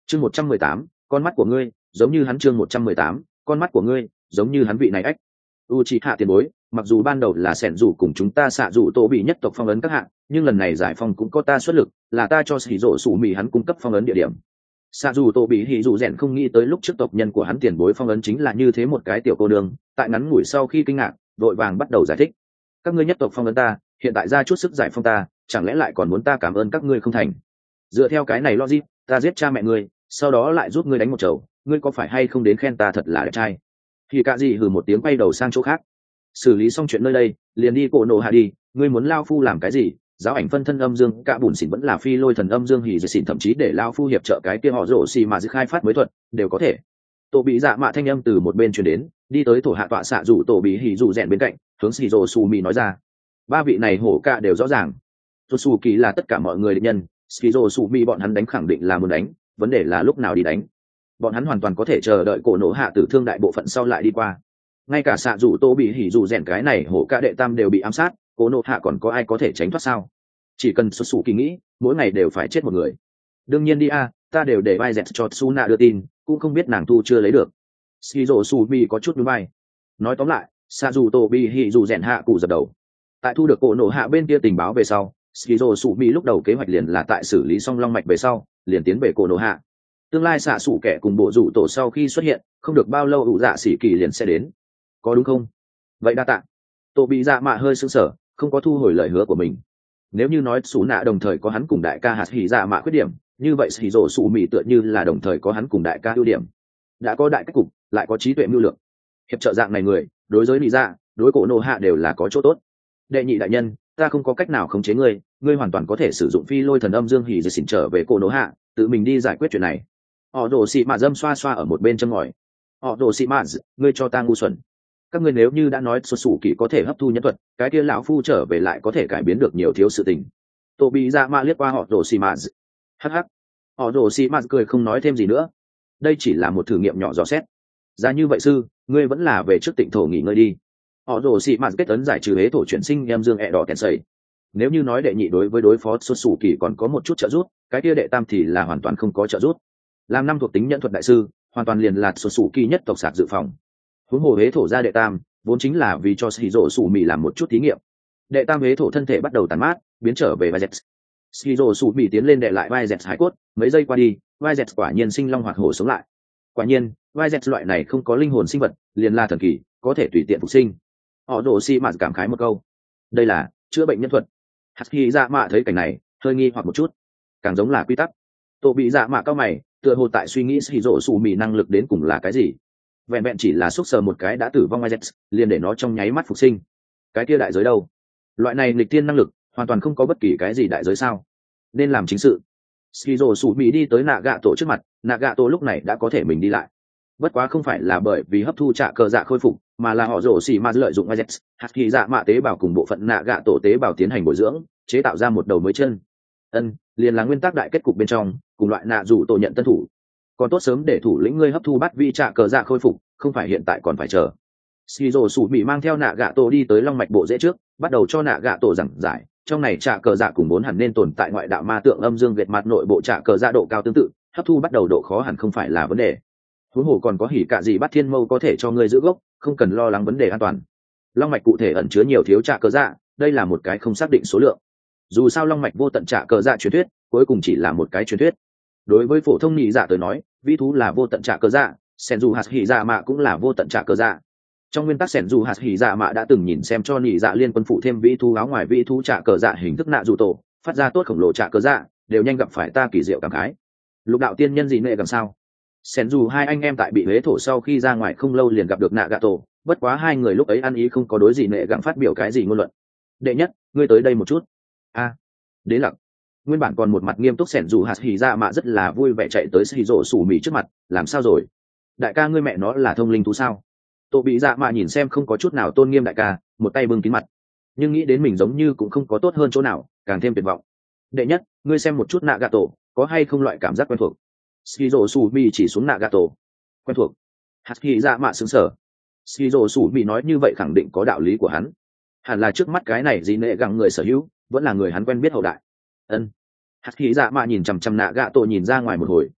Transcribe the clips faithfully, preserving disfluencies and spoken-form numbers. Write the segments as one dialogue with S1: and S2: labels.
S1: chương một trăm mười tám con mắt của ngươi giống như hắn. Chương một trăm mười tám con mắt của ngươi giống như hắn. Vị này ách Uchiha tiền bối, mặc dù ban đầu là sẻn rủ cùng chúng ta xạ rủ tổ bị nhất tộc phong ấn các hạng, nhưng lần này giải phong cũng có ta xuất lực, là ta cho xỉ rổ sủ mì hắn cung cấp phong ấn địa điểm. Xạ rủ tổ bị hỉ rủ rèn không nghĩ tới lúc trước tộc nhân của hắn tiền bối phong ấn chính là như thế một cái tiểu cô nương, tại ngắn ngủi sau khi kinh ngạc, đội vàng bắt đầu giải thích. Các ngươi nhất tộc phong ấn ta, hiện tại ra chút sức giải phong ta, chẳng lẽ lại còn muốn ta cảm ơn các ngươi không thành? Dựa theo cái này logic, ta giết cha mẹ ngươi, sau đó lại giúp ngươi đánh một chầu, ngươi có phải hay không đến khen ta thật là đẹp trai? Thì cả gì hừ một tiếng quay đầu sang chỗ khác. Xử lý xong chuyện nơi đây, liền đi cổ nổ hạ đi, ngươi muốn lao phu làm cái gì? Giáo ảnh phân thân âm dương cả bùn xỉn vẫn là phi lôi thần âm dương hỉ dệt xỉn, thậm chí để lao phu hiệp trợ cái kia họ rổ xì mà dư khai phát mới thuật đều có thể. Tổ bị dạ mạ thanh âm từ một bên truyền đến, đi tới thổ hạ tọa xạ rủ tổ bị hỉ rủ rèn bên cạnh, hướng xì rổ xù mì nói ra. Ba vị này hổ cả đều rõ ràng, tôi xù kỳ là tất cả mọi người địch nhân, xì rổ xù mì bọn hắn đánh khẳng định là muốn đánh, vấn đề là lúc nào đi đánh. Bọn hắn hoàn toàn có thể chờ đợi cổ nổ hạ tử thương đại bộ phận sau lại đi qua. Ngay cả xạ rủ tô bị hỉ rủ rèn cái này hổ cả đệ tam đều bị ám sát, cổ nổ hạ còn có ai có thể tránh thoát sao? Chỉ cần xuất xù kỳ nghĩ, mỗi ngày đều phải chết một người. Đương nhiên đi a, ta đều để vai dẹt cho Suna đưa tin, cũng không biết nàng thu chưa lấy được. Skizo Subi có chút núi bay. Nói tóm lại, xạ rủ tô bị hỉ rủ rèn hạ cụ dập đầu. Tại thu được cổ nổ hạ bên kia tình báo về sau, Skizo Subi lúc đầu kế hoạch liền là tại xử lý xong long mạch về sau, liền tiến về cổ nổ hạ. Tương lai xạ sủ kẻ cùng bộ rủ tổ sau khi xuất hiện, không được bao lâu ủ dạ sĩ kỳ liền sẽ đến, có đúng không? Vậy đa tạ. Tổ bị dạ mạ hơi sững sờ, không có thu hồi lời hứa của mình. Nếu như nói xù nạ đồng thời có hắn cùng đại ca hạt hỉ dạ mạ khuyết điểm, như vậy hỉ rổ sủ mì tựa như là đồng thời có hắn cùng đại ca ưu điểm. Đã có đại cách cục, lại có trí tuệ mưu lược, hiệp trợ dạng này người, đối với lý dạ, đối cổ nô hạ đều là có chỗ tốt. Đệ nhị đại nhân, ta không có cách nào khống chế ngươi, ngươi hoàn toàn có thể sử dụng phi lôi thần âm dương hỉ dệt xỉn trở về cổ nô hạ, tự mình đi giải quyết chuyện này. Họ đổ xị mạ dâm xoa xoa ở một bên châm ngòi. Họ đổ xị mạ, ngươi cho ta ngu xuẩn. Các ngươi nếu như đã nói xuất xù kỳ có thể hấp thu nhân thuật, cái kia lão phu trở về lại có thể cải biến được nhiều thiếu sự tình. Tô bị dạ mạ liếc qua họ đổ xị mạ. Hắc hắc. Họ đổ xị mạ cười không nói thêm gì nữa. Đây chỉ là một thử nghiệm nhỏ dò xét. Ra như vậy sư, ngươi vẫn là về trước tỉnh thổ nghỉ ngơi đi. Họ đổ xị mạ kết ấn giải trừ hế thổ chuyển sinh em dương ẹ đỏ kèn sầy. Nếu như nói đệ nhị đối với đối phó xuất xù kỳ còn có một chút trợ giúp, cái kia đệ tam thì là hoàn toàn không có trợ giúp. Làm năm thuộc tính nhận thuật đại sư, hoàn toàn liền là xuất xù kỳ nhất tộc sạc dự phòng. Huống hồ hế thổ ra đệ tam, vốn chính là vì cho Shizuo Sủ Mị làm một chút thí nghiệm. Đệ tam hế thổ thân thể bắt đầu tàn mát, biến trở về vai dẹt. Shizuo Sủ Mị tiến lên đệ lại vai dẹt hải cốt, mấy giây qua đi, vai dẹt quả nhiên sinh long hoạt hổ sống lại. Quả nhiên, vai dẹt loại này không có linh hồn sinh vật, liền là thần kỳ, có thể tùy tiện phục sinh. Họ đổ xi mạt cảm khái một câu, đây là chữa bệnh nhân thuật. Haki Dạ Mạ thấy cảnh này, hơi nghi hoặc một chút, càng giống là quy tắc. Tổ bị Dạ Mạ cao mày, tựa hồ tại suy nghĩ Shizuo Sủ Mị năng lực đến cùng là cái gì. Vẹn vẹn chỉ là xúc sờ một cái đã tử vong Isaac, liền để nó trong nháy mắt phục sinh. Cái kia đại giới đâu? Loại này nghịch tiên năng lực, hoàn toàn không có bất kỳ cái gì đại giới sao? Nên làm chính sự. Skizo Sủ Mị đi tới nạ gạ tổ trước mặt, nạ gạ tổ lúc này đã có thể mình đi lại. Bất quá không phải là bởi vì hấp thu trạ cờ dạ khôi phục, mà là họ rổ xì ma lợi dụng Isaac, hạt kỳ dạ mạ tế bào cùng bộ phận nạ gạ tổ tế bào tiến hành bồi dưỡng, chế tạo ra một đầu mới chân. Ân, liền là nguyên tắc đại kết cục bên trong, cùng loại nạ rủ tổ nhận tân thủ. Còn tốt sớm để thủ lĩnh ngươi hấp thu bắt vi trạ cờ dạ khôi phục, không phải hiện tại còn phải chờ. Skizo Sủ Mị mang theo nạ gạ tổ đi tới long mạch bộ rễ trước, bắt đầu cho nạ gạ tổ giảng giải, trong này trạ cờ dạ cùng bốn hẳn nên tồn tại ngoại đạo ma tượng âm dương gệt mặt nội bộ trạ cờ dạ độ cao tương tự, hấp thu bắt đầu độ khó hẳn không phải là vấn đề. Huống hồ còn có hỉ cạ gì bắt thiên mâu có thể cho ngươi giữ gốc, không cần lo lắng vấn đề an toàn. Long mạch cụ thể ẩn chứa nhiều thiếu trạ cờ dạ, đây là một cái không xác định số lượng. Dù sao long mạch vô tận trạ cờ dạ truyền thuyết, cuối cùng chỉ là một cái truyền thuyết. Đối với phổ thông nhị dạ tới nói, vĩ thú là vô tận trạ cờ dạ, sen dù hạt hỉ dạ mạ cũng là vô tận trạ cờ dạ. Trong nguyên tắc sen dù hạt hỉ dạ mạ đã từng nhìn xem cho nhị dạ liên quân phụ thêm vĩ thú áo ngoài vĩ thú trạ cờ dạ hình thức nạ dù tổ, phát ra tốt khổng lồ trạ cờ dạ, đều nhanh gặp phải ta kỳ diệu cảm khái. Lục đạo tiên nhân gì nệ gần sao? Sen dù hai anh em tại bị huế thổ sau khi ra ngoài không lâu liền gặp được nạ gạ tổ, bất quá hai người lúc ấy ăn ý không có đối gì nệ gặng phát biểu cái gì ngôn luận. Đệ nhất, ngươi tới đây một chút. A, à, đế lặc. Nguyên bản còn một mặt nghiêm túc sẻn dù hạt hỉ dạ mạ rất là vui vẻ chạy tới xì rổ sủ mì trước mặt, làm sao rồi? Đại ca ngươi mẹ nó là thông linh thú sao? Tổ bị dạ mạ nhìn xem không có chút nào tôn nghiêm đại ca, một tay bưng kín mặt, nhưng nghĩ đến mình giống như cũng không có tốt hơn chỗ nào, càng thêm tuyệt vọng. Đệ nhất, ngươi xem một chút nạ gà tổ, có hay không loại cảm giác quen thuộc? Xì rổ sủ mì chỉ xuống nạ gà tổ, quen thuộc. Hạt hỉ dạ mạ sững sờ. Xì rổ sủ mì nói như vậy khẳng định có đạo lý của hắn, hẳn là trước mắt cái này gì nệ gặng người sở hữu, vẫn là người hắn quen biết hậu đại. Ân. Hạt khí dạ mạ nhìn chằm chằm nạ gạ tổ nhìn ra ngoài một hồi,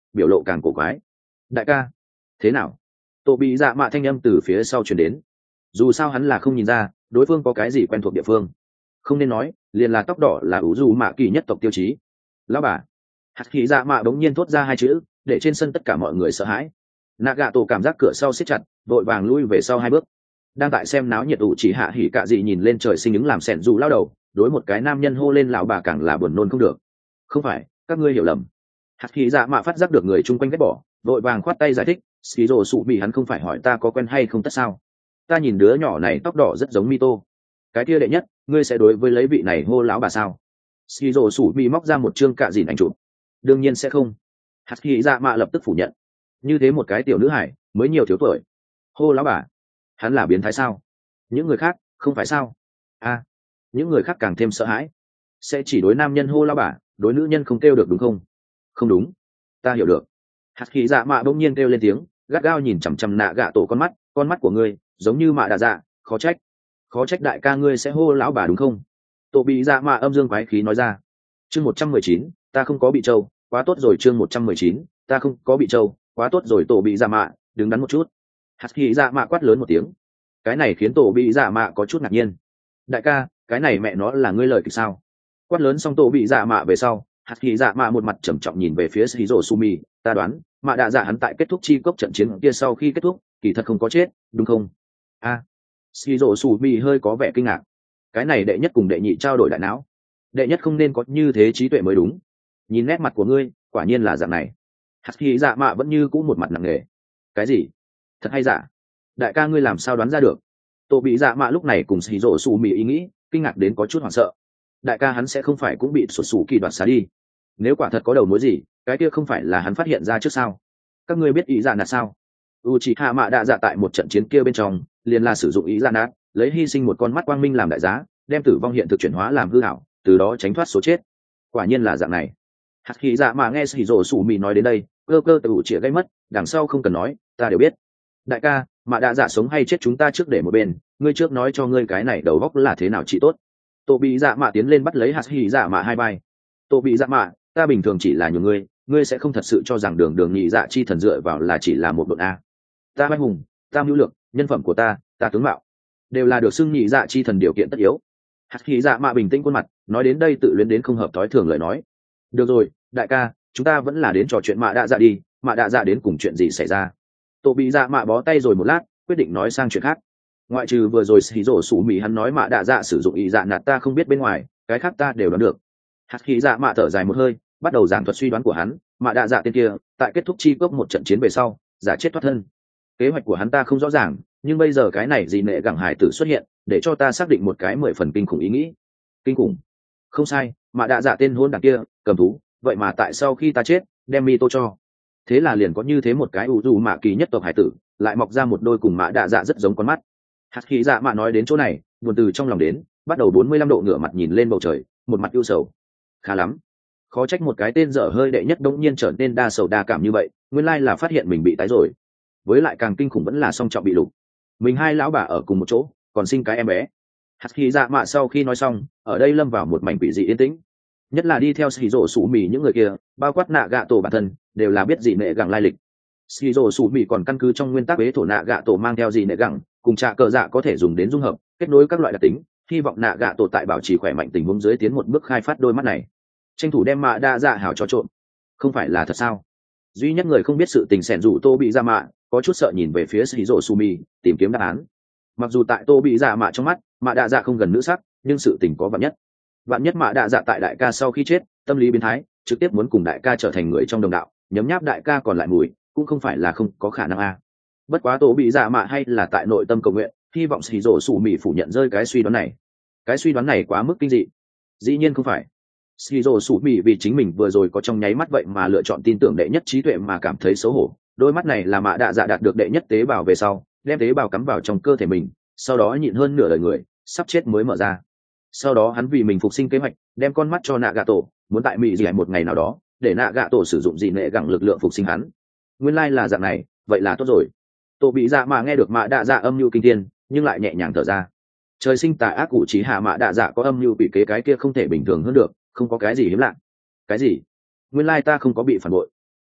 S1: biểu lộ càng cổ quái. Đại ca, thế nào? Tô bị dạ mạ thanh âm từ phía sau chuyển đến. Dù sao hắn là không nhìn ra đối phương có cái gì quen thuộc địa phương. Không nên nói, liền là tóc đỏ là ủ dù mạ kỳ nhất tộc tiêu chí. Lão bà. Hạt khí dạ mạ bỗng nhiên thốt ra hai chữ, để trên sân tất cả mọi người sợ hãi. Nagato cảm giác cửa sau siết chặt, vội vàng lui về sau hai bước. Đang tại xem náo nhiệt ủ chỉ hạ hỉ cạ dị nhìn lên trời sinh ứng làm sẻn dù lao đầu, đối một cái nam nhân hô lên lão bà càng là buồn nôn không được. Không phải, các ngươi hiểu lầm. Hạt khí dạ mạ phát giác được người chung quanh ghét bỏ, vội vàng khoát tay giải thích, Skizo sụ bị hắn không phải hỏi ta có quen hay không tất sao? Ta nhìn đứa nhỏ này tóc đỏ rất giống Mito. Cái kia đệ nhất, ngươi sẽ đối với lấy vị này hô lão bà sao? Skizo sụ bị móc ra một chương cạ dìn ảnh chụp. Đương nhiên sẽ không. Hạt khí dạ mạ lập tức phủ nhận. Như thế một cái tiểu nữ hải, mới nhiều thiếu tuổi. Hô lão bà, hắn là biến thái sao? Những người khác, không phải sao? A, à, những người khác càng thêm sợ hãi. Sẽ chỉ đối nam nhân hô lão bà, đối nữ nhân không kêu được đúng không? Không đúng, ta hiểu được. Hạt khí dạ mạ bỗng nhiên kêu lên tiếng, gắt gao nhìn chằm chằm nạ gạ tổ con mắt, con mắt của ngươi giống như mạ đà dạ, khó trách, khó trách đại ca ngươi sẽ hô lão bà đúng không? Tổ bị dạ mạ âm dương quái khí nói ra. Chương một trăm mười chín, ta không có bị trâu, quá tốt rồi. Chương một trăm mười chín, ta không có bị trâu, quá tốt rồi. Tổ bị dạ mạ, đứng đắn một chút. Hạt khí dạ mạ quát lớn một tiếng. Cái này khiến tổ bị dạ mạ có chút ngạc nhiên. Đại ca, cái này mẹ nó là ngươi lời kịch sao? Quát lớn xong tổ bị dạ mạ về sau, hạt khí dạ mạ một mặt trầm trọng nhìn về phía Shizuo Sumi, ta đoán mạ đạ dạ hắn tại kết thúc chi cốc trận chiến kia sau khi kết thúc kỳ thật không có chết đúng không? A, à, Shizuo Sumi hơi có vẻ kinh ngạc. Cái này đệ nhất cùng đệ nhị trao đổi đại não, đệ nhất không nên có như thế trí tuệ mới đúng. Nhìn nét mặt của ngươi quả nhiên là dạng này. Hạt khí dạ mạ vẫn như cũ một mặt nặng nề. Cái gì? Thật hay giả? Đại ca ngươi làm sao đoán ra được? Tổ bị dạ mạ lúc này cùng Shizuo Sumi ý nghĩ kinh ngạc đến có chút hoảng sợ. Đại ca hắn sẽ không phải cũng bị sụt sù kỳ đoạt xá đi? Nếu quả thật có đầu mối gì, cái kia không phải là hắn phát hiện ra trước sao? Các ngươi biết ý dạ nạt sao? Uchiha mạ đạ dạ tại một trận chiến kia bên trong liền là sử dụng ý dạ nạt, lấy hy sinh một con mắt quang minh làm đại giá, đem tử vong hiện thực chuyển hóa làm hư ảo, từ đó tránh thoát số chết. Quả nhiên là dạng này. Hạt khí dạ mạ nghe Shizuo Sumi nói đến đây, cơ cơ tự chĩa gây mất, đằng sau không cần nói, ta đều biết. Đại ca, mạ đạ dạ sống hay chết chúng ta trước để một bên, ngươi trước nói cho ngươi cái này đầu góc là thế nào trị tốt. Tổ bị dạ mạ tiến lên bắt lấy hạt khí dạ mạ hai vai. Tổ bị dạ mạ, ta bình thường chỉ là nhiều ngươi, ngươi sẽ không thật sự cho rằng đường đường nhị dạ chi thần dựa vào là chỉ là một đội a. Ta anh hùng, ta mưu lược, nhân phẩm của ta, ta tướng mạo, đều là được xưng nhị dạ chi thần điều kiện tất yếu. Hạt khí dạ mạ bình tĩnh khuôn mặt, nói đến đây tự luyến đến không hợp thói thường lời nói. Được rồi, đại ca, chúng ta vẫn là đến trò chuyện mạ đạ dạ đi, mạ đạ dạ đến cùng chuyện gì xảy ra. Tổ bị dạ mạ bó tay rồi một lát, quyết định nói sang chuyện khác. Ngoại trừ vừa rồi xì rổ sủ mì hắn nói mạ đạ dạ sử dụng ý dạ nạt ta không biết bên ngoài, cái khác ta đều đoán được. Hạt khí dạ mạ thở dài một hơi, bắt đầu giảng thuật suy đoán của hắn. Mạ đạ dạ tên kia tại kết thúc chi cốc một trận chiến về sau giả chết thoát thân. Kế hoạch của hắn ta không rõ ràng, nhưng bây giờ cái này gì nệ gẳng hải tử xuất hiện để cho ta xác định một cái mười phần kinh khủng ý nghĩ. Kinh khủng? Không sai, mạ đạ dạ tên hôn đảng kia cầm thú, vậy mà tại sau khi ta chết đem mi tô cho, thế là liền có như thế một cái ủ dù mạ kỳ nhất tộc hải tử lại mọc ra một đôi cùng mạ đạ dạ rất giống con mắt. Hạt khí dạ mạ nói đến chỗ này buồn từ trong lòng đến, bắt đầu bốn mươi lăm độ ngửa mặt nhìn lên bầu trời, một mặt ưu sầu. Khá lắm, khó trách một cái tên dở hơi đệ nhất đống nhiên trở nên đa sầu đa cảm như vậy, nguyên lai là phát hiện mình bị tái rồi. Với lại càng kinh khủng vẫn là song trọng bị lục, mình hai lão bà ở cùng một chỗ còn sinh cái em bé. Hạt khí dạ mạ sau khi nói xong, ở đây lâm vào một mảnh quỷ dị yên tĩnh, nhất là đi theo xì rổ sủ mì những người kia, bao quát nạ gạ tổ bản thân đều là biết gì nệ gẳng lai lịch. Xì rổ sủ mì còn căn cứ trong nguyên tắc bế thổ nạ gạ tổ mang theo gì nệ gẳng cùng trạ cờ dạ có thể dùng đến dung hợp kết nối các loại đặc tính, hy vọng nạ gạ tổ tại bảo trì khỏe mạnh tình huống dưới tiến một bước khai phát đôi mắt này, tranh thủ đem mạ đa dạ hảo cho trộm. Không phải là thật sao? Duy nhất người không biết sự tình sẻn rủ tô bị ra mạ có chút sợ nhìn về phía xì rổ sủ mì tìm kiếm đáp án. Mặc dù tại tô bị dạ mạ trong mắt mạ đa dạ không gần nữ sắc, nhưng sự tình có vạn nhất. Vạn nhất mạ đa dạ tại đại ca sau khi chết tâm lý biến thái, trực tiếp muốn cùng đại ca trở thành người trong đồng đạo, nhấm nháp đại ca còn lại mùi, cũng không phải là không có khả năng a. Bất quá tổ bị dạ mạ hay là tại nội tâm cầu nguyện, hy vọng xì rổ sủ mì phủ nhận rơi cái suy đoán này. Cái suy đoán này quá mức kinh dị. Dĩ nhiên không phải. Xì rổ sủ mì vì chính mình vừa rồi có trong nháy mắt vậy mà lựa chọn tin tưởng đệ nhất trí tuệ mà cảm thấy xấu hổ. Đôi mắt này là mạ đa dạ đạt được đệ nhất tế bào về sau, đem tế bào cắm vào trong cơ thể mình, sau đó nhịn hơn nửa đời người sắp chết mới mở ra. Sau đó hắn vì mình phục sinh kế hoạch, đem con mắt cho nạ gạ tổ, muốn tại mỹ gì một ngày nào đó để nạ gạ tổ sử dụng gì nệ gẳng lực lượng phục sinh hắn. Nguyên lai là dạng này, vậy là tốt rồi. Tổ bị dạ mà nghe được mạ đạ dạ âm mưu kinh thiên, nhưng lại nhẹ nhàng thở ra. Trời sinh tà ác cụ trí hạ mạ đạ dạ có âm mưu bị kế cái kia không thể bình thường hơn được, không có cái gì hiếm lạ. Cái gì? Nguyên lai ta không có bị phản bội.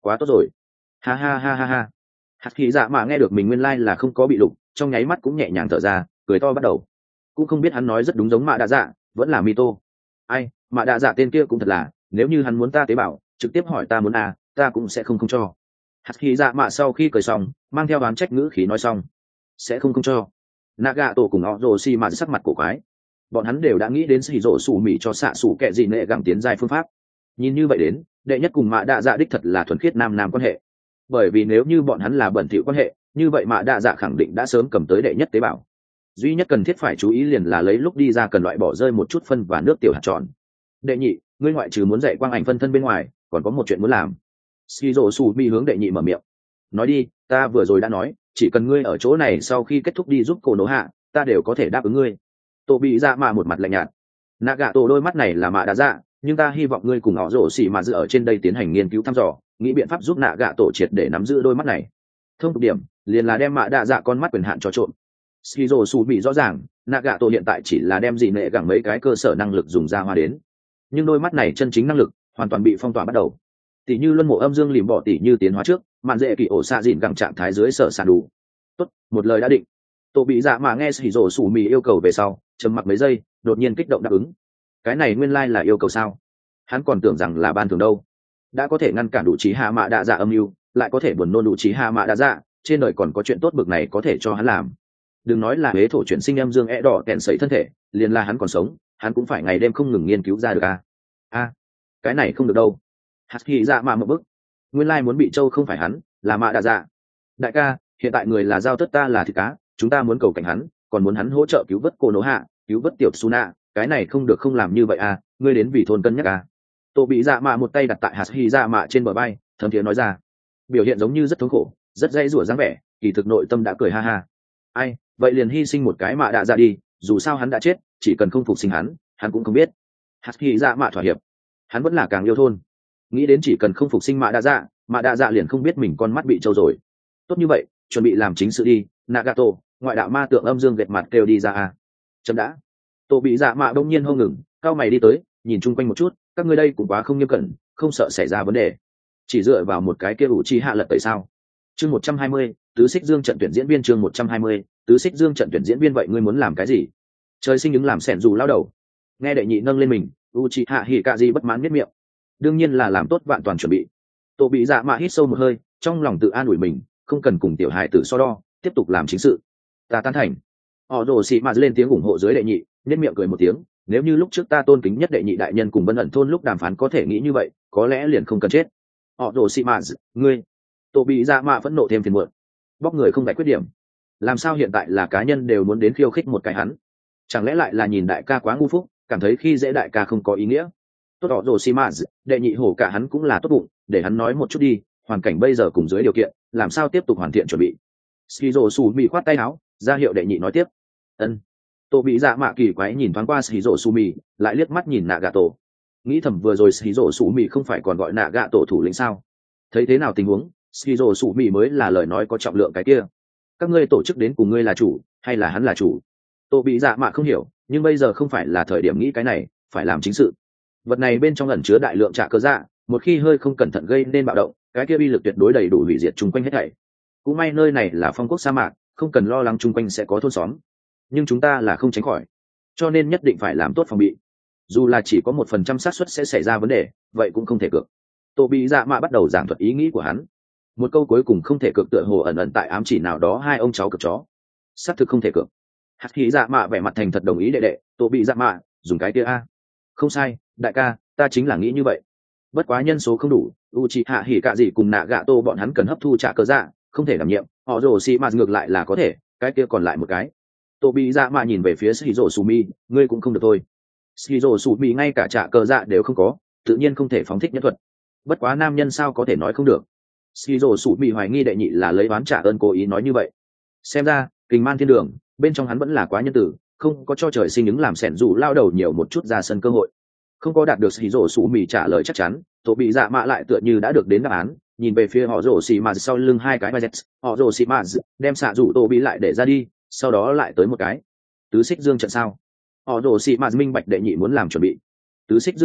S1: quá tốt rồi. Ha ha ha ha ha. Hạt khí dạ mạ nghe được mình nguyên lai là không có bị lục, trong nháy mắt cũng nhẹ nhàng thở ra, cười to bắt đầu. Cũng không biết hắn nói rất đúng giống mạ đạ dạ, vẫn là Mito. Ai, mạ đạ dạ tên kia cũng thật là, nếu như hắn muốn ta tế bào, trực tiếp hỏi ta muốn à, ta cũng sẽ không không cho. Hạt khí dạ mạ sau khi cười xong, mang theo đoán trách ngữ khí nói xong, sẽ không không cho. Naga tổ cùng họ rồ xi mạ sắc mặt cổ quái, bọn hắn đều đã nghĩ đến xì rổ sủ mì cho xạ sủ kẹ gì nệ gặm tiến giai phương pháp. Nhìn như vậy đến, đệ nhất cùng mạ đạ dạ đích thật là thuần khiết nam nam quan hệ, bởi vì nếu như bọn hắn là bẩn thỉu quan hệ, như vậy mạ đạ dạ khẳng định đã sớm cầm tới đệ nhất tế bào. Duy nhất cần thiết phải chú ý liền là lấy lúc đi ra cần loại bỏ rơi một chút phân và nước tiểu hạt tròn. Đệ nhị, ngươi ngoại trừ muốn dạy quang ảnh phân thân bên ngoài, còn có một chuyện muốn làm. Skizo Su Mi hướng đệ nhị mở miệng. Nói đi, ta vừa rồi đã nói, chỉ cần ngươi ở chỗ này sau khi kết thúc đi giúp cô nỗ hạ, ta đều có thể đáp ứng ngươi. Tô bị dạ mạ một mặt lạnh nhạt. Naga tổ đôi mắt này là mạ đạ dạ, nhưng ta hy vọng ngươi cùng họ rổ xỉ mà giữ ở trên đây tiến hành nghiên cứu thăm dò, nghĩ biện pháp giúp Naga tổ triệt để nắm giữ đôi mắt này. Thông tục điểm liền là đem mạ đạ dạ con mắt quyền hạn cho trộm. Skizo Su bị rõ ràng, Naga tổ hiện tại chỉ là đem gì nệ gẳng mấy cái cơ sở năng lực dùng ra hoa đến, nhưng đôi mắt này chân chính năng lực hoàn toàn bị phong tỏa bắt đầu. Tỷ như luân mộ âm dương lìm bỏ tỷ như tiến hóa trước, mạn dễ kỳ ổ xạ dịn gẳng trạng thái dưới sở sàn đủ. Tốt, một lời đã định. Tổ bị dạ mà nghe Skizo Su mì yêu cầu về sau, trầm mặc mấy giây, đột nhiên kích động đáp ứng. Cái này nguyên lai là yêu cầu sao? Hắn còn tưởng rằng là ban thưởng đâu. Đã có thể ngăn cản đủ trí hạ mạ đạ dạ âm mưu, lại có thể buồn nôn đủ trí hạ mạ đạ dạ, trên đời còn có chuyện tốt bực này có thể cho hắn làm. Đừng nói là huế thổ chuyển sinh âm dương e đỏ kẹn sấy thân thể, liền là hắn còn sống, hắn cũng phải ngày đêm không ngừng nghiên cứu ra được a. A, cái này không được đâu. Hạt kỳ dạ mạ một bức. Nguyên lai muốn bị châu không phải hắn, là mạ đạ dạ. Đại ca, hiện tại người là giao tất ta là thịt cá, chúng ta muốn cầu cảnh hắn, còn muốn hắn hỗ trợ cứu vớt cô nỗ hạ, cứu vớt tiểu Suna, cái này không được không làm như vậy à, ngươi đến vì thôn cân nhắc à. Tô bị dạ mạ một tay đặt tại hạt hy dạ mạ trên bờ bay, thấm thiế nói ra, biểu hiện giống như rất thống khổ, rất dây rủa dáng vẻ, kỳ thực nội tâm đã cười ha ha. Ai, vậy liền hy sinh một cái mạ đạ dạ đi, dù sao hắn đã chết, chỉ cần không phục sinh hắn, hắn cũng không biết. Hạt hy dạ mạ thỏa hiệp, hắn vẫn là càng yêu thôn, nghĩ đến chỉ cần không phục sinh mạ đạ dạ, mạ đạ dạ liền không biết mình con mắt bị trâu rồi. Tốt như vậy, chuẩn bị làm chính sự đi. Nagato, ngoại đạo ma tượng âm dương gệt mặt kêu đi ra à. Chấm đã. Tô bị dạ mạ đông nhiên hông ngừng, cao mày đi tới, nhìn chung quanh một chút, các ngươi đây cũng quá không nghiêm cẩn, không sợ xảy ra vấn đề. Chỉ dựa vào một cái kia ủ chi hạ lật tẩy sao? Chương một trăm hai mươi, tứ xích dương trận tuyển diễn viên chương một trăm hai mươi, tứ xích dương trận tuyển diễn viên vậy ngươi muốn làm cái gì? Trời sinh đứng làm sẻn dù lao đầu. Nghe đệ nhị nâng lên mình, Uchiha Hikazi bất mãn biết miệng. Đương nhiên là làm tốt vạn toàn chuẩn bị. Tô bị dạ mạ hít sâu một hơi, trong lòng tự an ủi mình, không cần cùng tiểu hài tử so đo, tiếp tục làm chính sự. Ta tán thành. Họ rồ xì mà lên tiếng ủng hộ dưới đệ nhị, nên miệng cười một tiếng, nếu như lúc trước ta tôn kính nhất đệ nhị đại nhân cùng bân ẩn thôn lúc đàm phán có thể nghĩ như vậy, có lẽ liền không cần chết. Họ rồ xì mà, ngươi. Tô bị dạ mạ phẫn nộ thêm phiền muộn. Bóc người không giải quyết điểm, làm sao hiện tại là cá nhân đều muốn đến khiêu khích một cái hắn? Chẳng lẽ lại là nhìn đại ca quá ngu phúc, cảm thấy khi dễ đại ca không có ý nghĩa? Tốt họ rồ xì mà, đệ nhị hổ cả hắn cũng là tốt bụng, để hắn nói một chút đi, hoàn cảnh bây giờ cùng dưới điều kiện, làm sao tiếp tục hoàn thiện chuẩn bị. Skizo Su Mi khoát tay áo, ra hiệu đệ nhị nói tiếp. Ân. Tô bị dạ mạ kỳ quái nhìn thoáng qua Skizo Su Mi, lại liếc mắt nhìn Nagato. Nghĩ thầm vừa rồi Skizo Su Mi không phải còn gọi Nagato thủ lĩnh sao? Thấy thế nào tình huống, Skizo Su Mi mới là lời nói có trọng lượng cái kia. Các ngươi tổ chức đến cùng ngươi là chủ, hay là hắn là chủ? Tô bị dạ mạ không hiểu, nhưng bây giờ không phải là thời điểm nghĩ cái này, phải làm chính sự. Vật này bên trong ẩn chứa đại lượng trả cơ dạ, một khi hơi không cẩn thận gây nên bạo động, cái kia uy lực tuyệt đối đầy đủ hủy diệt chung quanh hết thảy. Cũng may nơi này là phong quốc sa mạc, không cần lo lắng chung quanh sẽ có thôn xóm, nhưng chúng ta là không tránh khỏi, cho nên nhất định phải làm tốt phòng bị, dù là chỉ có một phần trăm xác suất sẽ xảy ra vấn đề, vậy cũng không thể cược. Tô bị dạ mạ bắt đầu giảng thuật ý nghĩ của hắn, một câu cuối cùng không thể cược tựa hồ ẩn ẩn tại ám chỉ nào đó hai ông cháu cược chó, xác thực không thể cược. Hạt khí dạ mạ vẻ mặt thành thật đồng ý đệ đệ. Tô bị dạ mạ, dùng cái kia a. Không sai, đại ca, ta chính là nghĩ như vậy. Bất quá nhân số không đủ, Uchiha Hikazi cùng Nagato bọn hắn cần hấp thu trả cơ dạ, không thể đảm nhiệm, họ rồ xì mà ngược lại là có thể, cái kia còn lại một cái. Tô bị dạ mạ nhìn về phía Shizuo Sumi, ngươi cũng không được thôi. Shizuo Sumi ngay cả trả cơ dạ đều không có, tự nhiên không thể phóng thích nhất thuật. Bất quá nam nhân sao có thể nói không được. Shizuo Sumi hoài nghi đệ nhị là lấy oán trả ơn cố ý nói như vậy. Xem ra, kình man thiên đường, bên trong hắn vẫn là quá nhân tử, không có cho trời sinh ứng làm sẻn dù lao đầu nhiều một chút ra sân cơ hội. Không có đạt được Shizuo Sumi trả lời chắc chắn, Tô bị dạ mạ lại tựa như đã được đến đáp án, nhìn về phía họ rồ xì mà sau lưng hai cái budget, họ rồ xì mà đem xạ rủ Tô bị lại để ra đi, sau đó lại tới một cái tứ xích dương trận sao? Họ rồ xì mà minh bạch đệ nhị muốn làm chuẩn bị. Tứ xích dương trận,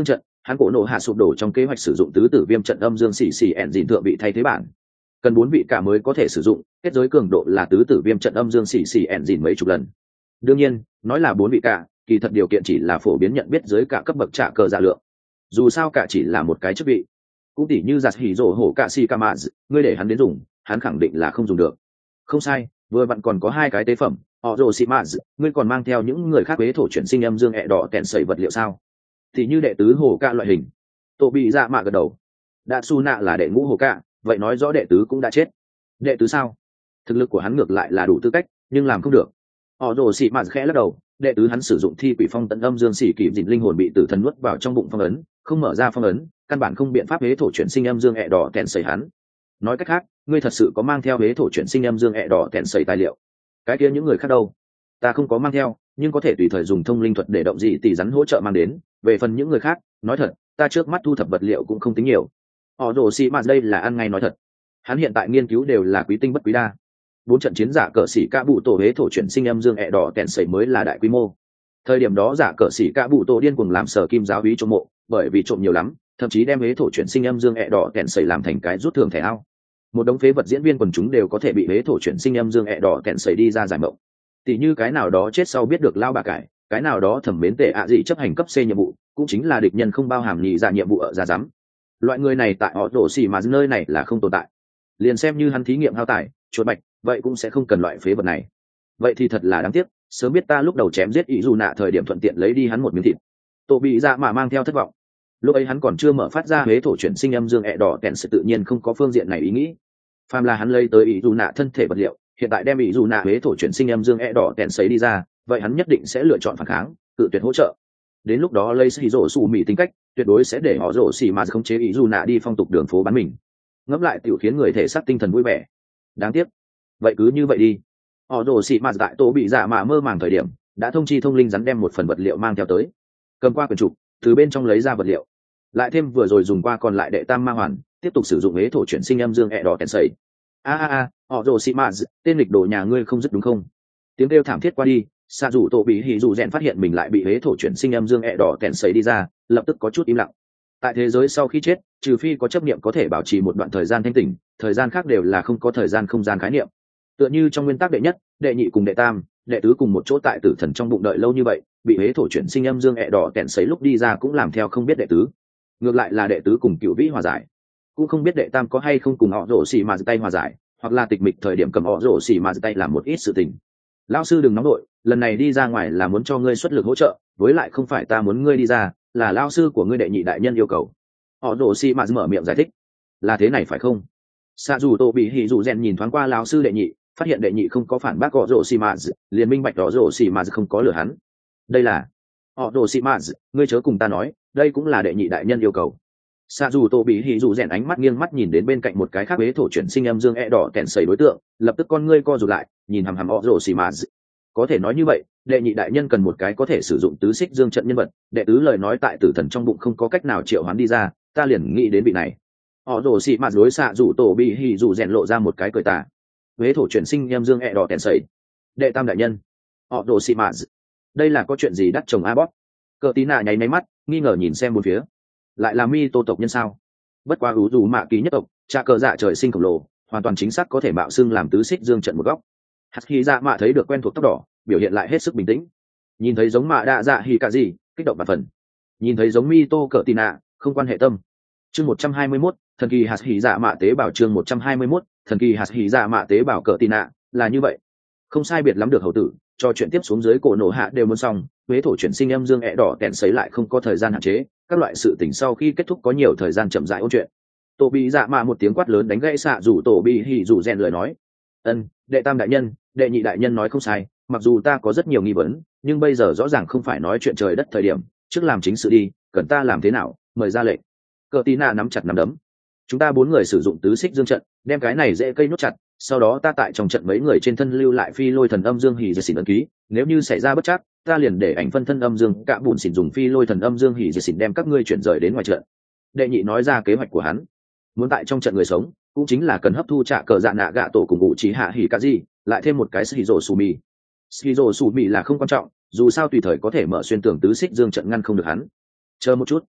S1: hắn cổ nộ hạ sụp đổ trong kế hoạch sử dụng tứ tử viêm trận âm dương xì xì ẹn dìn thượng vị thay thế bản, cần bốn vị cả mới có thể sử dụng, kết giới cường độ là tứ tử viêm trận âm dương xì xì ẹn dìn mấy chục lần. Đương nhiên nói là bốn vị cả, kỳ thật điều kiện chỉ là phổ biến nhận biết dưới cả cấp bậc trả cờ dạ lượng, dù sao cả chỉ là một cái chức vị. Cũng tỉ như giặt hỉ rổ hổ cả si cama, ngươi để hắn đến dùng hắn khẳng định là không dùng được. Không sai, vừa vặn còn có hai cái tế phẩm họ rồ xị mã, ngươi còn mang theo những người khác huế thổ chuyển sinh âm dương ẹ đỏ tèn sẩy vật liệu sao? Thì như đệ tứ hồ ca loại hình. Tô bị dạ mạ gật đầu. Đạ su nạ là đệ ngũ hồ ca, vậy nói rõ đệ tứ cũng đã chết. Đệ tứ sao? Thực lực của hắn ngược lại là đủ tư cách, nhưng làm không được. Họ rồ xị mã khẽ lắc đầu. Đệ tứ hắn sử dụng thi quỷ phong tận âm dương xỉ kịp dịn linh hồn bị tử thần nuốt vào trong bụng phong ấn, không mở ra phong ấn, căn bản không biện pháp huế thổ chuyển sinh âm dương ẹ đỏ tèn sẩy hắn. Nói cách khác, ngươi thật sự có mang theo huế thổ chuyển sinh âm dương ẹ đỏ tèn sẩy tài liệu? Cái kia những người khác đâu? Ta không có mang theo, nhưng có thể tùy thời dùng thông linh thuật để động dị tỷ rắn hỗ trợ mang đến. Về phần những người khác, nói thật, ta trước mắt thu thập vật liệu cũng không tính nhiều. Họ rồ xì mạt đây là ăn ngay nói thật. Hắn hiện tại nghiên cứu đều là quý tinh bất quý đa. Bốn trận chiến giả cờ sĩ ca bụ tổ huế thổ chuyển sinh âm dương ẹ đỏ tèn sẩy mới là đại quy mô. Thời điểm đó giả cờ sĩ ca bụ tổ điên cuồng làm sở kim giáo úy trộm mộ, bởi vì trộm nhiều lắm, thậm chí đem huế thổ chuyển sinh âm dương ẹ đỏ tèn sẩy làm thành cái rút thưởng thẻ ao. Một đống phế vật diễn viên quần chúng đều có thể bị huế thổ chuyển sinh âm dương ẹ đỏ tèn sẩy đi ra giải mộng. Tỷ như cái nào đó chết sau biết được lao bà cải, cái nào đó thẩm mến tệ ạ gì chấp hành cấp C nhiệm vụ, cũng chính là địch nhân không bao hàm nhị dạ nhiệm vụ ở ra giám. Loại người này tại họ rổ xì mà nơi này là không tồn tại. Liền xem như hắn thí nghiệm hao tải chuột bạch, vậy cũng sẽ không cần loại phế vật này. Vậy thì thật là đáng tiếc, sớm biết ta lúc đầu chém giết ý dù nạ thời điểm thuận tiện lấy đi hắn một miếng thịt. Tổ bị dạ mà mang theo thất vọng. Lúc ấy hắn còn chưa mở phát ra huế thổ chuyển sinh âm dương ẹ đỏ tèn sự tự nhiên không có phương diện này ý nghĩ. Phàm là hắn lấy tới ý dù nạ thân thể vật liệu, hiện tại đem ý dù nạ huế thổ chuyển sinh âm dương ẹ đỏ tèn sấy đi ra, vậy hắn nhất định sẽ lựa chọn phản kháng, tự tuyệt hỗ trợ. Đến lúc đó lấy xì rổ xù mì tính cách, tuyệt đối sẽ để họ rổ xì mà không chế ý dù nạ đi phong tục đường phố bán mình. Ngẫm lại tiểu khiến người thể xác tinh thần vui vẻ. Đáng tiếc, vậy cứ như vậy đi. Họ rổ xì mà tại tổ bị dạ mà mơ màng thời điểm, đã thông chi thông linh rắn đem một phần vật liệu mang theo tới, cầm qua quyển trục, từ bên trong lấy ra vật liệu, lại thêm vừa rồi dùng qua còn lại đệ tam ma hoàn, tiếp tục sử dụng ế thổ chuyển sinh âm dương ẹ đỏ tèn sấy. A a a, họ rồ xị mạt, tên lịch đồ nhà ngươi không dứt đúng không? Tiếng kêu thảm thiết qua đi, xạ dù tổ bị hỉ dù rèn phát hiện mình lại bị ế thổ chuyển sinh âm dương ẹ đỏ tèn sấy đi ra, lập tức có chút im lặng. Tại thế giới sau khi chết, trừ phi có chấp niệm có thể bảo trì một đoạn thời gian thanh tỉnh, thời gian khác đều là không có thời gian không gian khái niệm. Tựa như trong nguyên tắc đệ nhất, đệ nhị cùng đệ tam, đệ tứ cùng một chỗ tại tử thần trong bụng đợi lâu như vậy, bị ế thổ chuyển sinh âm dương ẹ đỏ tèn sấy lúc đi ra cũng làm theo không biết đệ tứ. Ngược lại là đệ tứ cùng cựu vĩ hòa giải, cũng không biết đệ tam có hay không cùng họ rổ xì mà tay hòa giải, hoặc là tịch mịch thời điểm cầm họ rổ xì mà tay làm một ít sự tình. Lão sư đừng nóng đội, lần này đi ra ngoài là muốn cho ngươi xuất lực hỗ trợ, với lại không phải ta muốn ngươi đi ra, là lão sư của ngươi đệ nhị đại nhân yêu cầu. Họ rổ xì mà mở miệng giải thích. Là thế này phải không? Sa dù tổ bị hỉ dù rèn nhìn thoáng qua lão sư đệ nhị, phát hiện đệ nhị không có phản bác họ rổ xì mà, liền minh bạch họ rổ xì mà không có lừa hắn. Đây là họ rổ xì mà, ngươi chớ cùng ta nói, đây cũng là đệ nhị đại nhân yêu cầu. Sa dù tổ bị hỉ dù rèn ánh mắt nghiêng mắt nhìn đến bên cạnh một cái khác bế thổ chuyển sinh âm dương e đỏ kèn sẩy đối tượng, lập tức con ngươi co rụt lại, nhìn hằm hằm họ rổ xì mà. Có thể nói như vậy, đệ nhị đại nhân cần một cái có thể sử dụng tứ xích dương trận nhân vật, đệ tứ lời nói tại tử thần trong bụng không có cách nào triệu hoán đi ra, ta liền nghĩ đến vị này. Họ rổ xì mà đối xạ dù tổ bị hỉ dù rèn lộ ra một cái cười tà. Bế thổ chuyển sinh âm dương e đỏ kèn sẩy. Đệ tam đại nhân. Họ rổ xì mà. Đây là có chuyện gì đắt chồng a bóp? Cờ tí nạ nháy máy mắt, nghi ngờ nhìn xem bốn phía. Lại là mi tô tộc nhân sao? Bất quá ủ dù mạ ký nhất tộc, cha cờ dạ trời sinh khổng lồ, hoàn toàn chính xác có thể mạo xưng làm tứ xích dương trận một góc. Hạt khi dạ mạ thấy được quen thuộc tóc đỏ, biểu hiện lại hết sức bình tĩnh. Nhìn thấy giống mạ đạ dạ hỉ cả gì, kích động và phần. Nhìn thấy giống mi tô cờ tí nạ, không quan hệ tâm. Chương một trăm hai mươi mốt, thần kỳ hạt hỉ dạ mạ tế bào chương một trăm hai mươi mốt, thần kỳ hạt hỉ dạ mạ tế bào cờ tí nạ, là như vậy. Không sai biệt lắm được hầu tử, cho chuyện tiếp xuống dưới cổ nổ hạ đều muốn xong, huế thổ chuyển sinh âm dương ẹ đỏ kẹn sấy lại không có thời gian hạn chế, các loại sự tình sau khi kết thúc có nhiều thời gian chậm rãi ôn chuyện. Tổ bị dạ mạ một tiếng quát lớn đánh gãy xạ rủ tổ bị hỉ rủ rèn lời nói. Ân, đệ tam đại nhân, đệ nhị đại nhân nói không sai, mặc dù ta có rất nhiều nghi vấn, nhưng bây giờ rõ ràng không phải nói chuyện trời đất thời điểm, trước làm chính sự đi, cần ta làm thế nào, mời ra lệnh. Cờ tí nạ nắm chặt nắm đấm. Chúng ta bốn người sử dụng tứ xích dương trận, đem cái này dễ cây nốt chặt, sau đó ta tại trong trận mấy người trên thân lưu lại phi lôi thần âm dương hỉ dệt xỉn ấn ký, nếu như xảy ra bất trắc, ta liền để ảnh phân thân âm dương cả bùn xỉn dùng phi lôi thần âm dương hỉ dệt xỉn đem các ngươi chuyển rời đến ngoài trận. Đệ nhị nói ra kế hoạch của hắn, muốn tại trong trận người sống, cũng chính là cần hấp thu trạ cờ dạ nạ gạ tổ cùng ngụ trí hạ hỉ cả gì, lại thêm một cái shizo sumi. Shizo sumi là không quan trọng, dù sao tùy thời có thể mở xuyên tường tứ xích dương trận ngăn không được hắn. Chờ một chút,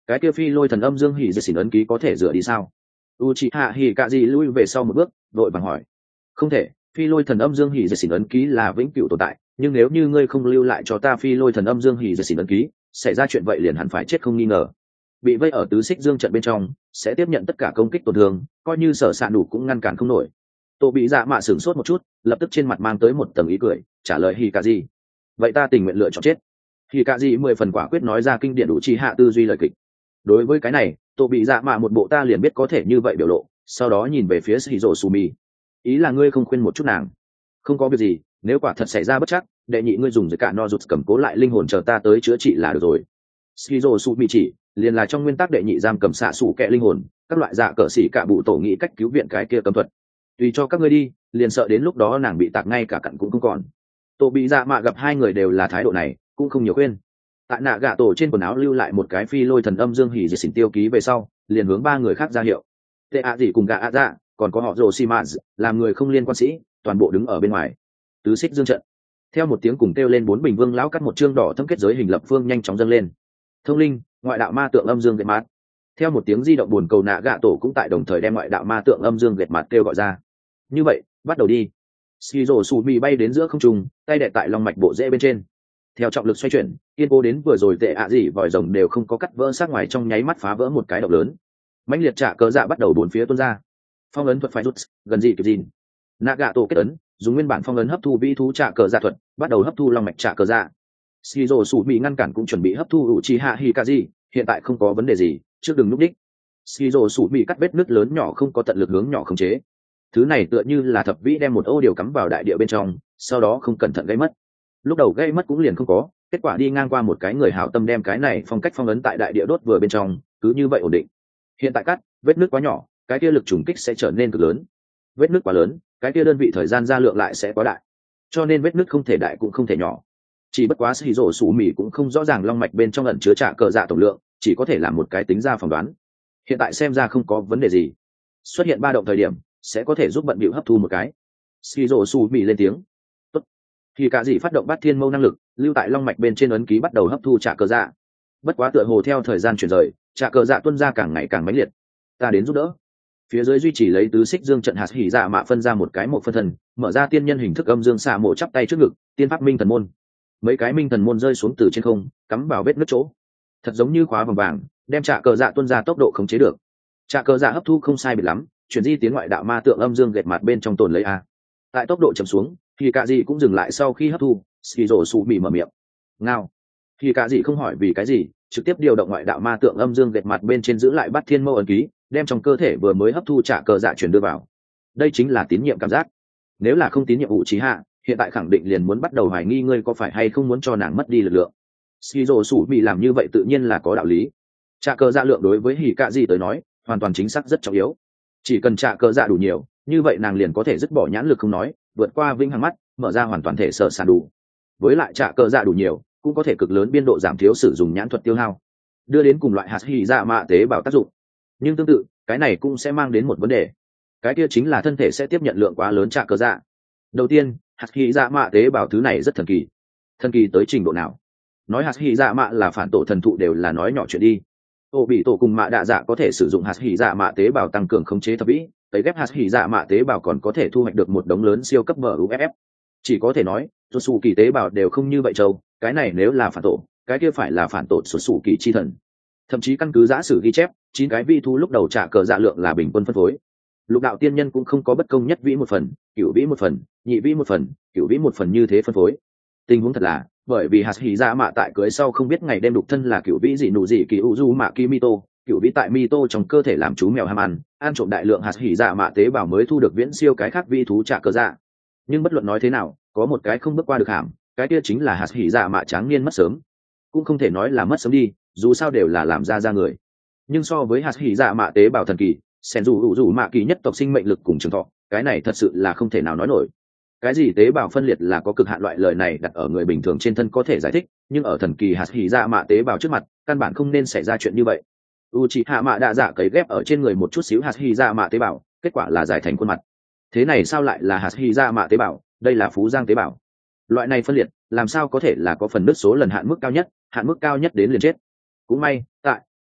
S1: cái kia phi lôi thần âm dương hỉ dệt xỉn ấn ký có thể rửa đi sao? Uchiha Hikazi lui về sau một bước, vội vàng hỏi. Không thể, phi lôi thần âm dương hỉ dệt xỉn ấn ký là vĩnh cửu tồn tại, nhưng nếu như ngươi không lưu lại cho ta phi lôi thần âm dương hỉ dệt xỉn ấn ký, xảy ra chuyện vậy liền hẳn phải chết không nghi ngờ. Bị vây ở tứ xích dương trận bên trong, sẽ tiếp nhận tất cả công kích tổn thương, coi như sở sạn đủ cũng ngăn cản không nổi. Tô bị dạ mạ sửng sốt một chút, lập tức trên mặt mang tới một tầng ý cười, trả lời Hikazi. Vậy ta tình nguyện lựa chọn chết. Hikazi mười phần quả quyết nói ra kinh điển đủ chi hạ tư duy lời kịch. Đối với cái này, Tô bị dạ mạ một bộ ta liền biết có thể như vậy biểu lộ, sau đó nhìn về phía Shizuo Sumi. Ý là ngươi không khuyên một chút nàng? Không có việc gì, nếu quả thật xảy ra bất chắc, đệ nhị ngươi dùng dưới cả no rụt cầm cố lại linh hồn chờ ta tới chữa trị là được rồi. Shizuo Sumi chỉ, liền là trong nguyên tắc đệ nhị giam cầm xạ sủ kẹ linh hồn, các loại dạ cỡ xỉ cả bụ tổ nghĩ cách cứu viện cái kia cấm thuật. Tùy cho các ngươi đi, liền sợ đến lúc đó nàng bị tạc ngay cả cặn cũng không còn. Tô bị dạ mạ gặp hai người đều là thái độ này, cũng không nhiều khuyên. Tại nạ gạ tổ trên quần áo lưu lại một cái phi lôi thần âm dương hỉ dệt xỉn tiêu ký về sau, liền hướng ba người khác ra hiệu. Tệ ạ gì cùng gạ ạ dạ, còn có họ rồ xi mã làm người không liên quan sĩ, toàn bộ đứng ở bên ngoài. Tứ xích dương trận. Theo một tiếng cùng kêu lên, bốn bình vương lão cắt một chương đỏ thâm kết giới hình lập phương nhanh chóng dâng lên. Thông linh, ngoại đạo ma tượng âm dương gệt mát. Theo một tiếng di động buồn cầu, nạ gạ tổ cũng tại đồng thời đem ngoại đạo ma tượng âm dương gệt mát kêu gọi ra. Như vậy, bắt đầu đi. Shizuo Sumi bay đến giữa không trung, tay đè tại long mạch bộ rễ bên trên. Theo trọng lực xoay chuyển, kiên cố đến vừa rồi tệ ạ gì vòi rồng đều không có cắt vỡ sát ngoài, trong nháy mắt phá vỡ một cái động lớn. Mãnh liệt trả cờ dạ bắt đầu bốn phía tuôn ra. Phong ấn thuật phải rút, gần gì kịp gìn. Nagato kết ấn, dùng nguyên bản phong ấn hấp thu vĩ thú trả cờ dạ thuật, bắt đầu hấp thu long mạch trả cờ dạ. Shizuo Sumi ngăn cản cũng chuẩn bị hấp thu Uchiha Hikazi, hiện tại không có vấn đề gì, trước đừng lúc đích. Shizuo Sumi cắt vết nứt lớn nhỏ không có tận lực hướng nhỏ khống chế. Thứ này tựa như là thập vĩ đem một ô điều cắm vào đại địa bên trong, sau đó không cẩn thận gây mất. Lúc đầu gây mất cũng liền không có, kết quả đi ngang qua một cái người hảo tâm đem cái này phong cách phong ấn tại đại địa đốt vừa bên trong, cứ như vậy ổn định. Hiện tại cắt, vết nứt quá nhỏ, cái kia lực trùng kích sẽ trở nên cực lớn. Vết nứt quá lớn, cái kia đơn vị thời gian gia lượng lại sẽ quá đại. Cho nên vết nứt không thể đại cũng không thể nhỏ. Chỉ bất quá Shizuo Sumi cũng không rõ ràng long mạch bên trong ẩn chứa trả cờ dạ tổng lượng, chỉ có thể làm một cái tính ra phỏng đoán. Hiện tại xem ra không có vấn đề gì. Xuất hiện ba động thời điểm, sẽ có thể giúp bận bịu hấp thu một cái. Shizuo Sumi lên tiếng. Tốt. Thì cả gì phát động bát thiên mâu năng lực, lưu tại long mạch bên trên ấn ký bắt đầu hấp thu trả cờ dạ. Bất quá tựa hồ theo thời gian chuyển rời, trả cờ dạ tuôn ra càng ngày càng mãnh liệt. Ta đến giúp đỡ. Phía dưới duy trì lấy tứ xích dương trận hạt hỉ dạ mạ phân ra một cái một phân thần, mở ra tiên nhân hình thức âm dương xạ mộ chắp tay trước ngực, tiên pháp minh thần môn. Mấy cái minh thần môn rơi xuống từ trên không, cắm vào vết nứt chỗ. Thật giống như khóa vòng vàng, đem trả cờ dạ tuôn ra tốc độ khống chế được. Trả cờ dạ hấp thu không sai biệt lắm, chuyển di tiến ngoại đạo ma tượng âm dương gệt mặt bên trong tồn lấy a. Tại tốc độ chậm xuống, thì cả gì cũng dừng lại sau khi hấp thu. Shizuo Sumi mở miệng. Ngao. Thì cả gì không hỏi vì cái gì, trực tiếp điều động ngoại đạo ma tượng âm dương gệt mặt bên trên giữ lại bát thiên mâu ấn ký, đem trong cơ thể vừa mới hấp thu trả cờ dạ chuyển đưa vào. Đây chính là tín nhiệm cảm giác. Nếu là không tín nhiệm vụ trí hạ, hiện tại khẳng định liền muốn bắt đầu hoài nghi ngươi có phải hay không muốn cho nàng mất đi lực lượng. Shizuo Sumi làm như vậy tự nhiên là có đạo lý. Trả cờ dạ lượng đối với hỉ cạ gì tới nói, hoàn toàn chính xác rất trọng yếu. Chỉ cần trả cờ dạ đủ nhiều, như vậy nàng liền có thể dứt bỏ nhãn lực không nói, vượt qua vĩnh hằng mắt, mở ra hoàn toàn thể sở sản đủ. Với lại trả cờ dạ đủ nhiều, cũng có thể cực lớn biên độ giảm thiếu sử dụng nhãn thuật tiêu hao, đưa đến cùng loại hạt hỉ dạ mạ tế bào tác dụng. Nhưng tương tự, cái này cũng sẽ mang đến một vấn đề. Cái kia chính là thân thể sẽ tiếp nhận lượng quá lớn trả cờ dạ. Đầu tiên, hạt hỉ dạ mạ tế bào thứ này rất thần kỳ. Thần kỳ tới trình độ nào? Nói hạt hỉ dạ mạ là phản tổ thần thụ đều là nói nhỏ chuyện đi. Ô bị tổ cùng mạ đạ dạ có thể sử dụng hạt hỉ dạ mạ tế bào tăng cường khống chế thập vĩ, tấy ghép hạt hỉ dạ mạ tế bào còn có thể thu hoạch được một đống lớn siêu cấp bờ u ép ép. Chỉ có thể nói, xuất xù kỳ tế bào đều không như vậy châu, cái này nếu là phản tổ, cái kia phải là phản tổ xuất xù kỳ chi thần. Thậm chí căn cứ giả sử ghi chép, chín cái vi thu lúc đầu trả cờ dạ lượng là bình quân phân phối. Lục đạo tiên nhân cũng không có bất công nhất vĩ một phần, cửu vĩ một phần, nhị vĩ một phần, cửu vĩ một phần như thế phân phối. Tình huống thật là, bởi vì hạt hỉ dạ mạ tại cưới sau không biết ngày đêm đục thân là cửu vĩ gì nụ gì kỳ u du mạ kimito, cửu vĩ tại mito trong cơ thể làm chú mèo ham ăn, ăn trộm đại lượng hạt hỉ dạ mạ tế bào mới thu được viễn siêu cái khác vi thú trả cờ dạ. Nhưng bất luận nói thế nào, có một cái không bước qua được hàm, cái kia chính là hạt hỉ dạ mạ tráng niên mất sớm. Cũng không thể nói là mất sớm đi, dù sao đều là làm ra ra người. Nhưng so với hạt hỉ dạ mạ tế bào thần kỳ, sen dù ủ dù mạ kỳ nhất tộc sinh mệnh lực cùng trường thọ, cái này thật sự là không thể nào nói nổi. Cái gì tế bào phân liệt là có cực hạn loại lời này đặt ở người bình thường trên thân có thể giải thích, nhưng ở thần kỳ hạt hỉ dạ mạ tế bào trước mặt, căn bản không nên xảy ra chuyện như vậy. Uchiha mạ đạ dạ cấy ghép ở trên người một chút xíu hạt hỉ dạ mạ tế bào, kết quả là giải thành khuôn mặt. Thế này sao lại là hạt hỉ dạ mạ tế bào, đây là phú giang tế bào. Loại này phân liệt, làm sao có thể là có phần nứt số lần hạn mức cao nhất, hạn mức cao nhất đến liền chết. Cũng may, tại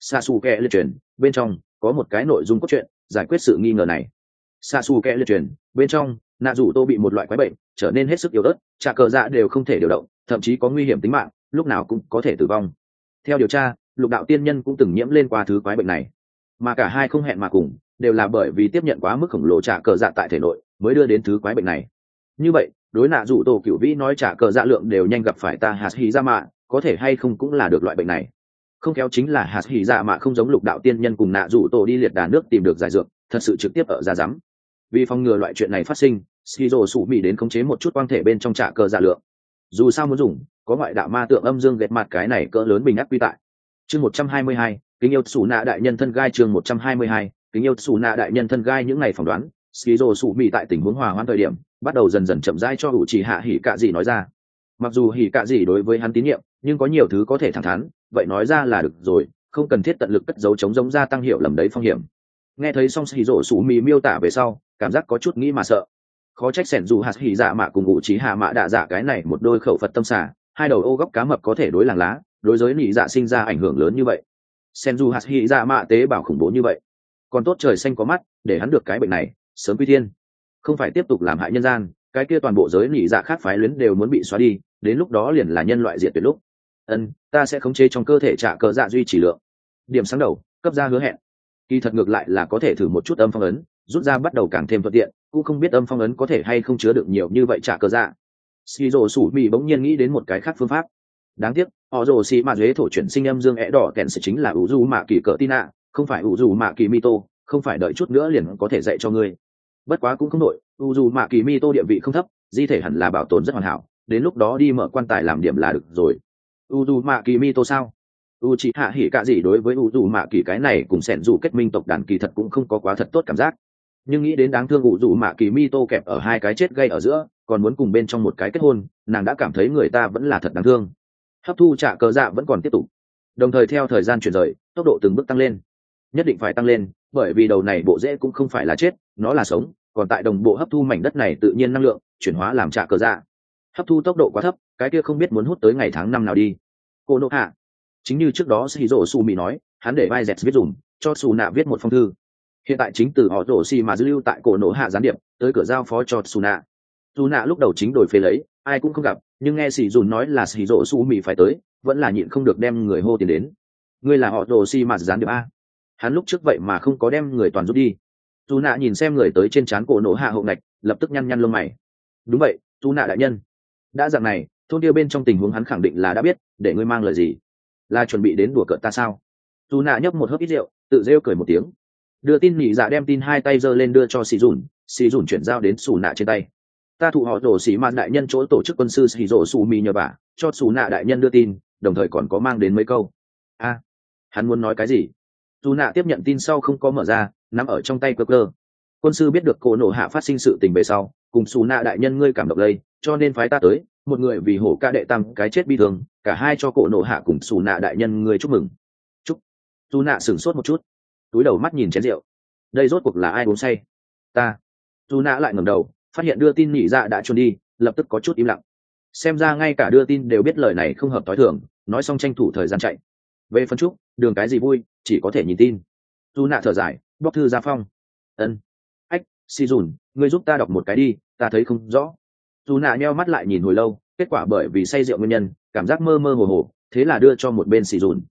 S1: Sasuke liệt truyền bên trong có một cái nội dung cốt truyện giải quyết sự nghi ngờ này. Sasuke liệt truyền bên trong nạ rủ tô bị một loại quái bệnh trở nên hết sức yếu ớt, trả cờ dạ đều không thể điều động, thậm chí có nguy hiểm tính mạng, lúc nào cũng có thể tử vong. Theo điều tra, lục đạo tiên nhân cũng từng nhiễm lên qua thứ quái bệnh này, mà cả hai không hẹn mà cùng, đều là bởi vì tiếp nhận quá mức khổng lồ trả cờ dạ tại thể nội mới đưa đến thứ quái bệnh này. Như vậy đối nạ rủ tô cửu vĩ nói trả cờ dạ lượng đều nhanh gặp phải ta hạt hỉ dạ mạ, có thể hay không cũng là được loại bệnh này. Không kéo chính là hạt hỉ dạ mạ không giống lục đạo tiên nhân cùng nạ rủ tô đi liệt đà nước tìm được giải dược, thật sự trực tiếp ở ra rắm. Vì phòng ngừa loại chuyện này phát sinh, Skizo sủ mì đến khống chế một chút quang thể bên trong trả cờ dạ lượng. Dù sao muốn dùng, có ngoại đạo ma tượng âm dương gẹt mặt cái này cỡ lớn bình ác quy tại. Chương một trăm hai mươi hai, kính yêu sủ nạ đại nhân thân gai. Chương một trăm hai mươi hai, kính yêu sủ nạ đại nhân thân gai. Những ngày phỏng đoán, Skizo sủ mì tại tình huống hòa hoãn thời điểm, bắt đầu dần dần chậm rãi cho hữu chỉ hạ hỉ cạ gì nói ra. Mặc dù hỉ cạ gì đối với hắn tín nhiệm, nhưng có nhiều thứ có thể thẳng thắn, vậy nói ra là được rồi, không cần thiết tận lực cất giấu chống giống gia tăng hiệu lầm đấy phong hiểm. Nghe thấy xong Skizo sủ mì miêu tả về sau, cảm giác có chút nghĩ mà sợ. Khó trách sẻn dù hạt hỉ dạ mạ cùng ngụ trí hạ mạ đạ dạ cái này một đôi khẩu phật tâm xả, hai đầu ô góc cá mập có thể đối làng lá, đối giới nị dạ sinh ra ảnh hưởng lớn như vậy. Sẻn dù hạt hỉ dạ mạ tế bào khủng bố như vậy, còn tốt trời xanh có mắt để hắn được cái bệnh này sớm quy thiên, không phải tiếp tục làm hại nhân gian, cái kia toàn bộ giới nị dạ khác phái luyến đều muốn bị xóa đi, đến lúc đó liền là nhân loại diệt tuyệt lúc. Ân, ta sẽ khống chế trong cơ thể trả cờ dạ duy trì lượng. Điểm sáng đầu, cấp ra hứa hẹn. Kỳ thật ngược lại là có thể thử một chút âm phong ấn, rút ra bắt đầu càng thêm thuận tiện, cũng không biết âm phong ấn có thể hay không chứa được nhiều như vậy trả cờ dạ. Skizo sủ mì bỗng nhiên nghĩ đến một cái khác phương pháp. Đáng tiếc, họ rồ xì mà dế thổ chuyển sinh âm dương ẻ đỏ kèn sẽ chính là ủ du mạ kỳ cỡ tina, không phải ủ du mạ kỳ mito, không phải đợi chút nữa liền có thể dạy cho ngươi. Bất quá cũng không đổi, ủ du mạ kỳ mito địa vị không thấp, di thể hẳn là bảo tồn rất hoàn hảo, đến lúc đó đi mở quan tài làm điểm là được rồi. ủ du mạ kỳ mito sao? u chỉ hạ hỉ cả gì đối với ủ du mạ kỳ cái này cùng sẻn dù kết minh tộc đàn kỳ thật cũng không có quá thật tốt cảm giác, nhưng nghĩ đến đáng thương ủ dù mạ kỳ mi tô kẹp ở hai cái chết gây ở giữa, còn muốn cùng bên trong một cái kết hôn, nàng đã cảm thấy người ta vẫn là thật đáng thương. Hấp thu trả cờ dạ vẫn còn tiếp tục, đồng thời theo thời gian chuyển rời, tốc độ từng bước tăng lên, nhất định phải tăng lên, bởi vì đầu này bộ rễ cũng không phải là chết, nó là sống, còn tại đồng bộ hấp thu mảnh đất này tự nhiên năng lượng chuyển hóa làm trả cờ dạ. Hấp thu tốc độ quá thấp, cái kia không biết muốn hút tới ngày tháng năm nào đi. Cô nộ hạ, chính như trước đó Shizuo Sumi nói, hắn để vai dẹt viết dùng cho Su nạ viết một phong thư. Hiện tại chính từ họ rổ xì mà dư lưu tại cổ nổ hạ gián điệp tới cửa giao phó cho Suna. Suna lúc đầu chính đổi phế lấy, ai cũng không gặp, nhưng nghe Sĩ Dùn nói là Sĩ Dỗ Su Mì phải tới, vẫn là nhịn không được đem người hô tiền đến. Ngươi là họ rổ xì mà gián điệp a? Hắn lúc trước vậy mà không có đem người toàn rút đi. Suna nhìn xem người tới trên trán cổ nổ hạ hậu ngạch, lập tức nhăn nhăn lông mày. Đúng vậy, Suna đại nhân. Đã dạng này, thôn kia bên trong tình huống hắn khẳng định là đã biết, để ngươi mang lời gì? Là chuẩn bị đến đùa cợt ta sao? Suna nhấp một hớp ít rượu, tự rêu cười một tiếng. Đưa tin nhị dạ đem tin hai tay giơ lên đưa cho xì dùn, xì dùn chuyển giao đến xù nạ trên tay. Ta thụ họ rổ xì mạn đại nhân chỗ tổ chức quân sư xì rổ xù mì nhờ bà cho xù nạ đại nhân đưa tin, đồng thời còn có mang đến mấy câu. A, à, hắn muốn nói cái gì? Xù nạ tiếp nhận tin sau không có mở ra, nắm ở trong tay cơ cơ. Quân sư biết được cổ nổ hạ phát sinh sự tình về sau, cùng xù nạ đại nhân ngươi cảm động lây, cho nên phái ta tới, một người vì hổ ca đệ tăng cái chết bi thương, cả hai cho cổ nổ hạ cùng xù nạ đại nhân ngươi chúc mừng. Chúc. Xù nạ sửng sốt một chút, túi đầu mắt nhìn chén rượu, đây rốt cuộc là ai uống say? Ta. Dù nã lại ngẩng đầu, phát hiện đưa tin nhị dạ đã trốn đi, lập tức có chút im lặng. Xem ra ngay cả đưa tin đều biết lời này không hợp tối thường, nói xong tranh thủ thời gian chạy. Về phân trúc, đường cái gì vui, chỉ có thể nhìn tin. Dù nã thở dài, bóc thư ra phong. Ân. Ách, si dùn, ngươi giúp ta đọc một cái đi, ta thấy không rõ. Dù nã nheo mắt lại nhìn hồi lâu, kết quả bởi vì say rượu nguyên nhân, cảm giác mơ mơ hồ hồ, thế là đưa cho một bên si dùn.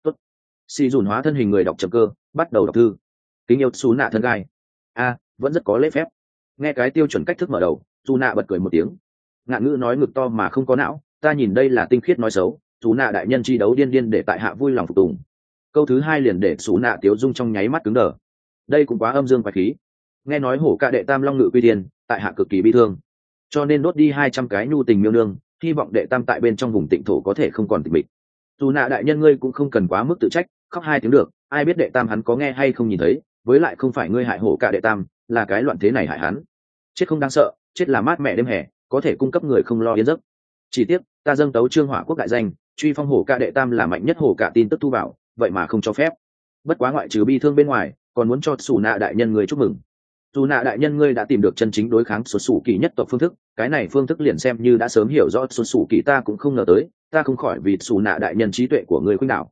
S1: Xì dùn hóa thân hình người đọc chậm cơ, bắt đầu đọc thư. Kính yêu Su nạ thân gai. A, vẫn rất có lễ phép. Nghe cái tiêu chuẩn cách thức mở đầu, Su nạ bật cười một tiếng. Ngạn ngữ nói ngực to mà không có não, ta nhìn đây là tinh khiết nói xấu. Su nạ đại nhân chi đấu điên điên để tại hạ vui lòng phục tùng. Câu thứ hai liền để Su nạ tiếu dung trong nháy mắt cứng đờ. Đây cũng quá âm dương quái khí. Nghe nói hổ ca đệ tam long ngự quy tiên, tại hạ cực kỳ bi thương, cho nên đốt đi hai trăm cái nhu tình miêu nương, hy vọng đệ tam tại bên trong vùng tịnh thổ có thể không còn tịch mịch. Su nạ đại nhân ngươi cũng không cần quá mức tự trách, khóc hai tiếng được, ai biết đệ tam hắn có nghe hay không nhìn thấy, với lại không phải ngươi hại hổ cả đệ tam, là cái loạn thế này hại hắn. Chết không đáng sợ, chết là mát mẻ đêm hè, có thể cung cấp người không lo yên giấc. Chỉ tiếc, ta dâng tấu trương hỏa quốc đại danh, truy phong hổ cả đệ tam là mạnh nhất hổ cả tin tức thu vào, vậy mà không cho phép. Bất quá ngoại trừ bi thương bên ngoài, còn muốn cho Sủ nạ đại nhân ngươi chúc mừng. Sủ nạ đại nhân ngươi đã tìm được chân chính đối kháng xuất sủ kỳ nhất tộc phương thức, cái này phương thức liền xem như đã sớm hiểu rõ xuất sủ kỳ ta cũng không ngờ tới, ta không khỏi vì Sủ nạ đại nhân trí tuệ của ngươi khuynh đảo.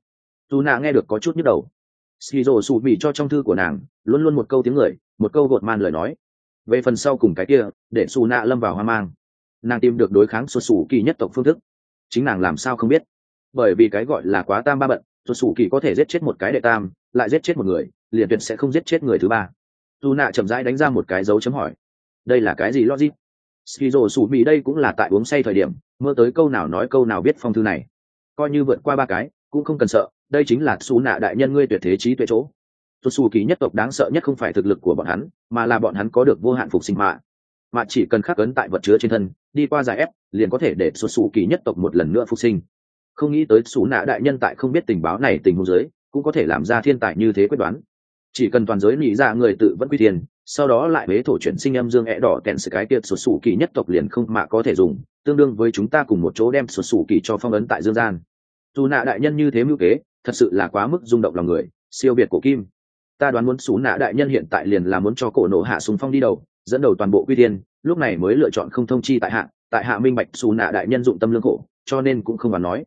S1: dù nạ nghe được có chút nhức đầu. Skizo sụ bị cho trong thư của nàng luôn luôn một câu tiếng người, một câu gột man lời nói. Về phần sau cùng cái kia, để xù nạ lâm vào hoang mang. Nàng tìm được đối kháng xuất xù kỳ nhất tộc phương thức, chính nàng làm sao không biết. Bởi vì cái gọi là quá tam ba bận, xuất xù kỳ có thể giết chết một cái đệ tam, lại giết chết một người, liền tuyệt sẽ không giết chết người thứ ba. Dù nạ chậm rãi đánh ra một cái dấu chấm hỏi. Đây là cái gì logic? Skizo sụ bị đây cũng là tại uống say thời điểm, mơ tới câu nào nói câu nào biết phong thư này. Coi như vượt qua ba cái, cũng không cần sợ, đây chính là xù nạ đại nhân ngươi tuyệt thế trí tuệ chỗ. Xuất xù kỳ nhất tộc đáng sợ nhất không phải thực lực của bọn hắn, mà là bọn hắn có được vô hạn phục sinh mạ. Mà chỉ cần khắc ấn tại vật chứa trên thân, đi qua giải ép, liền có thể để xuất xù kỳ nhất tộc một lần nữa phục sinh. Không nghĩ tới xù nạ đại nhân tại không biết tình báo này tình huống dưới, cũng có thể làm ra thiên tài như thế quyết đoán. Chỉ cần toàn giới nghĩ ra người tự vẫn quy tiền, sau đó lại bế thổ chuyển sinh âm dương ẻ đỏ kẹn sự cái tiệt xuất xù kỳ nhất tộc liền không mạ có thể dùng, tương đương với chúng ta cùng một chỗ đem xuất xù kỳ cho phong ấn tại dương gian. Dù nạ đại nhân như thế mưu kế, thật sự là quá mức rung động lòng người, siêu việt cổ kim. Ta đoán muốn xú nạ đại nhân hiện tại liền là muốn cho cổ nổ hạ súng phong đi đầu, dẫn đầu toàn bộ quy tiên, lúc này mới lựa chọn không thông chi tại hạ, tại hạ minh bạch xú nạ đại nhân dụng tâm lương khổ, cho nên cũng không bàn nói.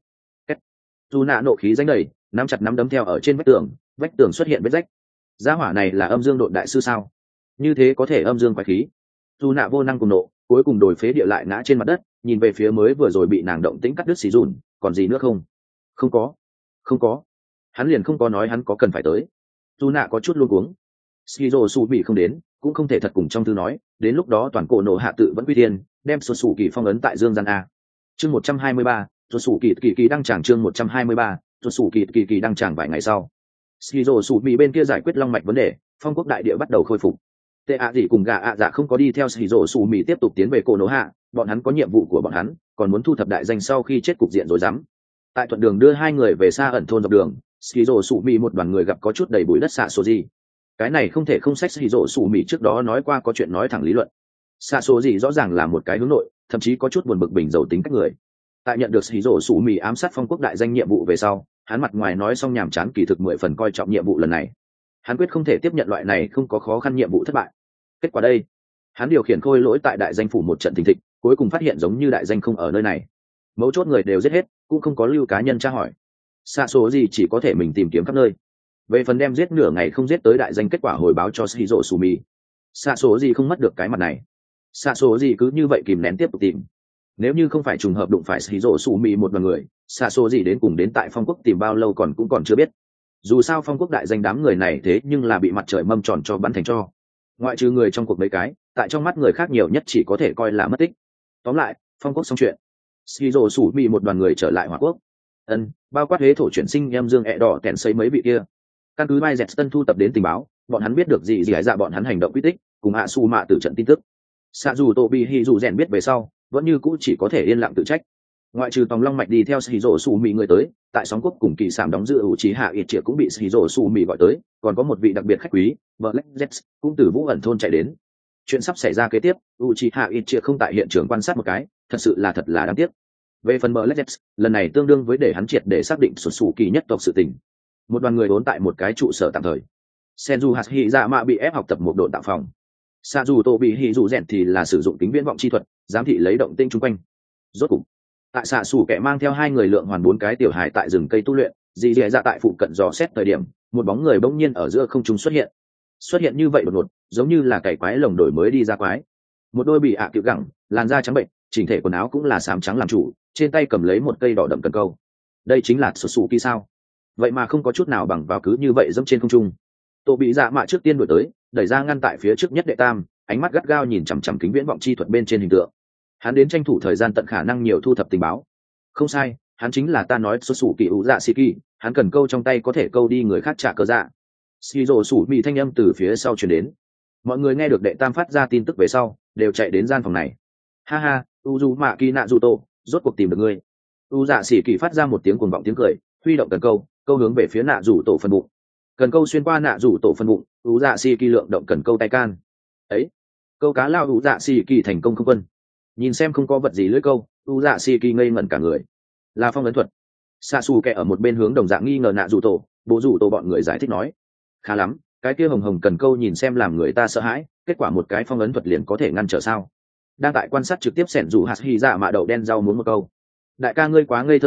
S1: Xú nạ nộ khí danh đầy, nắm chặt nắm đấm theo ở trên vách tường, vách tường xuất hiện vết rách. Gia hỏa này là âm dương độn đại sư sao? Như thế có thể âm dương quái khí. Xú nạ vô năng cùng nộ, cuối cùng đổi phế địa lại ngã trên mặt đất, nhìn về phía mới vừa rồi bị nàng động tĩnh cắt đứt xì dùn, còn gì nữa không? Không có, không có. Hắn liền không có nói hắn có cần phải tới. Dù nạ có chút luôn cuống. Skizo su bị không đến, cũng không thể thật cùng trong thư nói, đến lúc đó toàn cổ nổ hạ tự vẫn quy tiên, đem số sủ kỳ phong ấn tại dương gian a. Chương một trăm hai mươi ba, số sủ kỳ kỳ kỳ đăng tràng chương một trăm hai mươi ba, số sủ kỳ kỳ kỳ đăng tràng vài ngày sau. Skizo su bị bên kia giải quyết long mạch vấn đề, phong quốc đại địa bắt đầu khôi phục. Tệ ạ gì cùng gà ạ dạ không có đi theo Skizo su bị tiếp tục tiến về cổ nổ hạ, bọn hắn có nhiệm vụ của bọn hắn, còn muốn thu thập đại danh sau khi chết cục diện rồi dám. Tại thuận đường đưa hai người về xa ẩn thôn dọc đường, Skizo sụ mì một đoàn người gặp có chút đầy bụi đất xạ số gì. Cái này không thể không sách Skizo sụ mì trước đó nói qua có chuyện nói thẳng lý luận. Xạ số gì rõ ràng là một cái hướng nội, thậm chí có chút buồn bực bình dầu tính cách người. Tại nhận được Skizo sụ mì ám sát phong quốc đại danh nhiệm vụ về sau, hắn mặt ngoài nói xong nhàm chán kỳ thực mười phần coi trọng nhiệm vụ lần này. Hắn quyết không thể tiếp nhận loại này không có khó khăn nhiệm vụ thất bại. Kết quả đây, hắn điều khiển khôi lỗi tại đại danh phủ một trận thình thịch, cuối cùng phát hiện giống như đại danh không ở nơi này. Mấu chốt người đều giết hết, cũng không có lưu cá nhân tra hỏi. Xạ số gì chỉ có thể mình tìm kiếm khắp nơi. Về phần đem giết nửa ngày không giết tới đại danh kết quả hồi báo cho Shizuo Sumi, xạ số gì không mất được cái mặt này. Xạ số gì cứ như vậy kìm nén tiếp tục tìm. Nếu như không phải trùng hợp đụng phải Shizuo Sumi một đoàn người, xạ số gì đến cùng đến tại phong quốc tìm bao lâu còn cũng còn chưa biết. Dù sao phong quốc đại danh đám người này thế nhưng là bị mặt trời mâm tròn cho bắn thành cho. Ngoại trừ người trong cuộc mấy cái, tại trong mắt người khác nhiều nhất chỉ có thể coi là mất tích. Tóm lại, phong quốc xong chuyện. Skizo sủ bị một đoàn người trở lại Hỏa Quốc. Ân, bao quát huế thổ chuyển sinh em dương ẹ đỏ kèn xây mấy vị kia. Căn cứ Mai Dẹt Tân thu tập đến tình báo, bọn hắn biết được gì gì hải dạ bọn hắn hành động quy tích, cùng hạ su mạ từ trận tin tức. Sạ dù Tô Bị Hỉ dù rèn biết về sau, vẫn như cũ chỉ có thể yên lặng tự trách. Ngoại trừ tòng long mạch đi theo Skizo sủ mì người tới, tại sóng quốc cùng kỳ sảm đóng giữ ủ trí hạ ít triệu cũng bị Skizo sủ mì gọi tới, còn có một vị đặc biệt khách quý, Black Jets, cũng từ Vũ ẩn thôn chạy đến. Chuyện sắp xảy ra kế tiếp, Uchiha Itchia không tại hiện trường quan sát một cái, thật sự là thật là đáng tiếc. Về phần Black Jets, lần này tương đương với để hắn triệt để xác định xuất xù kỳ nhất tộc sự tình. Một đoàn người vốn tại một cái trụ sở tạm thời. Senju Hashirama bị ép học tập một độ tạo phòng. Sajuto bị hỉ dù rèn thì là sử dụng kính viễn vọng chi thuật, giám thị lấy động tĩnh chung quanh. Rốt cục, tại xạ xù kẻ mang theo hai người lượng hoàn bốn cái tiểu hài tại rừng cây tu luyện, dì dì dạ tại phụ cận dò xét thời điểm, một bóng người bỗng nhiên ở giữa không trung xuất hiện. Xuất hiện như vậy đột ngột, giống như là cày quái lồng đổi mới đi ra quái. Một đôi bị ạ à cựu gẳng, làn da trắng bệnh, chỉnh thể quần áo cũng là xám trắng làm chủ, trên tay cầm lấy một cây đỏ đậm cần câu. Đây chính là Suzuki sao? Vậy mà không có chút nào bằng vào cứ như vậy dẫm trên không trung. Tô bị dạ mạ trước tiên đuổi tới, đẩy ra ngăn tại phía trước nhất đệ tam, ánh mắt gắt gao nhìn chằm chằm kính viễn vọng chi thuật bên trên hình tượng. Hắn đến tranh thủ thời gian tận khả năng nhiều thu thập tình báo. Không sai, hắn chính là ta nói Suzuki Uza Shiki, hắn cần câu trong tay có thể câu đi người khác trả cơ dạ. Shizuo sủ mì thanh âm từ phía sau truyền đến. Mọi người nghe được đệ tam phát ra tin tức về sau, đều chạy đến gian phòng này. Ha ha, Uzumaki Naruto, rốt cuộc tìm được ngươi. Uza Shiki phát ra một tiếng cuồng vọng tiếng cười, huy động cần câu, câu hướng về phía nạ rủ tổ phần bụng. Cần câu xuyên qua nạ rủ tổ phần bụng, Uza Shiki lượng động cần câu tay can. Ấy, câu cá lao Uza Shiki thành công không quân. Nhìn xem không có vật gì lưỡi câu, Uza Shiki ngây ngẩn cả người. Là phong ấn thuật. Sasuke ở một bên hướng đồng dạng nghi ngờ nạ rủ tổ, bố rủ tổ bọn người giải thích nói. Khá lắm, cái kia hồng hồng cần câu nhìn xem làm người ta sợ hãi, kết quả một cái phong ấn thuật liền có thể ngăn trở sao? Đang tại quan sát trực tiếp xẻn rủ hạt hy dạ mạ đậu đen rau muốn một câu. Đại ca ngươi quá ngây thơ rồi,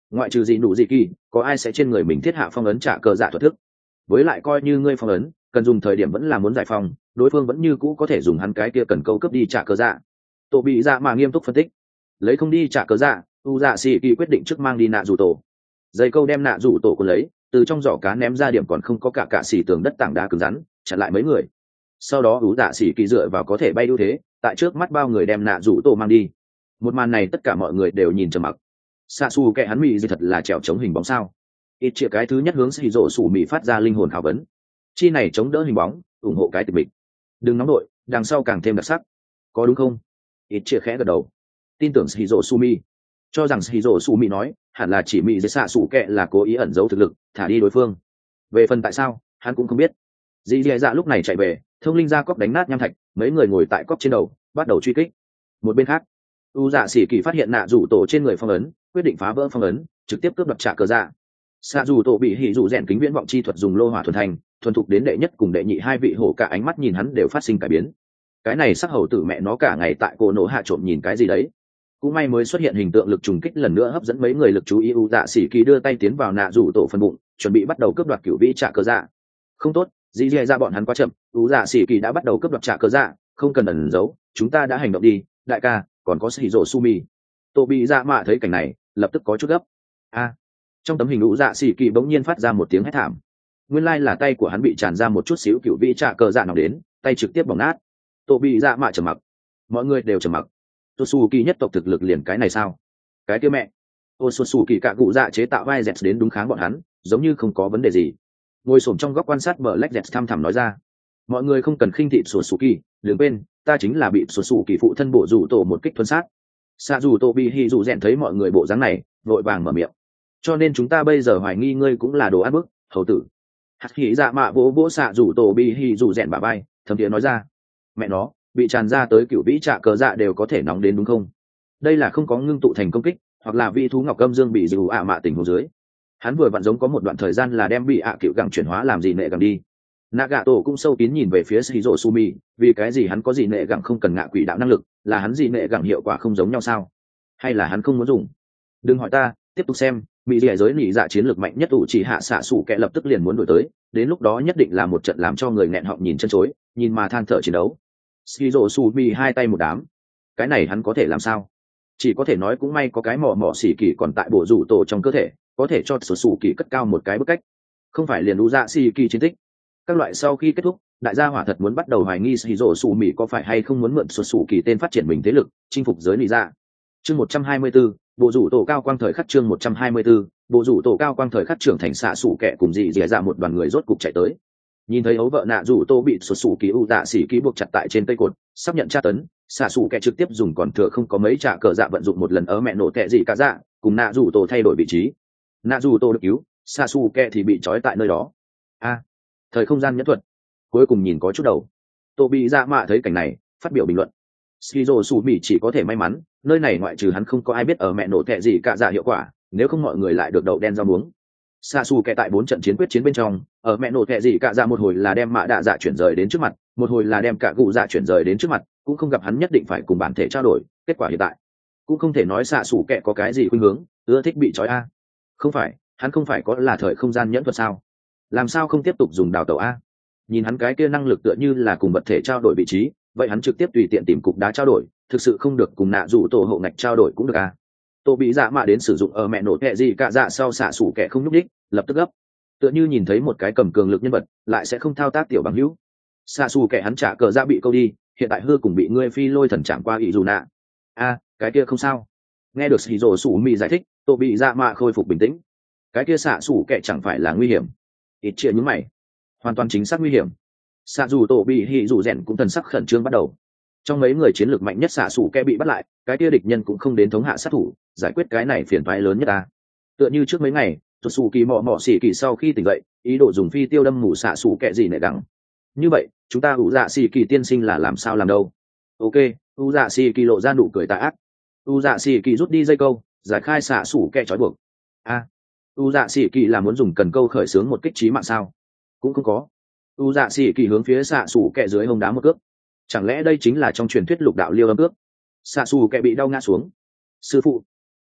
S1: ngoại trừ gì đủ gì kỳ, có ai sẽ trên người mình thiết hạ phong ấn trả cờ dạ thuật thức. Với lại coi như ngươi phong ấn cần dùng thời điểm vẫn là muốn giải phong, đối phương vẫn như cũ có thể dùng hắn cái kia cần câu cấp đi trả cờ dạ. Tổ bị dạ mà nghiêm túc phân tích, lấy không đi trả cờ dạ, u dạ xì kỳ quyết định trước mang đi nạ rủ tổ. Dây câu đem nạ rủ tổ của lấy từ trong giỏ cá ném ra điểm còn không có cả cả xì tường đất tảng đá cứng rắn, chặn lại mấy người. Sau đó u dạ xì kỳ dựa vào có thể bay ưu thế, tại trước mắt bao người đem nạ rủ tổ mang đi. Một màn này tất cả mọi người đều nhìn trầm mặc. Xạ xù kệ hắn mị gì thật là trèo chống hình bóng sao? Ít chia cái thứ nhất hướng xì rộ sủ mị phát ra linh hồn khảo vấn. Chi này chống đỡ hình bóng, ủng hộ cái tịch mịch. Đừng nóng đội, đằng sau càng thêm đặc sắc. Có đúng không? Ít chia khẽ gật đầu. Tin tưởng xì rộ su mi, cho rằng xì rộ su mi nói hẳn là chỉ mị dưới xạ xù kệ là cố ý ẩn giấu thực lực, thả đi đối phương. Về phần tại sao, hắn cũng không biết. Dì dì dạ lúc này chạy về, thông linh ra cóc đánh nát nham thạch, mấy người ngồi tại cóc trên đầu, bắt đầu truy kích. Một bên khác, u dạ xỉ kỳ phát hiện nạ rủ tổ trên người phong ấn, quyết định phá vỡ phong ấn, trực tiếp cướp đoạt trả cờ dạ. Xạ rủ tổ bị hỉ rủ rèn kính viễn vọng chi thuật dùng lô hỏa thuần thành, thuần thục đến đệ nhất cùng đệ nhị hai vị hổ cả ánh mắt nhìn hắn đều phát sinh cải biến. Cái này sắc hầu tử mẹ nó cả ngày tại cổ nổ hạ trộm nhìn cái gì đấy. Cũng may mới xuất hiện hình tượng lực trùng kích lần nữa hấp dẫn mấy người lực chú ý. U dạ xỉ kỳ đưa tay tiến vào nạ rủ tổ phần bụng, chuẩn bị bắt đầu cướp đoạt cửu vĩ trả cờ dạ. Không tốt, dì dì ra bọn hắn quá chậm. U dạ xỉ kỳ đã bắt đầu cướp đoạt trả cờ dạ, không cần ẩn giấu, chúng ta đã hành động đi, đại ca. Còn có xì rổ su mi. Tô bị dạ mạ thấy cảnh này lập tức có chút gấp. A, trong tấm hình lũ dạ xì kỳ bỗng nhiên phát ra một tiếng hét thảm. Nguyên lai là tay của hắn bị tràn ra một chút xíu cựu vị trạ cờ dạ nào đến, tay trực tiếp bỏng nát. Tô bị dạ mạ trầm mặc, mọi người đều trầm mặc. Tô su kỳ nhất tộc thực lực liền cái này sao? Cái kia mẹ, ô su su kỳ cả cụ dạ chế tạo vai dẹt đến đúng kháng bọn hắn, giống như không có vấn đề gì. Ngồi xổm trong góc quan sát bờ lách dẹt thăm thẳm nói ra, mọi người không cần khinh thị su su kỳ, đừng quên ta chính là bị su su kỳ phụ thân bộ rủ tổ một kích thuần sát. Xạ dù tổ bị hì dù rèn thấy mọi người bộ dáng này, vội vàng mở miệng, cho nên chúng ta bây giờ hoài nghi ngươi cũng là đồ ác bức, hầu tử. Hạt hỉ dạ mạ vỗ vỗ xạ dù tổ bị hì dù rèn bà bay, thầm thiện nói ra, mẹ nó bị tràn ra tới cựu vĩ trạ cờ dạ đều có thể nóng đến đúng không? Đây là không có ngưng tụ thành công kích, hoặc là vị thú ngọc âm dương bị dù ạ mạ tình hồ dưới. Hắn vừa vặn giống có một đoạn thời gian là đem bị ạ cựu gẳng chuyển hóa làm gì nệ gẳng đi. Nagato cũng sâu kín nhìn về phía Shiro Sumi, vì cái gì hắn có gì nệ gẳng không cần ngạ quỷ đạo năng lực, là hắn gì nệ gẳng hiệu quả không giống nhau sao? Hay là hắn không muốn dùng? Đừng hỏi ta, tiếp tục xem, mỹ địa giới nỉ dạ chiến lược mạnh nhất ủ chỉ hạ xạ sủ kẻ lập tức liền muốn đổi tới, đến lúc đó nhất định là một trận làm cho người nghẹn họng nhìn chân chối, nhìn mà than thở chiến đấu. Shiro Sumi hai tay một đám, cái này hắn có thể làm sao? Chỉ có thể nói cũng may có cái mỏ mỏ xỉ kỳ còn tại bộ rủ tổ trong cơ thể, có thể cho sủ sủ kỳ cất cao một cái bước cách, không phải liền u dạ xỉ kỳ chiến tích. Các loại sau khi kết thúc, đại gia hỏa thật muốn bắt đầu hoài nghi Shiro Sumi có phải hay không muốn mượn sủ sủ kỳ tên phát triển mình thế lực, chinh phục giới nỉ dạ. Chương một trăm hai mươi tư, bộ rủ tổ cao quang thời khắc chương một trăm hai mươi tư, bộ rủ tổ cao quang thời khắc trưởng thành xạ sủ kẻ cùng dị dẻ dạ một đoàn người rốt cục chạy tới. Nhìn thấy ấu vợ nạ rủ tô bị sủ sủ kỳ u dạ xỉ kỳ buộc chặt tại trên cây cột, sắp nhận tra tấn, xạ sủ kẻ trực tiếp dùng còn thừa không có mấy trả cờ dạ vận dụng một lần ở mẹ nổ tệ gì cả dạ, cùng nạ rủ tổ thay đổi vị trí. Nạ rủ tổ được cứu, xạ sủ kẻ thì bị trói tại nơi đó. A, thời không gian nhẫn thuật, cuối cùng nhìn có chút đầu. Tô bị dạ mạ thấy cảnh này, phát biểu bình luận. Skizo Su Mỹ chỉ có thể may mắn, nơi này ngoại trừ hắn không có ai biết ở mẹ nổ tệ gì cả dạ hiệu quả, nếu không mọi người lại được đậu đen rau muống. Sasu kẻ tại bốn trận chiến quyết chiến bên trong, ở mẹ nổ tệ gì cả dạ một hồi là đem mạ đạ dạ chuyển rời đến trước mặt, một hồi là đem cả cụ dạ chuyển rời đến trước mặt, cũng không gặp hắn nhất định phải cùng bản thể trao đổi. Kết quả hiện tại, cũng không thể nói Sasu kẻ có cái gì khuynh hướng, ưa thích bị trói a. Không phải, hắn không phải có là thời không gian nhẫn thuật sao? Làm sao không tiếp tục dùng đào tẩu a? Nhìn hắn cái kia năng lực tựa như là cùng vật thể trao đổi vị trí, vậy hắn trực tiếp tùy tiện tìm cục đá trao đổi, thực sự không được cùng nạ dụ tổ hậu ngạch trao đổi cũng được à. Tổ bị dạ mạ đến sử dụng ở mẹ nổ kẹ gì cả dạ sau xạ sủ kẻ không nhúc đích, lập tức gấp, tựa như nhìn thấy một cái cầm cường lực nhân vật lại sẽ không thao tác tiểu bằng hữu. Xạ sủ kẻ hắn trả cờ dạ bị câu đi, hiện tại hư cùng bị ngươi phi lôi thần chạm qua ỷ dù nạ. A, cái kia không sao. Nghe được Shiro Sủ Mị giải thích, tổ bị dạ mạ khôi phục bình tĩnh. Cái kia xạ sủ kẻ chẳng phải là nguy hiểm? Ít chia nhướng mày. Hoàn toàn chính xác nguy hiểm. Xạ dù tổ bị hỉ dù rèn cũng thần sắc khẩn trương bắt đầu. Trong mấy người chiến lược mạnh nhất xạ sủ kẻ bị bắt lại, cái kia địch nhân cũng không đến thống hạ sát thủ, giải quyết cái này phiền toái lớn nhất ta. Tựa như trước mấy ngày, tuột sủ kỳ mò mò xỉ kỳ sau khi tỉnh dậy, ý đồ dùng phi tiêu đâm mù xạ sủ kẻ gì nệ gắng. Như vậy, chúng ta ủ dạ xỉ kỳ tiên sinh là làm sao làm đâu? Ok, u dạ xỉ kỳ lộ ra nụ cười tà ác. U dạ xỉ kỳ rút đi dây câu, giải khai xạ sủ kẻ trói buộc. A, u dạ xỉ kỳ là muốn dùng cần câu khởi xướng một kích trí mạng sao? Cũng không có. U dạ xỉ kỳ hướng phía xạ sủ kẻ dưới hông đá một cước. Chẳng lẽ đây chính là trong truyền thuyết lục đạo liêu âm cước? Xạ sủ kẻ bị đau ngã xuống. Sư phụ,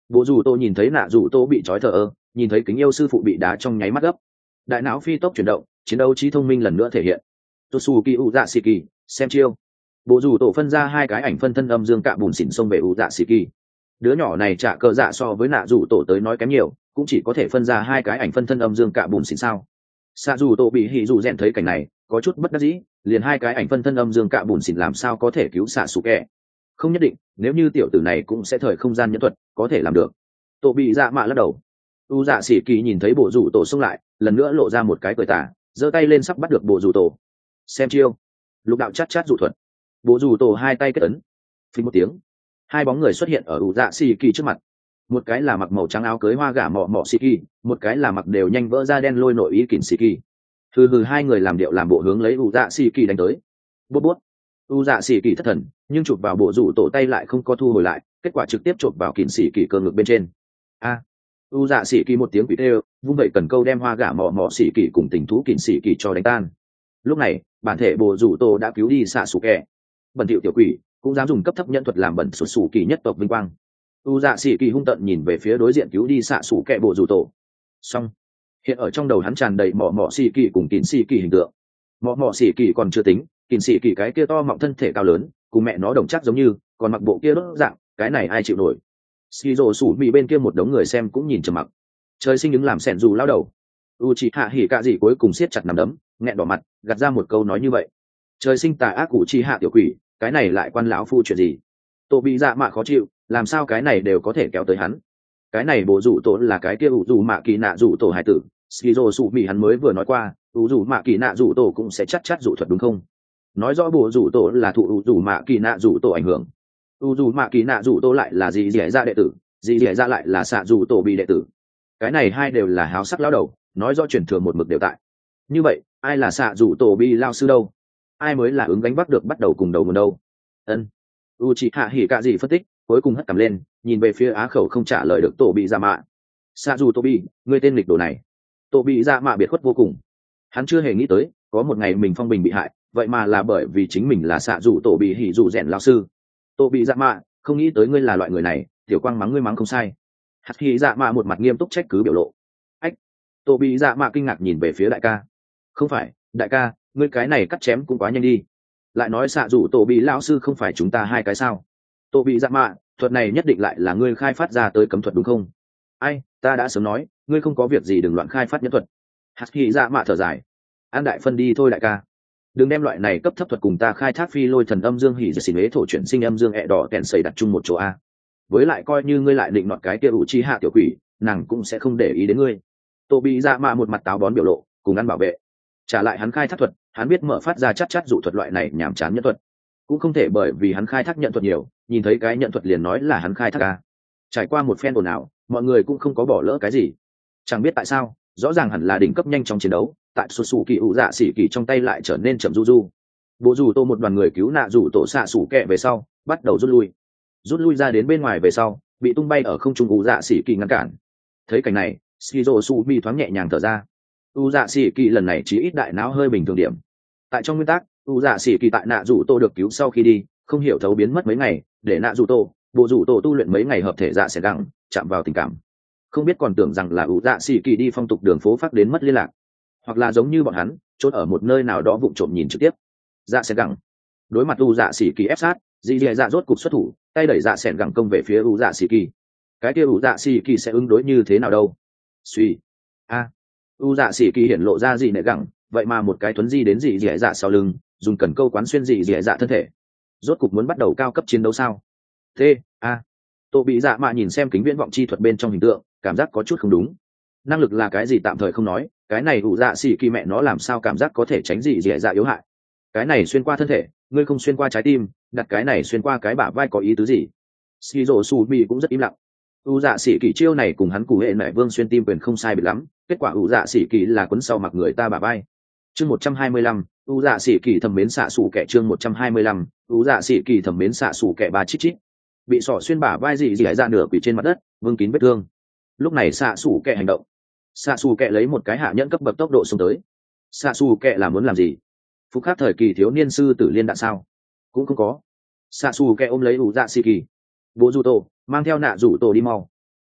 S1: Bộ dù tô nhìn thấy nạ dù tô bị trói thờ ơ, nhìn thấy kính yêu sư phụ bị đá trong nháy mắt gấp, đại não phi tốc chuyển động, chiến đấu trí thông minh lần nữa thể hiện. Totsuki Uzashiki, xem chiêu. Bộ dù tổ phân ra hai cái ảnh phân thân âm dương cạ bùn xỉn xông về Uzashiki. Đứa nhỏ này trả cờ dạ so với nạ dù tổ tới nói kém nhiều, cũng chỉ có thể phân ra hai cái ảnh phân thân âm dương cạ bùn xỉn sao. Xạ dù tổ bị hỉ dù rèn thấy cảnh này, có chút bất đắc dĩ, liền hai cái ảnh phân thân âm dương cạ bùn xỉn làm sao có thể cứu xạ sủ kẹ. Không nhất định, nếu như tiểu tử này cũng sẽ thời không gian nhẫn thuật, có thể làm được. Tổ bị dạ mạ lắc đầu. U dạ sĩ kỳ nhìn thấy bộ rủ tổ xông lại, lần nữa lộ ra một cái cười tả, giơ tay lên sắp bắt được bộ rủ tổ. Xem chiêu. Lục đạo chát chát dụ thuật. Bộ rủ tổ hai tay kết ấn. Phình một tiếng, hai bóng người xuất hiện ở U dạ sĩ kỳ trước mặt. Một cái là mặc màu trắng áo cưới hoa gả mọ mọ sĩ kỳ, một cái là mặc đều nhanh vỡ ra đen lôi nội ý kỉnh sĩ kỳ. Hừ hừ, hai người làm điệu làm bộ hướng lấy U dạ sĩ kỳ đánh tới. Bút bút. U dạ sĩ kỳ thất thần, nhưng chụp vào bộ rủ tổ tay lại không có thu hồi lại, kết quả trực tiếp chộp vào kỉnh sĩ kỳ cơ ngực bên trên. A. U dạ sĩ kỳ một tiếng quỷ tê, vung vậy cần câu đem hoa gả mọ mọ sĩ kỳ cùng tình thú kỉnh sĩ kỳ cho đánh tan. Lúc này bản thể bộ rủ tổ đã cứu đi xạ sủ kẹ. Bẩn thỉu tiểu quỷ cũng dám dùng cấp thấp nhân thuật làm bẩn sụt sủ kỳ nhất tộc vinh quang. U dạ sĩ kỳ hung tận nhìn về phía đối diện cứu đi xạ sủ kẹ bộ rủ tổ. Xong, hiện ở trong đầu hắn tràn đầy mọ mọ sĩ kỳ cùng kỉnh sĩ kỳ hình tượng. Mọ mọ sĩ kỳ còn chưa tính, kỉnh sĩ kỳ cái kia to mọng thân thể cao lớn, cùng mẹ nó đồng chắc giống như, còn mặc bộ kia đốt dạng, cái này ai chịu nổi. Skizo sủ mì bên kia một đống người xem cũng nhìn trầm mặc. Trời sinh đứng làm sẻn dù lao đầu. U chỉ hạ hỉ cạ gì cuối cùng siết chặt nắm đấm, nghẹn đỏ mặt, gạt ra một câu nói như vậy. Trời sinh tà ác cụ chi hạ tiểu quỷ, cái này lại quan lão phu chuyện gì? Tổ bị dạ mạ khó chịu, làm sao cái này đều có thể kéo tới hắn? Cái này bố rủ tổ là cái kia ủ rủ mạ kỳ nạ rủ tổ hải tử. Skizo sủ mì hắn mới vừa nói qua, ủ rủ mạ kỳ nạ rủ tổ cũng sẽ chắc chắc rủ thuật đúng không? Nói rõ bố rủ tổ là thụ ủ rủ mạ kỳ nạ rủ tổ ảnh hưởng. U dù mạ kỳ nạ dù tô lại là gì dẻ ra đệ tử, gì dẻ ra lại là xạ dù tổ bị đệ tử. Cái này hai đều là háo sắc lao đầu, nói rõ truyền thừa một mực đều tại. Như vậy ai là xạ dù tổ bị lao sư đâu? Ai mới là ứng gánh bắt được bắt đầu cùng đầu nguồn đâu? Ân. U chỉ hạ hỉ cạ gì phân tích, cuối cùng hất cằm lên, nhìn về phía á khẩu không trả lời được tổ bị dạ mạ. Xạ dù tổ bị, người tên lịch đồ này. Tổ bị dạ mạ biệt khuất vô cùng. Hắn chưa hề nghĩ tới có một ngày mình phong bình bị hại, vậy mà là bởi vì chính mình là xạ dù tổ bị hỉ dù rèn lao sư. Tô bị dạ mạ, không nghĩ tới ngươi là loại người này, tiểu quang mắng ngươi mắng không sai. Hạt hy dạ mạ một mặt nghiêm túc trách cứ biểu lộ. Ách. Tô bị dạ mạ kinh ngạc nhìn về phía đại ca. Không phải, đại ca, ngươi cái này cắt chém cũng quá nhanh đi. Lại nói xạ rủ tổ bị lão sư không phải chúng ta hai cái sao? Tô bị dạ mạ, thuật này nhất định lại là ngươi khai phát ra tới cấm thuật đúng không? Ai, ta đã sớm nói, ngươi không có việc gì đừng loạn khai phát nhân thuật. Hạt hy dạ mạ thở dài. An đại phân đi thôi đại ca, đừng đem loại này cấp thấp thuật cùng ta khai thác phi lôi thần âm dương hỉ giờ xin huế thổ chuyển sinh âm dương ẹ đỏ kèn sầy đặt chung một chỗ a. Với lại coi như ngươi lại định nọt cái kia ủ chi hạ tiểu quỷ, nàng cũng sẽ không để ý đến ngươi. Tô bị dạ mạ một mặt táo bón biểu lộ, cùng ăn bảo vệ. Trả lại hắn khai thác thuật, hắn biết mở phát ra chắc chắc dụ thuật loại này nhảm chán nhận thuật, cũng không thể bởi vì hắn khai thác nhận thuật nhiều, nhìn thấy cái nhận thuật liền nói là hắn khai thác a. Trải qua một phen ồn ào, mọi người cũng không có bỏ lỡ cái gì. Chẳng biết tại sao, rõ ràng hẳn là đỉnh cấp nhanh trong chiến đấu, tại xuất xù kỳ ủ dạ xỉ kỳ trong tay lại trở nên chậm du du. Bộ dù tô một đoàn người cứu nạ rủ tổ xạ sủ kẹ về sau, bắt đầu rút lui. Rút lui ra đến bên ngoài về sau, bị tung bay ở không trung ủ dạ xỉ kỳ ngăn cản. Thấy cảnh này, Skizo su mi thoáng nhẹ nhàng thở ra. U dạ xỉ kỳ lần này chỉ ít đại não hơi bình thường điểm. Tại trong nguyên tắc, u dạ xỉ kỳ tại nạ rủ tô được cứu sau khi đi, không hiểu thấu biến mất mấy ngày, để nạ rủ tô, bộ rủ tổ tu luyện mấy ngày hợp thể dạ sẽ gắng, chạm vào tình cảm. Không biết còn tưởng rằng là u dạ xỉ kỳ đi phong tục đường phố phát đến mất liên lạc, hoặc là giống như bọn hắn trốn ở một nơi nào đó vụng trộm nhìn trực tiếp. Dạ sẽ gắng đối mặt u dạ xỉ kỳ ép sát, dì dì dạ rốt cục xuất thủ, tay đẩy dạ sẻn gẳng công về phía u dạ xỉ kỳ. Cái kia u dạ xỉ kỳ sẽ ứng đối như thế nào đâu? Suy a u dạ xỉ kỳ hiển lộ ra gì nệ gẳng, vậy mà một cái thuấn di đến dì dì dạ sau lưng, dùng cần câu quán xuyên dì dì dạ thân thể. Rốt cục muốn bắt đầu cao cấp chiến đấu sao? T a Tô bị dạ mạ nhìn xem kính viễn vọng chi thuật bên trong hình tượng, cảm giác có chút không đúng. Năng lực là cái gì tạm thời không nói, cái này u dạ xỉ kỳ mẹ nó làm sao cảm giác có thể tránh dì dì dạ yếu hại. Cái này xuyên qua thân thể, ngươi không xuyên qua trái tim, đặt cái này xuyên qua cái bả vai có ý tứ gì? Skizo Subi cũng rất im lặng. U dạ sĩ kỳ chiêu này cùng hắn cụ hệ nại vương xuyên tim quyền không sai biệt lắm, kết quả u dạ sĩ kỳ là quấn sau mặc người ta bả vai. Chương một trăm hai mươi lăm, u dạ sĩ kỳ thầm mến xạ sủ kẻ. Chương một trăm hai mươi lăm, u dạ sĩ kỳ thầm mến xạ sủ kẻ ba chít chít. Bị sỏ xuyên bả vai gì gì ra nửa quỷ trên mặt đất, vương kín vết thương. Lúc này xạ sủ kẻ hành động. Xạ sủ kẻ lấy một cái hạ nhẫn cấp bậc tốc độ xông tới. Xạ sủ kẻ là muốn làm gì? Phục khắc thời kỳ thiếu niên sư tử liên đạn sao? Cũng không có. Xạ sủ kẻ ôm lấy u dạ sĩ kỳ. Bố rủ tổ mang theo nạ rủ tổ đi mau.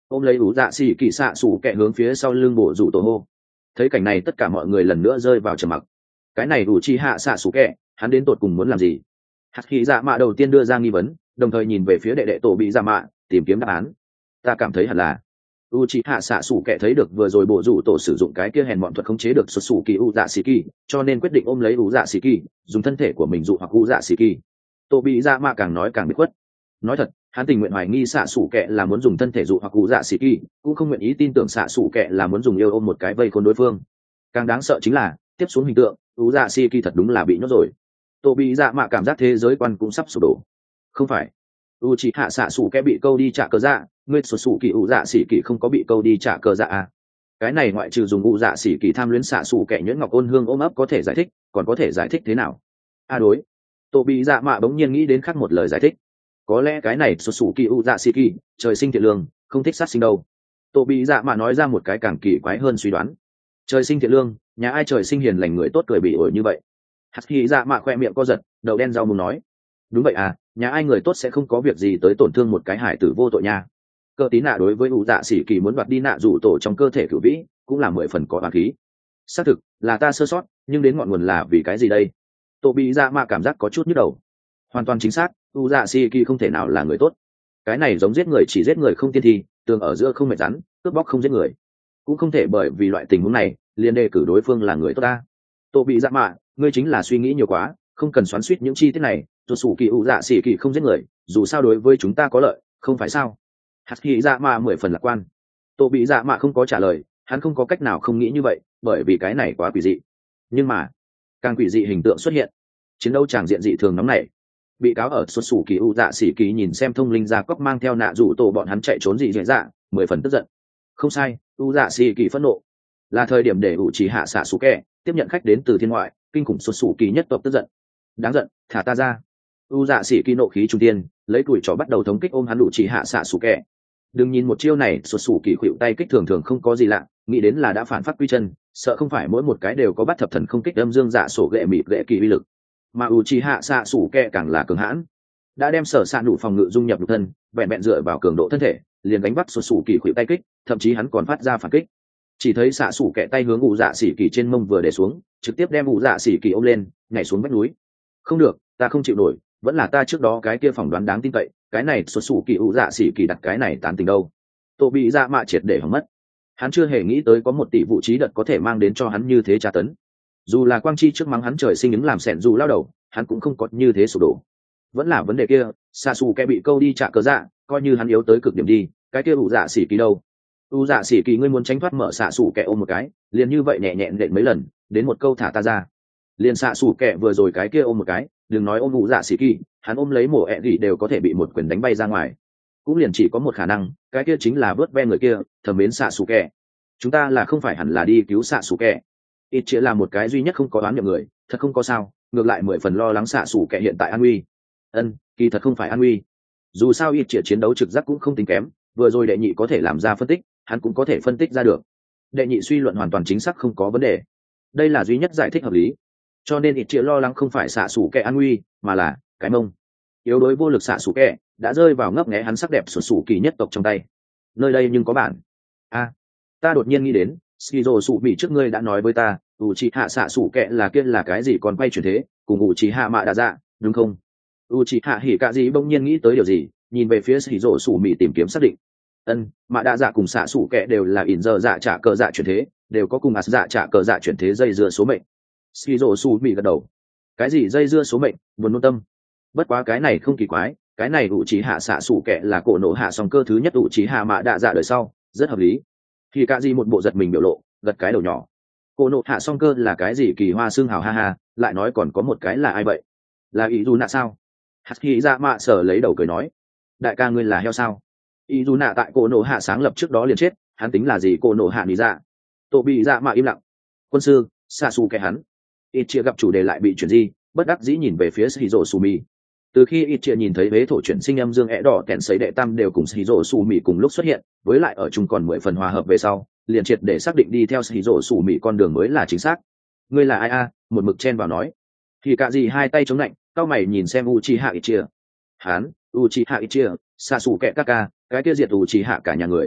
S1: ôm lấy ủ dạ xỉ kỳ xạ xủ kẹ hướng phía sau lưng bổ rủ tổ hô. Thấy cảnh này tất cả mọi người lần nữa rơi vào trầm mặc. Cái này ủ chi hạ xạ xủ kẹ, hắn đến tột cùng muốn làm gì? Hạt khí dạ mạ đầu tiên đưa ra nghi vấn, đồng thời nhìn về phía đệ đệ tổ bị dạ mạ tìm kiếm đáp án. Ta cảm thấy hẳn là u chi hạ xạ xủ kẹ thấy được vừa rồi bộ rủ tổ sử dụng cái kia hèn bọn thuật khống chế được xuất xù kỳ u dạ xì kỳ, cho nên quyết định ôm lấy u dạ xì kỳ, dùng thân thể của mình dụ hoặc u dạ xì kỳ. Tổ bị dạ mạ càng nói càng bị khuất. Nói thật, hắn tình nguyện hoài nghi xạ xủ kẹ là muốn dùng thân thể dụ hoặc u dạ xì kỳ, cũng không nguyện ý tin tưởng xạ xủ kẹ là muốn dùng yêu ôm một cái vây khốn đối phương. Càng đáng sợ chính là tiếp xuống hình tượng u dạ xì kỳ thật đúng là bị nhốt rồi. Tổ bị dạ mạ cảm giác thế giới quan cũng sắp sụp đổ. Không phải, u chỉ hạ xạ xủ kẽ bị câu đi trả cờ dạ, ngươi xuất xù kỳ u dạ xỉ kỳ không có bị câu đi trả cờ dạ à? Cái này ngoại trừ dùng u dạ xỉ kỳ tham luyến xạ xủ kẻ nhuyễn ngọc ôn hương ôm ấp có thể giải thích, còn có thể giải thích thế nào? A à đối, tổ bị dạ mạ bỗng nhiên nghĩ đến khác một lời giải thích. Có lẽ cái này xuất xù kỳ u dạ xỉ kỳ trời sinh thiện lương, không thích sát sinh đâu. Tổ bị dạ mạ nói ra một cái càng kỳ quái hơn suy đoán. Trời sinh thiện lương, nhà ai trời sinh hiền lành người tốt cười bị ổi như vậy? Hạt khí dạ mạ khoe miệng co giật, đầu đen rau mùng nói. Đúng vậy à, nhà ai người tốt sẽ không có việc gì tới tổn thương một cái hải tử vô tội nha. Cơ tí nạ đối với u dạ xỉ kỳ muốn đoạt đi nạ rủ tổ trong cơ thể cửu vĩ cũng là mười phần có oán khí. Xác thực là ta sơ sót, nhưng đến ngọn nguồn là vì cái gì đây? Tổ bị dạ mạ cảm giác có chút nhức đầu. Hoàn toàn chính xác, u dạ xỉ kỳ không thể nào là người tốt. Cái này giống giết người chỉ giết người không tiên thi, tường ở giữa không mệt rắn, cướp bóc không giết người. Cũng không thể bởi vì loại tình huống này liền đề cử đối phương là người tốt ta. Tổ bị dạ mạ, ngươi chính là suy nghĩ nhiều quá, không cần xoắn suýt những chi tiết này. Dù sủ kỳ ủ dạ xỉ kỳ không giết người, dù sao đối với chúng ta có lợi, không phải sao? Hạt kỳ dạ mạ mười phần lạc quan. Tổ bị dạ mạ không có trả lời, hắn không có cách nào không nghĩ như vậy, bởi vì cái này quá quỷ dị. Nhưng mà càng quỷ dị hình tượng xuất hiện, chiến đấu tràng diện dị thường nóng nảy. Bị cáo ở xuất sủ kỳ ủ dạ xỉ kỳ nhìn xem thông linh gia cốc mang theo nạ rủ tổ bọn hắn chạy trốn dị dễ dạ, mười phần tức giận. Không sai, ủ dạ xỉ kỳ phẫn nộ, là thời điểm để ủ chỉ hạ xạ sủ kẹ tiếp nhận khách đến từ thiên ngoại, kinh khủng xuất sủ kỳ nhất tộc tức giận. Đáng giận, thả ta ra. U dạ xỉ kỳ nộ khí trung tiên, lấy tuổi trò bắt đầu thống kích ôm hắn đủ chỉ hạ xạ sủ kẹ. Đừng nhìn một chiêu này xuất sủ kỳ khuỵu tay kích thường thường không có gì lạ, nghĩ đến là đã phản phát quy chân, sợ không phải mỗi một cái đều có bắt thập thần không kích âm dương dạ sổ gệ mịt gệ kỳ uy lực, mà u chỉ hạ xạ sủ kẹ càng là cường hãn, đã đem sở sạn đủ phòng ngự dung nhập lục thân, vẹn vẹn dựa vào cường độ thân thể liền đánh bắt xuất sủ kỳ khuỵu tay kích, thậm chí hắn còn phát ra phản kích. Chỉ thấy xạ sủ kẹ tay hướng u dạ xỉ kỳ trên mông vừa để xuống, trực tiếp đem u dạ xỉ kỳ ôm lên, nhảy xuống vách núi. Không được, ta không chịu nổi, vẫn là ta trước đó cái kia phỏng đoán đáng tin cậy, cái này xuất xù kỳ ủ dạ xỉ kỳ đặt cái này tán tình đâu. Tổ bị dạ mạ triệt để hỏng mất. Hắn chưa hề nghĩ tới có một tỷ vũ trí đợt có thể mang đến cho hắn như thế tra tấn. Dù là quang chi trước mắng hắn trời sinh ứng làm sẻn dù lao đầu, hắn cũng không có như thế sụp đổ. Vẫn là vấn đề kia, xa xù kẻ bị câu đi trả cờ dạ, coi như hắn yếu tới cực điểm đi, cái kia ủ dạ xỉ kỳ đâu. U dạ xỉ kỳ ngươi muốn tránh thoát mở xạ xù kẻ ôm một cái, liền như vậy nhẹ nhẹn đệm mấy lần, đến một câu thả ta ra. Liền xạ xù kẻ vừa rồi cái kia ôm một cái, đừng nói ôm ủ dạ xỉ kỳ, hắn ôm lấy mổ ẹ gỉ đều có thể bị một quyền đánh bay ra ngoài. Cũng liền chỉ có một khả năng, cái kia chính là vớt ve người kia, thầm mến xạ xù kẻ. Chúng ta là không phải hẳn là đi cứu xạ xù kẻ. Ít chỉ là một cái duy nhất không có đoán nhầm người, thật không có sao, ngược lại mười phần lo lắng xạ xù kẻ hiện tại an nguy. Ân, kỳ thật không phải an nguy. Dù sao ít chỉ chiến đấu trực giác cũng không tính kém, vừa rồi đệ nhị có thể làm ra phân tích, hắn cũng có thể phân tích ra được. Đệ nhị suy luận hoàn toàn chính xác, không có vấn đề. Đây là duy nhất giải thích hợp lý. Cho nên ít chỉ lo lắng không phải xạ xù kẻ an nguy, mà là cái mông. Yếu đối vô lực xạ xù kẻ đã rơi vào ngấp nghé hắn sắc đẹp sụt sù kỳ nhất tộc trong tay. Nơi đây nhưng có bản. A, à, ta đột nhiên nghĩ đến, Skizo sụ bị trước ngươi đã nói với ta, ủ trì hạ xạ xù kẻ là kia là cái gì còn quay chuyển thế, cùng ủ trì hạ mạ đa dạ, đúng không? ủ trì hạ hỉ cạ gì bỗng nhiên nghĩ tới điều gì, nhìn về phía Skizo sụ mị tìm kiếm xác định. Ân, mạ đa dạ cùng xạ xù kẻ đều là ỉn giờ dạ trả cờ dạ chuyển thế, đều có cùng ạt dạ trả cờ dạ chuyển thế dây dưa số mệnh. Skizo sụ mị gật đầu. Cái gì dây dưa số mệnh, buồn nôn tâm. Bất quá cái này không kỳ quái, cái này ủ trí hạ xạ sủ kẻ là cổ nổ hạ song cơ thứ nhất ủ trí hạ mạ đạ dạ đời sau, rất hợp lý. Thì cả gì một bộ giật mình biểu lộ, gật cái đầu nhỏ. Cổ nổ hạ song cơ là cái gì kỳ hoa xương hào ha ha, lại nói còn có một cái là ai vậy? Là ý dù nạ sao? Hạt khí dạ mạ sở lấy đầu cười nói, đại ca ngươi là heo sao? Ý dù nạ tại cổ nổ hạ sáng lập trước đó liền chết, hắn tính là gì cổ nổ hạ nỉ dạ? Tổ bị dạ mạ im lặng. Quân sư, xạ xù kẻ hắn. Ít chia gặp chủ đề lại bị chuyển di, bất đắc dĩ nhìn về phía Shizuo Sumi. Từ khi ít chia nhìn thấy vế thổ chuyển sinh âm dương ẻ đỏ kẹn sấy đệ tam đều cùng Shizuo Sumi cùng lúc xuất hiện, với lại ở chung còn mười phần hòa hợp về sau, liền triệt để xác định đi theo Shizuo Sumi con đường mới là chính xác. Ngươi là ai a? Một mực chen vào nói. Thì cả gì hai tay chống lạnh, cao mày nhìn xem Uchiha Itachi. Hán, Uchiha Itachi, Sasuke Kaka, cái kia diệt Uchiha cả nhà người.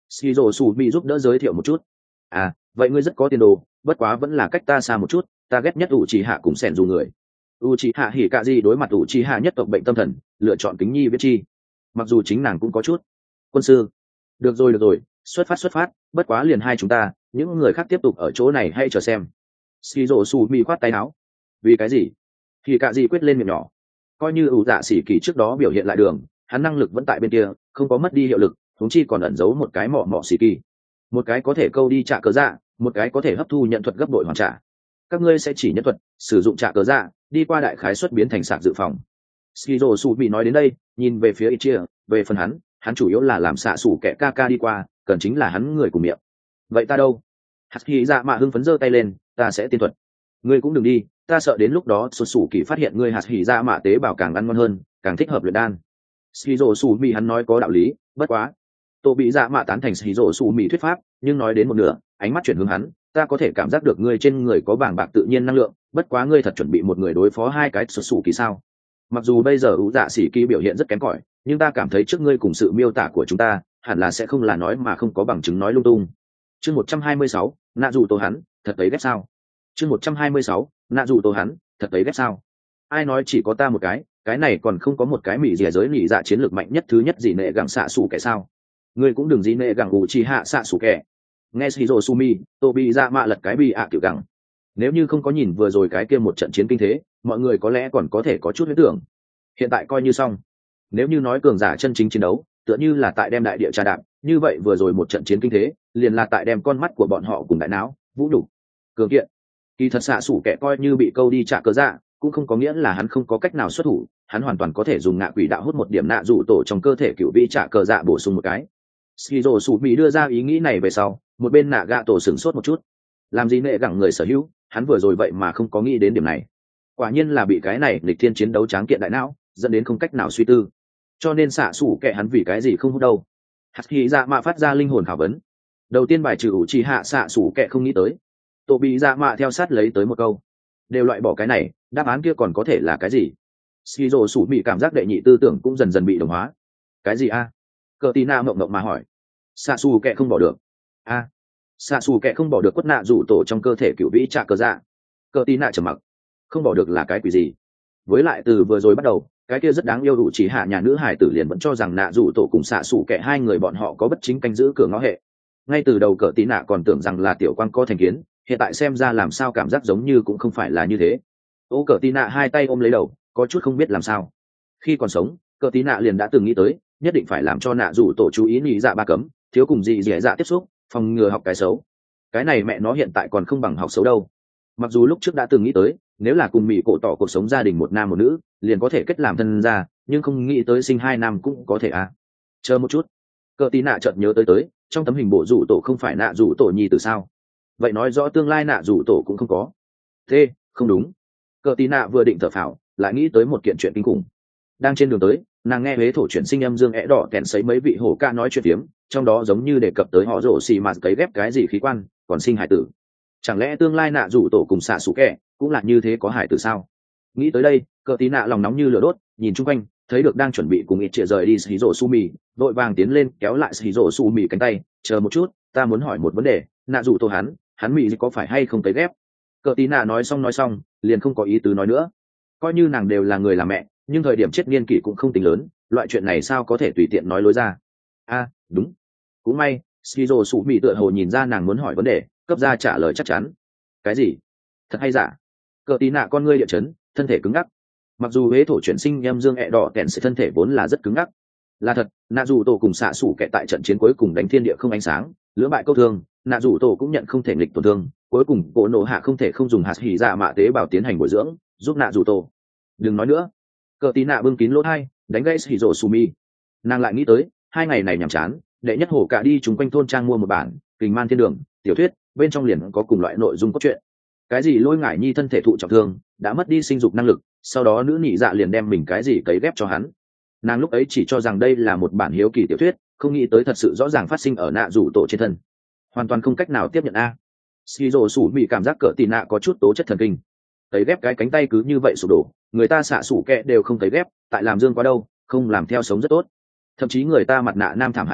S1: skizo su bị giúp đỡ giới thiệu một chút. À vậy ngươi rất có tiền đồ, bất quá vẫn là cách ta xa một chút, ta ghét nhất ủ trì hạ cùng sẻn dù người. U trì hạ hỉ cạ gì đối mặt ủ trì hạ nhất tộc bệnh tâm thần, lựa chọn kính nhi viết chi, mặc dù chính nàng cũng có chút. Quân sư, được rồi được rồi, xuất phát xuất phát, bất quá liền hai chúng ta, những người khác tiếp tục ở chỗ này hay chờ xem. Skizo su bị khoát tay áo. Vì cái gì? Hỉ cạ gì quyết lên miệng nhỏ. Coi như ủ dạ xỉ kỳ trước đó biểu hiện lại đường, hắn năng lực vẫn tại bên kia, không có mất đi hiệu lực, thúng chi còn ẩn giấu một cái mỏ mỏ xỉ kỳ, một cái có thể câu đi trả cớ dạ, một cái có thể hấp thu nhận thuật gấp bội hoàn trả. Các ngươi sẽ chỉ nhận thuật, sử dụng trả cớ dạ, đi qua đại khái xuất biến thành sạc dự phòng. Skizo su bị nói đến đây, nhìn về phía Ichia, về phần hắn, hắn chủ yếu là làm xạ sủ kẻ ca ca đi qua, cần chính là hắn người cùng miệng. Vậy ta đâu? Hạt khí dạ mạ hưng phấn giơ tay lên, ta sẽ tiên thuật. Ngươi cũng đừng đi, ta sợ đến lúc đó xuất sủ kỳ phát hiện ngươi hạt hỉ dạ mạ tế bào càng ăn ngon hơn, càng thích hợp luyện đan. Skizo su bị hắn nói có đạo lý, bất quá tô bị dạ mạ tán thành Skizo su bị thuyết pháp, nhưng nói đến một nửa, ánh mắt chuyển hướng hắn, ta có thể cảm giác được ngươi trên người có bảng bạc tự nhiên năng lượng, bất quá ngươi thật chuẩn bị một người đối phó hai cái xuất sủ kỳ sao? Mặc dù bây giờ ủ dạ xỉ kỳ biểu hiện rất kém cỏi, nhưng ta cảm thấy trước ngươi cùng sự miêu tả của chúng ta hẳn là sẽ không là nói mà không có bằng chứng nói lung tung. Chương một trăm hai mươi sáu, nạ dù tô hắn thật thấy ghét sao? Chương một trăm hai mươi sáu, nạ dù tô hắn thật thấy ghét sao? Ai nói chỉ có ta một cái, cái này còn không có một cái mỹ rìa giới nỉ dạ chiến lược mạnh nhất thứ nhất gì nệ gặng xạ xù kẻ sao? Ngươi cũng đừng gì nệ gặng ủ chi hạ xạ xù kẻ. Nghe Shiro Sumi, tô bị dạ mạ lật cái bị ạ kiểu gặng. Nếu như không có nhìn vừa rồi cái kia một trận chiến kinh thế, mọi người có lẽ còn có thể có chút huyết tưởng. Hiện tại coi như xong. Nếu như nói cường giả chân chính chiến đấu, tựa như là tại đem đại địa trà đạp, như vậy vừa rồi một trận chiến kinh thế, liền là tại đem con mắt của bọn họ cùng đại não vũ đủ cường kiện. Kỳ thật xạ sủ kẻ coi như bị câu đi trả cớ dạ, cũng không có nghĩa là hắn không có cách nào xuất thủ, hắn hoàn toàn có thể dùng ngạ quỷ đạo hút một điểm nạ dụ tổ trong cơ thể cựu vị trả cờ dạ bổ sung một cái. Skizo sủ mỹ đưa ra ý nghĩ này về sau, một bên nạ gạ tổ sửng sốt một chút. Làm gì nệ gẳng người sở hữu, hắn vừa rồi vậy mà không có nghĩ đến điểm này. Quả nhiên là bị cái này lịch thiên chiến đấu tráng kiện đại não dẫn đến không cách nào suy tư, cho nên xạ xủ kẻ hắn vì cái gì không hút đâu. Hạt khí dạ mạ phát ra linh hồn khảo vấn. Đầu tiên bài trừ ủ trì hạ xạ xủ kẻ không nghĩ tới, tổ bị dạ mạ theo sát lấy tới một câu, đều loại bỏ cái này, đáp án kia còn có thể là cái gì? Skizo sủ bị cảm giác đệ nhị tư tưởng cũng dần dần bị đồng hóa. Cái gì a? Cờ tí nạ mộng mộng mà hỏi. Xạ xù kẻ không bỏ được. A, à, xạ xù kẻ không bỏ được quất nạ rủ tổ trong cơ thể cựu vĩ trạ cờ dạ. Cờ tí nạ trầm mặc. Không bỏ được là cái quỷ gì? Với lại từ vừa rồi bắt đầu, cái kia rất đáng yêu đủ chỉ hạ nhà nữ hải tử liền vẫn cho rằng nạ rủ tổ cùng xạ xù kẻ hai người bọn họ có bất chính canh giữ cửa ngõ hệ. Ngay từ đầu cờ tí nạ còn tưởng rằng là tiểu quan có thành kiến, hiện tại xem ra làm sao cảm giác giống như cũng không phải là như thế. Ô cờ tí nạ hai tay ôm lấy đầu, có chút không biết làm sao. Khi còn sống, cờ tí nạ liền đã từng nghĩ tới, nhất định phải làm cho nạ rủ tổ chú ý nhị dạ ba cấm, thiếu cùng dị dẻ dạ tiếp xúc, phòng ngừa học cái xấu. Cái này mẹ nó hiện tại còn không bằng học xấu đâu. Mặc dù lúc trước đã từng nghĩ tới, nếu là cùng mỹ cổ tỏ cuộc sống gia đình một nam một nữ, liền có thể kết làm thân ra, nhưng không nghĩ tới sinh hai nam cũng có thể à. Chờ một chút, cờ tí nạ chợt nhớ tới tới, trong tấm hình bộ rủ tổ không phải nạ rủ tổ nhi từ sao? Vậy nói rõ tương lai nạ rủ tổ cũng không có. Thế, không đúng. Cờ tí nạ vừa định thở phào, lại nghĩ tới một kiện chuyện kinh khủng. Đang trên đường tới, nàng nghe huế thổ chuyển sinh âm dương ẽ đỏ kèn sấy mấy vị hổ ca nói chuyện tiếm, trong đó giống như đề cập tới họ rổ xì mà cấy ghép cái gì khí quan, còn sinh hải tử. Chẳng lẽ tương lai nạ rủ tổ cùng xạ xù kẹ cũng là như thế có hải tử sao? Nghĩ tới đây, cờ tí nạ lòng nóng như lửa đốt, nhìn chung quanh, thấy được đang chuẩn bị cùng ít trịa rời đi xì rổ su mì, vội vàng tiến lên kéo lại xì rổ su mì cánh tay, chờ một chút, ta muốn hỏi một vấn đề, nạ rủ tổ hắn, hắn mì có phải hay không cấy ghép? Cờ tí nạ nói xong nói xong, liền không có ý tứ nói nữa. Coi như nàng đều là người làm mẹ, nhưng thời điểm chết niên kỷ cũng không tính lớn, loại chuyện này sao có thể tùy tiện nói lối ra. A, à, đúng, cũng may Skizo sủ mị tựa hồ nhìn ra nàng muốn hỏi vấn đề, cấp ra trả lời chắc chắn. Cái gì? Thật hay giả? Cờ tí nạ con ngươi địa chấn, thân thể cứng ngắc. Mặc dù huế thổ chuyển sinh em dương ẹ đỏ kèn sự thân thể vốn là rất cứng ngắc, là thật. Nạ dù tổ cùng xạ sủ kẹ tại trận chiến cuối cùng đánh thiên địa không ánh sáng, lưỡng bại câu thương, nạ dù tổ cũng nhận không thể nghịch tổn thương, cuối cùng cổ nổ hạ không thể không dùng hạt hỉ dạ mạ tế bào tiến hành bồi dưỡng, giúp nạ dù tổ. Đừng nói nữa. Cờ tí nạ bưng kín lỗ hai, đánh gãy Shiro Sumi. Nàng lại nghĩ tới hai ngày này nhàm chán, đệ nhất hổ cả đi chúng quanh thôn trang mua một bản kình man thiên đường tiểu thuyết, bên trong liền có cùng loại nội dung cốt truyện. Cái gì lôi ngải nhi thân thể thụ trọng thương, đã mất đi sinh dục năng lực, sau đó nữ nhị dạ liền đem mình cái gì cấy ghép cho hắn. Nàng lúc ấy chỉ cho rằng đây là một bản hiếu kỳ tiểu thuyết, không nghĩ tới thật sự rõ ràng phát sinh ở nạ rủ tổ trên thân, hoàn toàn không cách nào tiếp nhận a. Shiro Sumi cảm giác cỡ tì nạ có chút tố chất thần kinh, cấy ghép cái cánh tay cứ như vậy sụp đổ, người ta xạ sủ kẹ đều không cấy ghép, tại làm dương quá đâu, không làm theo sống rất tốt. Thậm chí người ta mặt nạ nam thảm hại hơn,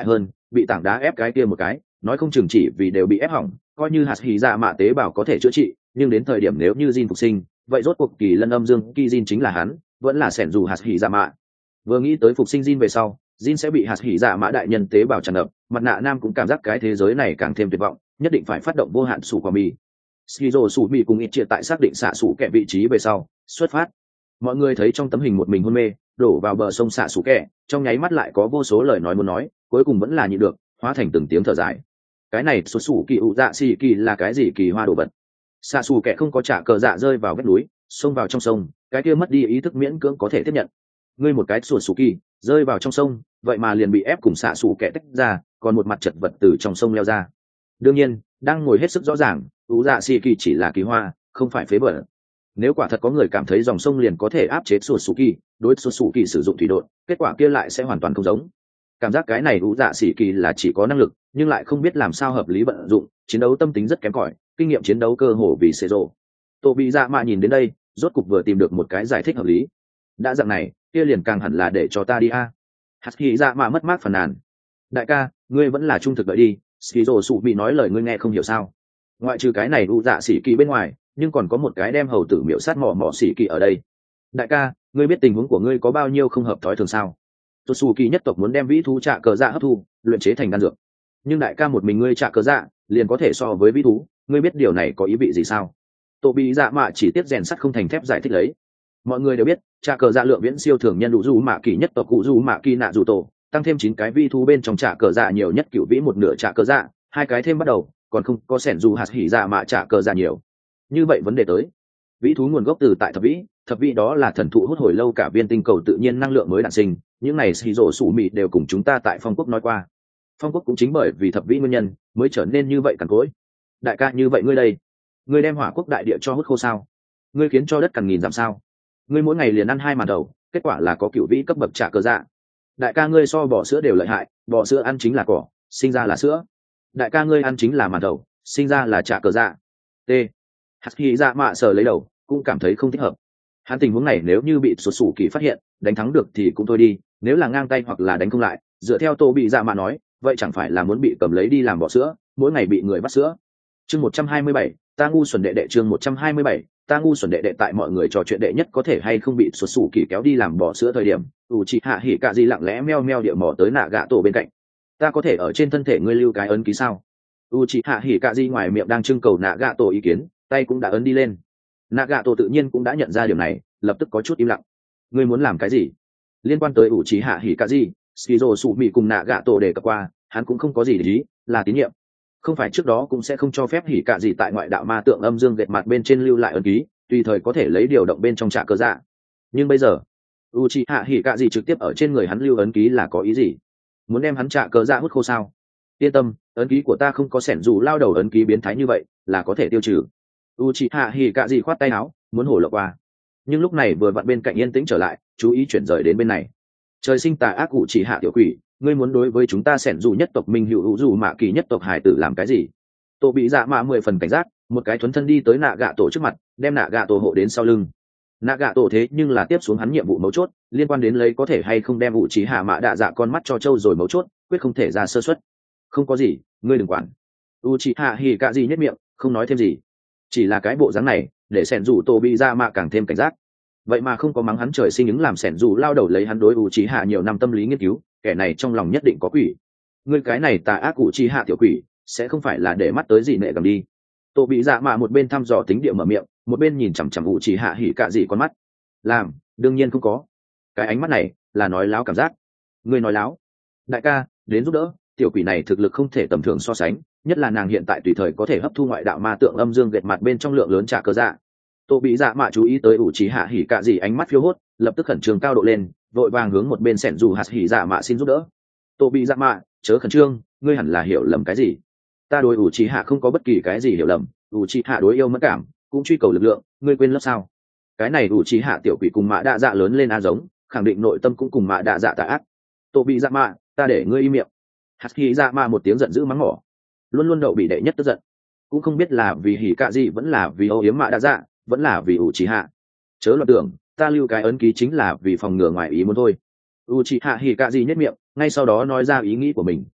S1: bị tảng đá ép cái kia một cái nói không chừng chỉ vì đều bị ép hỏng coi như hạt hỉ dạ mạ tế bào có thể chữa trị, nhưng đến thời điểm nếu như Jin phục sinh vậy rốt cuộc kỳ lân âm dương kỳ Jin chính là hắn vẫn là sẻn dù hạt hỉ dạ mạ. Vừa nghĩ tới phục sinh Jin về sau Jin sẽ bị hạt hỉ dạ mạ đại nhân tế bào tràn ngập, mặt nạ nam cũng cảm giác cái thế giới này càng thêm tuyệt vọng, nhất định phải phát động vô hạn sủ quả mì. Skizo sủ mì cùng ít triệt tại xác định xạ sủ kẻ vị trí về sau xuất phát. Mọi người thấy trong tấm hình một mình hôn mê đổ vào bờ sông xạ sủ kẻ, trong nháy mắt lại có vô số lời nói muốn nói, cuối cùng vẫn là nhịn được, hóa thành từng tiếng thở dài. Cái này xuất sủ kỳ ụ dạ xì kỳ là cái gì kỳ hoa đồ vật? Xạ sủ kẻ không có trả cờ dạ rơi vào vách núi, xông vào trong sông, cái kia mất đi ý thức miễn cưỡng có thể tiếp nhận. Ngươi một cái xuất sủ kỳ rơi vào trong sông, vậy mà liền bị ép cùng xạ sủ kẻ tách ra, còn một mặt chật vật từ trong sông leo ra. Đương nhiên, đang ngồi hết sức rõ ràng, ụ dạ xì kỳ chỉ là kỳ hoa, không phải phế vật. Nếu quả thật có người cảm thấy dòng sông liền có thể áp chế xuất sủ kỳ, đối xuất sủ kỳ sử dụng thủy độn, kết quả kia lại sẽ hoàn toàn không giống. Cảm giác cái này ụ dạ xì kỳ là chỉ có năng lực, nhưng lại không biết làm sao hợp lý vận dụng, chiến đấu tâm tính rất kém cỏi, kinh nghiệm chiến đấu cơ hồ vì xế rộ. Tô bị dạ mạ nhìn đến đây, rốt cục vừa tìm được một cái giải thích hợp lý. Đã dạng này, kia liền càng hẳn là để cho ta đi a. Hạt hỉ dạ mạ mất mát phàn nàn. Đại ca, ngươi vẫn là trung thực đợi đi, Skizo sụ bị nói lời ngươi nghe không hiểu sao? Ngoại trừ cái này ụ dạ xỉ kỳ bên ngoài, nhưng còn có một cái đem hầu tử miểu sát mỏ mỏ xỉ kỳ ở đây. Đại ca, ngươi biết tình huống của ngươi có bao nhiêu không hợp thói thường sao? Totsuki nhất tộc muốn đem vĩ thú trạ cờ dạ hấp thu, luyện chế thành đan dược. Nhưng đại ca một mình ngươi trạ cờ dạ, liền có thể so với vĩ thú, ngươi biết điều này có ý vị gì sao? Tô bị dạ mạ chỉ tiếp rèn sắt không thành thép giải thích lấy. Mọi người đều biết, trạ cờ dạ lượng viễn siêu thường nhân đủ du mạ kỳ nhất tộc cụ du mạ kỳ nạ dù tổ, tăng thêm chín cái vi thú bên trong trạ cờ dạ nhiều nhất cựu vĩ một nửa trạ cờ dạ, hai cái thêm bắt đầu, còn không có sẻn dù hạt hỉ dạ mạ trạ cờ dạ nhiều. Như vậy vấn đề tới, vĩ thú nguồn gốc từ tại thập vĩ, thập vĩ đó là thần thụ hút hồi lâu cả viên tinh cầu tự nhiên năng lượng mới đản sinh, những này xì rổ sủ mị đều cùng chúng ta tại phong quốc nói qua. Phong quốc cũng chính bởi vì thập vĩ nguyên nhân mới trở nên như vậy cằn cỗi. Đại ca như vậy ngươi đây, ngươi đem hỏa quốc đại địa cho hút khô sao? Ngươi khiến cho đất cằn nghìn dặm sao? Ngươi mỗi ngày liền ăn hai màn đầu, kết quả là có cựu vĩ cấp bậc trả cờ dạ. Đại ca ngươi so bò sữa đều lợi hại, bò sữa ăn chính là cỏ, sinh ra là sữa. Đại ca ngươi ăn chính là màn đầu, sinh ra là trả cờ dạ. T. Hạt hỉ dạ mạ sờ lấy đầu, cũng cảm thấy không thích hợp. Hắn tình huống này nếu như bị sụt sủ kỳ phát hiện, đánh thắng được thì cũng thôi đi, nếu là ngang tay hoặc là đánh không lại, dựa theo Tô bị dạ mạ nói, vậy chẳng phải là muốn bị cầm lấy đi làm bò sữa, mỗi ngày bị người bắt sữa. Chương một trăm hai mươi bảy, ta ngu xuẩn đệ đệ chương một trăm hai mươi bảy, ta ngu xuẩn đệ đệ tại mọi người trò chuyện đệ nhất có thể hay không bị sụt sủ kỳ kéo đi làm bò sữa thời điểm, ủ chị hạ hỉ cạ gì lặng lẽ meo meo địa mò tới nạ gạ tổ bên cạnh. Ta có thể ở trên thân thể ngươi lưu cái ấn ký sao? U chị hạ hỉ cạ gì ngoài miệng đang trưng cầu nạ gạ tổ ý kiến, tay cũng đã ấn đi lên. Nạ gạ tổ tự nhiên cũng đã nhận ra điều này, lập tức có chút im lặng. Ngươi muốn làm cái gì? Liên quan tới ủ chị hạ hỉ cạ gì, Skizo sụ mị cùng nạ gạ tổ đề cập qua, hắn cũng không có gì để ý, là tín nhiệm. Không phải trước đó cũng sẽ không cho phép hỉ cạ gì tại ngoại đạo ma tượng âm dương gệt mặt bên trên lưu lại ấn ký, tùy thời có thể lấy điều động bên trong trả cơ dạ. Nhưng bây giờ Uchiha hỉ cạ gì trực tiếp ở trên người hắn lưu ấn ký là có ý gì? Muốn đem hắn trả cơ dạ hút khô sao? Yên tâm, ấn ký của ta không có sẻn dù lao đầu ấn ký biến thái như vậy, là có thể tiêu trừ. Uchiha hỉ cạ gì khoát tay áo, muốn hổ lộ qua. Nhưng lúc này vừa vặn bên cạnh yên tĩnh trở lại, chú ý chuyển rời đến bên này. Trời sinh tà ác Uchiha tiểu quỷ, ngươi muốn đối với chúng ta sẻn dù nhất tộc minh hữu hữu dù mạ kỳ nhất tộc hải tử làm cái gì? Tổ bị dạ mạ mười phần cảnh giác, một cái thuấn thân đi tới nạ gạ tổ trước mặt, đem nạ gạ tổ hộ đến sau lưng. Nạ gạ tổ thế nhưng là tiếp xuống hắn nhiệm vụ mấu chốt, liên quan đến lấy có thể hay không đem vụ trí hạ mạ đạ dạ con mắt cho trâu rồi mấu chốt, quyết không thể ra sơ suất. Không có gì, ngươi đừng quản. U trí hạ hỉ cạ gì nhất miệng, không nói thêm gì. Chỉ là cái bộ dáng này, để sẻn dù tổ bị dạ mạ càng thêm cảnh giác. Vậy mà không có mắng hắn trời sinh ứng làm sẻn dù lao đầu lấy hắn đối u trí hạ nhiều năm tâm lý nghiên cứu, kẻ này trong lòng nhất định có quỷ. Ngươi cái này tà ác u trí hạ tiểu quỷ, sẽ không phải là để mắt tới gì nệ cầm đi. Tổ bị dạ mạ một bên thăm dò tính địa mở miệng, một bên nhìn chằm chằm u trí hạ hỉ cạ gì con mắt. Làm, đương nhiên không có. Cái ánh mắt này là nói láo cảm giác. Ngươi nói láo. Đại ca, đến giúp đỡ, tiểu quỷ này thực lực không thể tầm thường so sánh, nhất là nàng hiện tại tùy thời có thể hấp thu ngoại đạo ma tượng âm dương gệt mặt bên trong lượng lớn trả cơ dạ. Tổ bị dạ mạ chú ý tới u trí hạ hỉ cạ gì ánh mắt phiêu hốt, lập tức khẩn trương cao độ lên, vội vàng hướng một bên sẻn dù hạt hỉ dạ mạ xin giúp đỡ. Tổ bị dạ mạ, chớ khẩn trương, ngươi hẳn là hiểu lầm cái gì. Ta đối u trí hạ không có bất kỳ cái gì hiểu lầm, u trí hạ đối yêu mất cảm, cũng truy cầu lực lượng, ngươi quên lớp sao? Cái này u trí hạ tiểu quỷ cùng mạ đạ dạ lớn lên a giống, khẳng định nội tâm cũng cùng mạ đạ dạ tà ác. Tổ bị dạ mạ, ta để ngươi im miệng. Hạt hỉ dạ mạ một tiếng giận dữ mắng mỏ, luôn luôn đậu bị đệ nhất tức giận, cũng không biết là vì hỉ cạ gì vẫn là vì âu yếm mạ đạ dạ, vẫn là vì u trí hạ. Chớ loạn tưởng, ta lưu cái ấn ký chính là vì phòng ngừa ngoài ý muốn thôi. Uchiha Hikari nhất miệng, ngay sau đó nói ra ý nghĩ của mình.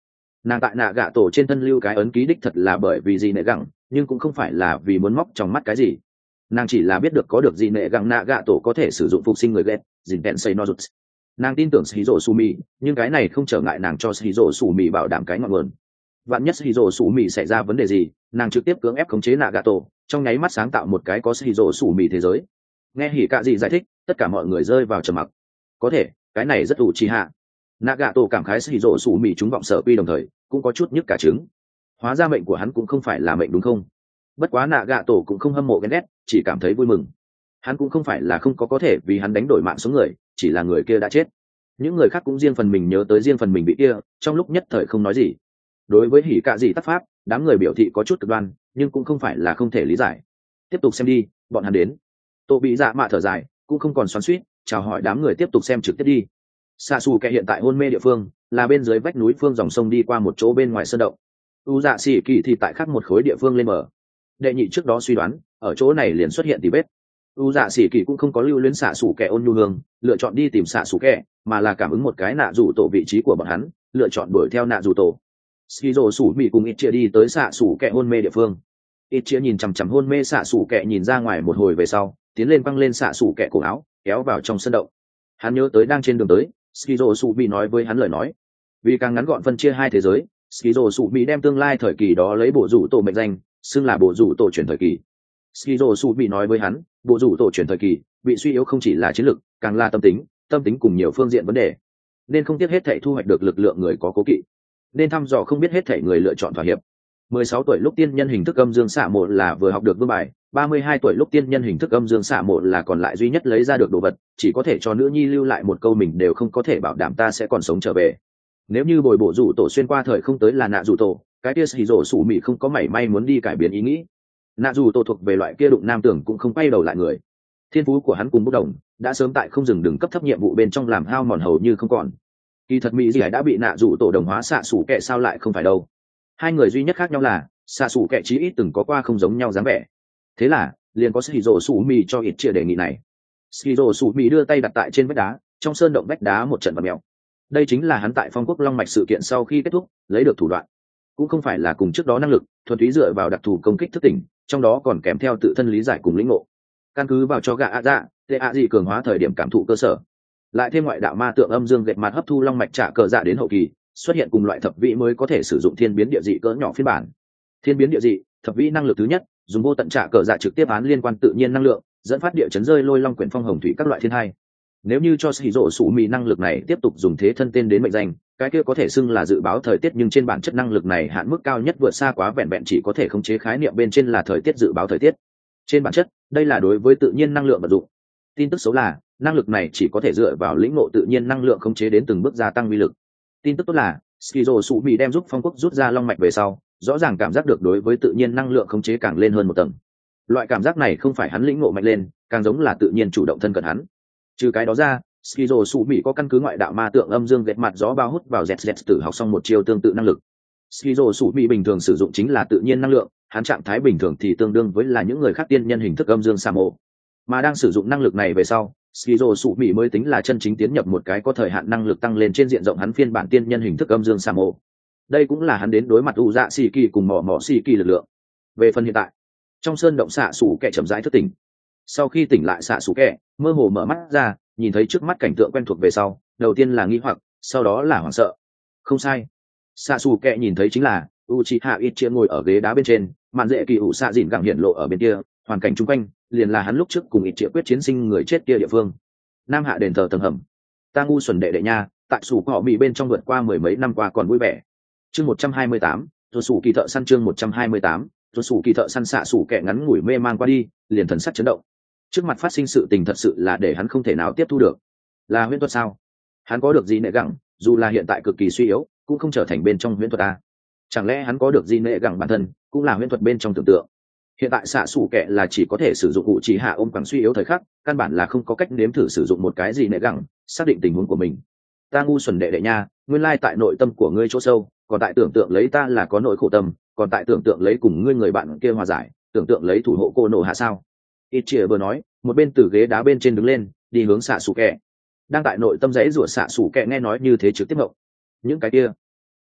S1: Nàng tại nạ gạ tổ trên thân lưu cái ấn ký đích thật là bởi vì gì nệ gẳng, nhưng cũng không phải là vì muốn móc trong mắt cái gì. Nàng chỉ là biết được có được gì nệ gẳng nạ gạ tổ có thể sử dụng phục sinh người ghét dìn vẹn xây no rụt. Nàng tin tưởng shizu sumi, nhưng cái này không trở ngại nàng cho shizu sumi bảo đảm cái ngọn nguồn. Vạn nhất shizu sumi xảy ra vấn đề gì, nàng trực tiếp cưỡng ép khống chế nạ gạ tổ, trong nháy mắt sáng tạo một cái có shizu sumi thế giới. Nghe hỉ cạ gì giải thích, tất cả mọi người rơi vào trầm mặc. Có thể cái này rất ủ trì hạ. Nạ gạ tổ cảm khái shizu sumi chúng vọng sở quy đồng thời cũng có chút nhức cả trứng. Hóa ra mệnh của hắn cũng không phải là mệnh đúng không? Bất quá nạ gạ tổ cũng không hâm mộ ghen ghét, chỉ cảm thấy vui mừng. Hắn cũng không phải là không có có thể vì hắn đánh đổi mạng sống người, chỉ là người kia đã chết. Những người khác cũng riêng phần mình nhớ tới riêng phần mình bị kia, trong lúc nhất thời không nói gì. Đối với hỉ cạ gì tác pháp, đám người biểu thị có chút cực đoan, nhưng cũng không phải là không thể lý giải. Tiếp tục xem đi, bọn hắn đến. Tô bị dạ mạ thở dài, cũng không còn xoắn xuýt, chào hỏi đám người tiếp tục xem trực tiếp đi. Xạ xù kẻ hiện tại hôn mê địa phương là bên dưới vách núi phương dòng sông đi qua một chỗ bên ngoài sơn động. U dạ xỉ kỳ thì tại khác một khối địa phương lên mở. Đệ nhị trước đó suy đoán ở chỗ này liền xuất hiện tỉ vết. U dạ xỉ kỳ cũng không có lưu luyến xạ xù kẻ ôn nhu hương, lựa chọn đi tìm xạ xù kẻ, mà là cảm ứng một cái nạ rủ tổ vị trí của bọn hắn, lựa chọn đuổi theo nạ rủ tổ. Skizo sủ mị cùng ít chia đi tới xạ xù kẻ hôn mê địa phương. Ít chia nhìn chằm chằm hôn mê xạ xù kẻ nhìn ra ngoài một hồi về sau, tiến lên băng lên xạ xù kẻ cổ áo, kéo vào trong sân động. Hắn nhớ tới đang trên đường tới, Skizo sủ mị nói với hắn lời nói, vì càng ngắn gọn phân chia hai thế giới, Skizo sủ mị đem tương lai thời kỳ đó lấy bộ rủ tổ mệnh danh, xưng là bộ rủ tổ chuyển thời kỳ. Skizo sủ mị nói với hắn, bộ rủ tổ chuyển thời kỳ bị suy yếu không chỉ là chiến lược, càng là tâm tính, tâm tính cùng nhiều phương diện vấn đề, nên không tiếc hết thảy thu hoạch được lực lượng người có cố kỵ, nên thăm dò không biết hết thảy người lựa chọn thỏa hiệp. mười sáu tuổi lúc tiên nhân hình thức âm dương xạ mộ là vừa học được vương bài, ba mươi hai tuổi lúc tiên nhân hình thức âm dương xạ mộ là còn lại duy nhất lấy ra được đồ vật, chỉ có thể cho nữ nhi lưu lại một câu mình đều không có thể bảo đảm ta sẽ còn sống trở về. Nếu như bồi bổ rủ tổ xuyên qua thời không tới là nạ rủ tổ, cái kia xì rổ sủ mị không có mảy may muốn đi cải biến ý nghĩ. Nạ rủ tổ thuộc về loại kia đụng nam tưởng cũng không quay đầu lại người. Thiên phú của hắn cùng bốc đồng đã sớm tại không dừng đừng cấp thấp nhiệm vụ bên trong làm hao mòn hầu như không còn. Kỳ thật mỹ gì đã bị nạ rủ tổ đồng hóa xạ sủ kệ sao lại không phải đâu. Hai người duy nhất khác nhau là xạ sủ kệ chí ít từng có qua không giống nhau dáng vẻ. Thế là liền có xì rổ sủ mị cho ít chia đề nghị này. Xì rổ sủ mị đưa tay đặt tại trên vách đá, trong sơn động vách đá một trận bật mèo. Đây chính là hắn tại phong quốc long mạch sự kiện sau khi kết thúc lấy được thủ đoạn, cũng không phải là cùng trước đó năng lực thuần túy dựa vào đặc thù công kích thức tỉnh, trong đó còn kèm theo tự thân lý giải cùng lĩnh ngộ, căn cứ vào cho gạ ạ dạ tệ ạ gì cường hóa thời điểm cảm thụ cơ sở, lại thêm ngoại đạo ma tượng âm dương gệt mặt hấp thu long mạch trả cờ dạ đến hậu kỳ xuất hiện cùng loại thập vĩ mới có thể sử dụng thiên biến địa dị cỡ nhỏ phiên bản. Thiên biến địa dị thập vĩ năng lực thứ nhất dùng vô tận trả cờ dạ trực tiếp án liên quan tự nhiên năng lượng dẫn phát địa chấn rơi lôi long quyển phong hồng thủy các loại thiên hai. Nếu như cho xì rộ sủ mì năng lực này tiếp tục dùng thế thân tên đến mệnh danh, cái kia có thể xưng là dự báo thời tiết, nhưng trên bản chất năng lực này hạn mức cao nhất vượt xa quá vẹn vẹn chỉ có thể khống chế khái niệm bên trên là thời tiết dự báo thời tiết. Trên bản chất, đây là đối với tự nhiên năng lượng vận dụng. Tin tức xấu là, năng lực này chỉ có thể dựa vào lĩnh ngộ tự nhiên năng lượng khống chế đến từng bước gia tăng uy lực. Tin tức tốt là, Skizo sủ mì đem giúp phong quốc rút ra long mạch về sau, rõ ràng cảm giác được đối với tự nhiên năng lượng khống chế càng lên hơn một tầng. Loại cảm giác này không phải hắn lĩnh ngộ mạnh lên, càng giống là tự nhiên chủ động thân cận hắn. Trừ cái đó ra, Skizo sủ mị có căn cứ ngoại đạo ma tượng âm dương gệt mặt gió bao hút vào dẹt dẹt tử học xong một chiêu tương tự năng lực. Skizo sủ mị bình thường sử dụng chính là tự nhiên năng lượng, hắn trạng thái bình thường thì tương đương với là những người khác tiên nhân hình thức âm dương sa mộ. Mà đang sử dụng năng lực này về sau, Skizo sủ mị mới tính là chân chính tiến nhập một cái có thời hạn năng lực tăng lên trên diện rộng hắn phiên bản tiên nhân hình thức âm dương sa mộ. Đây cũng là hắn đến đối mặt u dạ xì kỳ cùng mỏ mỏ xì kỳ lực lượng. Về phần hiện tại, trong sơn động xạ sủ kẻ chậm rãi thức tỉnh. Sau khi tỉnh lại xạ sủ kẻ mơ hồ mở mắt ra, nhìn thấy trước mắt cảnh tượng quen thuộc về sau, đầu tiên là nghi hoặc, sau đó là hoảng sợ. Không sai, xạ xù kẹ nhìn thấy chính là Uchiha Itchia ngồi ở ghế đá bên trên, màn dễ kỳ ủ xạ dịn gẳng hiện lộ ở bên kia, hoàn cảnh chung quanh liền là hắn lúc trước cùng Itchia quyết chiến sinh người chết kia địa phương. Nam hạ đền thờ tầng hầm, ta ngu xuẩn đệ đệ nha, tại sủ họ bị bên trong vượt qua mười mấy năm qua còn vui vẻ. Chương một trăm hai mươi tám, rồi sủ kỳ thợ săn chương một trăm hai mươi tám, rồi sủ kỳ thợ săn xạ xù kẹ ngắn ngủi mê man qua đi, liền thần sắc chấn động. Trước mặt phát sinh sự tình thật sự là để hắn không thể nào tiếp thu được. Là huyễn thuật sao? Hắn có được gì nệ gẳng, dù là hiện tại cực kỳ suy yếu, cũng không trở thành bên trong huyễn thuật à? Chẳng lẽ hắn có được gì nệ gẳng bản thân, cũng là huyễn thuật bên trong tưởng tượng? Hiện tại xạ xù kệ là chỉ có thể sử dụng cụ chỉ hạ ôm quẳng suy yếu thời khắc, căn bản là không có cách nếm thử sử dụng một cái gì nệ gẳng, xác định tình huống của mình. Ta ngu xuẩn đệ đệ nha, nguyên lai tại nội tâm của ngươi chỗ sâu, còn tại tưởng tượng lấy ta là có nỗi khổ tâm, còn tại tưởng tượng lấy cùng ngươi người bạn kia hòa giải, tưởng tượng lấy thủ hộ cô nổ hạ sao? Itchia vừa nói, một bên từ ghế đá bên trên đứng lên, đi hướng xạ xù kẹ. Đang tại nội tâm rẽ rủa xạ xù kẹ nghe nói như thế trực tiếp ngộng. Những cái kia,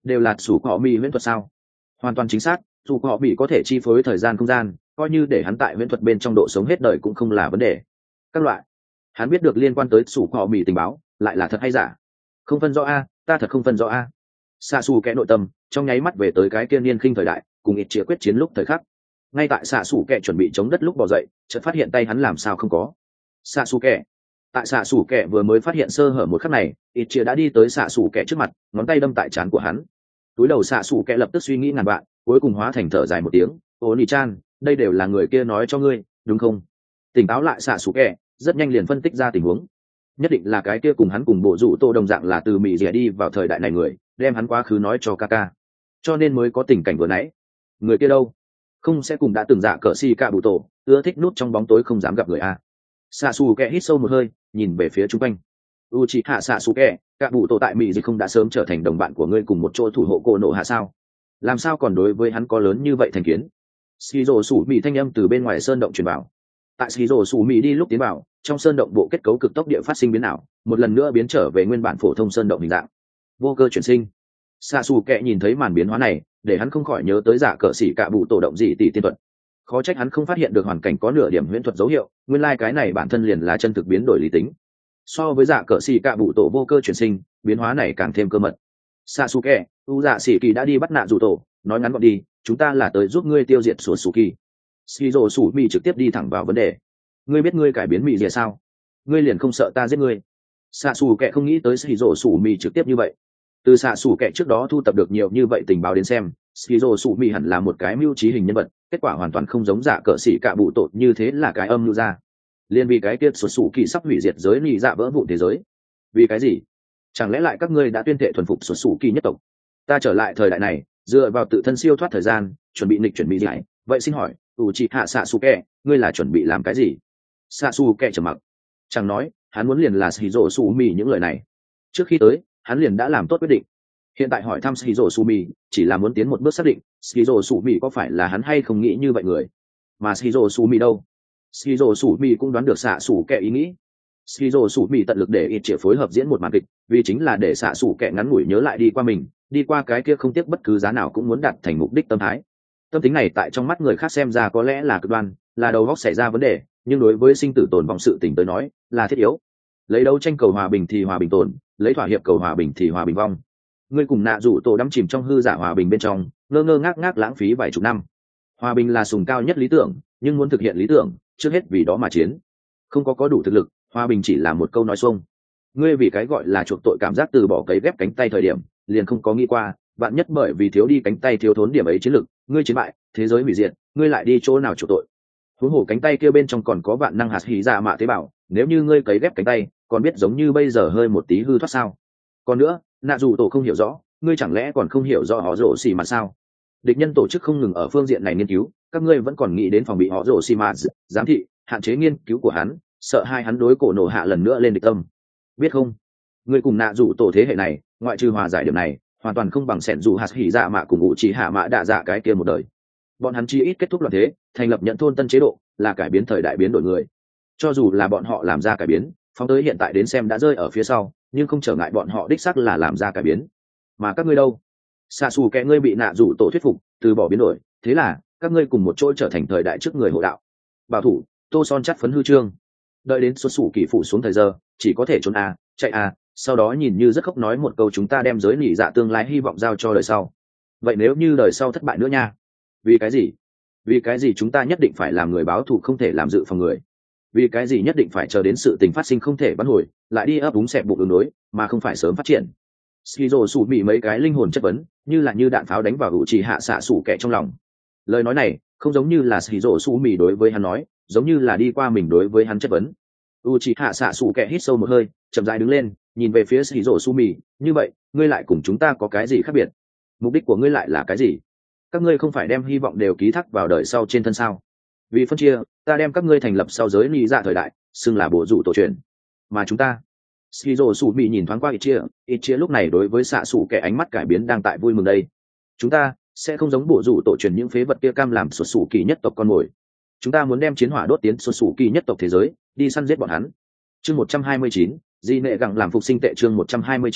S1: đều là sủ họ mỹ huyễn thuật sao? Hoàn toàn chính xác, dù họ mỹ có thể chi phối thời gian không gian, coi như để hắn tại huyễn thuật bên trong độ sống hết đời cũng không là vấn đề. Các loại, hắn biết được liên quan tới sủ họ mỹ tình báo, lại là thật hay giả? Không phân rõ a, ta thật không phân rõ a. Xạ xù kẻ nội tâm trong nháy mắt về tới cái kia niên khinh thời đại, cùng ít chia quyết chiến lúc thời khắc. Ngay tại xạ xù kẻ chuẩn bị chống đất lúc bò dậy, chợt phát hiện tay hắn làm sao không có. Xạ xù kẻ, tại xạ xù kẻ vừa mới phát hiện sơ hở một khắc này, ít chia đã đi tới xạ xù kẻ trước mặt, ngón tay đâm tại trán của hắn. Túi đầu xạ xù kẻ lập tức suy nghĩ ngàn vạn, cuối cùng hóa thành thở dài một tiếng. Ô nỉ chan, đây đều là người kia nói cho ngươi, đúng không? Tỉnh táo lại xạ xù kẻ, rất nhanh liền phân tích ra tình huống. Nhất định là cái kia cùng hắn cùng bộ rủ tô đồng dạng là từ mỹ rẻ đi vào thời đại này người, đem hắn quá khứ nói cho Kaka, cho nên mới có tình cảnh vừa nãy. Người kia đâu? Không sẽ cùng đã từng dạ cờ si cạ bụ tổ, ưa thích nút trong bóng tối không dám gặp người a. Xạ xù kẹ hít sâu một hơi, nhìn về phía chung quanh. U chị hạ xạ xù kẹ, cạ bụ tổ tại mỹ gì không đã sớm trở thành đồng bạn của ngươi cùng một chỗ thủ hộ cô nộ hạ sao? Làm sao còn đối với hắn có lớn như vậy thành kiến? Skizo sủ mỹ thanh âm từ bên ngoài sơn động truyền vào. Tại Skizo sủ mỹ đi lúc tiến vào, trong sơn động bộ kết cấu cực tốc địa phát sinh biến ảo, một lần nữa biến trở về nguyên bản phổ thông sơn động hình dạng. Vô cơ chuyển sinh. Xạ xù kẹ nhìn thấy màn biến hóa này, để hắn không khỏi nhớ tới giả cờ xỉ cạ bụ tổ động gì tỷ tiên thuật. Khó trách hắn không phát hiện được hoàn cảnh có nửa điểm huyễn thuật dấu hiệu, nguyên lai cái này bản thân liền là chân thực biến đổi lý tính. So với giả cờ xỉ cạ bụ tổ vô cơ chuyển sinh, biến hóa này càng thêm cơ mật. Xạ xù kẹ, u dạ xỉ kỳ đã đi bắt nạ dù tổ, nói ngắn gọn đi, chúng ta là tới giúp ngươi tiêu diệt sủa sù kỳ. Skizo sủ mì trực tiếp đi thẳng vào vấn đề. Ngươi biết ngươi cải biến mì gì sao? Ngươi liền không sợ ta giết ngươi? Xạ xù kẹ không nghĩ tới Skizo sủ mì trực tiếp như vậy. Từ xạ xù kẹ trước đó thu tập được nhiều như vậy tình báo đến xem, Skizo sủ mì hẳn là một cái mưu trí hình nhân vật, kết quả hoàn toàn không giống dạ cờ xỉ cạ bụ tội, như thế là cái âm mưu ra. Liên vì cái kia sủa sủ kỳ sắp hủy diệt giới nhị dạ vỡ vụn thế giới. Vì cái gì? Chẳng lẽ lại các ngươi đã tuyên thệ thuần phục sủa sủ kỳ nhất tộc? Ta trở lại thời đại này, dựa vào tự thân siêu thoát thời gian, chuẩn bị nghịch chuyển mỹ giải. Vậy xin hỏi, ủ chị hạ xạ xù kẹ, ngươi là chuẩn bị làm cái gì? Xạ xù kẹ trầm mặc, chẳng nói, hắn muốn liền là Skizo sủ mì những lời này. Trước khi tới, hắn liền đã làm tốt quyết định. Hiện tại hỏi thăm Skizo sủ mì, chỉ là muốn tiến một bước xác định, Skizo sủ mì có phải là hắn hay không nghĩ như vậy người. Mà Skizo sủ mì đâu? Skizo sủ mì cũng đoán được xạ xù kẹ ý nghĩ. Skizo sủ mì tận lực để ít triệu phối hợp diễn một màn kịch, vì chính là để xạ xù kẹ ngắn ngủi nhớ lại đi qua mình, đi qua cái kia không tiếc bất cứ giá nào cũng muốn đạt thành mục đích tâm thái. Tâm tính này tại trong mắt người khác xem ra có lẽ là cực đoan, là đầu óc xảy ra vấn đề, nhưng đối với sinh tử tồn vong sự tình tới nói là thiết yếu. Lấy đấu tranh cầu hòa bình thì hòa bình tồn, lấy thỏa hiệp cầu hòa bình thì hòa bình vong. Ngươi cùng nạ dụ tổ đắm chìm trong hư giả hòa bình bên trong, ngơ ngơ ngác ngác lãng phí vài chục năm. Hòa bình là sùng cao nhất lý tưởng, nhưng muốn thực hiện lý tưởng, trước hết vì đó mà chiến. Không có có đủ thực lực, hòa bình chỉ là một câu nói xuông. Ngươi vì cái gọi là chuộc tội cảm giác từ bỏ cấy ghép cánh tay thời điểm, liền không có nghĩ qua, bạn nhất bởi vì thiếu đi cánh tay thiếu thốn điểm ấy chiến lực, ngươi chiến bại, thế giới hủy diệt, ngươi lại đi chỗ nào chuộc tội? Huống hồ cánh tay kia bên trong còn có vạn năng hạt hỉ dạ mạ tế bào, nếu như ngươi cấy ghép cánh tay, còn biết giống như bây giờ hơi một tí hư thoát sao? Còn nữa, nạ dù tổ không hiểu rõ, ngươi chẳng lẽ còn không hiểu rõ họ rổ xì mà sao? Địch nhân tổ chức không ngừng ở phương diện này nghiên cứu, các ngươi vẫn còn nghĩ đến phòng bị họ rổ xì mà, giám thị, hạn chế nghiên cứu của hắn, sợ hai hắn đối cổ nổ hạ lần nữa lên địch tâm. Biết không? Ngươi cùng nạ dù tổ thế hệ này, ngoại trừ hòa giải điểm này, hoàn toàn không bằng sẻn dù hạt hỉ dạ mạ cùng ngụ chỉ hạ mạ đạ dạ cái kia một đời. Bọn hắn chi ít kết thúc loạn thế, thành lập nhận thôn tân chế độ, là cải biến thời đại biến đổi người. Cho dù là bọn họ làm ra cải biến, phóng tới hiện tại đến xem đã rơi ở phía sau, nhưng không trở ngại bọn họ đích xác là làm ra cải biến. Mà các ngươi đâu? Xạ xù kẻ ngươi bị nạ dù tổ thuyết phục, từ bỏ biến đổi, thế là các ngươi cùng một chỗ trở thành thời đại trước người hộ đạo. Bảo thủ, tô son chắt phấn hư trương. Đợi đến xuất sủ kỳ phụ xuống thời giờ, chỉ có thể trốn à, chạy à, sau đó nhìn như rất khóc nói một câu chúng ta đem giới nỉ dạ tương lai hy vọng giao cho đời sau. Vậy nếu như đời sau thất bại nữa nha? Vì cái gì? Vì cái gì chúng ta nhất định phải làm người báo thù không thể làm dự phòng người? Vì cái gì nhất định phải chờ đến sự tình phát sinh không thể vãn hồi, lại đi ấp úng xẹp bụng đường đối, mà không phải sớm phát triển? Skizo sủ bị mấy cái linh hồn chất vấn, như là như đạn pháo đánh vào hữu trì hạ xạ sủ kẻ trong lòng. Lời nói này không giống như là Skizo sủ mì đối với hắn nói, giống như là đi qua mình đối với hắn chất vấn. Uchiha xạ sủ kẻ hít sâu một hơi, chậm rãi đứng lên, nhìn về phía Skizo sủ mì, như vậy, ngươi lại cùng chúng ta có cái gì khác biệt? Mục đích của ngươi lại là cái gì? Các ngươi không phải đem hy vọng đều ký thác vào đời sau trên thân sao? Vì phân chia, ta đem các ngươi thành lập sau giới lý dạ thời đại, xưng là bộ dụ tổ truyền. Mà chúng ta, Skizo sủ mì nhìn thoáng qua Ichia, Ichia lúc này đối với xạ sủ kẻ ánh mắt cải biến đang tại vui mừng đây. Chúng ta sẽ không giống bộ dụ tổ truyền những phế vật kia cam làm sụt sủ kỳ nhất tộc con mồi. Chúng ta muốn đem chiến hỏa đốt tiến sụt sủ kỳ nhất tộc thế giới, đi săn giết bọn hắn. Chương một trăm hai mươi chín, di nệ gặng làm phục sinh tệ chương một trăm hai mươi chín,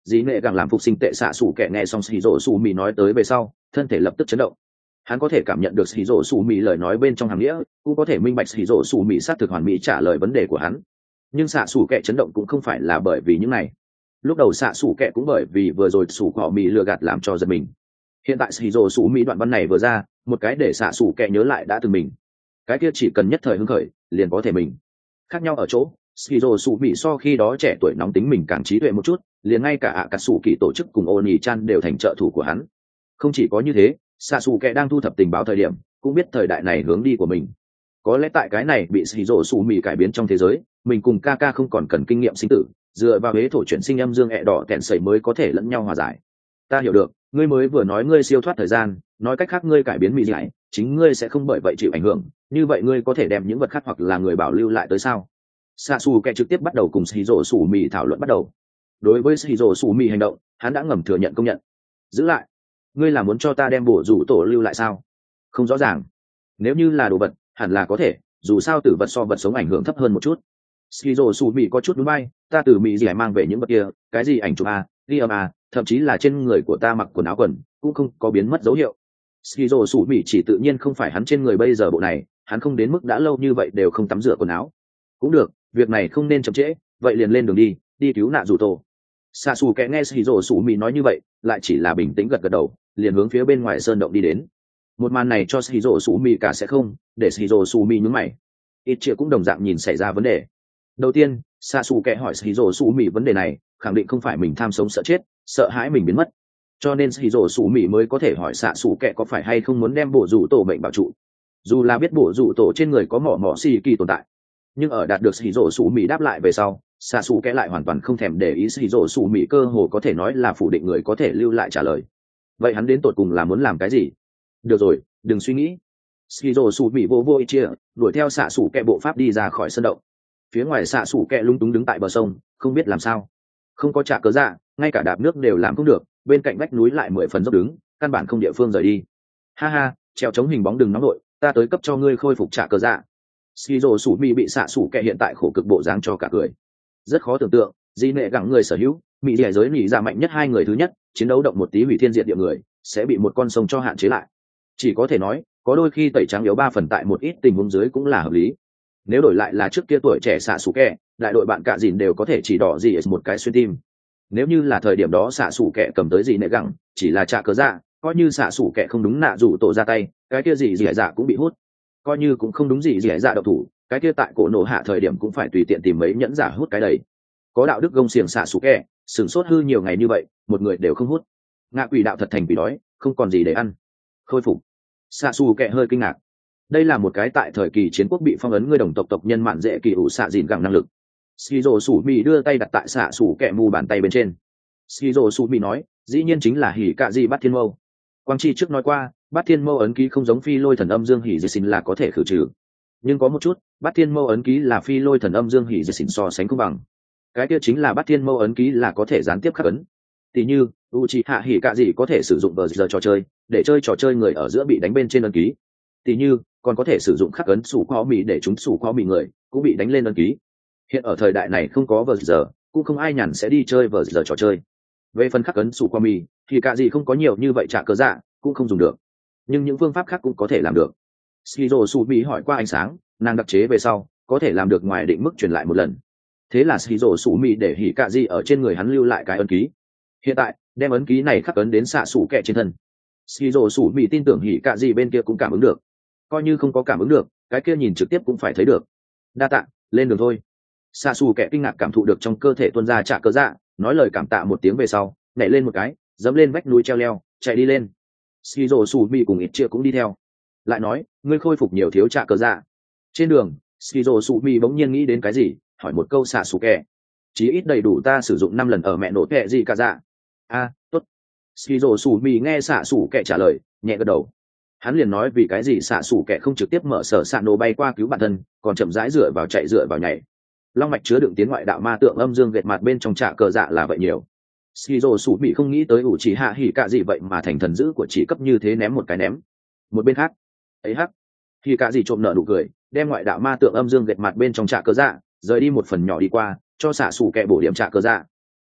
S1: dĩ nệ gẳng làm phục sinh tệ xạ xù kẹ nghe xong xì rổ xù mì nói tới về sau thân thể lập tức chấn động. Hắn có thể cảm nhận được xì rổ xù mì lời nói bên trong hàng nghĩa, cũng có thể minh bạch xì rổ xù mì xác thực hoàn mỹ trả lời vấn đề của hắn. Nhưng xạ xù kẹ chấn động cũng không phải là bởi vì những này. Lúc đầu xạ xù kẹ cũng bởi vì vừa rồi xù cỏ mì lừa gạt làm cho giật mình. Hiện tại xì rổ xù mì đoạn văn này vừa ra, một cái để xạ xù kẹ nhớ lại đã từng mình. Cái kia chỉ cần nhất thời hứng khởi liền có thể mình. Khác nhau ở chỗ Skizo sụ bị so khi đó trẻ tuổi nóng tính mình càng trí tuệ một chút, liền ngay cả ạ cà sụ kỳ tổ chức cùng Oni Chan đều thành trợ thủ của hắn. Không chỉ có như thế, Sasuke đang thu thập tình báo thời điểm, cũng biết thời đại này hướng đi của mình. Có lẽ tại cái này bị Skizo sụ mì cải biến trong thế giới, mình cùng Kaka không còn cần kinh nghiệm sinh tử, dựa vào hế thổ chuyển sinh âm dương ẹ đỏ kẹn sẩy mới có thể lẫn nhau hòa giải. Ta hiểu được, ngươi mới vừa nói ngươi siêu thoát thời gian, nói cách khác ngươi cải biến mì giải, chính ngươi sẽ không bởi vậy chịu ảnh hưởng, như vậy ngươi có thể đem những vật khác hoặc là người bảo lưu lại tới sao? Sasuke trực tiếp bắt đầu cùng Shizo Sumi thảo luận bắt đầu. Đối với Shizo Sumi hành động, hắn đã ngầm thừa nhận công nhận. Giữ lại, ngươi là muốn cho ta đem bổ rủ tổ lưu lại sao? Không rõ ràng. Nếu như là đồ vật, hẳn là có thể, dù sao tử vật so vật sống ảnh hưởng thấp hơn một chút. Shizo Sumi có chút núi bay, ta từ mỹ gì mang về những vật kia, cái gì ảnh chụp a, ghi âm a, thậm chí là trên người của ta mặc quần áo quần, cũng không có biến mất dấu hiệu. Shizo Sumi chỉ tự nhiên không phải hắn trên người bây giờ bộ này, hắn không đến mức đã lâu như vậy đều không tắm rửa quần áo. Cũng được, việc này không nên chậm trễ, vậy liền lên đường đi, đi cứu nạn rủ tổ. Sasuke nghe Shizo Sumi nói như vậy, lại chỉ là bình tĩnh gật gật đầu, liền hướng phía bên ngoài sơn động đi đến. Một màn này cho Shizo Sumi cả sẽ không, để Shizo Sumi nhướng mày. Ít chia cũng đồng dạng nhìn xảy ra vấn đề. Đầu tiên, Sasuke hỏi Shizo Sumi vấn đề này, khẳng định không phải mình tham sống sợ chết, sợ hãi mình biến mất. Cho nên Shizo Sumi mới có thể hỏi Sasuke có phải hay không muốn đem bổ rủ tổ bệnh bảo trụ. Dù là biết bổ rủ tổ trên người có mỏ mỏ xì kỳ tồn tại, nhưng ở đạt được Shizo Sumi đáp lại về sau, Sasuke lại hoàn toàn không thèm để ý. Shizo Sumi cơ hồ có thể nói là phủ định người có thể lưu lại trả lời. Vậy hắn đến tột cùng là muốn làm cái gì? Được rồi, đừng suy nghĩ. Shizo Sumi vô vô chia, đuổi theo Sasuke bộ pháp đi ra khỏi sân động. Phía ngoài Sasuke lúng túng đứng tại bờ sông, không biết làm sao. Không có trả cớ dạ, ngay cả đạp nước đều làm không được, bên cạnh vách núi lại mười phần dốc đứng, căn bản không địa phương rời đi. Ha ha, treo chống hình bóng đừng nóng nội, ta tới cấp cho ngươi khôi phục trả cớ dạ. Shizo Sumi bị Sasuke hiện tại khổ cực bộ dáng cho cả cười. Rất khó tưởng tượng, di nệ gặng người sở hữu, mỹ địa giới nhị ra mạnh nhất hai người thứ nhất, chiến đấu động một tí hủy thiên diệt địa người, sẽ bị một con sông cho hạn chế lại. Chỉ có thể nói, có đôi khi tẩy trắng yếu ba phần tại một ít tình huống dưới cũng là hợp lý. Nếu đổi lại là trước kia tuổi trẻ Sasuke, đại đội bạn cả dìn đều có thể chỉ đỏ gì một cái xuyên tim. Nếu như là thời điểm đó Sasuke cầm tới gì nệ gặng, chỉ là trả cớ dạ, coi như Sasuke không đúng nạ rủ tổ ra tay, cái kia gì gì dạ cũng bị hút. Coi như cũng không đúng gì gì dạ độc thủ, cái kia tại cổ nổ hạ thời điểm cũng phải tùy tiện tìm mấy nhẫn giả hút cái đầy. Có đạo đức gông xiềng Sasuke, sừng sốt hư nhiều ngày như vậy, một người đều không hút. Ngạ quỷ đạo thật thành quỷ đói, không còn gì để ăn. Khôi phục. Sasuke hơi kinh ngạc. Đây là một cái tại thời kỳ chiến quốc bị phong ấn người đồng tộc tộc nhân mạn dễ kỳ ủ xạ dìn gặng năng lực. Shizo Sumi đưa tay đặt tại Sasuke mu bàn tay bên trên. Shizo Sumi nói, dĩ nhiên chính là hỉ cạ gì bắt thiên mâu. Quang chi trước nói qua, bát thiên mâu ấn ký không giống phi lôi thần âm dương hỉ dì xin là có thể khử trừ, nhưng có một chút, bát thiên mâu ấn ký là phi lôi thần âm dương hỉ dì xin so sánh không bằng. Cái kia chính là bát thiên mâu ấn ký là có thể gián tiếp khắc ấn. Tỷ như Uchiha hỉ cạ gì có thể sử dụng vờ giờ trò chơi để chơi trò chơi người ở giữa bị đánh bên trên ấn ký. Tỷ như còn có thể sử dụng khắc ấn sủ khó mì để chúng sủ khó mì người cũng bị đánh lên ấn ký. Hiện ở thời đại này không có vờ giờ, cũng không ai nhàn sẽ đi chơi vờ giờ trò chơi. Về phần khắc ấn sủ khó mì thì cạ gì không có nhiều như vậy trả cớ dạ, cũng không dùng được. Nhưng những phương pháp khác cũng có thể làm được. Shizo Sumi hỏi qua ánh sáng, nàng đặc chế về sau có thể làm được ngoài định mức truyền lại một lần. Thế là Shizo Sumi để Hikazi ở trên người hắn lưu lại cái ấn ký. Hiện tại đem ấn ký này khắc ấn đến xạ sủ kẹ trên thân. Shizo Sumi tin tưởng Hikazi bên kia cũng cảm ứng được. Coi như không có cảm ứng được, cái kia nhìn trực tiếp cũng phải thấy được. Đa tạ, lên đường thôi. Xạ sủ kẹ kinh ngạc cảm thụ được trong cơ thể tuôn ra trả cớ dạ, nói lời cảm tạ một tiếng về sau, nhảy lên một cái, dẫm lên vách núi treo leo, chạy đi lên. Shizo Sumi cùng ít chia cũng đi theo. Lại nói, ngươi khôi phục nhiều thiếu trả cớ dạ. Trên đường, Shizo Sumi bỗng nhiên nghĩ đến cái gì, hỏi một câu xạ sủ kẹ. Chí ít đầy đủ ta sử dụng năm lần ở mẹ nổ kẹ gì cả dạ. A, tốt. Shizo Sumi nghe xạ sủ kẹ trả lời, nhẹ gật đầu. Hắn liền nói vì cái gì xạ sủ kẹ không trực tiếp mở sở xạ nổ bay qua cứu bản thân, còn chậm rãi dựa vào chạy dựa vào nhảy. Long mạch chứa đựng tiến ngoại đạo ma tượng âm dương gệt mặt bên trong trả cờ dạ là vậy nhiều. Shizo Sumi không nghĩ tới ủ chỉ hạ hỉ cả gì vậy mà thành thần dữ của chỉ cấp như thế ném một cái ném. Một bên khác, ấy hắc, hỉ cả gì trộm nợ nụ cười, đem ngoại đạo ma tượng âm dương gệt mặt bên trong trả cờ dạ, rời đi một phần nhỏ đi qua, cho xạ sủ kẹ bổ điểm trả cờ dạ.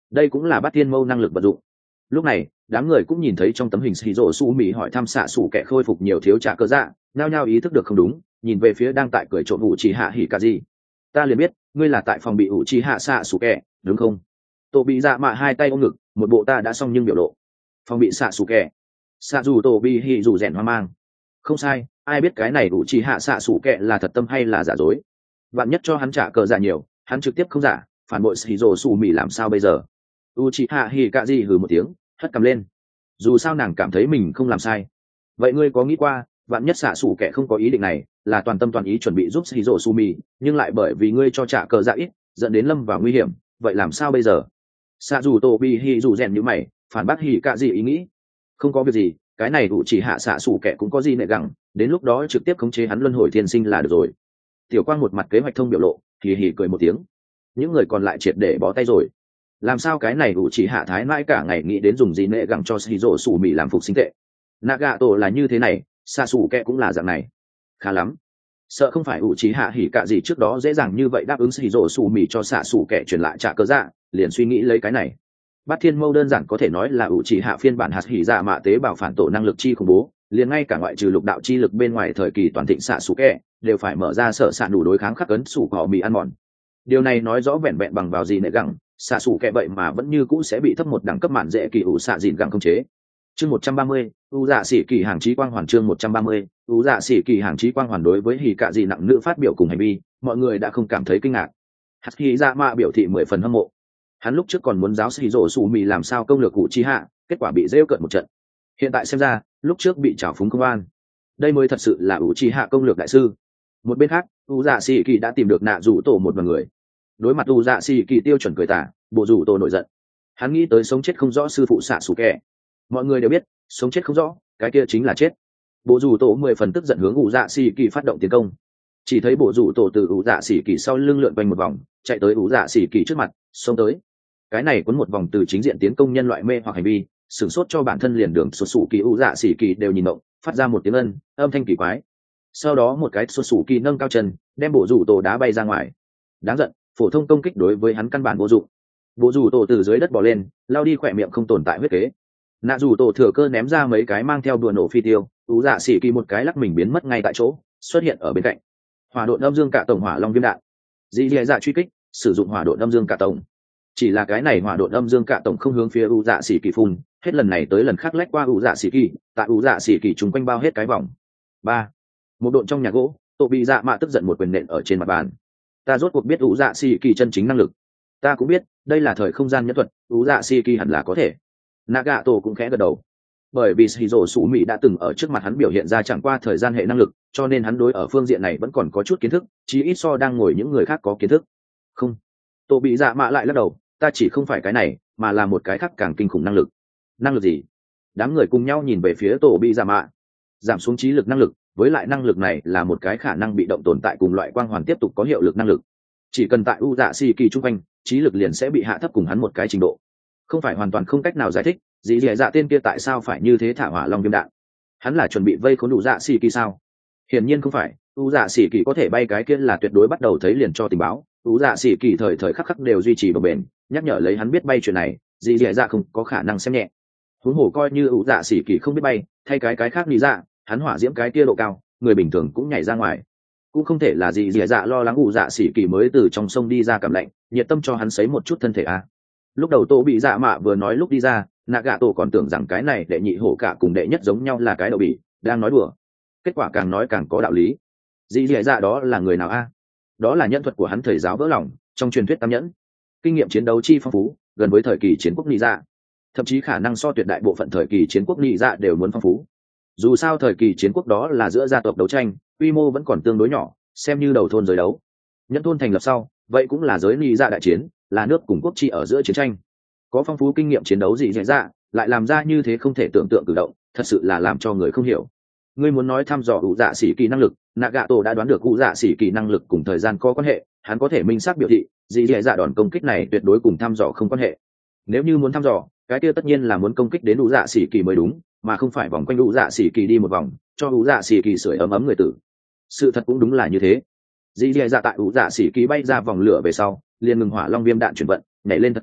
S1: đây cũng là bát thiên mâu năng lực vận dụng. Lúc này đám người cũng nhìn thấy trong tấm hình xì rổ su mì hỏi thăm xạ xù kẻ khôi phục nhiều thiếu trả cơ dạ, nhao nhao ý thức được không đúng, nhìn về phía đang tại cười trộm ủ trì hạ hỉ cả gì. Ta liền biết ngươi là tại phòng bị ủ trì hạ xạ xù kẻ đúng không? Tổ bị dạ mạ hai tay ôm ngực, một bộ ta đã xong nhưng biểu lộ. Phòng bị xạ xù kẻ, xạ dù tổ bị hỉ dù rèn hoang mang. Không sai, ai biết cái này ủ trì hạ xạ xù kẻ là thật tâm hay là giả dối. Bạn nhất cho hắn trả cờ dạ nhiều, hắn trực tiếp không giả, phản bội xì rổ su mì làm sao bây giờ? U trì hạ hỉ cả gì hừ một tiếng, hất cầm lên. Dù sao nàng cảm thấy mình không làm sai. Vậy ngươi có nghĩ qua vạn nhất xạ xù kẻ không có ý định này, là toàn tâm toàn ý chuẩn bị giúp Shizuo Sumi, nhưng lại bởi vì ngươi cho trả cờ dạ ít dẫn đến lâm vào nguy hiểm, vậy làm sao bây giờ? Xạ dù tổ bị hỉ dù rèn như mày, phản bác hỉ cả gì ý nghĩ. Không có việc gì, cái này đủ chỉ hạ xạ xù kẻ cũng có gì nệ gẳng, đến lúc đó trực tiếp khống chế hắn luân hồi thiên sinh là được rồi. Tiểu Quang một mặt kế hoạch thông biểu lộ, hỉ hỉ cười một tiếng. Những người còn lại triệt để bó tay rồi. Làm sao cái này đủ chỉ hạ thái mãi cả ngày nghĩ đến dùng gì nệ gẳng cho Shizuo Sumi làm phục sinh tệ? Nagato là như thế này, xạ xù kẻ cũng là dạng này. Khá lắm, sợ không phải ủ trí hạ hỉ cả gì trước đó dễ dàng như vậy đáp ứng xì rổ xù mì cho xạ xù kẻ truyền lại trả cơ dạ, liền suy nghĩ lấy cái này. Bát thiên mâu đơn giản có thể nói là ủ trí hạ phiên bản hạt hỉ dạ mạ tế bào phản tổ năng lực chi khủng bố, liền ngay cả ngoại trừ lục đạo chi lực bên ngoài thời kỳ toàn thịnh xạ xù kẻ đều phải mở ra sợ xạ đủ đối kháng khắc ấn xù họ mì ăn mòn. Điều này nói rõ vẹn vẹn bằng vào gì nệ gẳng, xạ xù kẻ vậy mà vẫn như cũ sẽ bị thấp một đẳng cấp mạn dễ kỳ ủ xạ dìn gẳng không chế. Chương một trăm ba mươi, u dạ sĩ kỳ hàng chí quang hoàn. Chương một trăm ba mươi, u dạ sĩ kỳ hàng chí quang hoàn. Đối với hỉ cạ gì nặng nữ phát biểu cùng hành vi, mọi người đã không cảm thấy kinh ngạc. Hạt hỉ dạ mạ biểu thị mười phần hâm mộ. Hắn lúc trước còn muốn giáo sĩ rổ sủ mì làm sao công lược cụ chi hạ, kết quả bị rêu cợt một trận. Hiện tại xem ra, lúc trước bị trào phúng công an, đây mới thật sự là ủ chi hạ công lược đại sư. Một bên khác, u dạ sĩ kỳ đã tìm được nạ rủ tổ một vài người. Đối mặt u dạ sĩ kỳ tiêu chuẩn cười tả, bộ rủ tổ nổi giận. Hắn nghĩ tới sống chết không rõ sư phụ xạ sủ kẻ. Mọi người đều biết sống chết không rõ, cái kia chính là chết. Bộ rủ tổ mười phần tức giận hướng ủ dạ xì kỳ phát động tiến công. Chỉ thấy bộ rủ tổ từ ủ dạ xì kỳ sau lưng lượn quanh một vòng, chạy tới ủ dạ xì kỳ trước mặt, xông tới. Cái này cuốn một vòng từ chính diện tiến công nhân loại mê hoặc hành vi, sửng sốt cho bản thân liền đường xuất sủ kỳ ủ dạ xì kỳ đều nhìn động, phát ra một tiếng ân âm thanh kỳ quái. Sau đó một cái xuất sủ kỳ nâng cao chân, đem bộ rủ tổ đá bay ra ngoài. Đáng giận, phổ thông công kích đối với hắn căn bản vô dụng. Bộ rủ tổ từ dưới đất bò lên, lao đi khỏe miệng không tồn tại huyết kế. Nạ dù tổ thừa cơ ném ra mấy cái mang theo đùa nổ phi tiêu, ú dạ xỉ kỳ một cái lắc mình biến mất ngay tại chỗ, xuất hiện ở bên cạnh. Hỏa độn âm dương cả tổng hỏa long viêm đạn, dì dì dạ truy kích, sử dụng hỏa độn âm dương cả tổng. Chỉ là cái này hỏa độn âm dương cả tổng không hướng phía ú dạ xỉ kỳ phun, hết lần này tới lần khác lách qua ú dạ xỉ kỳ, tại ú dạ xỉ kỳ trùng quanh bao hết cái vòng. Ba, một độn trong nhà gỗ, tổ bị dạ mạ tức giận một quyền nện ở trên mặt bàn. Ta rốt cuộc biết ú dạ xỉ kỳ chân chính năng lực. Ta cũng biết, đây là thời không gian nhẫn thuật, ú dạ xỉ kỳ hẳn là có thể. Nagato cũng khẽ gật đầu, bởi vì Shizuo Sumi đã từng ở trước mặt hắn biểu hiện ra chẳng qua thời gian hệ năng lực, cho nên hắn đối ở phương diện này vẫn còn có chút kiến thức, chí ít so đang ngồi những người khác có kiến thức. Không, Tô bị dạ mạ lại lắc đầu, ta chỉ không phải cái này, mà là một cái khác càng kinh khủng năng lực. Năng lực gì? Đám người cùng nhau nhìn về phía Tô bị dạ mạ. Giảm xuống trí lực năng lực, với lại năng lực này là một cái khả năng bị động tồn tại cùng loại quang hoàn tiếp tục có hiệu lực năng lực. Chỉ cần tại u dạ xì kỳ trung quanh, trí lực liền sẽ bị hạ thấp cùng hắn một cái trình độ. Không phải hoàn toàn không cách nào giải thích dì dì dạ tên kia tại sao phải như thế thả hỏa long viêm đạn. Hắn là chuẩn bị vây khốn đủ dạ xì kỳ sao? Hiển nhiên không phải, u dạ xì kỳ có thể bay cái kia là tuyệt đối bắt đầu thấy liền cho tình báo. U dạ xì kỳ thời thời khắc khắc đều duy trì bền bền, nhắc nhở lấy hắn biết bay chuyện này, dì dì dạ không có khả năng xem nhẹ. Huống hồ coi như u dạ xì kỳ không biết bay, thay cái cái khác lý dạ, hắn hỏa diễm cái kia độ cao, người bình thường cũng nhảy ra ngoài. Cũng không thể là dì dì dạ lo lắng u dạ xì kỳ mới từ trong sông đi ra cảm lạnh, nhiệt tâm cho hắn sấy một chút thân thể a. Lúc đầu Tô bị dạ mạ vừa nói lúc đi ra, Nagato còn tưởng rằng cái này đệ nhị hổ cả cùng đệ nhất giống nhau là cái đậu bỉ, đang nói đùa. Kết quả càng nói càng có đạo lý. Dĩ dì dạ đó là người nào a? Đó là nhân thuật của hắn thầy giáo vỡ lòng, trong truyền thuyết tam nhẫn. Kinh nghiệm chiến đấu chi phong phú, gần với thời kỳ chiến quốc nị dạ. Thậm chí khả năng so tuyệt đại bộ phận thời kỳ chiến quốc nị dạ đều muốn phong phú. Dù sao thời kỳ chiến quốc đó là giữa gia tộc đấu tranh, quy mô vẫn còn tương đối nhỏ, xem như đầu thôn giới đấu. Nhẫn thôn thành lập sau, vậy cũng là giới nị dạ đại chiến, là nước cùng quốc chi ở giữa chiến tranh. Có phong phú kinh nghiệm chiến đấu gì dễ dạ, lại làm ra như thế không thể tưởng tượng cử động, thật sự là làm cho người không hiểu. Ngươi muốn nói thăm dò ủ dạ sĩ kỳ năng lực, Nagato đã đoán được ủ dạ sĩ kỳ năng lực cùng thời gian có quan hệ, hắn có thể minh xác biểu thị, gì dễ dạ đòn công kích này tuyệt đối cùng thăm dò không quan hệ. Nếu như muốn thăm dò, cái kia tất nhiên là muốn công kích đến ủ dạ sĩ kỳ mới đúng, mà không phải vòng quanh ủ dạ sĩ kỳ đi một vòng, cho ủ dạ sĩ kỳ sưởi ấm ấm người tử. Sự thật cũng đúng là như thế. Dĩ dì dạ tại ủ dạ sĩ kỳ bay ra vòng lửa về sau, liền ngừng hỏa long viêm đạn chuyển vận, nhảy lên thật cao,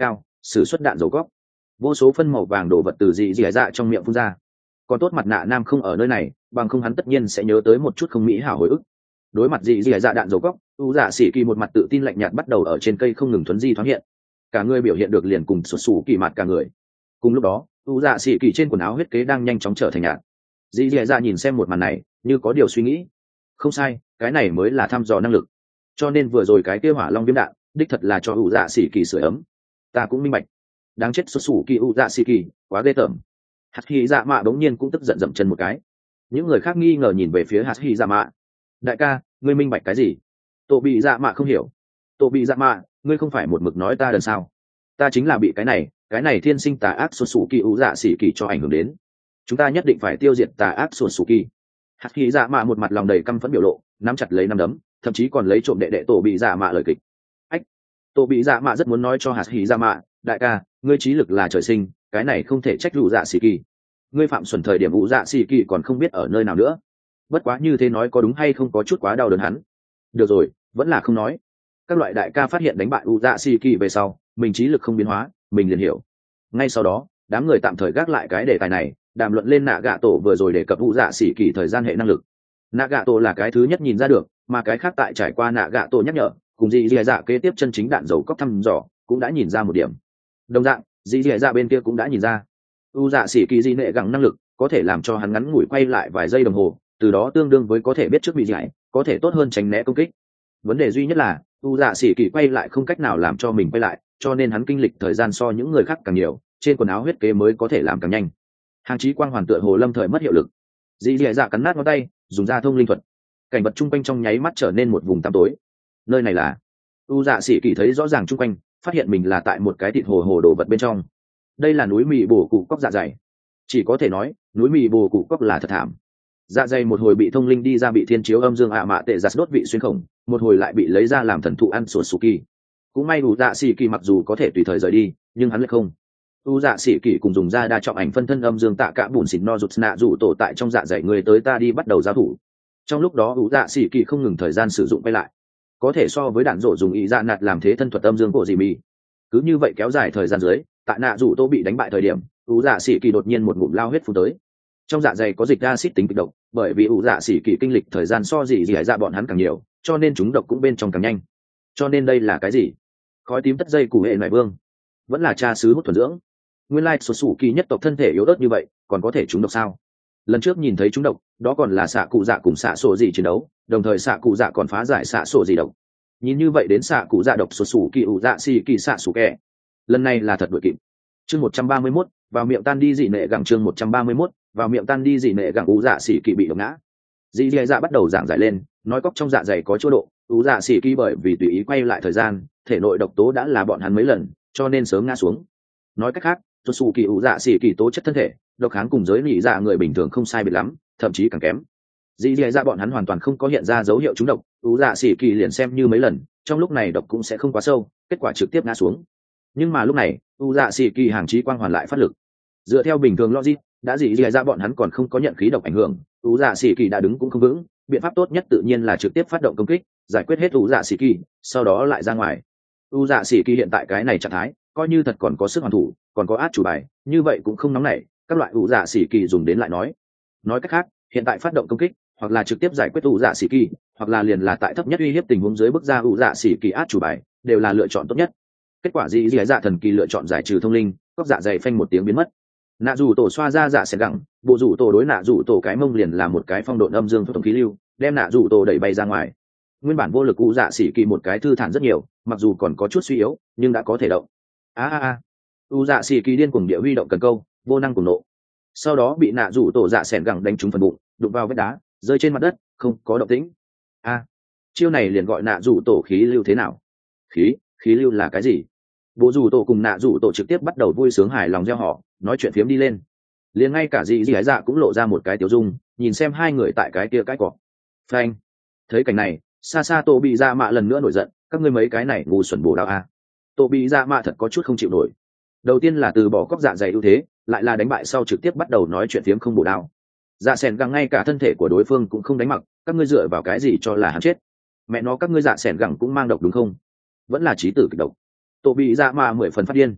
S1: sử xuất đạn dầu góc, vô số phân màu vàng đổ vật từ dị dị dạ trong miệng phun ra. Còn tốt mặt nạ nam không ở nơi này, bằng không hắn tất nhiên sẽ nhớ tới một chút không mỹ hảo hồi ức. Đối mặt dị dị dạ đạn dầu góc, u dạ sĩ kỳ một mặt tự tin lạnh nhạt bắt đầu ở trên cây không ngừng thuấn di thoáng hiện, cả người biểu hiện được liền cùng sụt sù kỳ mặt cả người. Cùng lúc đó u dạ sĩ kỳ trên quần áo huyết kế đang nhanh chóng trở thành nhạt. Dị dị dạ nhìn xem một màn này như có điều suy nghĩ. Không sai, cái này mới là thăm dò năng lực. Cho nên vừa rồi cái kia hỏa long viêm đạn đích thật là cho u dạ sĩ kỳ sưởi ấm. Ta cũng minh bạch, đáng chết xuất xù kỳ u dạ sĩ kỳ quá ghê tởm. Hạt hy dạ mạ đống nhiên cũng tức giận dậm chân một cái. Những người khác nghi ngờ nhìn về phía hạt hy dạ mạ. Đại ca, ngươi minh bạch cái gì? Tổ bị dạ mạ không hiểu. Tổ bị dạ mạ, ngươi không phải một mực nói ta đần sao? Ta chính là bị cái này cái này thiên sinh tà ác xuất xù kỳ u dạ sĩ kỳ cho ảnh hưởng đến. Chúng ta nhất định phải tiêu diệt tà ác xuất xù kỳ. Hạt hy dạ mạ một mặt lòng đầy căm phẫn biểu lộ, nắm chặt lấy nắm đấm, thậm chí còn lấy trộm đệ đệ tổ bị dạ mạ lời kịch. Ách, tổ bị dạ mạ rất muốn nói cho hạt hy dạ mạ, đại ca, ngươi trí lực là trời sinh, cái này không thể trách u dạ sĩ kỳ. Ngươi phạm xuẩn thời điểm u dạ sĩ kỳ còn không biết ở nơi nào nữa. Bất quá như thế nói có đúng hay không có chút quá đau đớn hắn. Được rồi, vẫn là không nói. Các loại đại ca phát hiện đánh bại u dạ sĩ kỳ về sau, mình trí lực không biến hóa, mình liền hiểu. Ngay sau đó, đám người tạm thời gác lại cái đề tài này, đàm luận lên nạ gạ tổ vừa rồi đề cập u dạ sĩ kỳ thời gian hệ năng lực. Nạ gạ tổ là cái thứ nhất nhìn ra được, mà cái khác tại trải qua nạ gạ tổ nhắc nhở, cùng dị dị dạ kế tiếp chân chính đạn dầu cóc thăm dò cũng đã nhìn ra một điểm. Đồng dạng, dị dị dạ bên kia cũng đã nhìn ra u dạ sĩ kỳ dị nệ gẳng năng lực có thể làm cho hắn ngắn ngủi quay lại vài giây đồng hồ, từ đó tương đương với có thể biết trước bị giải, có thể tốt hơn tránh né công kích. Vấn đề duy nhất là u dạ sĩ kỳ quay lại không cách nào làm cho mình quay lại, cho nên hắn kinh lịch thời gian so những người khác càng nhiều, trên quần áo huyết kế mới có thể làm càng nhanh. Hàng chí quang hoàn tựa hồ lâm thời mất hiệu lực. Dị dị dạ cắn nát ngón tay, dùng ra thông linh thuật, cảnh vật chung quanh trong nháy mắt trở nên một vùng tăm tối. Nơi này là u dạ sĩ kỳ thấy rõ ràng chung quanh, phát hiện mình là tại một cái thịt hồ hồ đồ vật bên trong. Đây là núi mì bồ cụ cóc dạ dày. Chỉ có thể nói núi mì bồ cụ cóc là thật thảm. Dạ dày một hồi bị thông linh đi ra bị thiên chiếu âm dương ạ mạ tệ giặt đốt vị xuyên khổng, một hồi lại bị lấy ra làm thần thụ ăn sủa sù kỳ. Cũng may u dạ sĩ kỳ mặc dù có thể tùy thời rời đi, nhưng hắn lại không. U dạ sĩ kỳ cùng dùng ra đa trọng ảnh phân thân âm dương tạ cả bùn xịt no rụt nạ dụ tổ tại trong dạ dày người tới ta đi bắt đầu giao thủ. Trong lúc đó u dạ sĩ kỳ không ngừng thời gian sử dụng quay lại, có thể so với đạn rổ dùng ý dạ nạt làm thế thân thuật âm dương của dì mì. Cứ như vậy kéo dài thời gian dưới, tại nạ dụ tô bị đánh bại thời điểm, u dạ sĩ kỳ đột nhiên một ngụm lao huyết phun tới. Trong dạ dày có dịch acid tính kịch độc, bởi vì u dạ sĩ kỳ kinh lịch thời gian so gì gì hải dạ bọn hắn càng nhiều, cho nên chúng độc cũng bên trong càng nhanh. Cho nên đây là cái gì? Khói tím tất dây củ hệ nại vương, vẫn là cha xứ hút thuần dưỡng. Nguyên lai số sủ kỳ nhất tộc thân thể yếu ớt như vậy, còn có thể chúng độc sao? Lần trước nhìn thấy chúng độc, đó còn là xạ cụ dạ cùng xạ sổ gì chiến đấu, đồng thời xạ cụ dạ còn phá giải xạ sổ gì độc. Nhìn như vậy đến xạ cụ dạ độc số sủ kỳ u dạ xì kỳ xạ sủ kẹ, lần này là thật đuổi kịp. Chương một trăm ba mươi mốt, vào miệng tan đi dị nệ gẳng. Chương một trăm ba mươi mốt, vào miệng tan đi dị nệ gẳng. U dạ xì kỳ bị độc ngã. Dị dạ dạ bắt đầu giảng giải lên, nói cóc trong dạ dày có chỗ độ, u dạ xì kỳ bởi vì tùy ý quay lại thời gian, thể nội độc tố đã là bọn hắn mấy lần, cho nên sớm ngã xuống. Nói cách khác, số sủ kỳ u dạ xì kỳ tố chất thân thể, độc kháng cùng giới nị dạ người bình thường không sai biệt lắm, thậm chí càng kém. Dị dạ dạ bọn hắn hoàn toàn không có hiện ra dấu hiệu trúng độc, u dạ xì kỳ liền xem như mấy lần, trong lúc này độc cũng sẽ không quá sâu, kết quả trực tiếp ngã xuống. Nhưng mà lúc này u dạ xì kỳ hàng chí quang hoàn lại phát lực. Dựa theo bình thường logic, đã dị dạ dạ bọn hắn còn không có nhận khí độc ảnh hưởng, u dạ xì kỳ đã đứng cũng không vững, biện pháp tốt nhất tự nhiên là trực tiếp phát động công kích, giải quyết hết u dạ xì kỳ, sau đó lại ra ngoài. U dạ xì kỳ hiện tại cái này trạng thái, coi như thật còn có sức hoàn thủ, còn có át chủ bài, như vậy cũng không nóng nảy, các loại u dạ xì kỳ dùng đến lại nói. Nói cách khác, hiện tại phát động công kích, hoặc là trực tiếp giải quyết u dạ xì kỳ, hoặc là liền là tại thấp nhất uy hiếp tình huống dưới bước ra u dạ xì kỳ át chủ bài, đều là lựa chọn tốt nhất. Kết quả dị dị dạ thần kỳ lựa chọn giải trừ thông linh, cóc dạ dày phanh một tiếng biến mất. Nạ dù tổ xoa ra dạ sẽ gẳng, bộ dù tổ đối nạ dù tổ cái mông liền là một cái phong độn âm dương thuốc khí lưu, đem nạ dù tổ đẩy bay ra ngoài. Nguyên bản vô lực u dạ xỉ kỳ một cái thư thản rất nhiều, mặc dù còn có chút suy yếu, nhưng đã có thể động. A a a, u dạ xỉ kỳ điên cuồng địa huy động cần câu, vô năng cùng nộ. Sau đó bị nạ dù tổ dạ sẻn gẳng đánh trúng phần bụng, đụng vào vết đá, rơi trên mặt đất, không có động tĩnh. A, chiêu này liền gọi nạ dù tổ khí lưu thế nào? Khí, khí lưu là cái gì? Bộ dù tổ cùng nạ dù tổ trực tiếp bắt đầu vui sướng hài lòng gieo họ, nói chuyện phiếm đi lên. Liền ngay cả dị dị ái dạ cũng lộ ra một cái tiểu dung, nhìn xem hai người tại cái kia cái cỏ. Phanh. Thấy cảnh này, xa xa tổ bị dạ mạ lần nữa nổi giận, các ngươi mấy cái này ngu xuẩn bồ đao a. Tổ bị dạ mạ thật có chút không chịu nổi. Đầu tiên là từ bỏ cóc dạ dày ưu thế, lại là đánh bại sau trực tiếp bắt đầu nói chuyện phiếm không bổ đao. Dạ sẻn gẳng ngay cả thân thể của đối phương cũng không đánh mặc, các ngươi dựa vào cái gì cho là hắn chết? Mẹ nó các ngươi dạ sẻn gẳng cũng mang độc đúng không? Vẫn là trí tử kịch độc. Tổ bị dạ mạ mười phần phát điên.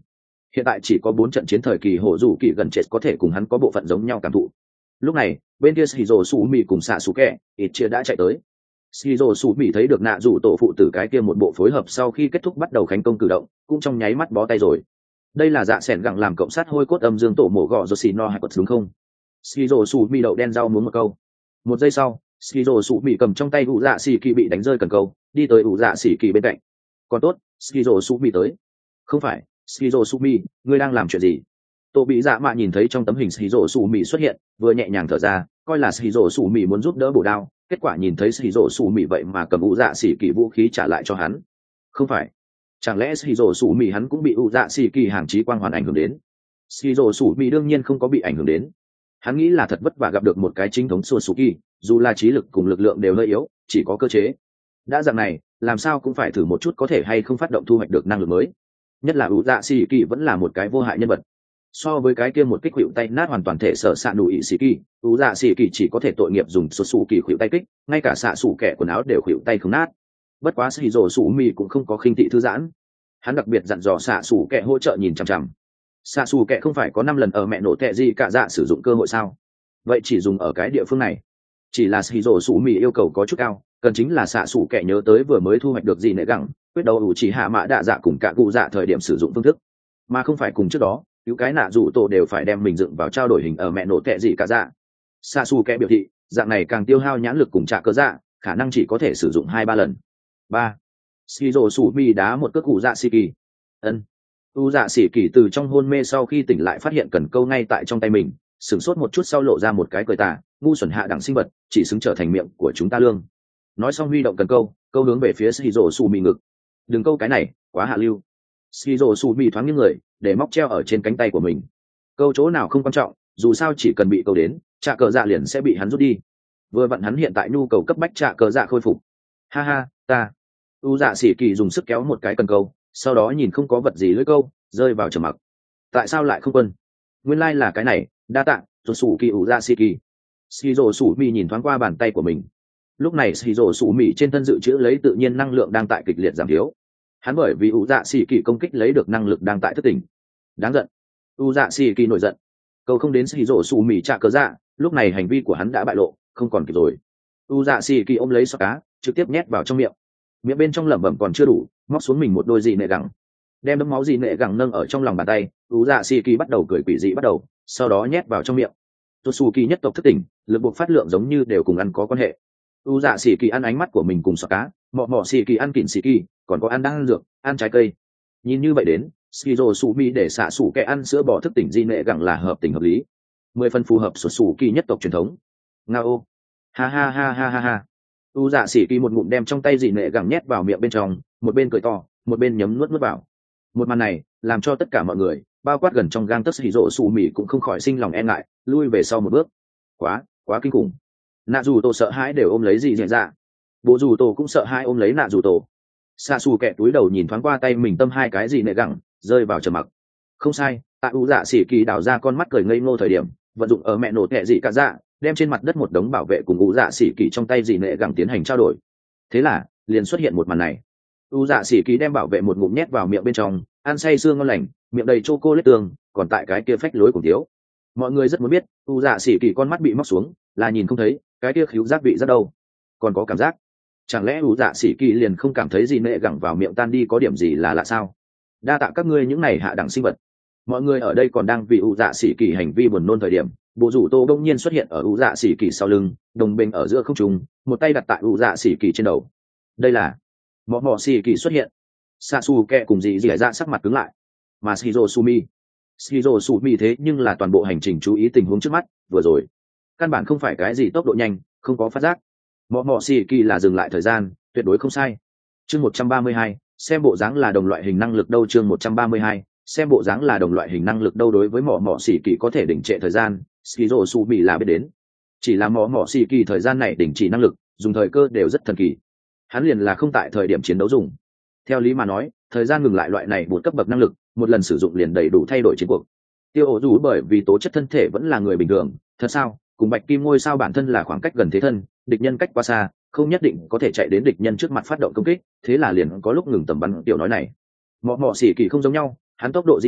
S1: hiện tại chỉ có bốn trận chiến thời kỳ hổ dù kỳ gần chết có thể cùng hắn có bộ phận giống nhau cảm thụ. Lúc này bên kia shizu su mi cùng xạ xù kẹ ít chia đã chạy tới. shizu su mi thấy được nạ rủ tổ phụ tử cái kia một bộ phối hợp sau khi kết thúc bắt đầu khánh công cử động, cũng trong nháy mắt bó tay rồi. Đây là dạ sẻn gặng làm cộng sát hôi cốt âm dương tổ mổ gọ rồi xì no hay cột đúng không? shizu su mi đậu đen rau muốn một câu. Một giây sau shizu su mi cầm trong tay ủ dạ xì kỳ bị đánh rơi cần câu, đi tới ủ dạ xì kỳ bên cạnh. Còn tốt shizu su mi tới. Không phải shizu su mi, ngươi đang làm chuyện gì? Tô bị dạ mạ nhìn thấy trong tấm hình shizu su mi xuất hiện, vừa nhẹ nhàng thở ra, coi là shizu su mi muốn giúp đỡ bổ đao, kết quả nhìn thấy shizu su mi vậy mà cầm ủ dạ xì kỳ vũ khí trả lại cho hắn. Không phải, chẳng lẽ shizu su mi hắn cũng bị ủ dạ xì kỳ hàng chí quang hoàn ảnh hưởng đến? shizu su mi đương nhiên không có bị ảnh hưởng đến. Hắn nghĩ là thật vất vả gặp được một cái chính thống Suzuki, dù là trí lực cùng lực lượng đều hơi yếu, chỉ có cơ chế. Đã dạng này, làm sao cũng phải thử một chút có thể hay không phát động thu hoạch được năng lực mới. Nhất là ủ dạ xì kỳ vẫn là một cái vô hại nhân vật. So với cái kia một kích khuỵu tay nát hoàn toàn thể sở xạ nụ ỵ xì kỳ, ủ dạ xì kỳ chỉ có thể tội nghiệp dùng xuất xù kỳ khuỵu tay kích, ngay cả xạ xù kẻ quần áo đều khuỵu tay không nát. Bất quá xì rồ xù mì cũng không có khinh thị thư giãn. Hắn đặc biệt dặn dò xạ xù kẻ hỗ trợ nhìn chằm chằm. Xạ xù kẻ không phải có năm lần ở mẹ nổ tệ gì cả dạ sử dụng cơ hội sao? Vậy chỉ dùng ở cái địa phương này. Chỉ là xì rồ xù mì yêu cầu có chút cao, cần chính là xạ xù kẻ nhớ tới vừa mới thu hoạch được gì nệ gẳng, quyết đấu ủ chỉ hạ mã đạ dạ cùng cả cụ dạ thời điểm sử dụng phương thức, mà không phải cùng trước đó cứu cái nạ rủ tổ đều phải đem mình dựng vào trao đổi hình ở mẹ nổ tệ gì cả dạ. Sa su kẽ biểu thị dạng này càng tiêu hao nhãn lực cùng trả cơ dạ, khả năng chỉ có thể sử dụng hai ba lần. Ba, Shizuo su mi đá một cước cụ dạ xì kỳ. Ân. U dạ xì kỳ từ trong hôn mê sau khi tỉnh lại phát hiện cần câu ngay tại trong tay mình, sửng sốt một chút sau lộ ra một cái cười tà, ngu xuẩn hạ đẳng sinh vật, chỉ xứng trở thành miệng của chúng ta lương. Nói xong huy động cần câu, câu hướng về phía Shizuo su mi ngực. Đừng câu cái này, quá hạ lưu. Shizuo su mi thoáng những người để móc treo ở trên cánh tay của mình. Câu chỗ nào không quan trọng, dù sao chỉ cần bị câu đến, trả cờ dạ liền sẽ bị hắn rút đi. Vừa vặn hắn hiện tại nhu cầu cấp bách trả cờ dạ khôi phục. Ha ha, ta. U dạ xỉ kỳ dùng sức kéo một cái cần câu, sau đó nhìn không có vật gì lưỡi câu, rơi vào trầm mặc. Tại sao lại không quân? Nguyên lai like là cái này, đa tạ, rồi sủ kỳ u dạ xỉ kỳ. Shizuo su mi nhìn thoáng qua bàn tay của mình. Lúc này Shizuo su mi trên thân dự trữ lấy tự nhiên năng lượng đang tại kịch liệt giảm thiếu. Hắn bởi vì u dạ xỉ kỳ công kích lấy được năng lực đang tại thất tỉnh. Đáng giận. U dạ xỉ kỳ nổi giận. Câu không đến Shizuo su mi trả cờ dạ, lúc này hành vi của hắn đã bại lộ, không còn kịp rồi. U dạ xỉ kỳ ôm lấy sọ cá, trực tiếp nhét vào trong miệng. Miệng bên trong lẩm bẩm còn chưa đủ, móc xuống mình một đôi dị nệ gẳng, đem đấm máu dị nệ gẳng nâng ở trong lòng bàn tay. U dạ xỉ kỳ bắt đầu cười quỷ dị bắt đầu, sau đó nhét vào trong miệng. Tosuki nhất tộc thất tỉnh, lực buộc phát lượng giống như đều cùng ăn có quan hệ. U dạ xỉ kỳ ăn ánh mắt của mình cùng sọ cá, mọ mọ xỉ kỳ ăn kịn xỉ kỳ, còn có ăn đan dược, ăn trái cây. Nhìn như vậy đến, Shizuo su mi để xạ sủ kẻ ăn sữa bò thức tỉnh dị nệ gẳng là hợp tình hợp lý, mười phần phù hợp xuất xù kỳ nhất tộc truyền thống. Ngao, ha ha ha ha ha ha. U dạ xỉ kỳ một ngụm đem trong tay dị nệ gẳng nhét vào miệng bên trong, một bên cười to, một bên nhấm nuốt nuốt vào. Một màn này làm cho tất cả mọi người, bao quát gần trong gang tấc Shizuo su mi cũng không khỏi sinh lòng e ngại, lui về sau một bước. Quá, quá kinh khủng. Nạ dù tổ sợ hãi đều ôm lấy dị nệ dạ. Bố dù tổ cũng sợ hãi ôm lấy nạ dù tổ. Sa su kẹ túi đầu nhìn thoáng qua tay mình tâm hai cái dị nệ gẳng, rơi vào trầm mặc. Không sai, tại u dạ xỉ kỳ đảo ra con mắt cười ngây ngô thời điểm, vận dụng ở mẹ nổ tệ dị cả dạ, đem trên mặt đất một đống bảo vệ cùng u dạ xỉ kỳ trong tay dị nệ gẳng tiến hành trao đổi. Thế là liền xuất hiện một màn này. U dạ xỉ kỳ đem bảo vệ một ngụm nhét vào miệng bên trong, ăn say sương ngon lành, miệng đầy chocolate tương, còn tại cái kia phách lối cùng thiếu. Mọi người rất muốn biết, u dạ xỉ kỳ con mắt bị móc xuống, là nhìn không thấy, cái kia khíu giác vị rất đâu, còn có cảm giác. Chẳng lẽ u dạ xỉ kỳ liền không cảm thấy dị nệ gẳng vào miệng tan đi có điểm gì là lạ sao? Đa tạ các ngươi những này hạ đẳng sinh vật. Mọi người ở đây còn đang vì u dạ xỉ kỳ hành vi buồn nôn thời điểm, bộ rủ tô đông nhiên xuất hiện ở u dạ xỉ kỳ sau lưng, đồng bên ở giữa không trung, một tay đặt tại u dạ xỉ kỳ trên đầu. Đây là mọ mọ xỉ kỳ xuất hiện. Sasuke cùng dì dì dạ sắc mặt cứng lại, mà Shizuo Sumi Shizuo Sumi thế nhưng là toàn bộ hành trình chú ý tình huống trước mắt, vừa rồi căn bản không phải cái gì tốc độ nhanh, không có phát giác. Mọ mọ xỉ kỳ là dừng lại thời gian, tuyệt đối không sai. Chương một trăm ba mươi hai, xem bộ dáng là đồng loại hình năng lực đâu. Chương một trăm ba mươi hai, xem bộ dáng là đồng loại hình năng lực đâu. Đối với mỏ mỏ xỉ kỳ có thể đình trệ thời gian, Shizuo Sumi là biết đến. Chỉ là mỏ mỏ xỉ kỳ thời gian này đình chỉ năng lực, dùng thời cơ đều rất thần kỳ. Hắn liền là không tại thời điểm chiến đấu dùng. Theo lý mà nói, thời gian ngừng lại loại này một cấp bậc năng lực, một lần sử dụng liền đầy đủ thay đổi chiến cuộc. Tiêu ổ dù bởi vì tố chất thân thể vẫn là người bình thường, thật sao? Cùng bạch kim ngôi sao bản thân là khoảng cách gần thế thân, địch nhân cách quá xa, không nhất định có thể chạy đến địch nhân trước mặt phát động công kích, thế là liền có lúc ngừng tầm bắn tiểu nói này. Mọ mọ xỉ kỳ không giống nhau, hắn tốc độ di chuyển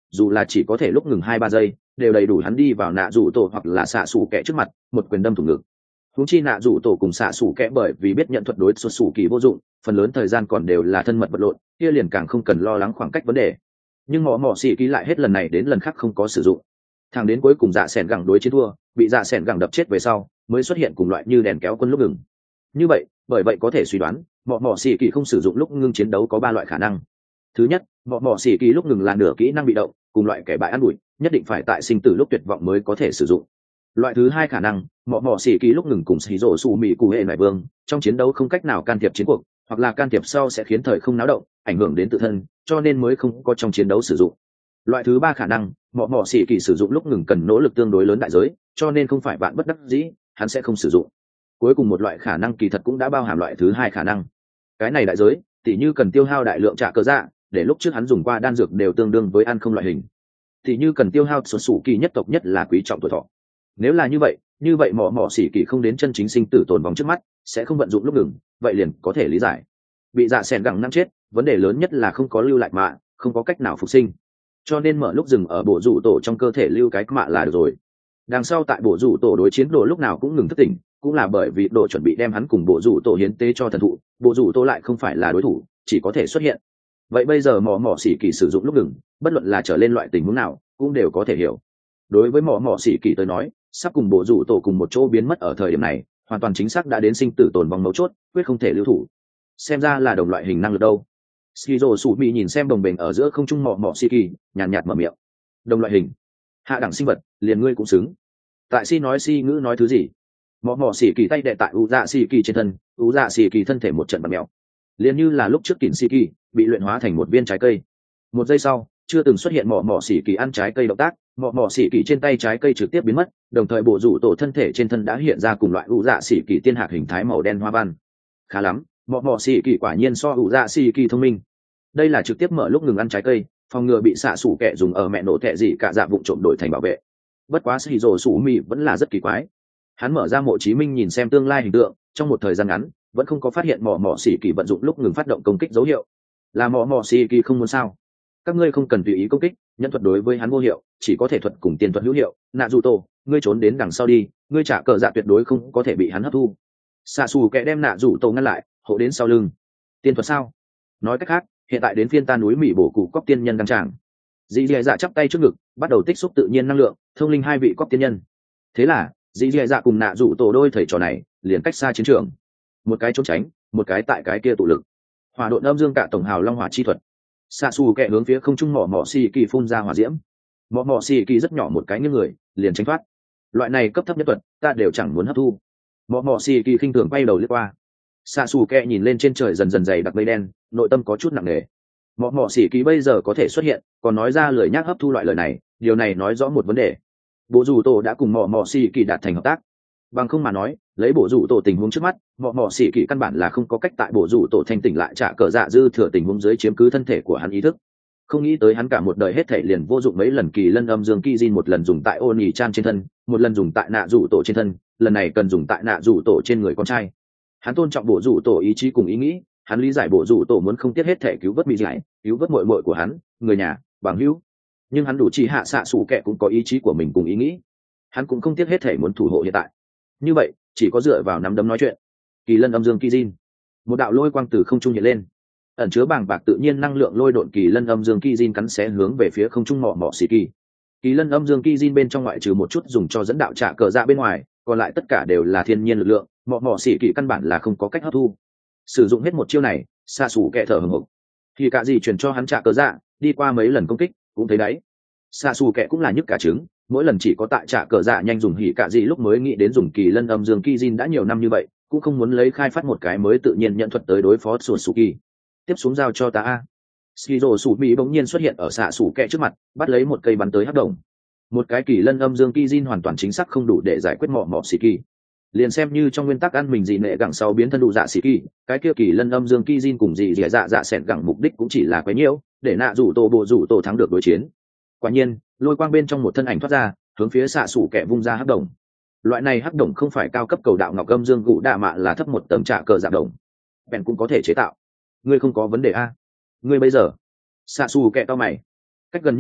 S1: dù là chỉ có thể lúc ngừng hai ba giây đều đầy đủ hắn đi vào nạ rủ tổ hoặc là xạ xù kẹ trước mặt một quyền đâm thủng ngực. Huống chi nạ rủ tổ cùng xạ xù kẹ bởi vì biết nhận thuật đối xuất xù kỳ vô dụng, phần lớn thời gian còn đều là thân mật vật lộn, kia liền càng không cần lo lắng khoảng cách vấn đề. Nhưng mỏ mỏ xỉ kỳ lại hết lần này đến lần khác không có sử dụng. Thằng đến cuối cùng dạ sẻn gẳng đối chiến thua, bị dạ sẻn gẳng đập chết về sau mới xuất hiện cùng loại như đèn kéo quân lúc ngừng. Như vậy bởi vậy có thể suy đoán mỏ mỏ xỉ kỳ không sử dụng lúc ngưng chiến đấu có ba loại khả năng. Thứ nhất, mỏ mỏ xỉ kỳ lúc ngừng là nửa kỹ năng bị động, cùng loại kẻ bại ăn bụi, nhất định phải tại sinh tử lúc tuyệt vọng mới có thể sử dụng. Loại thứ hai khả năng, mỏ mỏ xỉ kỳ lúc ngừng cùng xì rổ xù mị cụ hệ nải vương trong chiến đấu không cách nào can thiệp chiến cuộc, hoặc là can thiệp sau sẽ khiến thời không náo động, ảnh hưởng đến tự thân, cho nên mới không có trong chiến đấu sử dụng. Loại thứ ba khả năng, mỏ mỏ xỉ kỳ sử dụng lúc ngừng cần nỗ lực tương đối lớn đại giới, cho nên không phải bạn bất đắc dĩ, hắn sẽ không sử dụng. Cuối cùng một loại khả năng kỳ thật cũng đã bao hàm loại thứ hai khả năng. Cái này đại giới, tỉ như cần tiêu hao đại lượng trả cơ dạ, để lúc trước hắn dùng qua đan dược đều tương đương với ăn không loại hình. Tỉ như cần tiêu hao xuất xù kỳ nhất tộc nhất là quý trọng tuổi thọ. Nếu là như vậy, như vậy mỏ mỏ xỉ kỳ không đến chân chính sinh tử tồn vong trước mắt, sẽ không vận dụng lúc ngừng, vậy liền có thể lý giải. Bị dạ sẻn gẳng năm chết, vấn đề lớn nhất là không có lưu lại mạ, không có cách nào phục sinh. Cho nên mở lúc dừng ở bộ rủ tổ trong cơ thể lưu cái mạ là được rồi. Đằng sau tại bộ rủ tổ đối chiến đồ lúc nào cũng ngừng thức tỉnh, cũng là bởi vì đồ chuẩn bị đem hắn cùng bộ rủ tổ hiến tế cho thần thụ, bộ rủ tổ lại không phải là đối thủ, chỉ có thể xuất hiện. Vậy bây giờ mỏ mỏ xỉ kỳ sử dụng lúc ngừng, bất luận là trở lên loại tình huống nào cũng đều có thể hiểu. Đối với mỏ mỏ xỉ kỳ tới nói, sắp cùng bộ rủ tổ cùng một chỗ biến mất ở thời điểm này hoàn toàn chính xác đã đến sinh tử tồn vong mấu chốt, quyết không thể lưu thủ. Xem ra là đồng loại hình năng lực đâu. Skizo sụ mị nhìn xem đồng bền ở giữa không trung mỏ mỏ xỉ kỳ, nhàn nhạt mở miệng. Đồng loại hình, hạ đẳng sinh vật, liền ngươi cũng xứng. Tại si nói si ngữ nói thứ gì? Mỏ mỏ xỉ kỳ tay đệ tại u dạ xỉ kỳ trên thân, u dạ xỉ kỳ thân thể một trận bật mèo, liền như là lúc trước kỉnh xỉ kỳ bị luyện hóa thành một viên trái cây. Một giây sau, chưa từng xuất hiện mỏ mỏ xỉ kỳ ăn trái cây động tác, mỏ mỏ xỉ kỳ trên tay trái cây trực tiếp biến mất, đồng thời bộ rủ tổ thân thể trên thân đã hiện ra cùng loại u dạ xỉ kỳ tiên hạc hình thái màu đen hoa văn. Khá lắm, mỏ mỏ xỉ kỳ quả nhiên so u dạ xỉ kỳ thông minh. Đây là trực tiếp mở lúc ngừng ăn trái cây, phòng ngừa bị xạ sủ kẹ dùng ở mẹ nổ tệ gì cả dạ vụng trộm đổi thành bảo vệ. Bất quá xì rồ sủ mì vẫn là rất kỳ quái. Hắn mở ra mộ chí minh nhìn xem tương lai hình tượng, trong một thời gian ngắn vẫn không có phát hiện mỏ mỏ xỉ kỳ vận dụng lúc ngừng phát động công kích dấu hiệu. Là mỏ mỏ xỉ kỳ không muốn sao? Các ngươi không cần tùy ý công kích, nhân thuật đối với hắn vô hiệu, chỉ có thể thuật cùng tiên thuật hữu hiệu. Nạ dù tổ, ngươi trốn đến đằng sau đi, ngươi trả cờ dạ tuyệt đối không có thể bị hắn hấp thu. Xạ xù kẹ đem nạ dù tổ ngăn lại, hộ đến sau lưng. Tiên thuật sao? Nói cách khác, hiện tại đến phiên ta núi mỹ bổ cụ cóc tiên nhân đăng tràng. Dì dì dạ chắp tay trước ngực, bắt đầu tích xúc tự nhiên năng lượng, thông linh hai vị cóc tiên nhân. Thế là dì dì dạ cùng nạ dù tổ đôi thầy trò này liền cách xa chiến trường, một cái trốn tránh, một cái tại cái kia tụ lực. Hỏa độn âm dương cả tổng hào long hỏa chi thuật. Xạ xù kẹ hướng phía không trung mỏ mỏ xì kỳ phun ra hỏa diễm. Mỏ mỏ xì kỳ rất nhỏ một cái như người liền tránh thoát. Loại này cấp thấp nhất thuật ta đều chẳng muốn hấp thu. Mỏ mỏ xì kỳ khinh thường quay đầu lướt qua. Xạ xù kẹ nhìn lên trên trời dần dần dày đặc mây đen, nội tâm có chút nặng nề. Mỏ mỏ xì kỳ bây giờ có thể xuất hiện, còn nói ra lời nhắc hấp thu loại lời này, điều này nói rõ một vấn đề. Bộ rủ tổ đã cùng mỏ mỏ xì kỳ đạt thành hợp tác. Bằng không mà nói, lấy bộ rủ tổ tình huống trước mắt, mỏ mỏ xỉ kỳ căn bản là không có cách tại bộ rủ tổ thanh tỉnh lại trả cờ dạ dư thừa tình huống dưới chiếm cứ thân thể của hắn ý thức. Không nghĩ tới hắn cả một đời hết thể liền vô dụng mấy lần kỳ lân âm dương kỳ jin, một lần dùng tại ôn nhì chan trên thân, một lần dùng tại nạ rủ tổ trên thân, lần này cần dùng tại nạ rủ tổ trên người con trai. Hắn tôn trọng bộ rủ tổ ý chí cùng ý nghĩ, hắn lý giải bộ rủ tổ muốn không tiếc hết thể cứu vớt mỹ giải, cứu vớt muội muội của hắn, người nhà, bằng hữu. Nhưng hắn đủ chỉ hạ xạ sủ kệ cũng có ý chí của mình cùng ý nghĩ, hắn cũng không tiếc hết thể muốn thủ hộ hiện tại. Như vậy chỉ có dựa vào nắm đấm nói chuyện. Kỳ lân âm dương kỳ jin, một đạo lôi quang từ không trung hiện lên, ẩn chứa bàng bạc tự nhiên năng lượng lôi độn kỳ lân âm dương kỳ jin cắn xé hướng về phía không trung mỏ mỏ xì kỳ. Kỳ lân âm dương kỳ jin bên trong ngoại trừ một chút dùng cho dẫn đạo trả cờ dạ bên ngoài, còn lại tất cả đều là thiên nhiên lực lượng, mỏ mỏ xì kỳ căn bản là không có cách hấp thu. Sử dụng hết một chiêu này, xa xù kẹ thở hừng hực. Thì cả gì truyền cho hắn trả cờ dạ, đi qua mấy lần công kích cũng thấy đấy. Xa xù kẹ cũng là nhức cả trứng, mỗi lần chỉ có tại trả cờ dạ nhanh dùng hỉ cả gì lúc mới nghĩ đến dùng kỳ lân âm dương kỳ jin, đã nhiều năm như vậy cũng không muốn lấy khai phát một cái mới tự nhiên nhận thuật tới đối phó sùa sù kỳ. Tiếp xuống giao cho ta a. Skizo sù mỹ bỗng nhiên xuất hiện ở xạ sủ kẹ trước mặt, bắt lấy một cây bắn tới hắc đồng. Một cái kỳ lân âm dương kỳ jin hoàn toàn chính xác không đủ để giải quyết mọ mọ xì kỳ, liền xem như trong nguyên tắc ăn mình gì nệ gẳng sau biến thân đủ dạ xì kỳ, cái kia kỳ lân âm dương kỳ jin cùng gì dẻ dạ dạ sẹn gẳng mục đích cũng chỉ là quấy nhiễu, để nạ rủ tổ bộ rủ tổ thắng được đối chiến. Quả nhiên, lôi quang bên trong một thân ảnh thoát ra, hướng phía xạ sủ kẹ vung ra hắc đồng. Loại này hắc đồng không phải cao cấp cầu đạo ngọc âm dương gụ đạ mạ, là thấp một tầng trạ cờ dạng đồng, bèn cũng có thể chế tạo. Ngươi không có vấn đề a? Ngươi bây giờ xạ sủ kẹ to mày, cách gần như vậy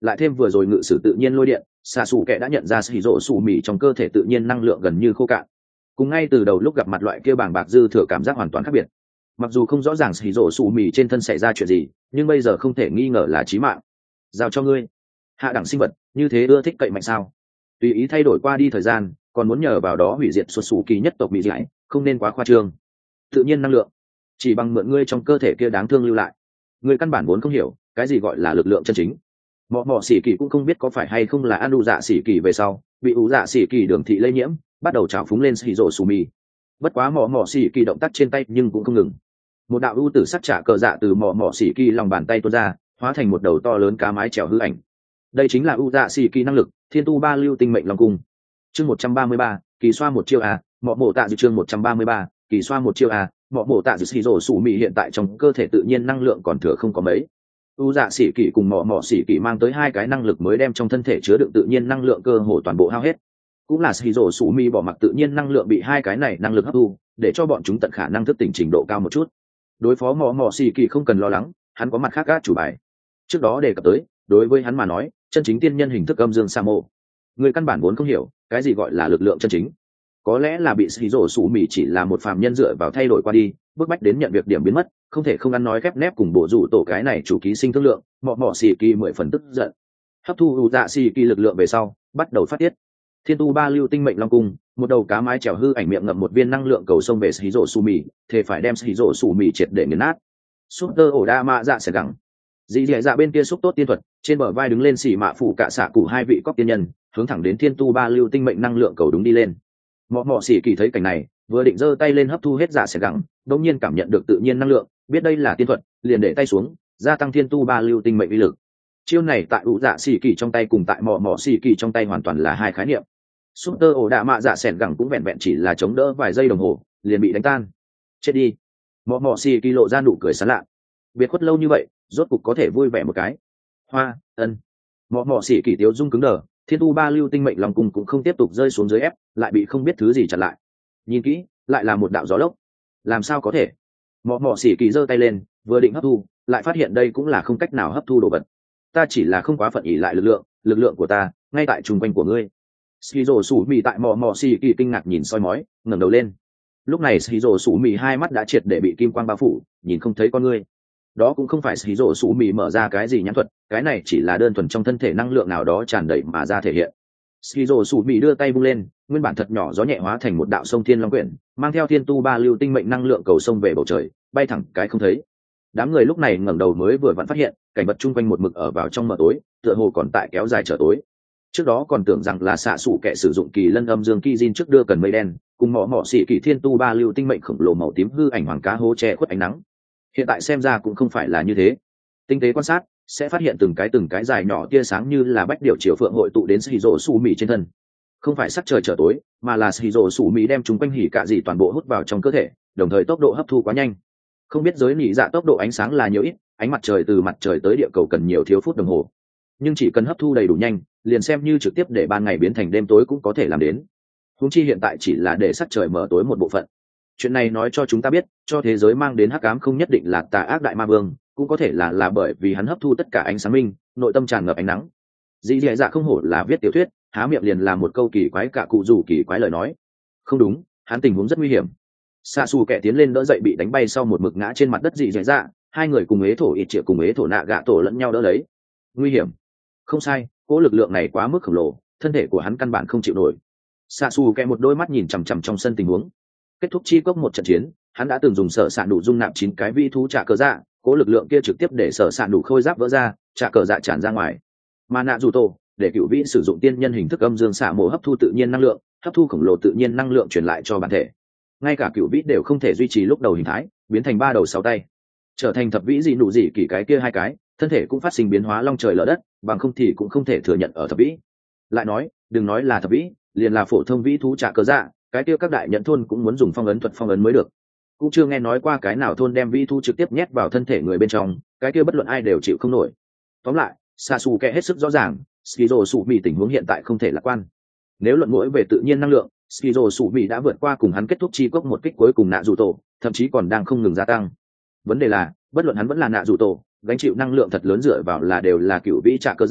S1: lại thêm vừa rồi ngự sử tự nhiên lôi điện, xạ xù kẻ đã nhận ra xì rổ xù mì trong cơ thể tự nhiên năng lượng gần như khô cạn. Cùng ngay từ đầu lúc gặp mặt loại kia bàng bạc dư thừa cảm giác hoàn toàn khác biệt. Mặc dù không rõ ràng xì rổ xù mì trên thân xảy ra chuyện gì, nhưng bây giờ không thể nghi ngờ là chí mạng. Giao cho ngươi. Hạ đẳng sinh vật như thế ưa thích cậy mạnh sao? Tùy ý thay đổi qua đi thời gian, còn muốn nhờ vào đó hủy diệt xuất xù kỳ nhất tộc bị giải, không nên quá khoa trương. Tự nhiên năng lượng chỉ bằng mượn ngươi trong cơ thể kia đáng thương lưu lại, ngươi căn bản vốn không hiểu cái gì gọi là lực lượng chân chính. Mọ mọ xỉ kỳ cũng không biết có phải hay không là ăn đủ dạ xỉ kỳ về sau bị ủ dạ xỉ kỳ đường thị lây nhiễm, bắt đầu trào phúng lên xì rổ xù mì. Bất quá mọ mọ xỉ kỳ động tác trên tay nhưng cũng không ngừng. Một đạo ưu tử sắc trả cờ dạ từ mọ mọ xỉ kỳ lòng bàn tay tuôn ra, hóa thành một đầu to lớn cá mái trèo hư ảnh. Đây chính là ưu dạ xỉ kỳ năng lực thiên tu ba lưu tinh mệnh long cung. Chương một trăm ba mươi ba, kỳ xoa một chiêu a, mọ mộ tạ dự chương một trăm ba mươi ba, kỳ xoa một chiêu a, mọ mộ tạ dự xì rổ xù mì hiện tại trong cơ thể tự nhiên năng lượng còn thừa không có mấy. U dạ xỉ kỳ cùng mỏ mỏ xỉ kỳ mang tới hai cái năng lực mới đem trong thân thể chứa đựng tự nhiên năng lượng cơ hồ toàn bộ hao hết. Cũng là xì rổ sủ mi bỏ mặc tự nhiên năng lượng bị hai cái này năng lực hấp thu, để cho bọn chúng tận khả năng thức tỉnh trình độ cao một chút. Đối phó mỏ mỏ xỉ kỳ không cần lo lắng, hắn có mặt khác gác chủ bài. Trước đó đề cập tới, đối với hắn mà nói, chân chính tiên nhân hình thức âm dương sa mô. Người căn bản vốn không hiểu cái gì gọi là lực lượng chân chính. Có lẽ là bị xì rổ sủ mì chỉ là một phàm nhân dựa vào thay đổi qua đi, bức bách đến nhận việc điểm biến mất, không thể không ăn nói khép nép cùng bộ rủ tổ cái này chủ ký sinh thương lượng, mọ mọ xì kỳ mười phần tức giận. Hấp thu u dạ xì kỳ lực lượng về sau, bắt đầu phát tiết. Thiên tu ba lưu tinh mệnh long cung, một đầu cá mái trèo hư ảnh miệng ngậm một viên năng lượng cầu sông về xì rổ sủ mì, thể phải đem xì rổ sủ mì triệt để nghiền nát. Super ổ đa mạ dạ sẽ gắng. Dì dì dạ bên kia xúc tốt tiên thuật, trên bờ vai đứng lên xì mạ phụ cạ xạ cụ hai vị cóc tiên nhân, hướng thẳng đến thiên tu ba lưu tinh mệnh năng lượng cầu đúng đi lên. Mọ mọ xỉ kỳ thấy cảnh này, vừa định giơ tay lên hấp thu hết dạ sẽ gắng, đột nhiên cảm nhận được tự nhiên năng lượng, biết đây là tiên thuật, liền để tay xuống, gia tăng thiên tu ba lưu tinh mệnh uy lực. Chiêu này tại ủ dạ xỉ kỳ trong tay cùng tại mọ mọ xỉ kỳ trong tay hoàn toàn là hai khái niệm. Super ổ đạ mạ dạ sẻn gẳng cũng vẹn vẹn chỉ là chống đỡ vài giây đồng hồ, liền bị đánh tan. Chết đi. Mọ mọ xỉ kỳ lộ ra nụ cười sảng lạ. Biệt khuất lâu như vậy, rốt cục có thể vui vẻ một cái. Hoa, ân. Mọ mọ xỉ kỳ tiếu dung cứng đờ. Thiên tu ba lưu tinh mệnh long cung cũng không tiếp tục rơi xuống dưới ép, lại bị không biết thứ gì chặn lại. Nhìn kỹ, lại là một đạo gió lốc. Làm sao có thể? Mọ mọ xỉ kỳ giơ tay lên, vừa định hấp thu, lại phát hiện đây cũng là không cách nào hấp thu đồ vật. Ta chỉ là không quá phận ỷ lại lực lượng, lực lượng của ta ngay tại trung quanh của ngươi. Skizo sủ mì tại mọ mọ xỉ kỳ kinh ngạc nhìn soi mói, ngẩng đầu lên. Lúc này Skizo sủ mì hai mắt đã triệt để bị kim quang bao phủ, nhìn không thấy con ngươi. Đó cũng không phải Skizo sủ mì mở ra cái gì nhãn thuật, cái này chỉ là đơn thuần trong thân thể năng lượng nào đó tràn đầy mà ra thể hiện. Skizo sủ mì đưa tay vung lên, nguyên bản thật nhỏ gió nhẹ hóa thành một đạo sông thiên long quyển, mang theo thiên tu ba lưu tinh mệnh năng lượng cầu sông về bầu trời, bay thẳng cái không thấy. Đám người lúc này ngẩng đầu mới vừa vặn phát hiện, cảnh vật chung quanh một mực ở vào trong mờ tối, tựa hồ còn tại kéo dài trở tối. Trước đó còn tưởng rằng là xạ sủ kẻ sử dụng kỳ lân âm dương kỳ diên trước đưa cần mây đen, cùng mỏ mỏ xỉ kỳ thiên tu ba lưu tinh mệnh khổng lồ màu tím hư ảnh hoàng cá hố che khuất ánh nắng. Hiện tại xem ra cũng không phải là như thế. Tinh tế quan sát sẽ phát hiện từng cái từng cái dài nhỏ tia sáng như là bách điểu chiều phượng hội tụ đến Shizuo Su Mị trên thân. Không phải sắc trời trở tối, mà là Shizuo Su Mị đem chúng quanh hỉ cả gì toàn bộ hút vào trong cơ thể, đồng thời tốc độ hấp thu quá nhanh. Không biết giới nỉ dạ tốc độ ánh sáng là nhiều ít, ánh mặt trời từ mặt trời tới địa cầu cần nhiều thiếu phút đồng hồ. Nhưng chỉ cần hấp thu đầy đủ nhanh, liền xem như trực tiếp để ban ngày biến thành đêm tối cũng có thể làm đến. Huống chi hiện tại chỉ là để sắc trời mở tối một bộ phận. Chuyện này nói cho chúng ta biết, cho thế giới mang đến hắc ám không nhất định là tà ác đại ma vương, cũng có thể là là bởi vì hắn hấp thu tất cả ánh sáng minh, nội tâm tràn ngập ánh nắng. Dĩ dẻ dạ không hổ là viết tiểu thuyết, há miệng liền là một câu kỳ quái cả cụ rủ kỳ quái lời nói. Không đúng, hắn tình huống rất nguy hiểm. Sa Su kẻ tiến lên đỡ dậy bị đánh bay sau một mực ngã trên mặt đất dị dẻ dạ, hai người cùng ế thổ ít triệu cùng ế thổ nạ gạ tổ lẫn nhau đỡ lấy. Nguy hiểm. Không sai, cỗ lực lượng này quá mức khổng lồ, thân thể của hắn căn bản không chịu nổi. Sa Su kẻ một đôi mắt nhìn chằm chằm trong sân tình huống. Kết thúc chi cốc một trận chiến, hắn đã từng dùng sở sạn đủ dung nạp chín cái vi thú trả cờ dạ, cố lực lượng kia trực tiếp để sở sạn đủ khôi giáp vỡ ra, trả cờ dạ tràn ra ngoài. Mà nạ dù tổ để cựu vĩ sử dụng tiên nhân hình thức âm dương xạ mổ hấp thu tự nhiên năng lượng, hấp thu khổng lồ tự nhiên năng lượng truyền lại cho bản thể. Ngay cả cựu vĩ đều không thể duy trì lúc đầu hình thái, biến thành ba đầu sáu tay, trở thành thập vĩ dị nụ dị kỳ cái kia hai cái, thân thể cũng phát sinh biến hóa long trời lở đất, bằng không thì cũng không thể thừa nhận ở thập vĩ. Lại nói, đừng nói là thập vĩ, liền là phổ thông vĩ thú trả cờ dạ, cái kia các đại nhận thôn cũng muốn dùng phong ấn thuật phong ấn mới được. Cũng chưa nghe nói qua cái nào thôn đem vi thu trực tiếp nhét vào thân thể người bên trong, cái kia bất luận ai đều chịu không nổi. Tóm lại, Sasuke hết sức rõ ràng, Skizo Su Mị tình huống hiện tại không thể lạc quan. Nếu luận mũi về tự nhiên năng lượng, Skizo Su Mị đã vượt qua cùng hắn kết thúc chi cốc một kích cuối cùng nạ dù tổ, thậm chí còn đang không ngừng gia tăng. Vấn đề là, bất luận hắn vẫn là nạ dù tổ, gánh chịu năng lượng thật lớn dựa vào là đều là cựu vĩ trả cơ dạ,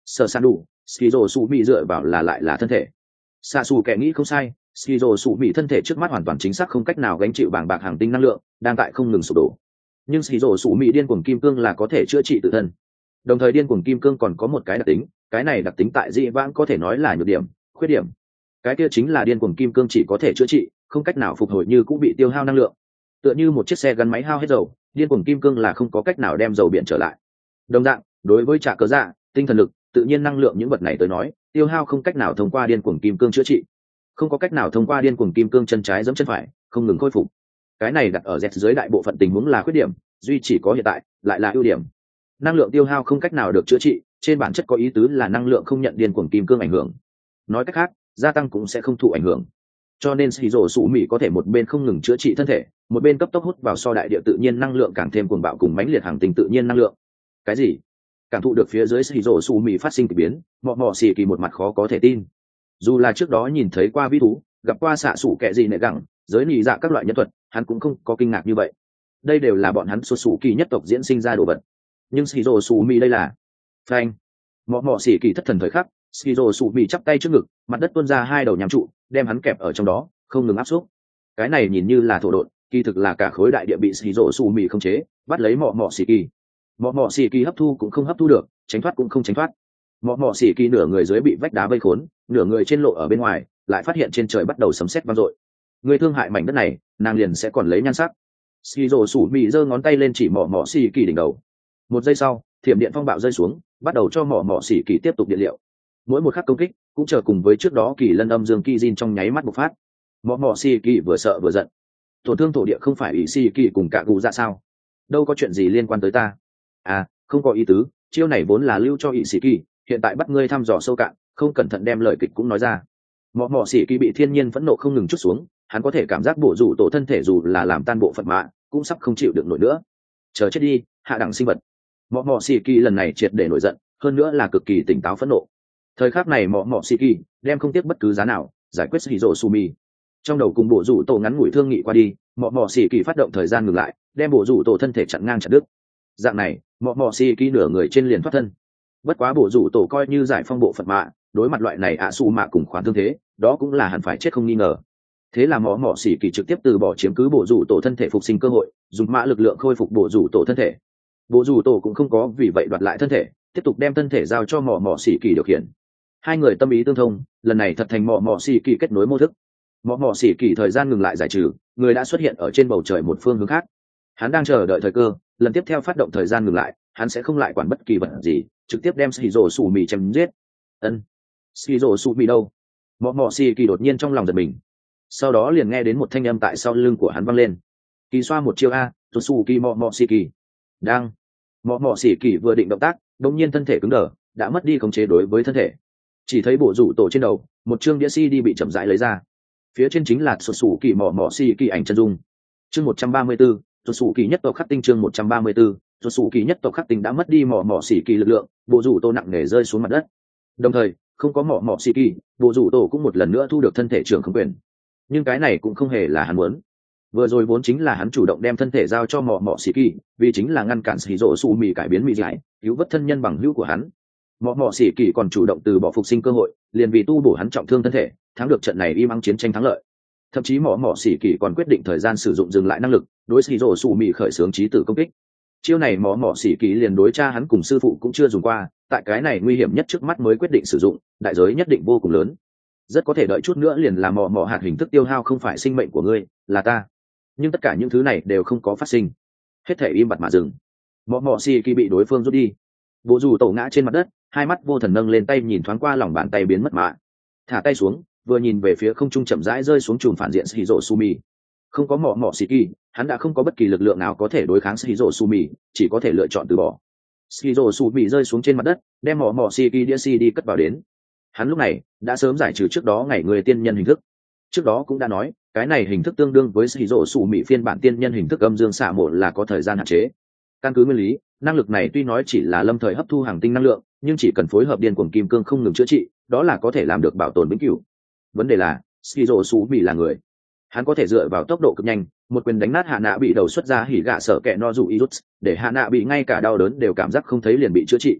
S1: sợ san đủ skizo su bị dựa vào là lại là thân thể. Xạ xù kẻ nghĩ không sai, skizo su bị thân thể trước mắt hoàn toàn chính xác không cách nào gánh chịu bàng bạc hàng tinh năng lượng đang tại không ngừng sụp đổ, nhưng skizo su bị điên cuồng kim cương là có thể chữa trị tự thân. Đồng thời điên cuồng kim cương còn có một cái đặc tính, cái này đặc tính tại dị vãng có thể nói là nhược điểm, khuyết điểm. Cái kia chính là điên cuồng kim cương chỉ có thể chữa trị, không cách nào phục hồi như cũng bị tiêu hao năng lượng. Tựa như một chiếc xe gắn máy hao hết dầu, điên cuồng kim cương là không có cách nào đem dầu biển trở lại. Đồng dạng, đối với trả cớ dạ, tinh thần lực, tự nhiên năng lượng những vật này tới nói, tiêu hao không cách nào thông qua điên cuồng kim cương chữa trị, không có cách nào thông qua điên cuồng kim cương chân trái giẫm chân phải, không ngừng khôi phục. Cái này đặt ở Z dưới đại bộ phận tình huống là khuyết điểm, duy chỉ có hiện tại lại là ưu điểm. Năng lượng tiêu hao không cách nào được chữa trị, trên bản chất có ý tứ là năng lượng không nhận điên cuồng kim cương ảnh hưởng. Nói cách khác, gia tăng cũng sẽ không thụ ảnh hưởng. Cho nên Shizuo Sủ Mị có thể một bên không ngừng chữa trị thân thể, một bên cấp tốc hút vào so đại địa tự nhiên năng lượng càng thêm cuồng bạo cùng mãnh liệt hàng tinh tự nhiên năng lượng. Cái gì? Cảm thụ được phía dưới Shizuo Sủ Mị phát sinh kỳ biến, Mọ Mọ Xỉ Kỳ một mặt khó có thể tin. Dù là trước đó nhìn thấy qua vĩ thú, gặp qua xạ sủ kẻ gì nệ gẳng, giới nị dạ các loại nhân thuật, hắn cũng không có kinh ngạc như vậy. Đây đều là bọn hắn xuất sủ kỳ nhất tộc diễn sinh ra đồ vật. Nhưng Shizuo Sủ Mị đây là phanh. Mọ Mọ Xỉ Kỳ thất thần thời khắc, Shizuo Sủ Mị chắp tay trước ngực, mặt đất tuôn ra hai đầu nhám trụ, đem hắn kẹp ở trong đó, không ngừng áp xúc. Cái này nhìn như là thổ độn, kỳ thực là cả khối đại địa bị Shizuo Sủ Mị khống chế, bắt lấy Mọ Mọ Xỉ Kỳ. Mọ Mọ Xỉ Kỳ hấp thu cũng không hấp thu được, tránh thoát cũng không tránh thoát. Mọ Mọ Xỉ Kỳ nửa người dưới bị vách đá vây khốn, nửa người trên lộ ở bên ngoài, lại phát hiện trên trời bắt đầu sấm sét vang dội. Người thương hại mảnh đất này, nàng liền sẽ còn lấy nhan sắc. Shizuo Sủ Mị giơ ngón tay lên chỉ Mọ Mọ Xỉ Kỳ đỉnh đầu. Một giây sau, thiểm điện phong bạo rơi xuống, bắt đầu cho Mọ Mọ Xỉ Kỳ tiếp tục điện liệu. Mỗi một khắc công kích cũng chờ cùng với trước đó kỳ lân âm dương kỳ jin trong nháy mắt bộc phát. Mọ Mọ Xỉ Kỳ vừa sợ vừa giận. Tổn thương thổ địa không phải ỷ xỉ kỳ cùng cả gù dạ sao? Đâu có chuyện gì liên quan tới ta. À, không có ý tứ, chiêu này vốn là lưu cho ỷ xỉ kỳ, hiện tại bắt ngươi thăm dò sâu cạn, không cẩn thận đem lời kịch cũng nói ra. Mọ Mọ Xỉ Kỳ bị thiên nhiên phẫn nộ không ngừng chút xuống, hắn có thể cảm giác bộ rủ tổ thân thể dù là làm tan bộ phận mạ, cũng sắp không chịu được nổi nữa. Chờ chết đi, hạ đẳng sinh vật. Mọ Mọ Xỉ Kỳ lần này triệt để nổi giận, hơn nữa là cực kỳ tỉnh táo phẫn nộ. Thời khắc này Mọ Mọ Xỉ Kỳ đem không tiếc bất cứ giá nào giải quyết Shizuo Sủ Mị. Trong đầu cùng bộ rủ tổ ngắn ngủi thương nghị qua đi, Mọ Mọ Xỉ Kỳ phát động thời gian ngừng lại, đem bộ rủ tổ thân thể chặn ngang chặt đứt. Dạng này, Mọ Mọ Xỉ Kỳ nửa người trên liền thoát thân. Bất quá bộ rủ tổ coi như giải phong bộ phận mạ, đối mặt loại này ạ xù mạ cùng khoản thương thế, đó cũng là hẳn phải chết không nghi ngờ. Thế là Mọ Mọ Xỉ Kỳ trực tiếp từ bỏ chiếm cứ bộ rủ tổ thân thể phục sinh cơ hội, dùng mã lực lượng khôi phục bộ rủ tổ thân thể. Bộ rủ tổ cũng không có vì vậy đoạt lại thân thể, tiếp tục đem thân thể giao cho Mọ Mọ Xỉ Kỳ điều khiển. Hai người tâm ý tương thông, lần này thật thành Mọ Mọ Xỉ Kỳ kết nối mô thức. Mọ Mọ Xỉ Kỳ thời gian ngừng lại giải trừ, người đã xuất hiện ở trên bầu trời một phương hướng khác. Hắn đang chờ đợi thời cơ, lần tiếp theo phát động thời gian ngừng lại, hắn sẽ không lại quản bất kỳ vật gì, trực tiếp đem Shizuo Sủ Mị chém giết. Ân, Shizuo Sủ Mị đâu? Mọ Mọ Xỉ Kỳ đột nhiên trong lòng giật mình. Sau đó liền nghe đến một thanh âm tại sau lưng của hắn vang lên. Kỳ xoa một chiêu a, Totsuki Mọ Mọ Xỉ Kỳ. Đang. Mọ Mọ Xỉ Kỳ vừa định động tác, đột nhiên thân thể cứng đờ, đã mất đi khống chế đối với thân thể. Chỉ thấy bộ rủ tổ trên đầu, một chương đĩa xê đê bị chậm rãi lấy ra. Phía trên chính là Totsuki Mọ Mọ Xỉ Kỳ ảnh chân dung. Chương một trăm ba mươi tư, Totsuki nhất tộc khắc tinh chương một trăm ba mươi tư, Totsuki nhất tộc khắc tinh đã mất đi Mọ Mọ Xỉ Kỳ lực lượng, bộ rủ tổ nặng nề rơi xuống mặt đất. Đồng thời, không có Mọ Mọ Xỉ Kỳ, bộ rủ tổ cũng một lần nữa thu được thân thể trưởng không quyền. Nhưng cái này cũng không hề là hắn muốn. Vừa rồi vốn chính là hắn chủ động đem thân thể giao cho Mọ Mọ Xỉ Kỳ, vì chính là ngăn cản Shizuo Sủ Mị cải biến mị giải, cứu vớt thân nhân bằng hữu của hắn. Mọ Mọ Xỉ Kỳ còn chủ động từ bỏ phục sinh cơ hội, liền vì tu bổ hắn trọng thương thân thể, thắng được trận này im ắng chiến tranh thắng lợi. Thậm chí Mọ Mọ Xỉ Kỳ còn quyết định thời gian sử dụng dừng lại năng lực, đối Shizuo Sủ Mị khởi xướng chí tử công kích. Chiêu này Mọ Mọ Xỉ Kỳ liền đối cha hắn cùng sư phụ cũng chưa dùng qua, tại cái này nguy hiểm nhất trước mắt mới quyết định sử dụng, đại giới nhất định vô cùng lớn. Rất có thể đợi chút nữa liền là Mọ Mọ hạt hình thức tiêu hao không phải sinh mệnh của ngươi, là ta. Nhưng tất cả những thứ này đều không có phát sinh, hết thể im bặt mà dừng. Mọ Mọ Xỉ Kỳ bị đối phương rút đi, bộ rủ tổ ngã trên mặt đất, hai mắt vô thần nâng lên tay nhìn thoáng qua lòng bàn tay biến mất mạ, thả tay xuống, vừa nhìn về phía không trung chậm rãi rơi xuống chùm phản diện Shizuo Sủ Mị. Không có Mọ Mọ Xỉ Kỳ, hắn đã không có bất kỳ lực lượng nào có thể đối kháng Shizuo Sủ Mị, chỉ có thể lựa chọn từ bỏ. Shizuo Sủ Mị rơi xuống trên mặt đất, đem Mọ Mọ Xỉ Kỳ đĩa xê đê cất vào đến. Hắn lúc này đã sớm giải trừ trước đó ngày người tiên nhân hình thức. Trước đó cũng đã nói, cái này hình thức tương đương với Shizuo Sủ Mị phiên bản tiên nhân hình thức âm dương xạ một là có thời gian hạn chế. Căn cứ nguyên lý, năng lực này tuy nói chỉ là lâm thời hấp thu hàng tinh năng lượng, nhưng chỉ cần phối hợp điên cuồng kim cương không ngừng chữa trị, đó là có thể làm được bảo tồn vĩnh cửu. Vấn đề là, Shizuo Sủ Mị là người, hắn có thể dựa vào tốc độ cực nhanh, một quyền đánh nát Hạ Nạ bị đầu xuất ra hỉ gạ sợ kẹ no dù Irut, để Hạ Nạ bị ngay cả đau đớn đều cảm giác không thấy liền bị chữa trị.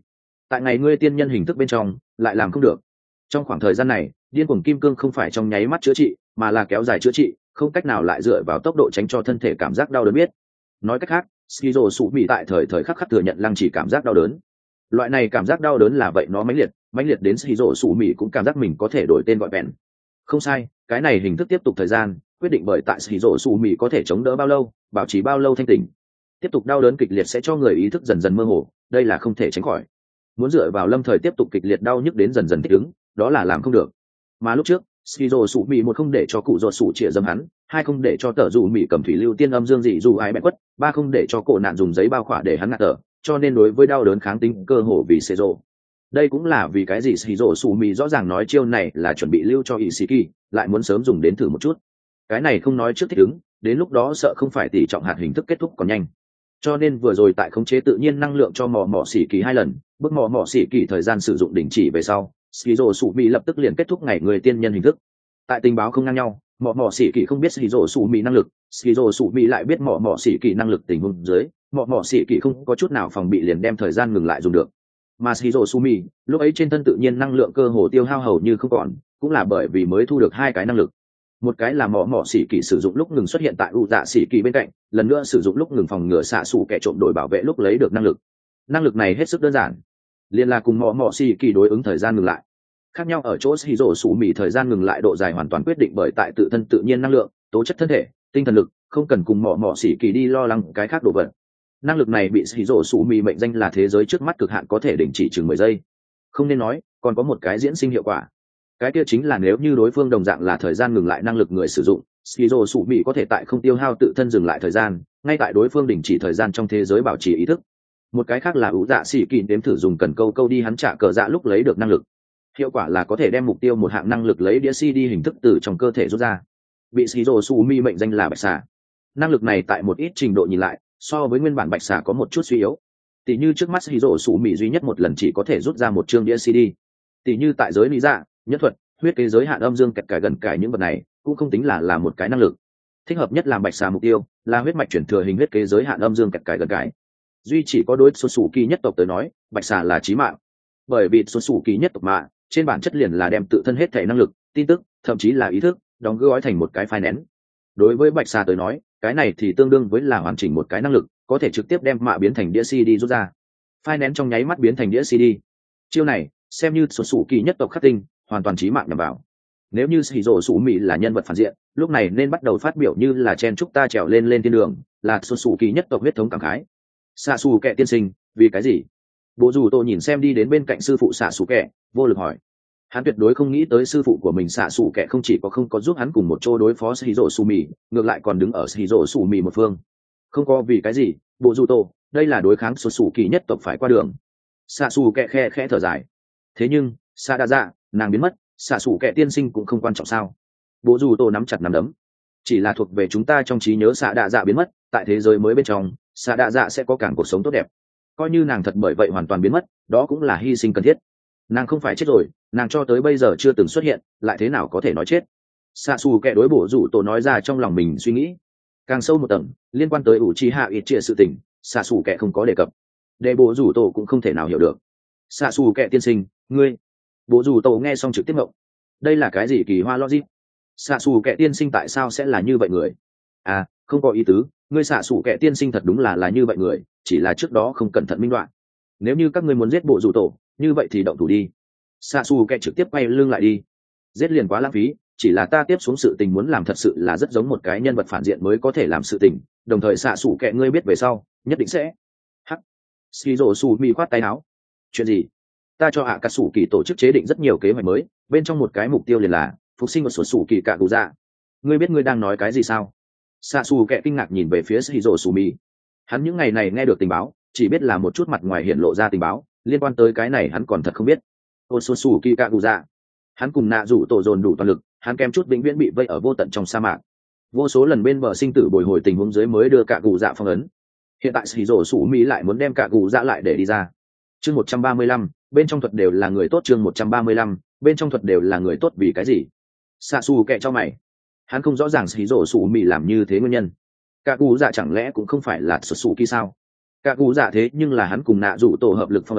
S1: tại ngày ngươi tiên nhân hình thức bên trong lại làm không được. Trong khoảng thời gian này điên cuồng kim cương không phải trong nháy mắt chữa trị mà là kéo dài chữa trị, không cách nào lại dựa vào tốc độ tránh cho thân thể cảm giác đau đớn biết. Nói cách khác, skizo sụ mị tại thời thời khắc khắc thừa nhận lăng chỉ cảm giác đau đớn. Loại này cảm giác đau đớn là vậy nó mãnh liệt mãnh liệt đến skizo sụ mị cũng cảm giác mình có thể đổi tên gọi vẹn. Không sai, cái này hình thức tiếp tục thời gian quyết định bởi tại skizo sụ mị có thể chống đỡ bao lâu, bảo trì bao lâu thanh tỉnh. Tiếp tục đau đớn kịch liệt sẽ cho người ý thức dần dần mơ hồ, đây là không thể tránh khỏi. Muốn dựa vào lâm thời tiếp tục kịch liệt đau nhức đến dần dần thích ứng, đó là làm không được. Mà lúc trước skizo sụ mị một không để cho cụ ruột sụ chĩa dâm hắn, hai không để cho tờ dù mị cầm thủy lưu tiên âm dương dị dù ai bẹn quất, ba không để cho cổ nạn dùng giấy bao khỏa để hắn ngạt thở, cho nên đối với đau đớn kháng tính cơ hồ vì xê rô. Đây cũng là vì cái gì skizo sụ mị rõ ràng nói chiêu này là chuẩn bị lưu cho Ishiki, lại muốn sớm dùng đến thử một chút. Cái này không nói trước thích ứng, đến lúc đó sợ không phải tỷ trọng hạt hình thức kết thúc còn nhanh. Cho nên vừa rồi tại khống chế tự nhiên năng lượng cho mò mò xỉ kỳ hai lần, bước mò mò xỉ kỳ thời gian sử dụng đình chỉ về sau, skizo sụ mị lập tức liền kết thúc ngày người tiên nhân hình thức. Tại tình báo không ngang nhau, mỏ mỏ xỉ kỳ không biết skizo sụ mị năng lực, skizo sụ mị lại biết mỏ mỏ xỉ kỳ năng lực tình huống dưới, mỏ mỏ xỉ kỳ không có chút nào phòng bị liền đem thời gian ngừng lại dùng được. Mà skizo sụ mị lúc ấy trên thân tự nhiên năng lượng cơ hồ tiêu hao hầu như không còn, cũng là bởi vì mới thu được hai cái năng lực. Một cái là mỏ mỏ xỉ kỳ sử dụng lúc ngừng xuất hiện tại u dạ xỉ kỳ bên cạnh, lần nữa sử dụng lúc ngừng phòng ngừa xạ xù kẻ trộm đổi bảo vệ lúc lấy được năng lực. Năng lực này hết sức đơn giản, liền là cùng mỏ mỏ xỉ kỳ đối ứng thời gian ngừng lại. Khác nhau ở chỗ skizo sụ mị thời gian ngừng lại độ dài hoàn toàn quyết định bởi tại tự thân tự nhiên năng lượng, tố chất thân thể, tinh thần lực, không cần cùng mỏ mỏ xỉ kỳ đi lo lắng cái khác đồ vật. Năng lực này bị skizo sụ mị mệnh danh là thế giới trước mắt cực hạn có thể đình chỉ chừng mười giây. Không nên nói, còn có một cái diễn sinh hiệu quả. Cái kia chính là nếu như đối phương đồng dạng là thời gian ngừng lại năng lực người sử dụng, skizo sụ mị có thể tại không tiêu hao tự thân dừng lại thời gian, ngay tại đối phương đình chỉ thời gian trong thế giới bảo trì ý thức. Một cái khác là ủ dạ xỉ kỳ đếm thử dùng cần câu câu đi hắn trả cờ dạ lúc lấy được năng lực. Hiệu quả là có thể đem mục tiêu một hạng năng lực lấy đĩa xê đê hình thức từ trong cơ thể rút ra. Bị skizo sụ mị mệnh danh là bạch xà. Năng lực này tại một ít trình độ nhìn lại so với nguyên bản bạch xà có một chút suy yếu. Tỷ như trước mắt skizo sụ mị duy nhất một lần chỉ có thể rút ra một chương đĩa xê đê. Tỷ như tại giới lý dạ, nhất thuật, huyết kế giới hạn âm dương kẹt cải gần cải những vật này cũng không tính là là một cái năng lực. Thích hợp nhất làm bạch xà mục tiêu là huyết mạch chuyển thừa hình huyết kế giới hạn âm dương kẹt cải gần cải. Duy chỉ có đối số sủ kỳ nhất tộc tới nói, bạch xà là chí mạng. Bởi vì số sủ kỳ nhất tộc mà trên bản chất liền là đem tự thân hết thể năng lực, tin tức, thậm chí là ý thức đóng gói thành một cái file nén. Đối với bạch xà tới nói, cái này thì tương đương với là hoàn chỉnh một cái năng lực, có thể trực tiếp đem mạ biến thành đĩa xê đê rút ra. File nén trong nháy mắt biến thành đĩa xê đê. Chiêu này xem như số sủ kỳ nhất tộc khắc tinh, hoàn toàn chí mạng nhằm vào. Nếu như skizo sụ mị là nhân vật phản diện, lúc này nên bắt đầu phát biểu như là chen chúc ta trèo lên lên thiên đường, là số sủ kỳ nhất tộc huyết thống cảm khái. Xạ xù kệ tiên sinh, vì cái gì? Bộ dù tôi nhìn xem đi đến bên cạnh sư phụ xạ xù kệ, vô lực hỏi. Hắn tuyệt đối không nghĩ tới sư phụ của mình xạ xù kệ không chỉ có không có giúp hắn cùng một chỗ đối phó skizo sụ mị, ngược lại còn đứng ở skizo sụ mị một phương. Không có vì cái gì, bộ dù tôi, đây là đối kháng số sủ kỳ nhất tộc phải qua đường. Xạ xù kệ khe khẽ thở dài. Thế nhưng xạ đa dạ nàng biến mất, xạ xù kệ tiên sinh cũng không quan trọng sao? Bộ dù tôi nắm chặt nắm đấm. Chỉ là thuộc về chúng ta trong trí nhớ xạ đa dạ biến mất, tại thế giới mới bên trong xạ đa dạ sẽ có càng cuộc sống tốt đẹp. Coi như nàng thật bởi vậy hoàn toàn biến mất, đó cũng là hy sinh cần thiết. Nàng không phải chết rồi, nàng cho tới bây giờ chưa từng xuất hiện, lại thế nào có thể nói chết? Xạ xù kệ đối bổ rủ tổ nói ra trong lòng mình suy nghĩ. Càng sâu một tầng liên quan tới ủ trì hạ ít trịa sự tình, xạ xù kệ không có đề cập, để bổ rủ tổ cũng không thể nào hiểu được. Xạ xù kệ tiên sinh, ngươi. Bổ rủ tổ nghe xong trực tiếp ngộng. Đây là cái gì kỳ hoa logic? Xạ xù kệ tiên sinh tại sao sẽ là như vậy người? À, không có ý tứ, ngươi xạ xù kệ tiên sinh thật đúng là là như vậy người, chỉ là trước đó không cẩn thận minh đoạn. Nếu như các ngươi muốn giết bộ rủ tổ, như vậy thì động thủ đi. Xạ xù kệ trực tiếp quay lưng lại đi. Giết liền quá lãng phí, chỉ là ta tiếp xuống sự tình muốn làm thật sự là rất giống một cái nhân vật phản diện mới có thể làm sự tình, đồng thời xạ xù kệ ngươi biết về sau nhất định sẽ hắc. Skizo su mi khoát tay áo. Chuyện gì? Ta cho hạ cà sủ kỳ tổ chức chế định rất nhiều kế hoạch mới, bên trong một cái mục tiêu liền là phục sinh một số sủ kỳ cả cụ dạ. Ngươi biết ngươi đang nói cái gì sao? Xạ xù kệ kinh ngạc nhìn về phía Skizo su mi. Hắn những ngày này nghe được tình báo, chỉ biết là một chút mặt ngoài hiện lộ ra tình báo, liên quan tới cái này hắn còn thật không biết. Ô số sủ kỳ cả cụ dạ. Hắn cùng nạ rủ tổ dồn đủ toàn lực, hắn kém chút vĩnh viễn bị vây ở vô tận trong sa mạc. Vô số lần bên bờ sinh tử bồi hồi tình huống dưới mới đưa cả cụ dạ phong ấn. Hiện tại Skizo su mi lại muốn đem cả cụ dạ lại để đi ra. Chương một trăm ba mươi lăm, bên trong thuật đều là người tốt. Chương một trăm ba mươi lăm, bên trong thuật đều là người tốt vì cái gì? Xạ xù kệ cho mày. Hắn không rõ ràng Skizo su mi làm như thế nguyên nhân. Cả cụ dạ chẳng lẽ cũng không phải là xuất xù kỳ sao? Cả cụ dạ thế nhưng là hắn cùng nạ rủ tổ hợp lực phong ấn,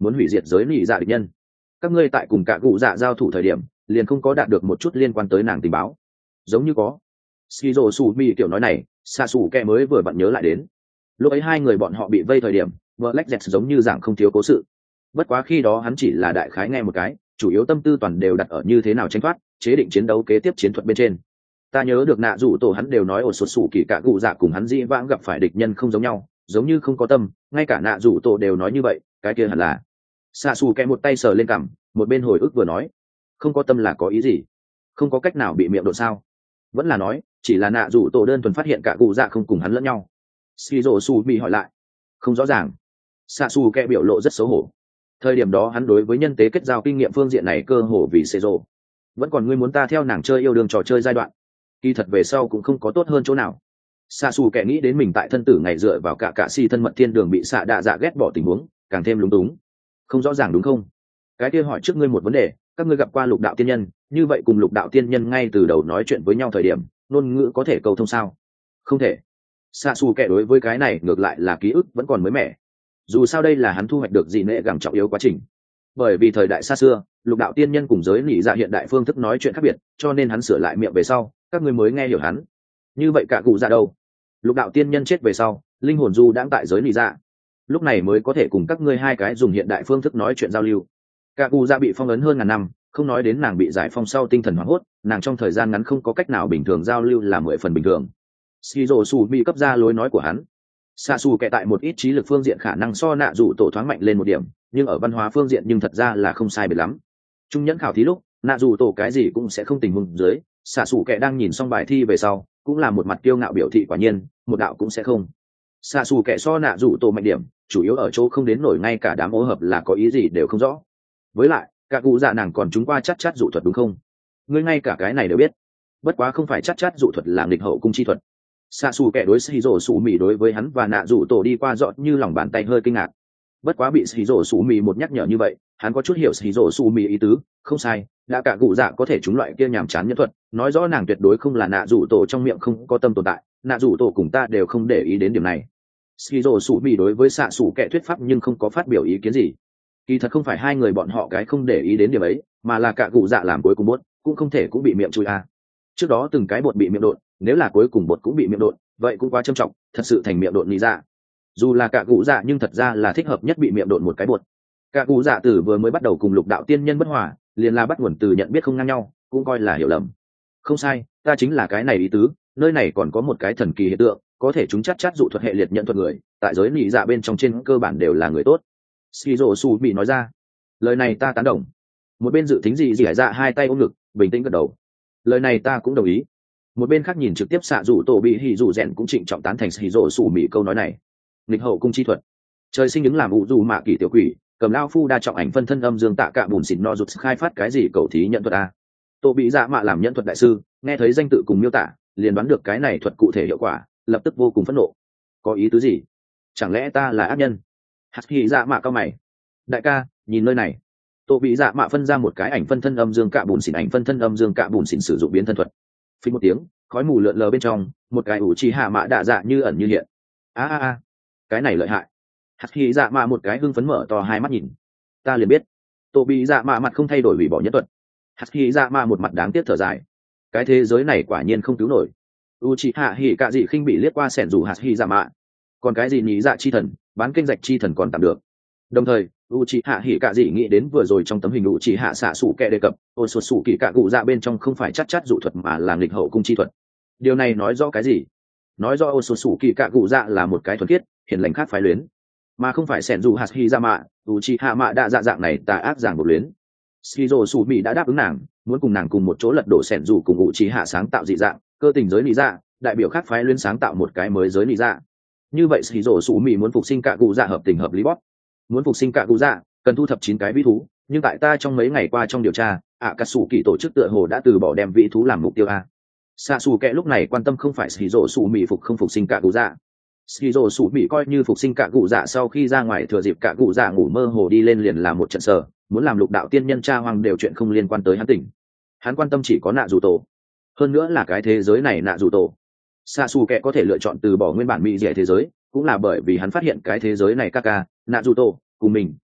S1: muốn hủy diệt giới nị dạ địch nhân. Các ngươi tại cùng cả cụ dạ giao thủ thời điểm liền không có đạt được một chút liên quan tới nàng tình báo? Giống như có. Skizo Sumi kiểu nói này, Sasuke mới vừa vặn nhớ lại đến. Lúc ấy hai người bọn họ bị vây thời điểm, Black Jet giống như dạng không thiếu cố sự. Bất quá khi đó hắn chỉ là đại khái nghe một cái, chủ yếu tâm tư toàn đều đặt ở như thế nào tránh thoát, chế định chiến đấu kế tiếp chiến thuật bên trên. Ta nhớ được nạ rủ tổ hắn đều nói ổ sột sủ kỳ cả cụ dạ cùng hắn dĩ vãng gặp phải địch nhân không giống nhau, giống như không có tâm, ngay cả nạ rủ tổ đều nói như vậy, cái kia hẳn là. Sasuke một tay sờ lên cằm, một bên hồi ức vừa nói, không có tâm là có ý gì? Không có cách nào bị miệng độ sao? Vẫn là nói, chỉ là nạ rủ tổ đơn thuần phát hiện cả cụ dạ không cùng hắn lẫn nhau. Skizo Sumi hỏi lại, không rõ ràng. Sasuke biểu lộ rất xấu hổ. Thời điểm đó hắn đối với nhân tế kết giao kinh nghiệm phương diện này cơ hồ vì Sezo. Vẫn còn ngươi muốn ta theo nàng chơi yêu đương trò chơi giai đoạn. Kỳ thật về sau cũng không có tốt hơn chỗ nào. Sasuke nghĩ đến mình tại thân tử ngày dựa vào cả cả si thân mật thiên đường bị xạ đạ dạ ghét bỏ tình huống, càng thêm lúng túng. Không rõ ràng đúng không? Cái kia hỏi trước ngươi một vấn đề, các ngươi gặp qua lục đạo tiên nhân, như vậy cùng lục đạo tiên nhân ngay từ đầu nói chuyện với nhau thời điểm, ngôn ngữ có thể cầu thông sao? Không thể. Sasuke đối với cái này ngược lại là ký ức vẫn còn mới mẻ. Dù sao đây là hắn thu hoạch được gì nệ gẳng trọng yếu quá trình. Bởi vì thời đại xa xưa, lục đạo tiên nhân cùng giới nỉ dạ hiện đại phương thức nói chuyện khác biệt, cho nên hắn sửa lại miệng về sau, các ngươi mới nghe hiểu hắn. Như vậy cả cụ dạ đâu? Lục đạo tiên nhân chết về sau, linh hồn du đang tại giới nỉ dạ, lúc này mới có thể cùng các ngươi hai cái dùng hiện đại phương thức nói chuyện giao lưu. Cả cụ dạ bị phong ấn hơn ngàn năm, không nói đến nàng bị giải phong sau tinh thần hoảng hốt, nàng trong thời gian ngắn không có cách nào bình thường giao lưu là mười phần bình thường. Shizuo Su bị cấp ra lối nói của hắn. Sasuke tại một ít trí lực phương diện khả năng so nạ dụ tổ thoáng mạnh lên một điểm, nhưng ở văn hóa phương diện nhưng thật ra là không sai biệt lắm. Trung nhẫn khảo thí lúc, nạ dụ tổ cái gì cũng sẽ không tình huống dưới, Sasuke đang nhìn xong bài thi về sau, cũng là một mặt kiêu ngạo biểu thị quả nhiên, một đạo cũng sẽ không. Sasuke so nạ dụ tổ mạnh điểm, chủ yếu ở chỗ không đến nổi ngay cả đám ô hợp là có ý gì đều không rõ. Với lại, cả cụ dạ nàng còn chúng qua chắc chắc dụ thuật đúng không? Ngươi ngay cả cái này đều biết. Bất quá không phải chắc chắc dụ thuật là nghịch hậu cung chi thuật. Sasuke đối Shizuo Sumi đối với hắn và nạ dụ tổ đi qua dọn như lòng bàn tay hơi kinh ngạc. Bất quá bị Shizuo Sumi một nhắc nhở như vậy, hắn có chút hiểu Shizuo Sumi ý tứ, không sai, đã cả cụ dạ có thể trúng loại kia nhảm chán nhân thuật, nói rõ nàng tuyệt đối không là nạ dụ tổ trong miệng không có tâm tồn tại, nạ dụ tổ cùng ta đều không để ý đến điểm này. Shizuo Sumi đối với Sasuke thuyết pháp nhưng không có phát biểu ý kiến gì. Kỳ thật không phải hai người bọn họ cái không để ý đến điểm ấy, mà là cả cụ dạ làm cuối cùng bốt, cũng không thể cũng bị miệng chui a. Trước đó từng cái bột bị miệng đột, nếu là cuối cùng bột cũng bị miệng đột, vậy cũng quá trầm trọng, thật sự thành miệng đột lý dạ. Dù là cả cụ dạ nhưng thật ra là thích hợp nhất bị miệng đột một cái bột. Cả cụ dạ tử vừa mới bắt đầu cùng lục đạo tiên nhân bất hòa, liền là bắt nguồn từ nhận biết không ngang nhau, cũng coi là hiểu lầm. Không sai, ta chính là cái này ý tứ, nơi này còn có một cái thần kỳ hiện tượng, có thể chúng chắc chắc dụ thuật hệ liệt nhận thuật người, tại giới lý dạ bên trong trên cơ bản đều là người tốt. Shizuo Sumi nói ra, lời này ta tán đồng. Một bên dự tính gì gì hải dạ hai tay ôm ngực, bình tĩnh gật đầu. Lời này ta cũng đồng ý. Một bên khác nhìn trực tiếp xạ rủ tổ bị hỉ rủ rèn cũng trịnh trọng tán thành Shizuo Sumi câu nói này. Nghịch hậu cung chi thuật, trời sinh đứng làm ủ dù mạ kỳ tiểu quỷ, cầm lao phu đa trọng ảnh phân thân âm dương tạ cạ bùn xịn no rụt khai phát cái gì cầu thí nhận thuật a. Tổ bị dạ mạ làm nhận thuật đại sư, nghe thấy danh tự cùng miêu tả, liền đoán được cái này thuật cụ thể hiệu quả, lập tức vô cùng phẫn nộ. Có ý tứ gì? Chẳng lẽ ta là ác nhân? Hạt hỉ dạ mạ cao mày. Đại ca, nhìn nơi này. Tổ bị dạ mạ phân ra một cái ảnh phân thân âm dương cạ bùn xỉn ảnh phân thân âm dương cạ bùn xỉn sử dụng biến thân thuật. Phí một tiếng, khói mù lượn lờ bên trong, một cái ủ trì hạ mạ đạ dạ như ẩn như hiện. A a a, cái này lợi hại. Hạt hỉ dạ mạ một cái hưng phấn mở to hai mắt nhìn. Ta liền biết. Tổ bị dạ mạ mặt không thay đổi hủy bỏ nhất thuật. Hạt hỉ dạ mạ một mặt đáng tiếc thở dài. Cái thế giới này quả nhiên không cứu nổi. Uchiha hỉ cả gì khinh bị liếc qua sẻn rủ hạt hỉ dạ mạ. Còn cái gì nhí dạ chi thần, bán kênh rạch chi thần còn tạm được. Đồng thời, Uchiha hỉ cả gì nghĩ đến vừa rồi trong tấm hình Uchiha xạ sủ kẻ đề cập, ôn xuất sủ kỳ cả cụ dạ bên trong không phải chắc chắc dụ thuật mà là nghịch hậu cung chi thuật. Điều này nói rõ cái gì? Nói rõ ôn xuất sủ kỳ cả cụ dạ là một cái thuần khiết, hiền lành khác phái luyến, mà không phải sẻn rủ hạt hỉ dạ mạ. Uchiha mạ đã dạ dạng này tà ác giảng một luyến. Shizuo Sumi đã đáp ứng nàng, muốn cùng nàng cùng một chỗ lật đổ sẻn rủ cùng Uchiha sáng tạo dị dạng, cơ tình giới lý dạ, đại biểu khác phái luyến sáng tạo một cái mới giới lý dạ. Như vậy Shizuo Sumi muốn phục sinh cả cụ dạ hợp tình hợp lý bóp. Muốn phục sinh cả cụ dạ, cần thu thập chín cái vĩ thú, nhưng tại ta trong mấy ngày qua trong điều tra, Akatsuki tổ chức tựa hồ đã từ bỏ đem vĩ thú làm mục tiêu a. Sasuke lúc này quan tâm không phải Shizuo Sumi phục không phục sinh cả cụ dạ. Shizuo Sumi coi như phục sinh cả cụ dạ sau khi ra ngoài thừa dịp cả cụ dạ ngủ mơ hồ đi lên liền làm một trận sờ, muốn làm lục đạo tiên nhân cha hoàng đều chuyện không liên quan tới hắn tỉnh. Hắn quan tâm chỉ có nạ dù tổ. Hơn nữa là cái thế giới này nạ dù tổ. Sasuke có thể lựa chọn từ bỏ nguyên bản mỹ rẻ thế giới, cũng là bởi vì hắn phát hiện cái thế giới này Kaka, Naruto, cùng mình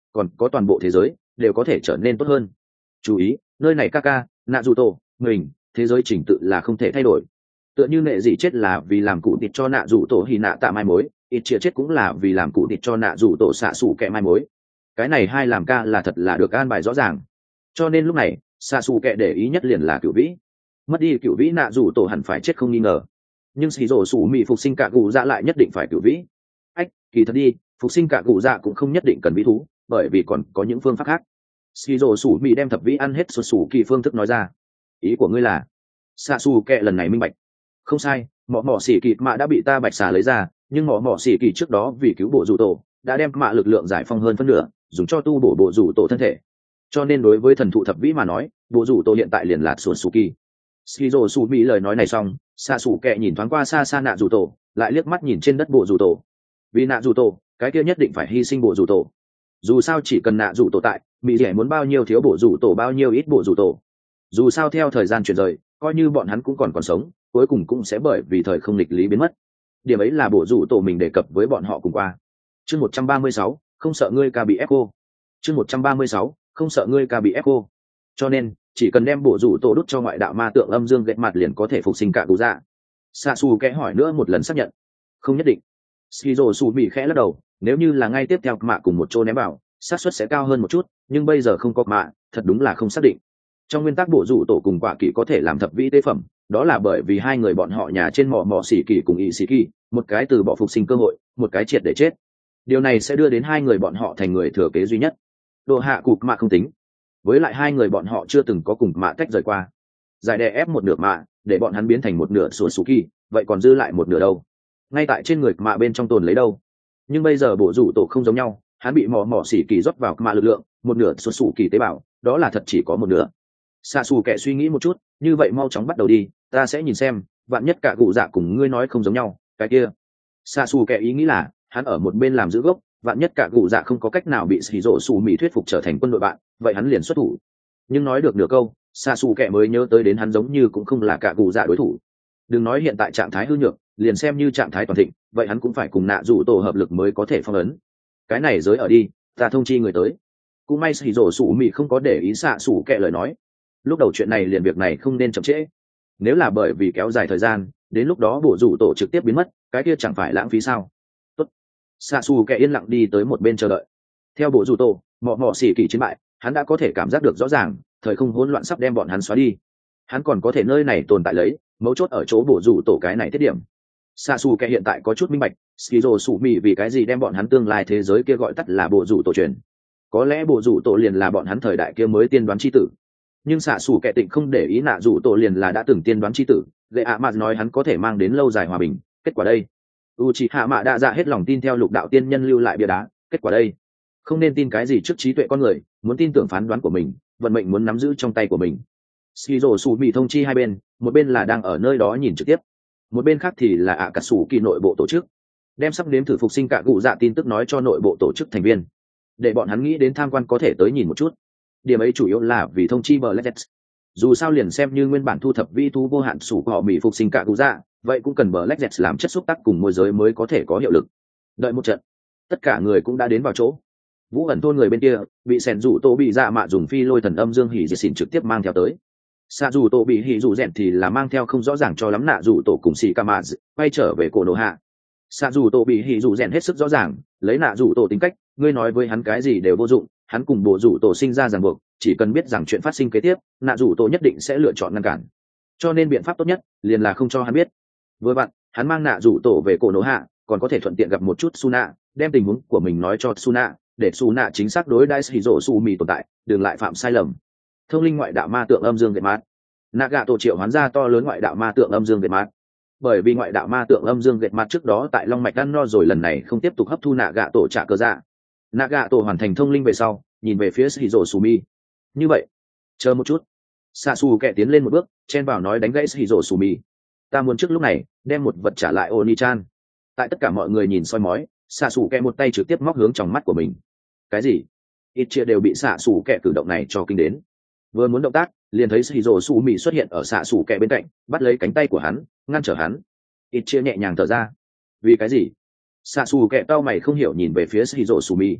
S1: còn có toàn bộ thế giới đều có thể trở nên tốt hơn. Chú ý, nơi này Kaka, Naruto, mình, thế giới trình tự là không thể thay đổi. Tựa như nệ dị chết là vì làm cụ thịt cho Naruto thì nạ tạ mai mối, ít chia chết cũng là vì làm cụ thịt cho Naruto xạ sủ kẹ mai mối. Cái này hai làm ca là thật là được an bài rõ ràng. Cho nên lúc này, xạ sủ kẹ để ý nhất liền là cửu vĩ. Mất đi cửu vĩ Naruto hẳn phải chết không nghi ngờ. Nhưng xì rổ sủ mị phục sinh cả cụ dạ lại nhất định phải cửu vĩ. Ách, kỳ thật đi, phục sinh cả cụ dạ cũng không nhất định cần vĩ thú, bởi vì còn có những phương pháp khác. Xì rổ sủ mị đem thập vĩ ăn hết sụt sủ kỳ phương thức nói ra. Ý của ngươi là xạ xù kệ lần này minh bạch. Không sai, mỏ mỏ xỉ kỳ mạ đã bị ta bạch xà lấy ra, nhưng mỏ mỏ xỉ kỳ trước đó vì cứu bộ rủ tổ đã đem mạ lực lượng giải phong hơn phân nửa, dùng cho tu bổ bộ rủ tổ thân thể. Cho nên đối với thần thụ thập vĩ mà nói, bộ rủ tổ hiện tại liền là sụt sủ kỳ. Skizo su mỹ lời nói này xong, xạ xù kệ nhìn thoáng qua xa xa nạ rủ tổ, lại liếc mắt nhìn trên đất bộ rủ tổ. Vì nạ rủ tổ, cái kia nhất định phải hy sinh bộ rủ tổ. Dù sao chỉ cần nạ rủ tổ tại, mỹ rẻ muốn bao nhiêu thiếu bộ rủ tổ bao nhiêu ít bộ rủ tổ. Dù sao theo thời gian chuyển rời, coi như bọn hắn cũng còn còn sống, cuối cùng cũng sẽ bởi vì thời không lịch lý biến mất. Điểm ấy là bộ rủ tổ mình đề cập với bọn họ cùng qua. Chương một trăm ba mươi sáu, không sợ ngươi ca bị ép cô. Chương một trăm ba mươi sáu, không sợ ngươi ca bị ép cô. Cho nên, chỉ cần đem bộ rủ tổ đút cho ngoại đạo ma tượng âm dương gậy mặt liền có thể phục sinh cả cụ dạ. Sa su kẽ hỏi nữa một lần xác nhận. Không nhất định. Skizo su bị khẽ lắc đầu, nếu như là ngay tiếp theo mạ cùng một chỗ ném vào, xác suất sẽ cao hơn một chút, nhưng bây giờ không có mạ, thật đúng là không xác định. Trong nguyên tắc bộ rủ tổ cùng quả kỵ có thể làm thập vĩ tế phẩm, đó là bởi vì hai người bọn họ nhà trên mỏ mỏ xỉ kỳ cùng y xỉ kỳ, một cái từ bỏ phục sinh cơ hội, một cái triệt để chết. Điều này sẽ đưa đến hai người bọn họ thành người thừa kế duy nhất. Đồ hạ cục mạ không tính, với lại hai người bọn họ chưa từng có cùng mạ tách rời qua. Giải đè ép một nửa mạ, để bọn hắn biến thành một nửa sủa sù kỳ, vậy còn dư lại một nửa đâu? Ngay tại trên người mạ bên trong tồn lấy đâu? Nhưng bây giờ bộ rủ tổ không giống nhau, hắn bị mỏ mỏ xỉ kỳ rót vào mạ lực lượng, một nửa sủa sù kỳ tế bào, đó là thật chỉ có một nửa. Xạ xù kệ suy nghĩ một chút, như vậy mau chóng bắt đầu đi, ta sẽ nhìn xem, vạn nhất cả cụ dạ cùng ngươi nói không giống nhau, cái kia. Xạ xù kệ ý nghĩ là, hắn ở một bên làm giữ gốc, vạn nhất cả cụ dạ không có cách nào bị xì rộ xù mỹ thuyết phục trở thành quân đội bạn, vậy hắn liền xuất thủ. Nhưng nói được nửa câu, xạ xù kệ mới nhớ tới đến hắn giống như cũng không là cả cụ dạ đối thủ. Đừng nói hiện tại trạng thái hư nhược, liền xem như trạng thái toàn thịnh, vậy hắn cũng phải cùng nạ rủ tổ hợp lực mới có thể phong ấn. Cái này giới ở đi, ta thông chi người tới. Cũng may xì rộ xù mỹ không có để ý xạ xù kệ lời nói. Lúc đầu chuyện này liền việc này không nên chậm trễ. Nếu là bởi vì kéo dài thời gian, đến lúc đó bộ rủ tổ trực tiếp biến mất, cái kia chẳng phải lãng phí sao? Tốt. Sa su kẻ yên lặng đi tới một bên chờ đợi. Theo bộ rủ tổ, mọ mọ xỉ kỳ chiến bại, hắn đã có thể cảm giác được rõ ràng, thời không hỗn loạn sắp đem bọn hắn xóa đi. Hắn còn có thể nơi này tồn tại lấy, mấu chốt ở chỗ bộ rủ tổ cái này thiết điểm. Sa su kẻ hiện tại có chút minh bạch, Skizo sủ mì vì cái gì đem bọn hắn tương lai thế giới kia gọi tắt là bộ rủ tổ truyền. Có lẽ bộ rủ tổ liền là bọn hắn thời đại kia mới tiên đoán chi tử. Nhưng xạ xù kẻ tịnh không để ý nạ rủ tổ liền là đã từng tiên đoán chi tử, gậy ạ mạt nói hắn có thể mang đến lâu dài hòa bình, kết quả đây u chị hạ mạ đã dạ hết lòng tin theo lục đạo tiên nhân lưu lại bia đá, kết quả đây không nên tin cái gì trước trí tuệ con người, muốn tin tưởng phán đoán của mình, vận mệnh muốn nắm giữ trong tay của mình. Skizo su bị thông chi hai bên, một bên là đang ở nơi đó nhìn trực tiếp, một bên khác thì là ạ cả sủ kỳ nội bộ tổ chức, đem sắp nếm thử phục sinh cả cụ dạ tin tức nói cho nội bộ tổ chức thành viên, để bọn hắn nghĩ đến tham quan có thể tới nhìn một chút. Điểm ấy chủ yếu là vì thông chi Black Jets. Dù sao liền xem như nguyên bản thu thập vi thú vô hạn sủ của họ mỹ phục sinh cả cụ dạ, vậy cũng cần Black Jets làm chất xúc tác cùng môi giới mới có thể có hiệu lực. Đợi một trận, tất cả người cũng đã đến vào chỗ. Vũ ẩn thôn người bên kia bị sẻn rủ tổ bị dạ mạ dùng phi lôi thần âm dương hỉ diệt xỉn trực tiếp mang theo tới. Xạ rủ tổ bị hỉ rủ rèn thì là mang theo không rõ ràng cho lắm nạ rủ tổ cùng xì ca mạ quay trở về cổ nổ hạ. Xạ rủ tổ bị hỉ rủ rèn hết sức rõ ràng, lấy nạ rủ tổ tính cách, ngươi nói với hắn cái gì đều vô dụng. Hắn cùng bộ rủ tổ sinh ra ràng buộc, chỉ cần biết rằng chuyện phát sinh kế tiếp, nạ rủ tổ nhất định sẽ lựa chọn ngăn cản. Cho nên biện pháp tốt nhất liền là không cho hắn biết. Vừa vặn, hắn mang nạ rủ tổ về cổ nổ hạ, còn có thể thuận tiện gặp một chút Suna, đem tình huống của mình nói cho Suna, để Suna chính xác đối đãi Shiro Sumi tồn tại, đừng lại phạm sai lầm. Thông linh ngoại đạo ma tượng âm dương gệt mát. Nagato triệu hoán ra to lớn ngoại đạo ma tượng âm dương gệt mát. Bởi vì ngoại đạo ma tượng âm dương gệt mát trước đó tại Long mạch ăn no rồi, lần này không tiếp tục hấp thu Nagato trả cơ dạ. Nagato hoàn thành thông linh về sau, nhìn về phía Shiro Sumi. Như vậy, chờ một chút. Sasu kẻ tiến lên một bước, chen vào nói đánh gãy Shiro Sumi. Ta muốn trước lúc này đem một vật trả lại Oni-chan. Tại tất cả mọi người nhìn soi mói, Sasu kẻ một tay trực tiếp móc hướng trong mắt của mình. Cái gì? Ít chia đều bị Sasu kẻ cử động này cho kinh đến. Vừa muốn động tác, liền thấy Shiro Sumi xuất hiện ở Sasu kẻ bên cạnh, bắt lấy cánh tay của hắn, ngăn trở hắn. Ít chia nhẹ nhàng thở ra. Vì cái gì? Sasu kẻ cau mày không hiểu nhìn về phía Shiro Sumi.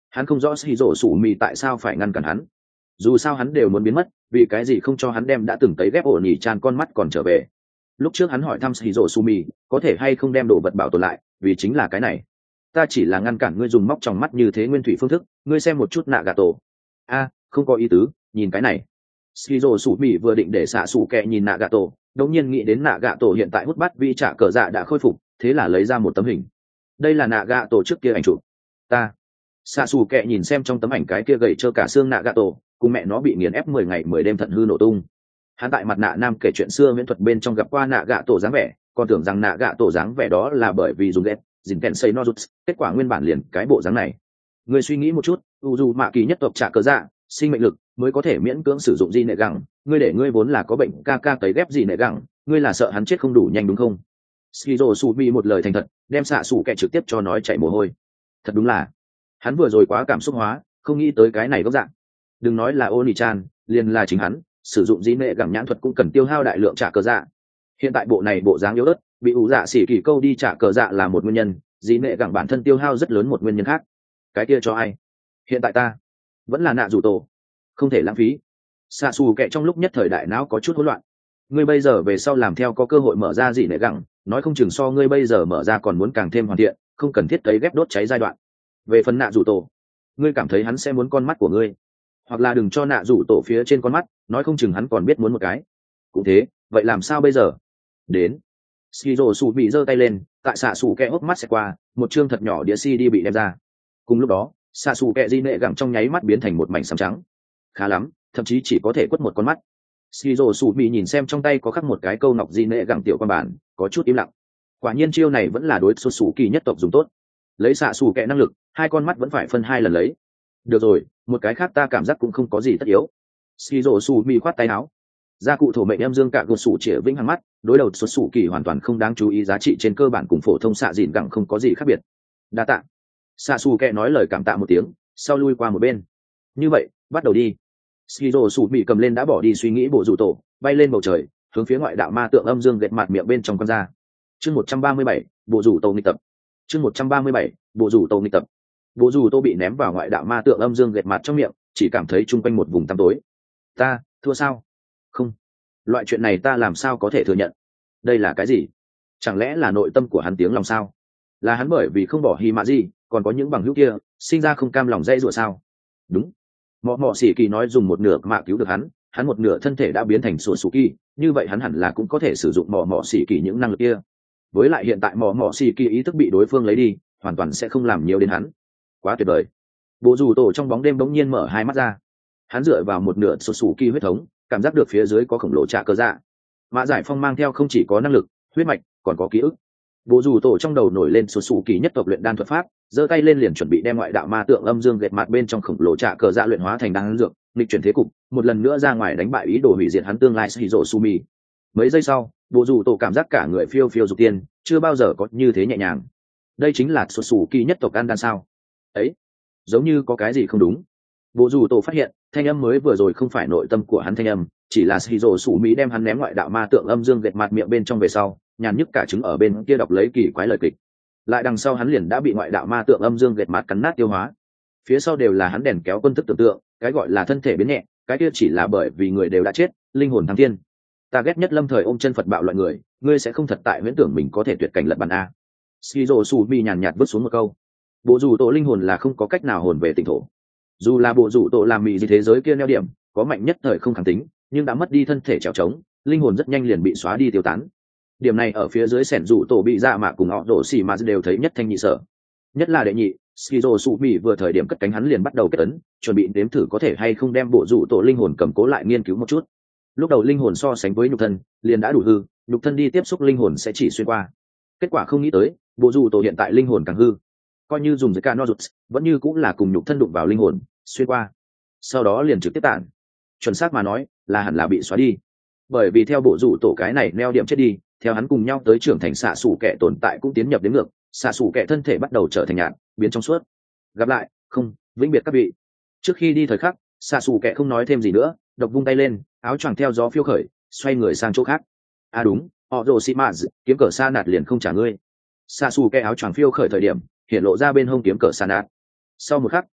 S1: Hắn không rõ xì rổ sủ mì tại sao phải ngăn cản hắn, dù sao hắn đều muốn biến mất, vì cái gì không cho hắn đem đã từng tấy ghép ổ nhỉ tràn con mắt còn trở về. Lúc trước hắn hỏi thăm xì rổ sủ mì có thể hay không đem đồ vật bảo tồn lại, vì chính là cái này. Ta chỉ là ngăn cản ngươi dùng móc trong mắt như thế nguyên thủy phương thức, ngươi xem một chút nạ gà tổ. A, không có ý tứ, nhìn cái này. Skizo sủ mì vừa định để xạ sủ kẹ nhìn nạ gà tổ, đống nhiên nghĩ đến nạ gà tổ hiện tại hút bát vi trả cờ dạ đã khôi phục, thế là lấy ra một tấm hình. Đây là nạ gà tổ trước kia ảnh chụp. Ta. Xạ sủ kẹ nhìn xem trong tấm ảnh cái kia gầy trơ cả xương nạ gà tổ, cùng mẹ nó bị nghiền ép mười ngày mười đêm thận hư nổ tung. Hắn tại mặt nạ nam kể chuyện xưa miễn thuật bên trong gặp qua nạ gà tổ dáng vẻ, còn tưởng rằng nạ gà tổ dáng vẻ đó là bởi vì dùng ghét dình kèn xây nozuts, kết quả nguyên bản liền cái bộ dáng này. Người suy nghĩ một chút, u dù mạ kỳ nhất tộc trả cờ dạ sinh mệnh lực mới có thể miễn cưỡng sử dụng di nệ gẳng, ngươi để ngươi vốn là có bệnh ca ca tấy ghép gì nệ gẳng, ngươi là sợ hắn chết không đủ nhanh đúng không? Skizo su mi một lời thành thật, đem xạ sủ kẹ trực tiếp cho nói chảy mồ hôi. Thật đúng là hắn vừa rồi quá cảm xúc hóa, không nghĩ tới cái này góc dạng. Đừng nói là Oni-chan, liền là chính hắn sử dụng di nệ gẳng nhãn thuật cũng cần tiêu hao đại lượng trả cờ dạ. Hiện tại bộ này bộ dáng yếu ớt, bị ủ dạ xỉ kỳ câu đi trả cờ dạ là một nguyên nhân, di nệ gẳng bản thân tiêu hao rất lớn một nguyên nhân khác. Cái kia cho ai? Hiện tại ta vẫn là nạ rủ tổ, không thể lãng phí. Xạ xù kệ trong lúc nhất thời đại não có chút hỗn loạn. Ngươi bây giờ về sau làm theo có cơ hội mở ra gì nệ gẳng, nói không chừng so ngươi bây giờ mở ra còn muốn càng thêm hoàn thiện, không cần thiết cấy ghép đốt cháy giai đoạn. Về phần nạ rủ tổ, ngươi cảm thấy hắn sẽ muốn con mắt của ngươi, hoặc là đừng cho nạ rủ tổ phía trên con mắt, nói không chừng hắn còn biết muốn một cái. Cũng thế, vậy làm sao bây giờ? Đến. Skizo sụ bị giơ tay lên, tại xạ xù kẹ hốc mắt sẽ qua, một chương thật nhỏ đĩa xê đê bị đem ra. Cùng lúc đó, xạ xù kẹ di nệ gẳng trong nháy mắt biến thành một mảnh xám trắng. Khá lắm, thậm chí chỉ có thể quất một con mắt. Skizo sụ bị nhìn xem trong tay có khắc một cái câu nọc di nệ gẳng tiểu quan bản, có chút im lặng. Quả nhiên chiêu này vẫn là đối số sủ kỳ nhất tộc dùng tốt. Lấy xạ xù kẹ năng lực, hai con mắt vẫn phải phân hai lần lấy. Được rồi, một cái khác ta cảm giác cũng không có gì tất yếu. Skizo sụ bị khoát tay áo. Gia cụ thổ mệnh em dương cả gột sủ chĩa vĩnh hằng mắt, đối đầu xuất sủ kỳ hoàn toàn không đáng chú ý, giá trị trên cơ bản cùng phổ thông xạ dịn gẳng không có gì khác biệt. Đa tạ. Xạ xù kẹ nói lời cảm tạ một tiếng, sau lui qua một bên. Như vậy, bắt đầu đi. Skizo sủ bị cầm lên đã bỏ đi suy nghĩ bộ rủ tổ, bay lên bầu trời, hướng phía ngoại đạo ma tượng âm dương gẹt mặt miệng bên trong con ra. Chương một trăm ba mươi bảy, bộ rủ tổ nghịch tập. Chương một trăm ba mươi bảy, bộ rủ tổ nghịch tập. Bộ rủ tổ bị ném vào ngoại đạo ma tượng âm dương gẹt mặt trong miệng, chỉ cảm thấy chung quanh một vùng tăm tối. Ta thua sao? Không, loại chuyện này ta làm sao có thể thừa nhận? Đây là cái gì? Chẳng lẽ là nội tâm của hắn tiếng lòng sao? Là hắn bởi vì không bỏ hi mạ gì, còn có những bằng hữu kia sinh ra không cam lòng dây rủa sao? Đúng, mọ mọ xỉ kỳ nói dùng một nửa mạ cứu được hắn, hắn một nửa thân thể đã biến thành sổ sủ kỳ, như vậy hắn hẳn là cũng có thể sử dụng mọ mọ xỉ kỳ những năng lực kia. Với lại hiện tại mọ mọ xỉ kỳ ý thức bị đối phương lấy đi, hoàn toàn sẽ không làm nhiều đến hắn. Quá tuyệt vời. Bộ dù tổ trong bóng đêm bỗng nhiên mở hai mắt ra, hắn dựa vào một nửa sổ sủ kỳ huyết thống, cảm giác được phía dưới có khổng lồ trạ cơ dạ. Mã giải phong mang theo không chỉ có năng lực huyết mạch, còn có ký ức. Bộ dù tổ trong đầu nổi lên sổ sủ kỳ nhất tộc luyện đan thuật pháp, giơ tay lên liền chuẩn bị đem ngoại đạo ma tượng âm dương gẹt mặt bên trong khổng lồ trạ cơ dạ luyện hóa thành đan dược, nghịch chuyển thế cục, một lần nữa ra ngoài đánh bại ý đồ hủy diệt hắn tương lai Shizuo Sumi. Mấy giây sau, bộ dù tổ cảm giác cả người phiêu phiêu dục tiên, chưa bao giờ có như thế nhẹ nhàng. Đây chính là sổ sủ kỳ nhất tộc ăn đan sao? Ấy, giống như có cái gì không đúng. Bộ dù tổ phát hiện thanh âm mới vừa rồi không phải nội tâm của hắn thanh âm, chỉ là Shizuo Sumi đem hắn ném ngoại đạo ma tượng âm dương gẹt mặt miệng bên trong về sau, nhàn nhức cả trứng ở bên kia đọc lấy kỳ quái lời kịch. Lại đằng sau hắn liền đã bị ngoại đạo ma tượng âm dương gẹt mặt cắn nát tiêu hóa. Phía sau đều là hắn đèn kéo quân thức tưởng tượng, cái gọi là thân thể biến nhẹ, cái kia chỉ là bởi vì người đều đã chết, linh hồn thăng thiên. Ta ghét nhất lâm thời ôm chân Phật bạo loại người, ngươi sẽ không thật tại huyễn tưởng mình có thể tuyệt cảnh lật bàn a. Shizuo Sumi nhàn nhạt vứt xuống một câu. Bộ dù tổ linh hồn là không có cách nào hồn về tỉnh thổ. Dù là bộ rủ tổ làm mì gì thế giới kia neo điểm có mạnh nhất thời không kháng tính, nhưng đã mất đi thân thể trèo trống, linh hồn rất nhanh liền bị xóa đi tiêu tán. Điểm này ở phía dưới sẻn rủ tổ bị dạ mạ cùng họ đổ xì mà đều thấy nhất thanh nhị sở. Nhất là đệ nhị, Skizo Sumi vừa thời điểm cất cánh hắn liền bắt đầu kết ấn, chuẩn bị đếm thử có thể hay không đem bộ rủ tổ linh hồn cầm cố lại nghiên cứu một chút. Lúc đầu linh hồn so sánh với nhục thân liền đã đủ hư, nhục thân đi tiếp xúc linh hồn sẽ chỉ xuyên qua. Kết quả không nghĩ tới, bộ rủ tổ hiện tại linh hồn càng hư, coi như dùng cái Nozuts, vẫn như cũng là cùng nhục thân đụng vào linh hồn, xuyên qua, sau đó liền trực tiếp tản. Chuẩn xác mà nói, là hẳn là bị xóa đi. Bởi vì theo bộ rủ tổ cái này neo điểm chết đi, theo hắn cùng nhau tới trưởng thành xạ xủ kẻ tồn tại cũng tiến nhập đến ngược, xạ xủ kẻ thân thể bắt đầu trở thành nhạt, biến trong suốt. Gặp lại, không, vĩnh biệt các vị. Trước khi đi thời khắc, xạ xủ kẻ không nói thêm gì nữa, độc vung tay lên, áo choàng theo gió phiêu khởi, xoay người sang chỗ khác. À đúng, họ rồ xị mã kiếm cờ sa nạt liền không trả ngươi. Xạ xủ kẻ áo choàng phiêu khởi thời điểm hiện lộ ra bên hông kiếm cờ sa nạt. Sau một khắc,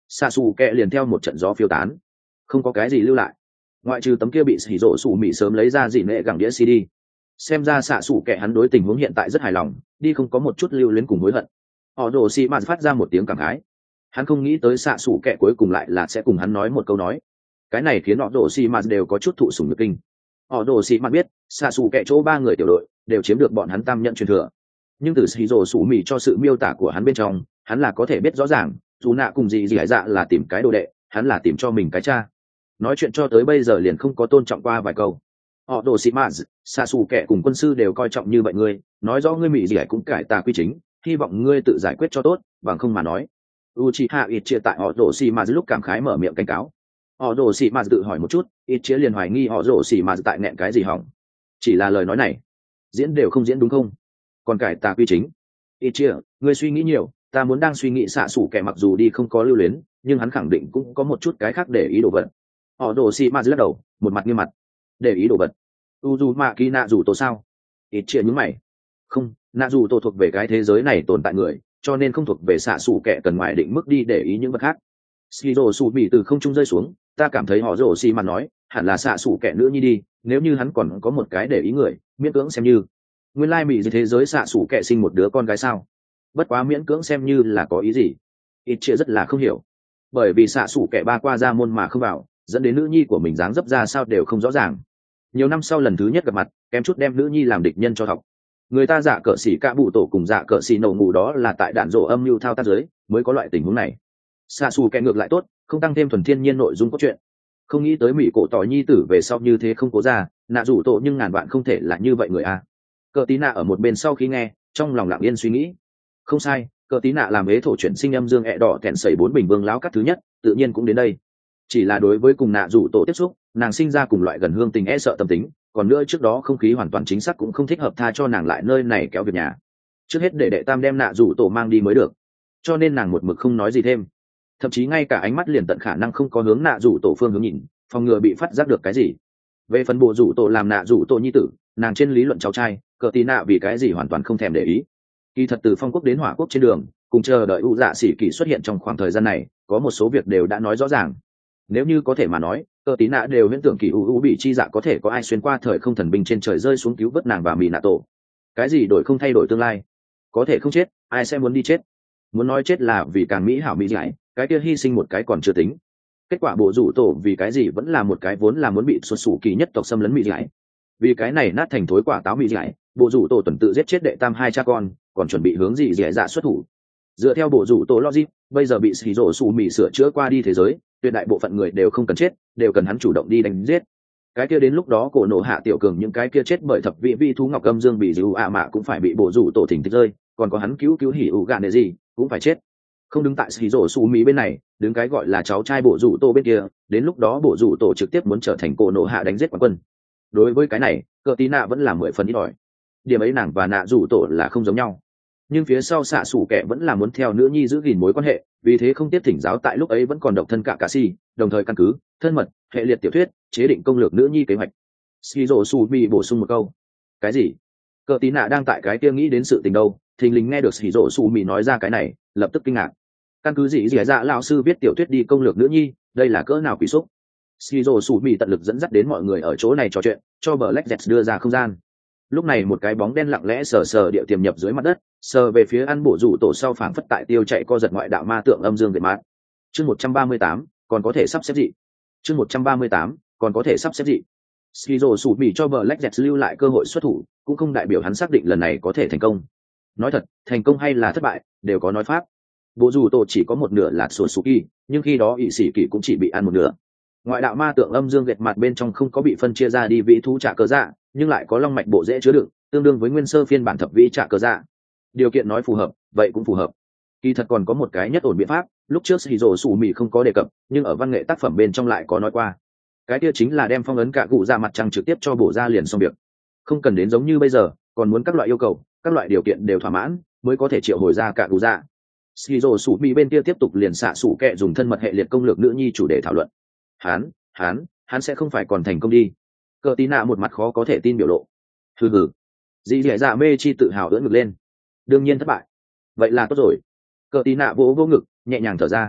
S1: xạ xù kẹ liền theo một trận gió phiêu tán, không có cái gì lưu lại ngoại trừ tấm kia bị xỉ rổ sủ mị sớm lấy ra dị nệ gẳng đĩa xê đê. Xem ra xạ xù kẹ hắn đối tình huống hiện tại rất hài lòng, đi không có một chút lưu luyến cùng hối hận. Họ rồ xì mạt phát ra một tiếng cảm khái, hắn không nghĩ tới xạ xù kẹ cuối cùng lại là sẽ cùng hắn nói một câu nói, cái này khiến họ rồ xì mạt đều có chút thụ sủng nhược kinh. Họ rồ xì mạt biết xạ xù kẹ chỗ ba người tiểu đội đều chiếm được bọn hắn tam nhận truyền thừa, nhưng từ xì rồ sủ mị cho sự miêu tả của hắn bên trong, hắn là có thể biết rõ ràng dù nạ cùng gì gì hải dạ là tìm cái đồ đệ, hắn là tìm cho mình cái cha. Nói chuyện cho tới bây giờ liền không có tôn trọng qua vài câu. Họ đồ xì mạt xạ xù kẹ cùng quân sư đều coi trọng như vậy ngươi, nói rõ ngươi mị gì hải cũng cải tà quy chính, hy vọng ngươi tự giải quyết cho tốt, bằng không mà nói. Uchiha Itchia tại họ đồ xì mạt lúc cảm khái mở miệng cảnh cáo. Họ đồ xì mạt tự hỏi một chút, Itchia liền hoài nghi họ đồ xì mạt tại nẹn cái gì hỏng. Chỉ là lời nói này diễn đều không diễn đúng không, còn cải tà quy chính. Itchia, ngươi suy nghĩ nhiều, ta muốn đang suy nghĩ xạ xù kẻ mặc dù đi không có lưu luyến, nhưng hắn khẳng định cũng có một chút cái khác để ý đồ vật. Họ đồ xì mạt lắc đầu, một mặt nghiêm mặt. Để ý đồ vật? Uzumaki nạ dù tổ sao? Ít chia nhướng mày. Không, nạ dù tổ thuộc về cái thế giới này tồn tại người, cho nên không thuộc về xạ xù kẻ cần ngoài định mức đi để ý những vật khác. Shiro su bị từ không trung rơi xuống, ta cảm thấy họ rồ xì mạt nói hẳn là xạ xù kẻ nữ nhi đi, nếu như hắn còn có một cái để ý người, miễn cưỡng xem như. Nguyên lai mỹ gì thế giới xạ xù kẻ sinh một đứa con gái sao? Bất quá miễn cưỡng xem như là có ý gì? Ít chia rất là không hiểu, bởi vì xạ xù kẻ ba qua ra môn mà không vào, dẫn đến nữ nhi của mình dáng dấp ra sao đều không rõ ràng. Nhiều năm sau lần thứ nhất gặp mặt, kém chút đem nữ nhi làm địch nhân cho học. Người ta giả cờ xỉ cả bụ tổ cùng giả cờ xỉ nổ ngủ đó là tại đạn rổ âm mưu thao tác giới mới có loại tình huống này. Xạ xù kẻ ngược lại tốt, không tăng thêm thuần thiên nhiên nội dung cốt truyện. Không nghĩ tới mỹ cổ tỏi nhi tử về sau như thế không cố ra, nạ rủ tổ nhưng ngàn vạn không thể là như vậy người a. Cờ tí nạ ở một bên sau khi nghe, trong lòng lặng yên suy nghĩ. Không sai, cờ tí nạ làm ế thổ chuyển sinh âm dương ẹ đỏ kẹn sẩy bốn bình vương láo cắt thứ nhất, tự nhiên cũng đến đây. Chỉ là đối với cùng nạ rủ tổ tiếp xúc, nàng sinh ra cùng loại gần hương tình e sợ tâm tính, còn nữa trước đó không khí hoàn toàn chính xác cũng không thích hợp tha cho nàng lại nơi này kéo việc nhà. Trước hết để đệ tam đem nạ rủ tổ mang đi mới được, cho nên nàng một mực không nói gì thêm, thậm chí ngay cả ánh mắt liền tận khả năng không có hướng nạ rủ tổ phương hướng nhìn, phòng ngừa bị phát giác được cái gì. Về phần bộ rủ tổ làm nạ rủ tổ nhi tử, nàng trên lý luận cháu trai, cờ tí nạ vì cái gì hoàn toàn không thèm để ý. Kỳ thật từ phong quốc đến hỏa quốc trên đường, cùng chờ đợi u dạ sĩ kỳ xuất hiện trong khoảng thời gian này, có một số việc đều đã nói rõ ràng. Nếu như có thể mà nói, cờ tí nạ đều huyễn tưởng kỳ u u bị chi dạ có thể có ai xuyên qua thời không thần binh trên trời rơi xuống cứu vớt nàng và mỹ nạ tổ. Cái gì đổi không thay đổi tương lai, có thể không chết, ai sẽ muốn đi chết? Muốn nói chết là vì càng mỹ hảo mỹ giải, cái kia hy sinh một cái còn chưa tính. Kết quả bộ rủ tổ vì cái gì vẫn là một cái vốn là muốn bị xuất xù kỳ nhất tộc xâm lấn mỹ giải. Vì cái này nát thành thối quả táo mỹ giải, bộ rủ tổ tuần tự giết chết đệ tam hai cha con, còn chuẩn bị hướng gì dẻ dạ xuất thủ. Dựa theo bộ rủ tổ logic, bây giờ bị xì rổ xù mỹ sửa chữa qua đi thế giới, tuyệt đại bộ phận người đều không cần chết, đều cần hắn chủ động đi đánh giết. Cái kia đến lúc đó cổ nổ hạ tiểu cường những cái kia chết bởi thập vị vi thú ngọc âm dương bị dịu ạ mạ cũng phải bị bộ rủ tổ thỉnh thích rơi, còn có hắn cứu cứu hỉ ủ gạn để gì cũng phải chết. Không đứng tại xì rổ xù mỹ bên này, đứng cái gọi là cháu trai bộ rủ tổ bên kia, đến lúc đó bộ rủ tổ trực tiếp muốn trở thành cổ nổ hạ đánh giết quán quân. Đối với cái này, cờ tí nạ vẫn là mười phần ít ỏi. Điểm ấy nàng và nạ rủ tổ là không giống nhau, nhưng phía sau xạ xủ kẻ vẫn là muốn theo nữ nhi giữ gìn mối quan hệ, vì thế không tiếp thỉnh giáo tại lúc ấy vẫn còn độc thân cả cà si, đồng thời căn cứ thân mật hệ liệt tiểu thuyết chế định công lược nữ nhi kế hoạch. Skizo su bị bổ sung một câu. Cái gì? Cờ tí nạ đang tại cái kia nghĩ đến sự tình đâu, thình lình nghe được Skizo su mỹ nói ra cái này, lập tức kinh ngạc. Căn cứ gì gì dạ lão sư viết tiểu thuyết đi công lược nữ nhi, đây là cỡ nào quỷ xúc. Skizo su mỹ tận lực dẫn dắt đến mọi người ở chỗ này trò chuyện, cho Black Jets đưa ra không gian. Lúc này một cái bóng đen lặng lẽ sờ sờ địa tiềm nhập dưới mặt đất, sờ về phía ăn bổ rủ tổ sau phảng phất tại tiêu chạy co giật ngoại đạo ma tượng âm dương việt mát. Chương một trăm ba mươi tám, còn có thể sắp xếp gì? Chương một trăm ba mươi tám, còn có thể sắp xếp gì? Skizo sụt mỉ cho Black Jets lưu lại cơ hội xuất thủ, cũng không đại biểu hắn xác định lần này có thể thành công. Nói thật, thành công hay là thất bại, đều có nói pháp. Bố rủ tổ chỉ có một nửa là Sotsuki, nhưng khi đó ỷ sĩ kỳ cũng chỉ bị ăn một nửa. Ngoại đạo ma tượng âm dương việt mặt bên trong không có bị phân chia ra đi vị thú trả cơ dạ, nhưng lại có long mạch bộ dễ chứa đựng, tương đương với nguyên sơ phiên bản thập vĩ trả cơ dạ. Điều kiện nói phù hợp, vậy cũng phù hợp. Kỳ thật còn có một cái nhất ổn biện pháp, lúc trước Shiro Sủ Mị không có đề cập, nhưng ở văn nghệ tác phẩm bên trong lại có nói qua. Cái kia chính là đem phong ấn cả cụ ra mặt trăng trực tiếp cho bổ ra liền xong việc. Không cần đến giống như bây giờ, còn muốn các loại yêu cầu, các loại điều kiện đều thỏa mãn, mới có thể triệu hồi ra cả cụ ra. Shiro Sủ Mị bên kia tiếp tục liền xạ sủ kệ dùng thân mật hệ liệt công lược nữ nhi chủ đề thảo luận. Hắn, hắn, hắn sẽ không phải còn thành công đi. Cờ tí nạ một mặt khó có thể tin biểu lộ. Hừ hừ. Dì dẻ dạ mê chi tự hào ưỡn ngực lên. Đương nhiên thất bại. Vậy là tốt rồi. Cờ tí nạ vỗ vỗ ngực, nhẹ nhàng thở ra.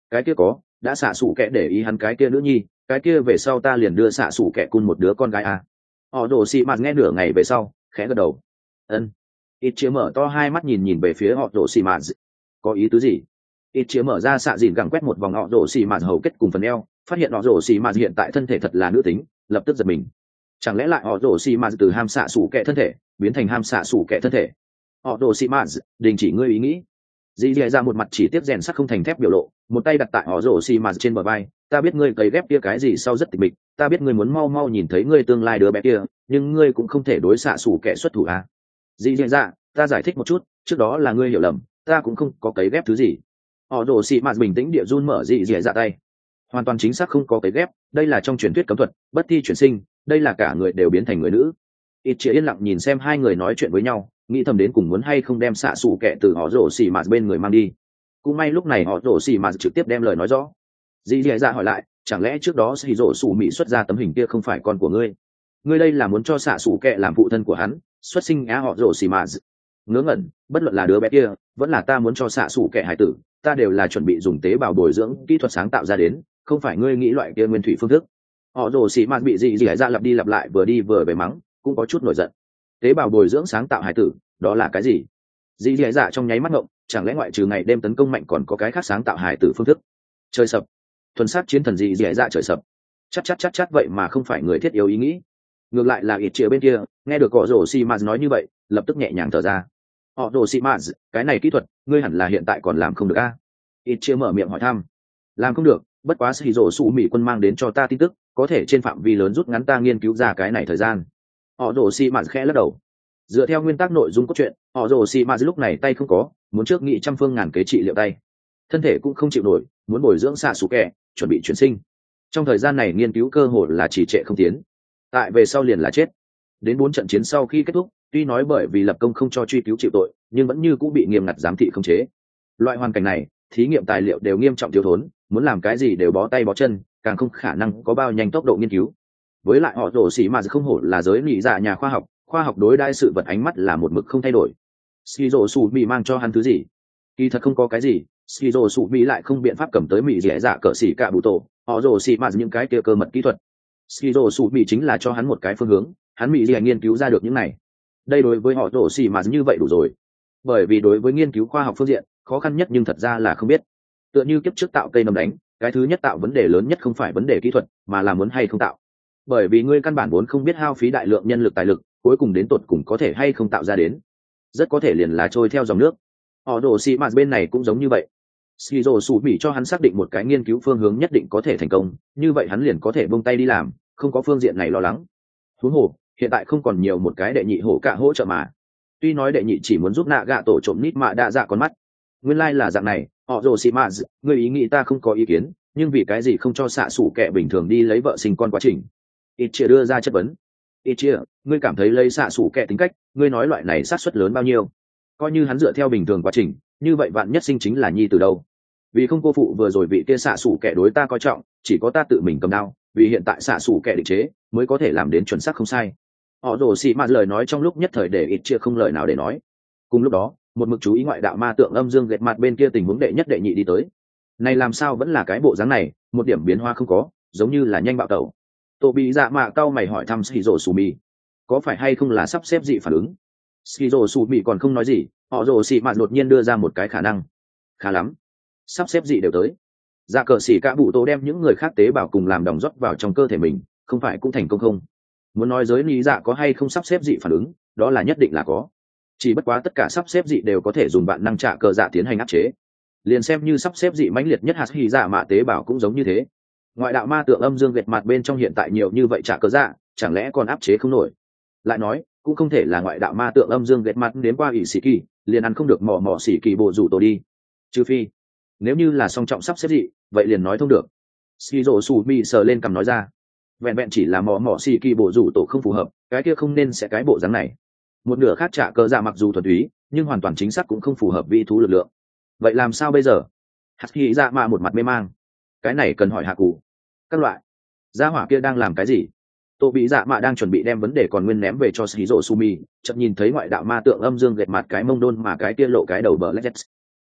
S1: cái kia có, đã xạ xủ kẻ để ý hắn cái kia nữ nhi, cái kia về sau ta liền đưa xạ xủ kẻ cun một đứa con gái à. Họ đổ xì mạt nghe nửa ngày về sau khẽ gật đầu. Ân. Ít chia mở to hai mắt nhìn nhìn về phía họ đổ xì mạt. Có ý tứ gì? Ít chia mở ra xạ dìn gẳng quét một vòng họ đổ xì mạt hầu kết cùng phần eo, phát hiện họ đổ xì mạt hiện tại thân thể thật là nữ tính, lập tức giật mình. Chẳng lẽ lại họ đổ xì mạt từ ham xạ xủ kẻ thân thể biến thành ham xạ xủ kẻ thân thể? Họ đổ xì mạt đình chỉ ngươi ý nghĩ. Dì dì ra một mặt chỉ tiếp rèn sắt không thành thép biểu lộ, một tay đặt tại họ rổ xì mạt trên bờ vai. Ta biết ngươi cấy ghép kia cái gì sau rất tịch mịch, ta biết ngươi muốn mau mau nhìn thấy ngươi tương lai đứa bé kia, nhưng ngươi cũng không thể đối xạ xủ kẻ xuất thủ à. Dì dì ra, ta giải thích một chút, trước đó là ngươi hiểu lầm, ta cũng không có cấy ghép thứ gì. Họ rổ xì mạt bình tĩnh địa run mở dì dì ra tay. Hoàn toàn chính xác không có cấy ghép, đây là trong truyền thuyết cấm thuật, bất thi chuyển sinh, đây là cả người đều biến thành người nữ. Ít chỉ yên lặng nhìn xem hai người nói chuyện với nhau, nghĩ thầm đến cùng muốn hay không đem xạ xủ kẻ từ họ rổ xì mạt bên người mang đi. Cũng may lúc này họ rổ xì mạt trực tiếp đem lời nói rõ. Dì dì dạ hỏi lại, chẳng lẽ trước đó xì rổ xù mỹ xuất ra tấm hình kia không phải con của ngươi? Ngươi đây là muốn cho xạ xủ kẻ làm phụ thân của hắn, xuất sinh á họ rổ xì mạt. Ngớ ngẩn, bất luận là đứa bé kia vẫn là ta muốn cho xạ xủ kẻ hải tử, ta đều là chuẩn bị dùng tế bào bồi dưỡng kỹ thuật sáng tạo ra đến, không phải ngươi nghĩ loại kia nguyên thủy phương thức. Họ rổ xì mạt bị dì dì dạ lặp đi lặp lại vừa đi vừa về mắng, cũng có chút nổi giận. Tế bào bồi dưỡng sáng tạo hải tử, đó là cái gì? Dì dì dạ trong nháy mắt ngộng, chẳng lẽ ngoại trừ ngày đêm tấn công mạnh còn có cái khác sáng tạo hải tử phương thức? Trời sập, thuần sát chiến thần dì dì dạ trời sập. Chắc chắc chắc chắc vậy mà không phải người thiết yếu ý nghĩ. Ngược lại là ít chia bên kia, nghe được họ rổ xì mạt nói như vậy, lập tức nhẹ nhàng thở ra. Họ rổ xì mạt, cái này kỹ thuật, ngươi hẳn là hiện tại còn làm không được a? Ít chia mở miệng hỏi thăm. Làm không được, bất quá xì rổ xù mỹ quân mang đến cho ta tin tức, có thể trên phạm vi lớn rút ngắn ta nghiên cứu ra cái này thời gian. Họ rổ xì mạt khẽ lắc đầu. Dựa theo nguyên tắc nội dung cốt truyện, họ rồ xì mạt lúc này tay không có, muốn trước nghị trăm phương ngàn kế trị liệu tay, thân thể cũng không chịu nổi, muốn bồi dưỡng xạ xù kẹ, chuẩn bị chuyển sinh. Trong thời gian này nghiên cứu cơ hội là chỉ trệ không tiến, tại về sau liền là chết. Đến bốn trận chiến sau khi kết thúc, tuy nói bởi vì lập công không cho truy cứu chịu tội, nhưng vẫn như cũng bị nghiêm ngặt giám thị khống chế. Loại hoàn cảnh này, thí nghiệm tài liệu đều nghiêm trọng thiếu thốn, muốn làm cái gì đều bó tay bó chân, càng không khả năng có bao nhanh tốc độ nghiên cứu. Với lại họ rồ xì mạt không hổ là giới nhị dạ nhà khoa học, khoa học đối đãi sự vật ánh mắt là một mực không thay đổi. Skizo sụ mỹ mang cho hắn thứ gì? Kỳ thật không có cái gì, Skizo sụ mỹ lại không biện pháp cầm tới mỹ dẻ dạ cỡ xỉ cả bụ tổ, họ rồ xì mạt những cái kia cơ mật kỹ thuật. Skizo sụ mỹ chính là cho hắn một cái phương hướng, hắn mỹ dẻ nghiên cứu ra được những này. Đây đối với họ rồ xì mạt như vậy đủ rồi. Bởi vì đối với nghiên cứu khoa học phương diện, khó khăn nhất nhưng thật ra là không biết. Tựa như kiếp trước tạo cây nấm đánh, cái thứ nhất tạo vấn đề lớn nhất không phải vấn đề kỹ thuật, mà là muốn hay không tạo. Bởi vì ngươi căn bản vốn không biết hao phí đại lượng nhân lực tài lực, cuối cùng đến tột cùng có thể hay không tạo ra đến, rất có thể liền là trôi theo dòng nước. Họ đổ xì mạt bên này cũng giống như vậy. Skizo sụ mỹ cho hắn xác định một cái nghiên cứu phương hướng nhất định có thể thành công, như vậy hắn liền có thể buông tay đi làm, không có phương diện này lo lắng. Huống hồ hiện tại không còn nhiều một cái đệ nhị hổ cả hỗ trợ mà. Tuy nói đệ nhị chỉ muốn giúp nạ gạ tổ trộm nít mạ đa dạ con mắt, nguyên lai like là dạng này. Họ đổ xì mạt, người ý nghĩ ta không có ý kiến, nhưng vì cái gì không cho xạ sủ kẻ bình thường đi lấy vợ sinh con quá trình? Ít chia đưa ra chất vấn. Ít chia, ngươi cảm thấy lấy xạ sủ kẻ tính cách, ngươi nói loại này xác suất lớn bao nhiêu? Coi như hắn dựa theo bình thường quá trình, như vậy vạn nhất sinh chính là nhi từ đâu? Vì không cô phụ vừa rồi vị kia xạ sủ kẻ đối ta coi trọng, chỉ có ta tự mình cầm đao, vì hiện tại xạ sủ kẻ định chế mới có thể làm đến chuẩn xác không sai. Họ đổ xì mạt lời nói trong lúc nhất thời để ít chia không lời nào để nói. Cùng lúc đó, một mực chú ý ngoại đạo ma tượng âm dương gệt mặt bên kia tình huống đệ nhất đệ nhị đi tới. Này làm sao vẫn là cái bộ dáng này, một điểm biến hóa không có, giống như là nhanh bạo tẩu. Tô bị dạ mạ cao mày hỏi thăm Skizo Sumi, có phải hay không là sắp xếp dị phản ứng? Skizo Sumi còn không nói gì, họ rồ xì mạt đột nhiên đưa ra một cái khả năng. Khá lắm, sắp xếp dị đều tới. Dạ cờ xỉ cả bụ tô đem những người khác tế bào cùng làm đồng rót vào trong cơ thể mình, không phải cũng thành công không? Muốn nói giới lý dạ có hay không sắp xếp dị phản ứng, đó là nhất định là có. Chỉ bất quá tất cả sắp xếp dị đều có thể dùng bạn năng trả cờ dạ tiến hành áp chế. Liền xem như sắp xếp dị mãnh liệt nhất hạt hy dạ mạ tế bào cũng giống như thế. Ngoại đạo ma tượng âm dương gệt mặt bên trong hiện tại nhiều như vậy trả cờ dạ, chẳng lẽ còn áp chế không nổi? Lại nói, cũng không thể là ngoại đạo ma tượng âm dương gệt mặt đến qua ỷ sĩ kỳ, liền ăn không được mỏ mỏ sĩ kỳ bộ rủ tổ đi. Trừ phi, nếu như là song trọng sắp xếp dị, vậy liền nói thông được. Skizo Sumi sờ lên cằm nói ra, vẹn vẹn chỉ là mỏ mỏ sĩ kỳ bộ rủ tổ không phù hợp, cái kia không nên sẽ cái bộ dáng này. Một nửa khác trả cờ dạ mặc dù thuần túy, nhưng hoàn toàn chính xác cũng không phù hợp vi thú lực lượng. Vậy làm sao bây giờ? Hạt hy dạ mạ một mặt mê mang. Cái này cần hỏi hạ cụ. Các loại gia hỏa kia đang làm cái gì? Tô bị dạ mạ đang chuẩn bị đem vấn đề còn nguyên ném về cho Shizuo Sumi, chợt nhìn thấy ngoại đạo ma tượng âm dương gệt mặt cái mông đôn mà cái kia lộ cái đầu bờ lét.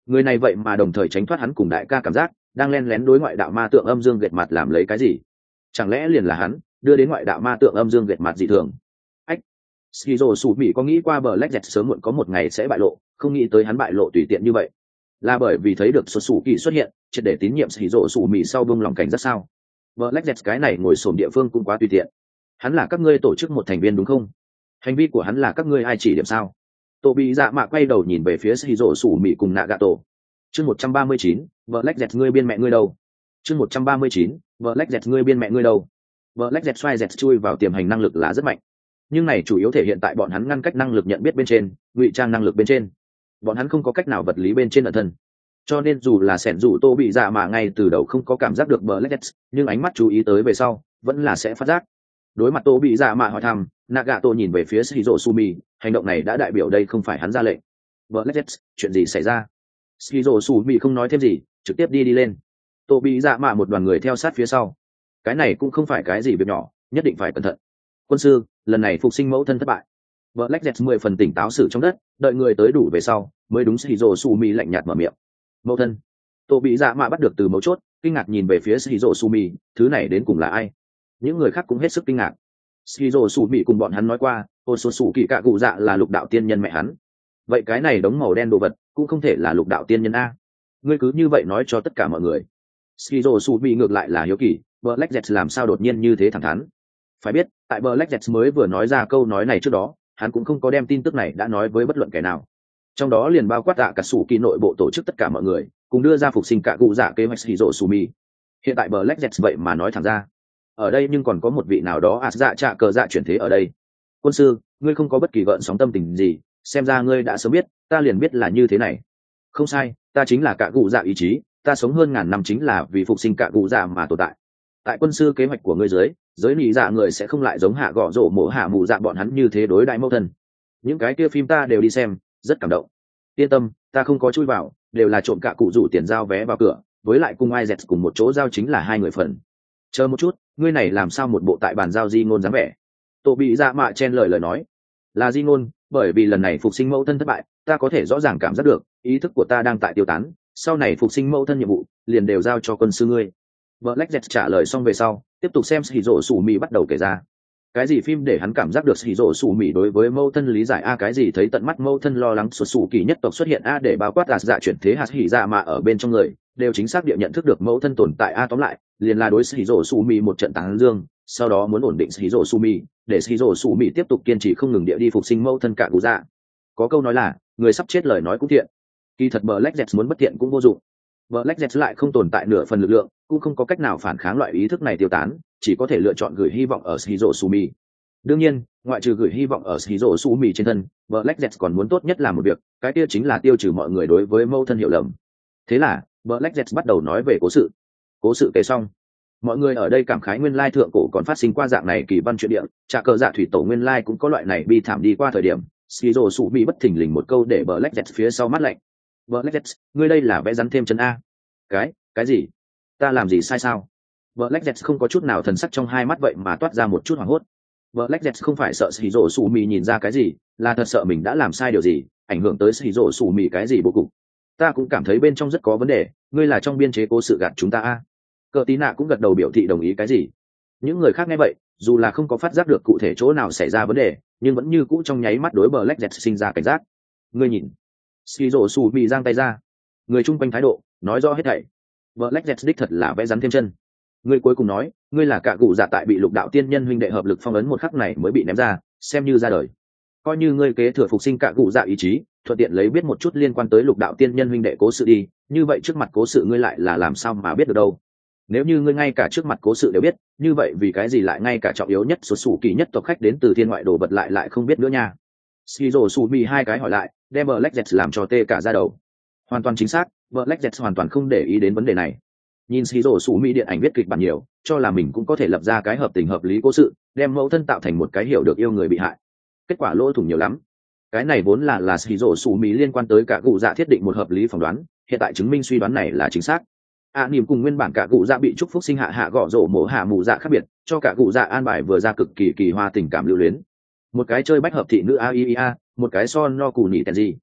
S1: Người này vậy mà đồng thời tránh thoát hắn cùng đại ca cảm giác, đang len lén đối ngoại đạo ma tượng âm dương gệt mặt làm lấy cái gì? Chẳng lẽ liền là hắn đưa đến ngoại đạo ma tượng âm dương gệt mặt dị thường? Ách, Skizo Sủ Mị có nghĩ qua Black Jet sớm muộn có một ngày sẽ bại lộ, không nghĩ tới hắn bại lộ tùy tiện như vậy. Là bởi vì thấy được xuất Sủ Kỳ xuất hiện, triệt để tín nhiệm Skizo Sủ Mị sau buông lòng cảnh rất sao? Black Jet cái này ngồi xổm địa phương cũng quá tùy tiện. Hắn là các ngươi tổ chức một thành viên đúng không? Hành vi của hắn là các ngươi ai chỉ điểm sao? Tô Bị Dạ Mạ quay đầu nhìn về phía Skizo Sủ Mị cùng Nagato. Chương một trăm ba mươi chín, Black Jet ngươi biên mẹ ngươi đâu? Chương một trăm ba mươi chín, Black Jet ngươi biên mẹ ngươi đâu? Black Jet xoay Jet chui vào tiềm hành năng lực là rất mạnh, nhưng này chủ yếu thể hiện tại bọn hắn ngăn cách năng lực nhận biết bên trên, ngụy trang năng lực bên trên. Bọn hắn không có cách nào vật lý bên trên ẩn thân, cho nên dù là sẻn dù Tô Bị Dạ Mạ ngay từ đầu không có cảm giác được Black Jet, nhưng ánh mắt chú ý tới về sau, vẫn là sẽ phát giác. Đối mặt Tô Bị Dạ Mạ hỏi thăm, Nagato nhìn về phía Shizuo Sumi, hành động này đã đại biểu đây không phải hắn ra lệnh. Black Jet, chuyện gì xảy ra? Shizuo Sumi không nói thêm gì, trực tiếp đi đi lên. Tô Bị Dạ Mạ một đoàn người theo sát phía sau. Cái này cũng không phải cái gì việc nhỏ, nhất định phải cẩn thận. Quân sư, lần này phục sinh mẫu thân thất bại. Black Jet mười phần tỉnh táo xử trong đất, đợi người tới đủ về sau, mới đúng Shizuo Sumi lạnh nhạt mở miệng. Mẫu thân. Tô Bị Dạ Mạ bắt được từ mấu chốt, kinh ngạc nhìn về phía Shizuo Sumi, thứ này đến cùng là ai? Những người khác cũng hết sức kinh ngạc. Shizuo Sumi cùng bọn hắn nói qua, Otsutsuki Cả Cụ Dạ là lục đạo tiên nhân mẹ hắn. Vậy cái này đống màu đen đồ vật, cũng không thể là lục đạo tiên nhân a. Ngươi cứ như vậy nói cho tất cả mọi người. Shizuo Sumi ngược lại là hiếu kỳ, Black Jet làm sao đột nhiên như thế thẳng thắn. Phải biết, tại Black Jet mới vừa nói ra câu nói này trước đó, hắn cũng không có đem tin tức này đã nói với bất luận kẻ nào. Trong đó liền bao quát tạ cả sủ kỳ nội bộ tổ chức tất cả mọi người, cùng đưa ra phục sinh Cả Cụ Dạ kế hoạch Shizuo Sumi. Hiện tại Black Jet vậy mà nói thẳng ra. Ở đây nhưng còn có một vị nào đó ạt dạ trạ cờ dạ chuyển thế ở đây. Quân sư, ngươi không có bất kỳ gợn sóng tâm tình gì, xem ra ngươi đã sớm biết, ta liền biết là như thế này. Không sai, ta chính là Cả Cụ Dạ ý chí, ta sống hơn ngàn năm chính là vì phục sinh Cả Cụ Dạ mà tồn tại. Tại quân sư kế hoạch của ngươi dưới, giới nị dạ người sẽ không lại giống hạ gõ rổ mổ hạ mù dạ bọn hắn như thế đối đại mẫu thân. Những cái kia phim ta đều đi xem, rất cảm động. Yên tâm, ta không có chui vào, đều là trộm Cả Cụ rủ tiền giao vé vào cửa, với lại cùng ai dẹt cùng một chỗ giao chính là hai người phần. Chờ một chút, ngươi này làm sao một bộ tại bàn giao di ngôn dáng vẻ? Tô Bị Dạ Mạ chen lời lời nói, là di ngôn, bởi vì lần này phục sinh mẫu thân thất bại, ta có thể rõ ràng cảm giác được, ý thức của ta đang tại tiêu tán, sau này phục sinh mẫu thân nhiệm vụ, liền đều giao cho quân sư ngươi. Black Jet trả lời xong về sau, tiếp tục xem Shizuo Sumi bắt đầu kể ra. Cái gì phim để hắn cảm giác được Shizuo Sumi đối với mẫu thân lý giải a, cái gì thấy tận mắt mẫu thân lo lắng xuất sủ kỳ nhất tộc xuất hiện a, để bao quát gạt dạ chuyển thế hạt hỉ dạ mà ở bên trong người, đều chính xác địa nhận thức được mẫu thân tồn tại a, tóm lại, liền là đối Shizuo Sumi một trận tán dương, sau đó muốn ổn định Shizuo Sumi, để Shizuo Sumi tiếp tục kiên trì không ngừng địa đi phục sinh mẫu thân Cả Cụ Dạ. Có câu nói là, người sắp chết lời nói cũng thiện. Kỳ thật Black Jet muốn bất thiện cũng vô dụng. Black Jet lại không tồn tại nửa phần lực lượng, cũng không có cách nào phản kháng loại ý thức này tiêu tán, chỉ có thể lựa chọn gửi hy vọng ở Shizuo Sumi. Đương nhiên, ngoại trừ gửi hy vọng ở Shizuo Sumi trên thân, Black Jet còn muốn tốt nhất là một việc, cái kia chính là tiêu trừ mọi người đối với mâu thân hiểu lầm. Thế là, Black Jet bắt đầu nói về cố sự. Cố sự kể xong, mọi người ở đây cảm khái nguyên lai thượng cổ còn phát sinh qua dạng này kỳ văn chuyện địa, trả cờ dạ thủy tổ nguyên lai cũng có loại này bi thảm đi qua thời điểm. Shizuo Sumi bất thình lình một câu để Black Jet phía sau mắt lạnh. Black Jet, ngươi đây là vẽ rắn thêm chân a? Cái, cái gì? Ta làm gì sai sao? Black Jet không có chút nào thần sắc trong hai mắt vậy mà toát ra một chút hoảng hốt. Black Jet không phải sợ Shizuo Sumi nhìn ra cái gì, là thật sợ mình đã làm sai điều gì, ảnh hưởng tới Shizuo Sumi cái gì bố cục. Ta cũng cảm thấy bên trong rất có vấn đề, ngươi là trong biên chế cố sự gạt chúng ta a? Cờ tí nạ cũng gật đầu biểu thị đồng ý cái gì. Những người khác nghe vậy, dù là không có phát giác được cụ thể chỗ nào xảy ra vấn đề, nhưng vẫn như cũ trong nháy mắt đối Black Jet sinh ra cảnh giác. Ngươi nhìn, Shizuo Sumi giang tay ra, người chung quanh thái độ nói rõ hết thảy. Black Jet đích thật là vẽ rắn thêm chân. Ngươi cuối cùng nói, ngươi là Cả Cụ Dạ tại bị lục đạo tiên nhân huynh đệ hợp lực phong ấn một khắc này mới bị ném ra, xem như ra đời. Coi như ngươi kế thừa phục sinh Cả Cụ Dạ ý chí, thuận tiện lấy biết một chút liên quan tới lục đạo tiên nhân huynh đệ cố sự đi, như vậy trước mặt cố sự ngươi lại là làm sao mà biết được đâu? Nếu như ngươi ngay cả trước mặt cố sự đều biết, như vậy vì cái gì lại ngay cả trọng yếu nhất số sủ kỳ nhất tộc khách đến từ thiên ngoại đồ vật lại lại không biết nữa nha? Shizuo Sumi hai cái hỏi lại, đem Black Jet làm cho tê cả da đầu. Hoàn toàn chính xác, Black Jet hoàn toàn không để ý đến vấn đề này. Nhìn Shizuo Sumi điện ảnh viết kịch bản nhiều, cho là mình cũng có thể lập ra cái hợp tình hợp lý cố sự, đem mẫu thân tạo thành một cái hiểu được yêu người bị hại. Kết quả lỗ thủng nhiều lắm. Cái này vốn là là Shizuo Sumi liên quan tới Cả Cụ Dạ thiết định một hợp lý phỏng đoán, hiện tại chứng minh suy đoán này là chính xác. À, niềm cùng nguyên bản Cả Cụ Dạ bị chúc phúc sinh hạ hạ gõ rổ mổ hạ mù dạ khác biệt, cho Cả Cụ Dạ an bài vừa ra cực kỳ kỳ hoa tình cảm lưu luyến. Một cái chơi bách hợp thị nữ a i a, một cái son no cù nhỉ tèn gì.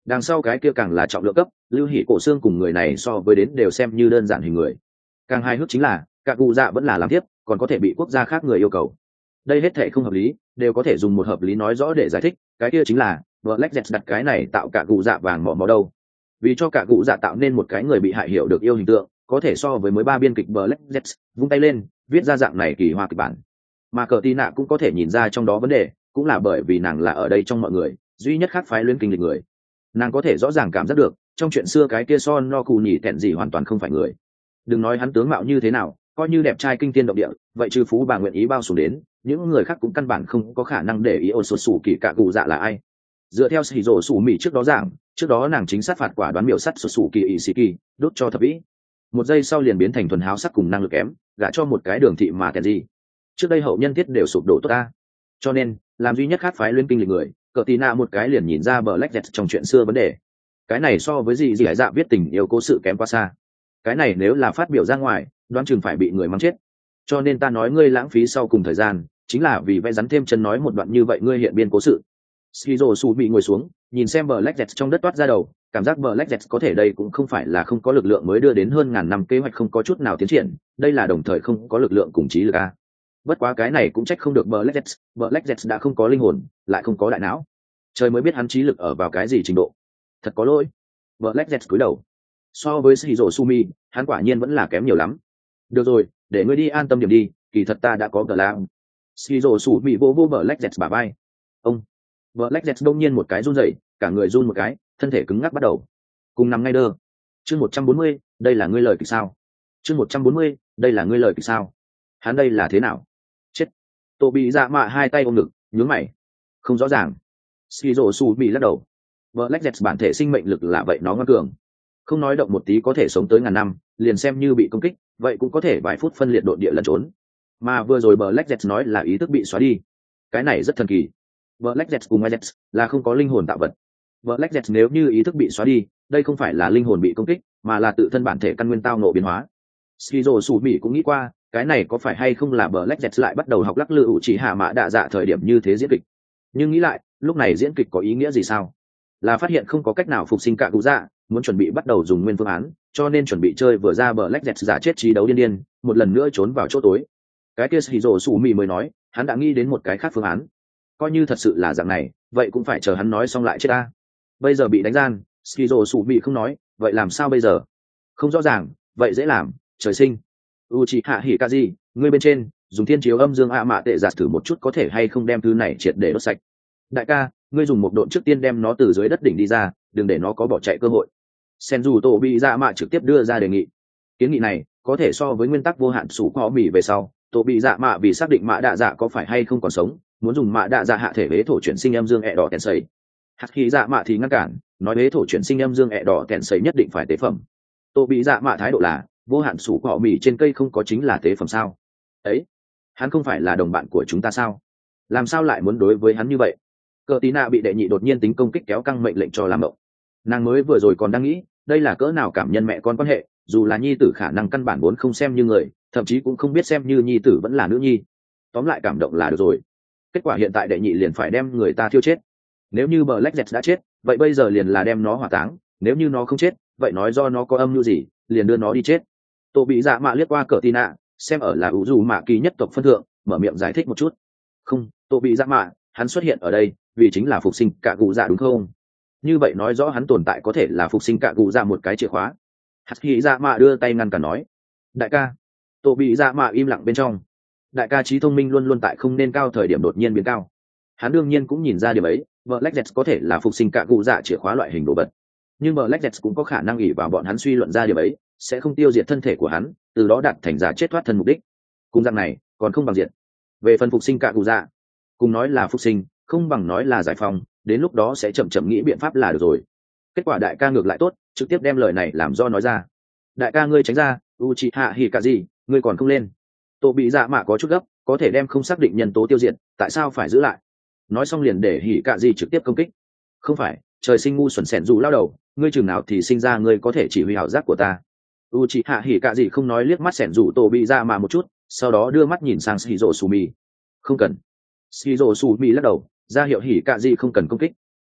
S1: Đằng sau cái kia càng là trọng lượng cấp, lưu hỉ cổ xương cùng người này so với đến đều xem như đơn giản hình người. Càng hài hước chính là cả cụ dạ vẫn là làm tiếp, còn có thể bị quốc gia khác người yêu cầu. Đây hết thảy không hợp lý, đều có thể dùng một hợp lý nói rõ để giải thích, cái kia chính là Black Jet đặt cái này tạo cả cụ dạ vàng mỏ mỏ đâu. Vì cho cả cụ dạ tạo nên một cái người bị hại hiểu được yêu hình tượng, có thể so với mới ba biên kịch Black Jet, vung tay lên, viết ra dạng này kỳ hoa kịch bản. Mà cờ tí nạ cũng có thể nhìn ra trong đó vấn đề, cũng là bởi vì nàng là ở đây trong mọi người duy nhất khác phái luyến kinh lịch người. Nàng có thể rõ ràng cảm giác được trong chuyện xưa cái kia son no cù nhỉ tẹn gì hoàn toàn không phải người. Đừng nói hắn tướng mạo như thế nào, coi như đẹp trai kinh thiên động địa, vậy trừ phú bà nguyện ý bao xuống đến, những người khác cũng căn bản không có khả năng để ý ôn sụt sù kỳ cả cụ dạ là ai. Dựa theo sĩ rổ sù mỹ trước đó giảng, trước đó nàng chính sát phạt quả đoán miểu sắt sụt sù kỳ ỵ sĩ kỳ đốt cho thập vĩ, một giây sau liền biến thành thuần háo sắc cùng năng lực kém, gả cho một cái đường thị mà tẹn gì. Trước đây hậu nhân thiết đều sụp đổ tốt ta, cho nên làm duy nhất khác phái luyến kinh lịch người, cờ tí nạ một cái liền nhìn ra Black Jet trong chuyện xưa vấn đề. Cái này so với gì gì hải dạ viết tình yêu cố sự kém quá xa. Cái này nếu là phát biểu ra ngoài, đoán chừng phải bị người mắng chết. Cho nên ta nói ngươi lãng phí sau cùng thời gian, chính là vì vẽ rắn thêm chân nói một đoạn như vậy ngươi hiện biên cố sự. Skizo Su bị ngồi xuống, nhìn xem Black Jet trong đất toát ra đầu, cảm giác Black Jet có thể đây cũng không phải là không có lực lượng mới đưa đến hơn ngàn năm kế hoạch không có chút nào tiến triển, đây là đồng thời không có lực lượng cùng trí lực a. Bất quá cái này cũng trách không được Black Jet, Black Jet đã không có linh hồn, lại không có đại não. Trời mới biết hắn trí lực ở vào cái gì trình độ. Thật có lỗi. Black Jet cúi đầu. So với Shiro Sumi, hắn quả nhiên vẫn là kém nhiều lắm. Được rồi, để ngươi đi an tâm điểm đi, kỳ thật ta đã có cờ làm. Shiro Sumi vô vô Black Jet bả vai. Ông. Black Jet đông nhiên một cái run rẩy, cả người run một cái, thân thể cứng ngắc bắt đầu. Cùng nằm ngay đơ. Chương một trăm bốn mươi, đây là ngươi lời kịch sao? Chương một trăm bốn mươi, đây là ngươi lời kịch sao? Hắn đây là thế nào? Chết. Tô bị dạ mạ hai tay ôm ngực, nhướng mày. Không rõ ràng. Shiro Sumi lắc đầu. Black Jet bản thể sinh mệnh lực là vậy nó ngoan cường, không nói động một tí có thể sống tới ngàn năm, liền xem như bị công kích, vậy cũng có thể vài phút phân liệt độn địa lẩn trốn. Mà vừa rồi Black Jet nói là ý thức bị xóa đi, cái này rất thần kỳ. Black Jet cùng Jet là không có linh hồn tạo vật. Black Jet nếu như ý thức bị xóa đi, đây không phải là linh hồn bị công kích, mà là tự thân bản thể căn nguyên tao nộ biến hóa. Skizo Sủ Mỹ cũng nghĩ qua, cái này có phải hay không là Black Jet lại bắt đầu học lắc lư chỉ hạ mã đạ dạ thời điểm như thế diễn kịch. Nhưng nghĩ lại, lúc này diễn kịch có ý nghĩa gì sao? Là phát hiện không có cách nào phục sinh cả cụ dạ, muốn chuẩn bị bắt đầu dùng nguyên phương án, cho nên chuẩn bị chơi vừa ra Black Jet giả chết trí đấu điên điên, một lần nữa trốn vào chỗ tối. Cái kia Skizo Sủ Mỹ mới nói, hắn đã nghĩ đến một cái khác phương án. Coi như thật sự là dạng này, vậy cũng phải chờ hắn nói xong lại chết ta. Bây giờ bị đánh gian, Skizo Sủ Mỹ không nói, vậy làm sao bây giờ? Không rõ ràng, vậy dễ làm, trời sinh. Uchiha Hikazi, ngươi bên trên, dùng thiên chiếu âm dương a mạ tệ giả thử một chút có thể hay không đem thứ này triệt để đốt sạch. Đại ca, ngươi dùng một độn trước tiên đem nó từ dưới đất đỉnh đi ra, đừng để nó có bỏ chạy cơ hội. Senju Tổ bị dạ mạ trực tiếp đưa ra đề nghị. Kiến nghị này có thể so với nguyên tắc vô hạn sủ khó mỉ về sau, Tổ bị dạ mạ vì xác định mạ đạ dạ có phải hay không còn sống, muốn dùng mạ đạ dạ hạ thể vế thổ chuyển sinh âm dương ẹ đỏ tèn sấy. Hạt khí dạ mạ thì ngăn cản, nói vế thổ chuyển sinh âm dương ẹ đỏ tèn sấy nhất định phải tế phẩm. Tổ bị dạ mạ thái độ là, vô hạn sủ khó mỉ trên cây không có chính là tế phẩm sao? Ấy, hắn không phải là đồng bạn của chúng ta sao? Làm sao lại muốn đối với hắn như vậy? Cờ tí nạ bị đệ nhị đột nhiên tính công kích kéo căng mệnh lệnh cho làm mộng. Nàng mới vừa rồi còn đang nghĩ đây là cỡ nào cảm nhân mẹ con quan hệ, dù là nhi tử khả năng căn bản vốn không xem như người, thậm chí cũng không biết xem như nhi tử vẫn là nữ nhi. Tóm lại cảm động là được rồi. Kết quả hiện tại đệ nhị liền phải đem người ta thiêu chết. Nếu như Black Jet đã chết, vậy bây giờ liền là đem nó hỏa táng. Nếu như nó không chết, vậy nói do nó có âm mưu gì, liền đưa nó đi chết. Tô bị dạ mạ liếc qua cờ tí nạ, xem ở là ủ dù mạ kỳ nhất tộc phân thượng, mở miệng giải thích một chút. Không, Tô bị dạ mạ, hắn xuất hiện ở đây vì chính là phục sinh cả cụ dạ đúng không? Như vậy nói rõ hắn tồn tại có thể là phục sinh cả cụ dạ một cái chìa khóa. Hạt khí dạ mạ đưa tay ngăn cản nói, đại ca. Tô bị dạ mạ im lặng bên trong. Đại ca trí thông minh luôn luôn tại không nên cao thời điểm đột nhiên biến cao. Hắn đương nhiên cũng nhìn ra điều ấy, Black Jet có thể là phục sinh cả cụ dạ chìa khóa loại hình đồ vật, nhưng Black Jet cũng có khả năng ỷ vào bọn hắn suy luận ra điều ấy, sẽ không tiêu diệt thân thể của hắn, từ đó đạt thành giả chết thoát thân mục đích. Cùng dạng này còn không bằng diệt. Về phần phục sinh cả cụ dạ, cùng nói là phục sinh, không bằng nói là giải phóng, đến lúc đó sẽ chậm chậm nghĩ biện pháp là được rồi. Kết quả đại ca ngược lại tốt, trực tiếp đem lời này làm do nói ra. Đại ca ngươi tránh ra, Uchiha Hikazi, ngươi còn không lên. Tô bị dạ mạ có chút gấp, có thể đem không xác định nhân tố tiêu diệt, tại sao phải giữ lại? Nói xong liền để Hikazi trực tiếp công kích. Không phải, trời sinh ngu xuẩn xẻn dù lao đầu, ngươi chừng nào thì sinh ra ngươi có thể chỉ huy hảo giác của ta. Uchiha Hikazi không nói liếc mắt xẻn dù Tô bị dạ mạ một chút, sau đó đưa mắt nhìn sang Shiro Sumi. Không cần. Shiro Sumi lắc đầu, ra hiệu Hikazi không cần công kích.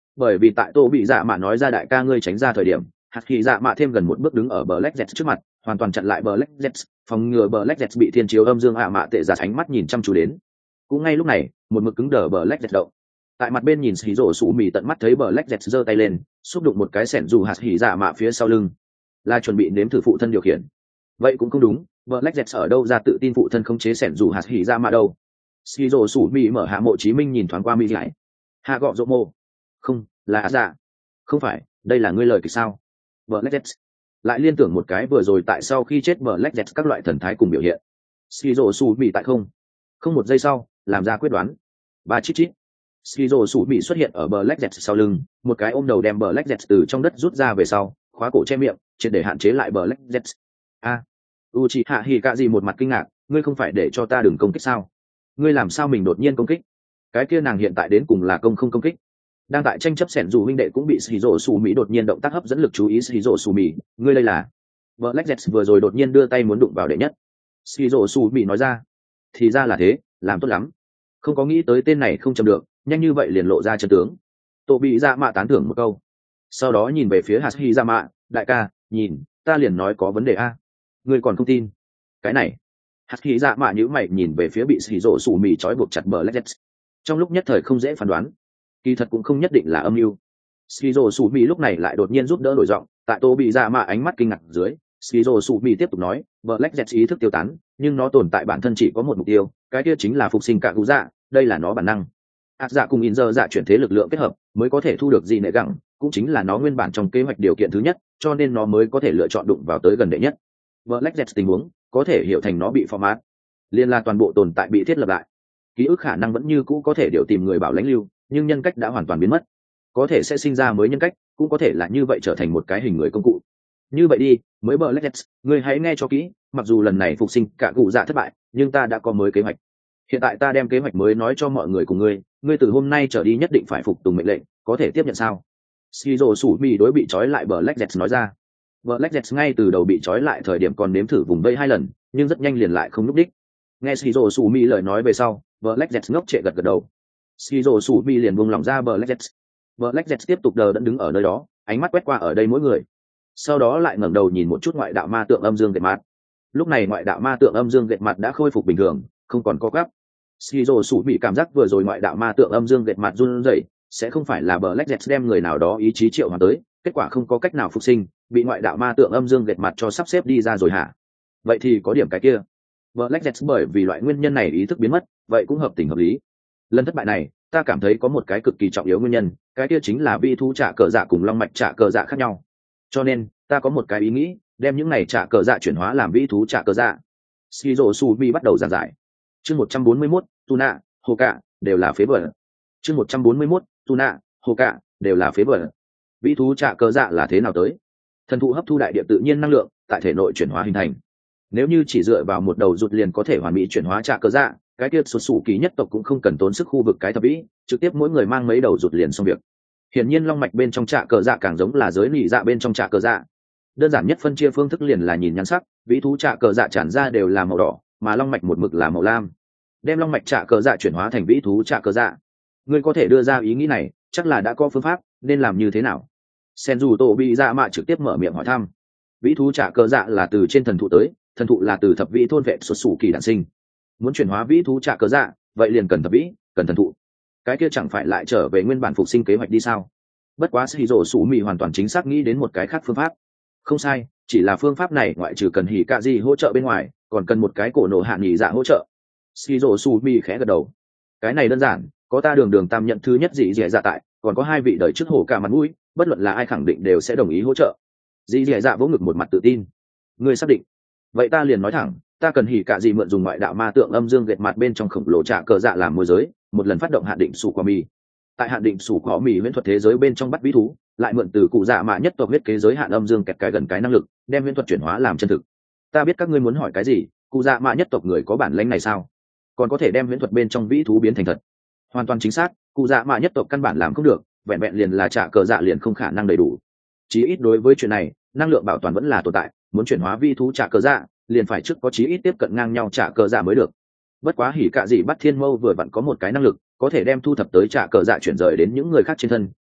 S1: bởi vì tại tô bị dạ mạ nói ra đại ca ngươi tránh ra thời điểm, hạt khí dạ mạ thêm gần một bước đứng ở Black Jet trước mặt, hoàn toàn chặn lại Black Jet, phòng ngừa Black Jet bị thiên chiếu âm dương ạ mạ tệ giả ánh mắt nhìn chăm chú đến. Cũng ngay lúc này, một mực cứng đờ Black Jet động. Tại mặt bên nhìn xì rổ sủ mì tận mắt thấy Black Jet giơ tay lên, xúc đụng một cái sẻn dù hạt hỉ dạ mạ phía sau lưng, là chuẩn bị nếm thử phụ thân điều khiển. Vậy cũng không đúng, Black Jet ở đâu ra tự tin phụ thân khống chế sẻn dù hạt hỉ dạ mạ đâu? Xì rổ sủ mì mở hạ mộ chí minh nhìn thoáng qua mỹ lại. Hạ gọ rộ mộ. Không, là dạ. Không phải, đây là ngươi lời kịch sao? Black Jet lại liên tưởng một cái vừa rồi tại sau khi chết Black Jet các loại thần thái cùng biểu hiện. Skizo sủ mị tại không không một giây sau làm ra quyết đoán. Ba chít chít. Skizo sủ mị xuất hiện ở Black Jet sau lưng, một cái ôm đầu đem Black Jet từ trong đất rút ra về sau, khóa cổ che miệng, triệt để hạn chế lại Black Jet. A, Uchiha Hikaze một mặt kinh ngạc, ngươi không phải để cho ta đừng công kích sao? Ngươi làm sao mình đột nhiên công kích? Cái kia nàng hiện tại đến cùng là công không công kích? Đang tại tranh chấp sẻn dù huynh đệ cũng bị Skizo sủ mị đột nhiên động tác hấp dẫn lực chú ý. Skizo sủ mị, ngươi đây là? Black Jet vừa rồi đột nhiên đưa tay muốn đụng vào đệ nhất. Skizo sủ mị nói ra, thì ra là thế, làm tốt lắm. Không có nghĩ tới tên này không chậm được, nhanh như vậy liền lộ ra chân tướng. Tô bị dạ mạ tán thưởng một câu, sau đó nhìn về phía Hashi dạ mạ, đại ca, nhìn, ta liền nói có vấn đề a. Ngươi còn không tin? Cái này. Hashi dạ mạ nhíu mày nhìn về phía bị Skizo sủ mị trói buộc chặt Black Jet. Trong lúc nhất thời không dễ phán đoán, kỳ thật cũng không nhất định là âm mưu. Skizo sủ mị lúc này lại đột nhiên giúp đỡ đổi giọng, tại Tô bị dạ mạ ánh mắt kinh ngạc dưới, Skizo sủ mị tiếp tục nói, Black Jet ý thức tiêu tán, nhưng nó tồn tại bản thân chỉ có một mục tiêu, cái kia chính là phục sinh cả cụ dạ, đây là nó bản năng. Ác dạ cùng in giờ dạ chuyển thế lực lượng kết hợp mới có thể thu được gì nệ gẳng, cũng chính là nó nguyên bản trong kế hoạch điều kiện thứ nhất, cho nên nó mới có thể lựa chọn đụng vào tới gần đệ nhất. Black Jet tình huống có thể hiểu thành nó bị format, liên là toàn bộ tồn tại bị thiết lập lại, ký ức khả năng vẫn như cũ có thể điều tìm người bảo lãnh lưu, nhưng nhân cách đã hoàn toàn biến mất, có thể sẽ sinh ra mới nhân cách, cũng có thể là như vậy trở thành một cái hình người công cụ. Như vậy đi, mới Black Jet, ngươi hãy nghe cho kỹ, mặc dù lần này phục sinh cả cụ dạ thất bại, nhưng ta đã có mới kế hoạch. Hiện tại ta đem kế hoạch mới nói cho mọi người cùng ngươi, ngươi từ hôm nay trở đi nhất định phải phục tùng mệnh lệnh, có thể tiếp nhận sao? Skizo sủ mì đối bị trói lại Black Jet nói ra. Black Jet ngay từ đầu bị trói lại thời điểm còn nếm thử vùng vây hai lần, nhưng rất nhanh liền lại không lúc đích. Nghe Skizo sủ mì lời nói về sau, Black Jet ngốc trệ gật gật đầu. Skizo sủ mì liền buông lỏng ra Black Jet. Black Jet tiếp tục đờ đẫn đứng ở nơi đó, ánh mắt quét qua ở đây mỗi người, sau đó lại ngẩng đầu nhìn một chút ngoại đạo ma tượng âm dương gệt mặt. Lúc này ngoại đạo ma tượng âm dương gệt mặt đã khôi phục bình thường, không còn co gắp. Skizo sủ bị cảm giác vừa rồi ngoại đạo ma tượng âm dương gệt mặt run rẩy, sẽ không phải là Black Jet đem người nào đó ý chí triệu hoàn tới, kết quả không có cách nào phục sinh, bị ngoại đạo ma tượng âm dương gệt mặt cho sắp xếp đi ra rồi hả? Vậy thì có điểm cái kia. Black Jet bởi vì loại nguyên nhân này ý thức biến mất, vậy cũng hợp tình hợp lý. Lần thất bại này, ta cảm thấy có một cái cực kỳ trọng yếu nguyên nhân, cái kia chính là vi thú trả cờ dạ cùng long mạch trả cờ dạ khác nhau. Cho nên, ta có một cái ý nghĩ, đem những này trả cờ dạ chuyển hóa làm vi thú trả cờ dạ. Skizo Subi bắt đầu giảng giải. Chương một trăm bốn mươi mốt, Tuna, Hoka, đều là phế vật. Chương một trăm bốn mươi mốt, Tuna, Hoka, đều là phế vật. Vi thú trả cờ dạ là thế nào tới? Thần thụ hấp thu đại địa tự nhiên năng lượng, tại thể nội chuyển hóa hình thành. Nếu như chỉ dựa vào một đầu rụt liền có thể hoàn mỹ chuyển hóa trả cờ dạ, cái kia xuất xù kỳ nhất tộc cũng không cần tốn sức khu vực cái thập vĩ, trực tiếp mỗi người mang mấy đầu rụt liền xong việc. Hiển nhiên long mạch bên trong trả cờ dạ càng giống là giới nỉ dạ bên trong trả cờ dạ. Đơn giản nhất phân chia phương thức liền là nhìn nhan sắc, vĩ thú trả cờ dạ tràn ra đều là màu đỏ, mà long mạch một mực là màu lam. Đem long mạch trả cờ dạ chuyển hóa thành vĩ thú trả cờ dạ. Ngươi có thể đưa ra ý nghĩ này, chắc là đã có phương pháp, nên làm như thế nào? Senju Tổ bị dạ mạ trực tiếp mở miệng hỏi thăm. Vĩ thú trả cờ dạ là từ trên thần thụ tới, thần thụ là từ thập vĩ thôn vệ xuất xù kỳ đản sinh. Muốn chuyển hóa vĩ thú trả cờ dạ, vậy liền cần thập vĩ, cần thần thụ. Cái kia chẳng phải lại trở về nguyên bản phục sinh kế hoạch đi sao? Bất quá Shizuo Sủ Mị hoàn toàn chính xác nghĩ đến một cái khác phương pháp. Không sai, chỉ là phương pháp này ngoại trừ cần hỉ cạ gì hỗ trợ bên ngoài, còn cần một cái cổ nổ hạ nghỉ dạ hỗ trợ. Shizuo Sủ Mị khẽ gật đầu. Cái này đơn giản, có ta đường đường tam nhận thứ nhất dị dẻ dạ tại, còn có hai vị đời trước hổ cả mặt mũi, bất luận là ai khẳng định đều sẽ đồng ý hỗ trợ. Dị dẻ dạ vỗ ngực một mặt tự tin. Ngươi xác định? Vậy ta liền nói thẳng, ta cần hỉ cạ gì mượn dùng ngoại đạo ma tượng âm dương gệt mặt bên trong khổng lồ trả cờ dạ làm môi giới, một lần phát động hạn định sủ quả mì. Tại hạn định sủ quả mì huyễn thuật thế giới bên trong bắt vĩ thú, lại mượn từ cụ dạ mạ nhất tộc huyết kế giới hạn âm dương kẹt cái gần cái năng lực, đem huyễn thuật chuyển hóa làm chân thực. Ta biết các ngươi muốn hỏi cái gì, cụ dạ mạ nhất tộc người có bản lĩnh này sao? Còn có thể đem huyễn thuật bên trong vĩ thú biến thành thật? Hoàn toàn chính xác, cụ dạ mạ nhất tộc căn bản làm không được, vẹn vẹn liền là trả cờ dạ liền không khả năng đầy đủ. Chí ít đối với chuyện này, năng lượng bảo toàn vẫn là tồn tại, muốn chuyển hóa vĩ thú trả cờ dạ, liền phải trước có chí ít tiếp cận ngang nhau trả cờ dạ mới được. Bất quá hỉ cạ dị bắt thiên mâu vừa vặn có một cái năng lực, có thể đem thu thập tới trả cờ dạ chuyển rời đến những người khác trên thân,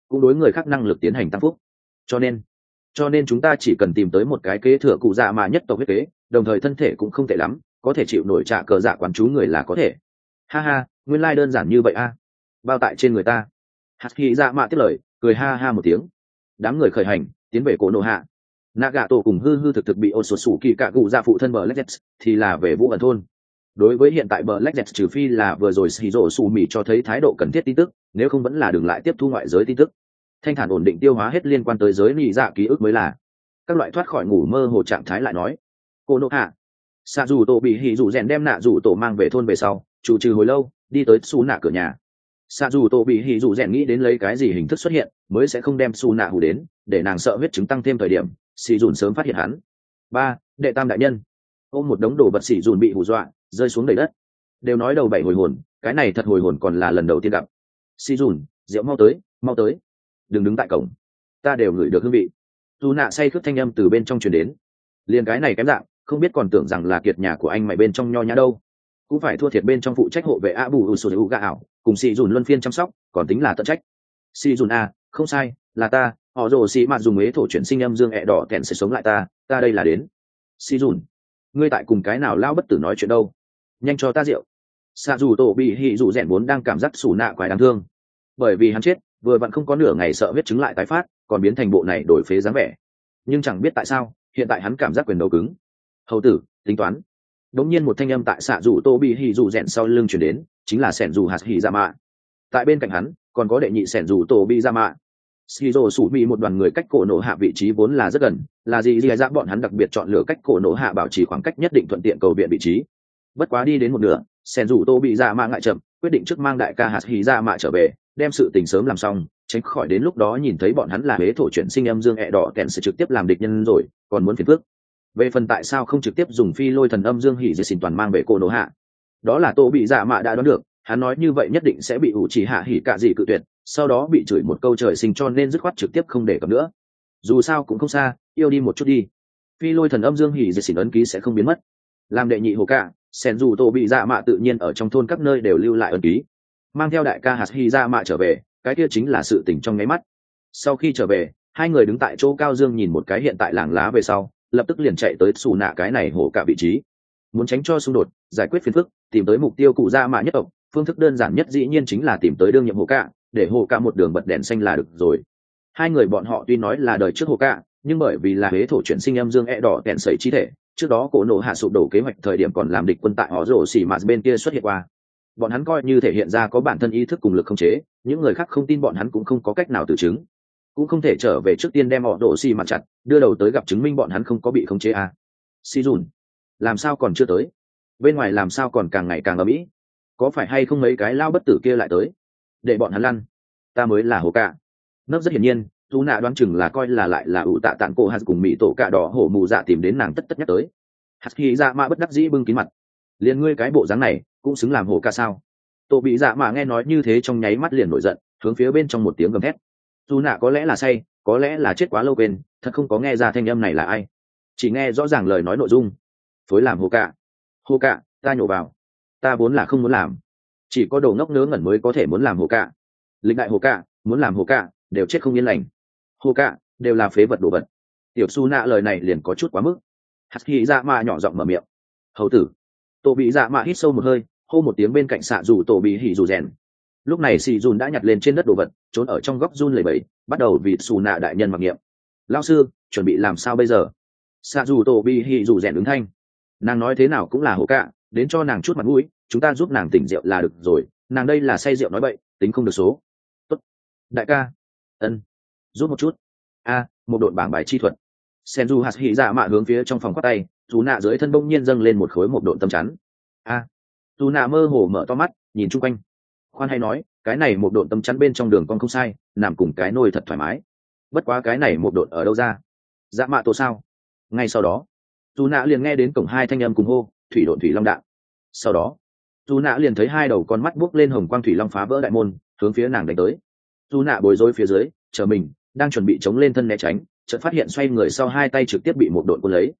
S1: cũng đối người khác năng lực tiến hành tăng phúc. Cho nên, cho nên chúng ta chỉ cần tìm tới một cái kế thừa cụ dạ mạ nhất tộc huyết kế, đồng thời thân thể cũng không tệ lắm, có thể chịu nổi trả cờ dạ quán chú người là có thể. Ha ha, nguyên lai đơn giản như vậy a. Bao tại trên người ta. Hạt Hy dạ mạ tiếp lời, cười ha ha một tiếng. Đám người khởi hành tiến về cổ nổ hạ. Nagato cùng hư hư thực thực bị Otsutsuki cả cụ dạ phụ thân Black Jet thì là về Vũ ẩn thôn. Đối với hiện tại Black Jet trừ phi là vừa rồi Shiro Sumi cho thấy thái độ cần thiết tin tức, nếu không vẫn là đừng lại tiếp thu ngoại giới tin tức. Thanh thản ổn định tiêu hóa hết liên quan tới giới nhị dạ ký ức mới là. Các loại thoát khỏi ngủ mơ hồ trạng thái lại nói. Cô nộ hạ. Sạ dù tổ bị hỉ dù rèn đem nạ dù tổ mang về thôn về sau, chủ trừ hồi lâu, đi tới Su nạ cửa nhà. Sạ dù tổ bị hỉ dù rèn nghĩ đến lấy cái gì hình thức xuất hiện, mới sẽ không đem Su nạ hù đến, để nàng sợ huyết chứng tăng thêm thời điểm, xì dùn sớm phát hiện hắn. Ba, đệ tam đại nhân. Ôm một đống đồ vật xì dùn bị hù dọa, rơi xuống đầy đất. Đều nói đầu bảy hồi hồn, cái này thật hồi hồn còn là lần đầu tiên gặp. Xì dùn, rượu mau tới, mau tới. Đừng đứng tại cổng, ta đều ngửi được hương vị. Su nạ say khướt thanh âm từ bên trong truyền đến. Liền cái này kém dạng, không biết còn tưởng rằng là kiệt nhà của anh mày bên trong nho nhã đâu, cũng phải thua thiệt bên trong phụ trách hộ vệ a bù sổ gà ảo cùng xì dùn luân phiên chăm sóc, còn tính là tận trách. Xì dùn a, không sai, là ta, họ rồ xì mạt dùng ế thổ chuyển sinh âm dương ẹ đỏ kẹn sẽ sống lại ta, ta đây là đến. Xì dùn, ngươi tại cùng cái nào lao bất tử nói chuyện đâu, nhanh cho ta rượu. Xạ dù tổ bị hỉ dù rèn vốn đang cảm giác xù nạ quái đáng thương, bởi vì hắn chết vừa vặn không có nửa ngày sợ huyết chứng lại tái phát, còn biến thành bộ này đổi phế dáng vẻ. Nhưng chẳng biết tại sao hiện tại hắn cảm giác quyền đầu cứng. Hầu tử, tính toán. Đống nhiên một thanh âm tại xạ dù tô bị hỉ dù rèn sau lưng chuyển đến, chính là sẻn dù hạt hỉ ra mạ. Tại bên cạnh hắn còn có đệ nhị sẻn dù tô bị ra mạ. Shiro sủ bị một đoàn người cách cổ nổ hạ vị trí vốn là rất gần, là gì gì ra bọn hắn đặc biệt chọn lựa cách cổ nổ hạ bảo trì khoảng cách nhất định thuận tiện cầu viện vị trí. Bất quá đi đến một nửa, sẻn dù tô bị ra mạ ngại chậm, quyết định trước mang đại ca hạt hỉ ra mạ trở về, đem sự tình sớm làm xong, tránh khỏi đến lúc đó nhìn thấy bọn hắn là hế thổ chuyển sinh âm dương ẹ đỏ kèn sẽ trực tiếp làm địch nhân rồi, còn muốn phiền phức. Về phần tại sao không trực tiếp dùng phi lôi thần âm dương hỉ diệt xin toàn mang về cô nổ hạ, đó là tô bị dạ mạ đã đoán được, hắn nói như vậy nhất định sẽ bị ủ chỉ hạ hỉ cả gì cự tuyệt, sau đó bị chửi một câu trời sinh, cho nên dứt khoát trực tiếp không để cập nữa. Dù sao cũng không xa, yêu đi một chút đi. Phi lôi thần âm dương hỉ diệt xin ấn ký sẽ không biến mất. Làm đệ nhị hồ cả, sen dù tô bị dạ mạ tự nhiên ở trong thôn các nơi đều lưu lại ấn ký. Mang theo đại ca hạt hy dạ mạ trở về, cái kia chính là sự tình trong nháy mắt. Sau khi trở về, hai người đứng tại chỗ cao dương nhìn một cái hiện tại làng lá về sau, lập tức liền chạy tới xù nạ cái này hổ cả vị trí, muốn tránh cho xung đột, giải quyết phiền phức, tìm tới mục tiêu cụ dạ mạ nhất tộc. Phương thức đơn giản nhất dĩ nhiên chính là tìm tới đương nhiệm hổ cả, để hổ cả một đường bật đèn xanh là được rồi. Hai người bọn họ tuy nói là đời trước hổ cả, nhưng bởi vì là hế thổ chuyển sinh âm dương e đỏ kẹn sẩy chi thể, trước đó cổ nổ hạ sụp đổ kế hoạch thời điểm còn làm địch quân tại họ rổ xỉ mạt bên kia xuất hiện qua. Bọn hắn coi như thể hiện ra có bản thân ý thức cùng lực khống chế, những người khác không tin bọn hắn cũng không có cách nào từ chứng, cũng không thể trở về trước tiên đem họ rổ xỉ mạt chặt, đưa đầu tới gặp chứng minh bọn hắn không có bị khống chế à. Si dùn, làm sao còn chưa tới? Bên ngoài làm sao còn càng ngày càng ầm ĩ? Có phải hay không mấy cái lao bất tử kia lại tới? Để bọn hắn lăn, ta mới là hồ cả. Nấp rất hiển nhiên, dù nạ đoán chừng là coi là lại là ủ tạ tạng cổ hạt cùng mỹ tổ cạ đỏ hổ mù dạ tìm đến nàng tất tất nhắc tới. Hạt khi dạ mạ bất đắc dĩ bưng kín mặt, liền ngươi cái bộ dáng này cũng xứng làm hổ ca sao? Tổ bị dạ mạ nghe nói như thế trong nháy mắt liền nổi giận, hướng phía bên trong một tiếng gầm thét. Dù nạ có lẽ là say, có lẽ là chết quá lâu quên, thật không có nghe ra thanh âm này là ai, chỉ nghe rõ ràng lời nói nội dung. Phối làm hổ ca, hổ ca, ta nhổ vào, ta vốn là không muốn làm, chỉ có đồ ngốc nớ ngẩn mới có thể muốn làm hổ ca. Lịch đại hổ ca muốn làm hổ ca đều chết không yên lành, hổ ca đều là phế vật đồ vật. Tiểu su nạ lời này liền có chút quá mức. Hạt khi dạ mạ nhỏ giọng mở miệng. Hầu tử. Tổ bị dạ mạ hít sâu một hơi, hô một tiếng bên cạnh xạ dù tổ bị hỉ dù rèn. Lúc này xì dùn đã nhặt lên trên đất đồ vật, trốn ở trong góc run lẩy bẩy, bắt đầu vì xù nạ đại nhân mặc niệm. Lao sư, chuẩn bị làm sao bây giờ? Xạ dù tổ bị hỉ dù rèn ứng thanh. Nàng nói thế nào cũng là hổ cạ, đến cho nàng chút mặt mũi, chúng ta giúp nàng tỉnh rượu là được rồi, nàng đây là say rượu nói bậy, tính không được số. Tốt. Đại ca. Ân. Giúp một chút. A, một đội bảng bài chi thuật. Senju hạt hỉ dạ mạ hướng phía trong phòng khoát tay, dù nạ dưới thân bỗng nhiên dâng lên một khối một độn tâm chắn. A, dù nạ mơ hồ mở to mắt, nhìn chung quanh. Khoan hay nói, cái này một độn tâm chắn bên trong đường con không sai, nằm cùng cái nôi thật thoải mái. Bất quá cái này một độn ở đâu ra? Dạ mạ tổ sao? Ngay sau đó, dù nạ liền nghe đến cổng hai thanh âm cùng hô, thủy độn thủy long đạn. Sau đó, dù nạ liền thấy hai đầu con mắt buốc lên hồng quang thủy long phá vỡ đại môn, hướng phía nàng đánh tới. Dù nạ bối rối phía dưới, chờ mình đang chuẩn bị chống lên thân né tránh, chợt phát hiện xoay người sau hai tay trực tiếp bị một độn cuốn lấy.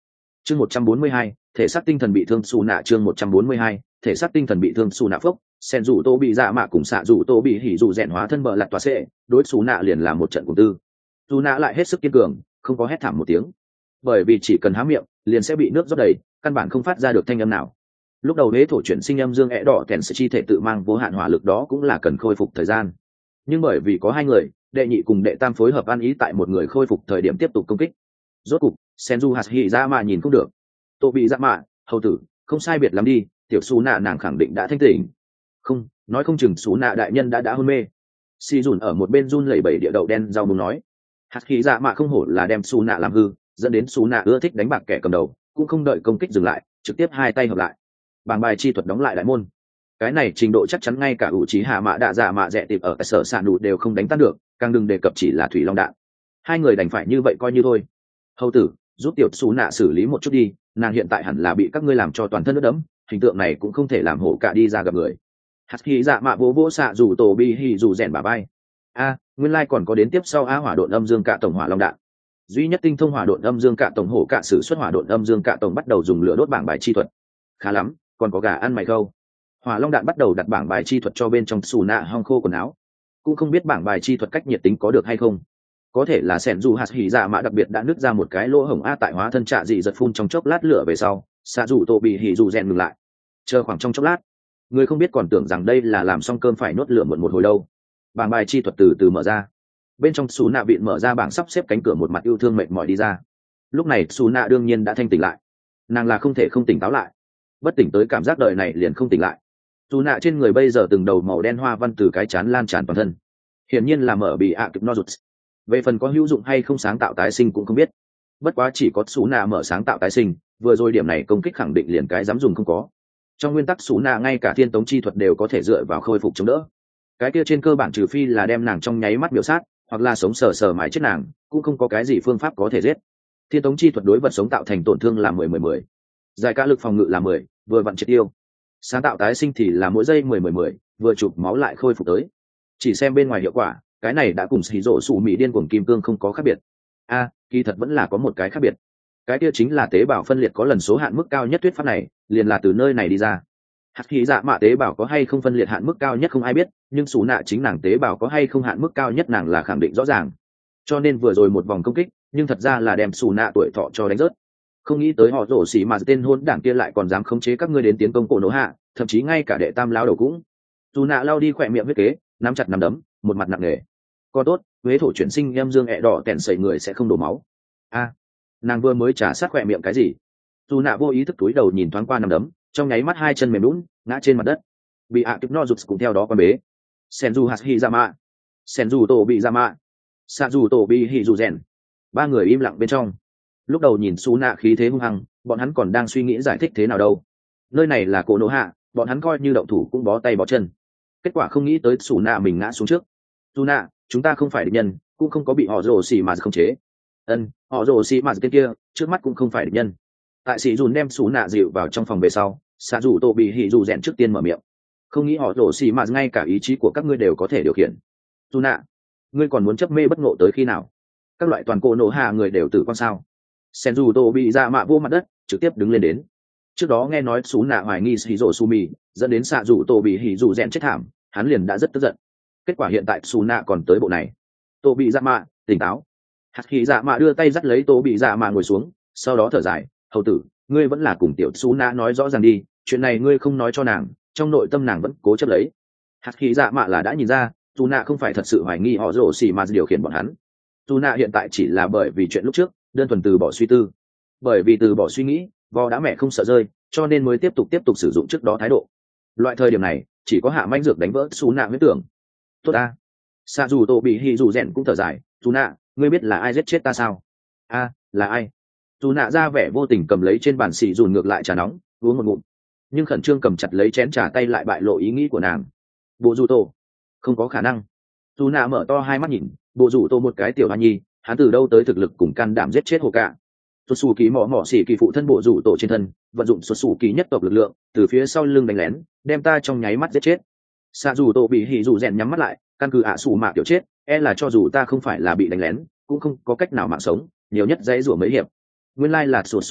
S1: chương một trăm bốn mươi hai, thể xác tinh thần bị thương xù nạ. Chương một trăm bốn mươi hai, thể xác tinh thần bị thương xù nạ phốc. Sen rủ tô bị dạ mạ cùng xạ rủ tô bị hỉ rủ rèn hóa thân bờ lặt tòa xệ, đối xù nạ liền là một trận cùng tư. Xù nạ lại hết sức kiên cường, không có hét thảm một tiếng, bởi vì chỉ cần há miệng liền sẽ bị nước rót đầy, căn bản không phát ra được thanh âm nào. Lúc đầu đế thổ chuyển sinh âm dương ẻ đỏ kèn sự chi thể tự mang vô hạn hỏa lực, đó cũng là cần khôi phục thời gian, nhưng bởi vì có hai người, đệ nhị cùng đệ tam phối hợp ăn ý tại một người khôi phục thời điểm tiếp tục công kích. Rốt cục Senju Hashi ra mà nhìn không được, tô bị dạ mạ hầu tử không sai biệt lắm đi, tiểu xù nạ nàng khẳng định đã thanh tỉnh. Không, nói không chừng xù nạ đại nhân đã đã hôn mê. Si dùn ở một bên run lẩy bẩy địa đậu đen rau muống nói. Hạt khí dạ mạ không hổ là đem xù nạ làm hư, dẫn đến xù nạ ưa thích đánh bạc kẻ cầm đầu, cũng không đợi công kích dừng lại, trực tiếp hai tay hợp lại, bảng bài chi thuật đóng lại đại môn. Cái này trình độ chắc chắn ngay cả ủ trí hạ mạ đạ dạ mạ rẻ tịp ở cái sở sạn nụ đều không đánh tan được, càng đừng đề cập chỉ là thủy long đạn. Hai người đành phải như vậy coi như thôi. Hầu tử, giúp tiểu xù nạ xử lý một chút đi, nàng hiện tại hẳn là bị các ngươi làm cho toàn thân nước đẫm, hình tượng này cũng không thể làm hổ cả đi ra gặp người. Hạt khí dạ mạ vỗ vỗ xạ dù tổ bi hì dù rèn bà bay. A, nguyên lai còn có đến tiếp sau a hỏa độn âm dương cạ tổng hỏa long đạn. Duy nhất tinh thông hỏa độn âm dương cạ tổng hổ cạ sử xuất hỏa độn âm dương cạ tổng bắt đầu dùng lửa đốt bảng bài chi thuật. Khá lắm, còn có gà ăn mày khâu. Hỏa long đạn bắt đầu đặt bảng bài chi thuật cho bên trong xù nạ hong khô quần áo. Cũng không biết bảng bài chi thuật cách nhiệt tính có được hay không. Có thể là sẻn dù hạt hỉ dạ mạ đặc biệt đã nứt ra một cái lỗ hổng a tại hóa thân trạ dị giật phun trong chốc lát lửa về sau, xạ dù tổ bị hỉ dù rèn ngừng lại. Chờ khoảng trong chốc lát, người không biết còn tưởng rằng đây là làm xong cơm phải nuốt lửa muộn một hồi lâu. Bảng bài chi thuật từ từ mở ra, bên trong xù nạ bịn mở ra bảng sắp xếp cánh cửa, một mặt yêu thương mệt mỏi đi ra. Lúc này xù nạ đương nhiên đã thanh tỉnh lại, nàng là không thể không tỉnh táo lại, bất tỉnh tới cảm giác đời này liền không tỉnh lại. Xù nạ trên người bây giờ từng đầu màu đen hoa văn từ cái chán lan tràn toàn thân, hiển nhiên là mở bị ạ kịp no rụt. Về phần có hữu dụng hay không sáng tạo tái sinh cũng không biết, bất quá chỉ có xù nạ mở sáng tạo tái sinh, vừa rồi điểm này công kích khẳng định liền cái dám dùng không có. Trong nguyên tắc xù nạ ngay cả thiên tống chi thuật đều có thể dựa vào khôi phục chống đỡ, cái kia trên cơ bản trừ phi là đem nàng trong nháy mắt biểu sát, hoặc là sống sờ sờ mãi chết nàng, cũng không có cái gì phương pháp có thể giết. Thiên tống chi thuật đối vật sống tạo thành tổn thương là mười mười mười, giải cả lực phòng ngự là mười, vừa vặn triệt tiêu. Sáng tạo tái sinh thì là mỗi giây mười mười mười, vừa chụp máu lại khôi phục tới. Chỉ xem bên ngoài hiệu quả, cái này đã cùng xì rộ sủ mỹ điên cuồng kim cương không có khác biệt. A, à, kỳ thật vẫn là có một cái khác biệt, cái kia chính là tế bào phân liệt có lần số hạn mức cao nhất. Thuyết pháp này liền là từ nơi này đi ra. Hạt khí dạ mạ tế bào có hay không phân liệt hạn mức cao nhất không ai biết, nhưng xù nạ chính nàng tế bào có hay không hạn mức cao nhất nàng là khẳng định rõ ràng. Cho nên vừa rồi một vòng công kích, nhưng thật ra là đem xù nạ tuổi thọ cho đánh rớt. Không nghĩ tới họ rổ xỉ mà tên hôn đảng kia lại còn dám khống chế các ngươi đến tiến công cổ nổ hạ, thậm chí ngay cả đệ tam lao đầu cũng. Xù nạ lao đi khỏe miệng huyết kế, nắm chặt nắm đấm, một mặt nặng nề. Còn tốt, huế thổ chuyển sinh em dương ẹ đỏ kèn sẩy người sẽ không đổ máu. A, à, nàng vừa mới trả sát khỏe miệng cái gì? Xù nạ vô ý thức túi đầu nhìn thoáng qua nắm đấm, trong nháy mắt hai chân mềm lún ngã trên mặt đất, bị ạ kịp no rụt cũng theo đó quan bế. Senju Hashirama, Senju tổ bị Yama, Sazu tổ bị hỉ dù rèn, ba người im lặng bên trong. Lúc đầu nhìn Su nạ khí thế hung hăng, bọn hắn còn đang suy nghĩ giải thích thế nào đâu. Nơi này là cổ nổ hạ, bọn hắn coi như động thủ cũng bó tay bó chân. Kết quả không nghĩ tới Su nạ mình ngã xuống trước. Su nạ, chúng ta không phải địch nhân, cũng không có bị họ rồ xì mà không chế. Ân, họ rồ xì mà tên kia, trước mắt cũng không phải địch nhân. Tại sĩ dùn đem Su nạ dịu vào trong phòng về sau, xạ dù tổ bị hỉ dù rèn trước tiên mở miệng. Không nghĩ họ rồ xì mà ngay cả ý chí của các ngươi đều có thể điều khiển. Su nạ, ngươi còn muốn chấp mê bất ngộ tới khi nào? Các loại toàn cổ nổ hạ người đều tử con sao? Senju tổ bị ra mạ vô mặt đất, trực tiếp đứng lên đến. Trước đó nghe nói Su nạ hoài nghi Shizuo Sumi, dẫn đến xạ dù tổ bị hỉ dù rèn chết thảm, hắn liền đã rất tức giận. Kết quả hiện tại Su nạ còn tới bộ này. Tổ bị ra mạ tỉnh táo. Hạt khí dạ mạ đưa tay dắt lấy tổ bị dạ mạ ngồi xuống, sau đó thở dài, hầu tử, ngươi vẫn là cùng tiểu Su nạ nói rõ ràng đi, chuyện này ngươi không nói cho nàng, trong nội tâm nàng vẫn cố chấp lấy. Hạt khí dạ mạ là đã nhìn ra, Su nạ không phải thật sự hoài nghi họ rồ xì mà điều khiển bọn hắn. Su nạ hiện tại chỉ là bởi vì chuyện lúc trước, đơn thuần từ bỏ suy tư. Bởi vì từ bỏ suy nghĩ, vò đã mẹ không sợ rơi, cho nên mới tiếp tục tiếp tục sử dụng trước đó thái độ. Loại thời điểm này, chỉ có hạ manh dược đánh vỡ Su nạ huyết tưởng. Tốt ta. Sa dù tổ bị hỉ dù rèn cũng thở dài, Su nạ, ngươi biết là ai giết chết ta sao? A, là ai? Su nạ ra vẻ vô tình cầm lấy trên bàn xì dùn ngược lại trà nóng, uống một ngụm, nhưng khẩn trương cầm chặt lấy chén trà tay lại bại lộ ý nghĩ của nàng. Bộ dù tổ, không có khả năng. Su nạ mở to hai mắt nhìn, bộ dù tổ một cái tiểu hoa nhi, hắn từ đâu tới thực lực cùng can đảm giết chết hồ cạ? Xuất xù kỳ mỏ mỏ xỉ kỳ phụ thân bộ dù tổ trên thân, vận dụng xuất xù kỳ nhất tộc lực lượng, từ phía sau lưng đánh lén, đem ta trong nháy mắt giết chết. Sa dù tổ bị hỉ dù rèn nhắm mắt lại, căn cứ ạ à xù mạ tiểu chết, e là cho dù ta không phải là bị đánh lén, cũng không có cách nào mạng sống, nhiều nhất dãy rủa mấy hiệp. Nguyên lai là xuất xù kỳ,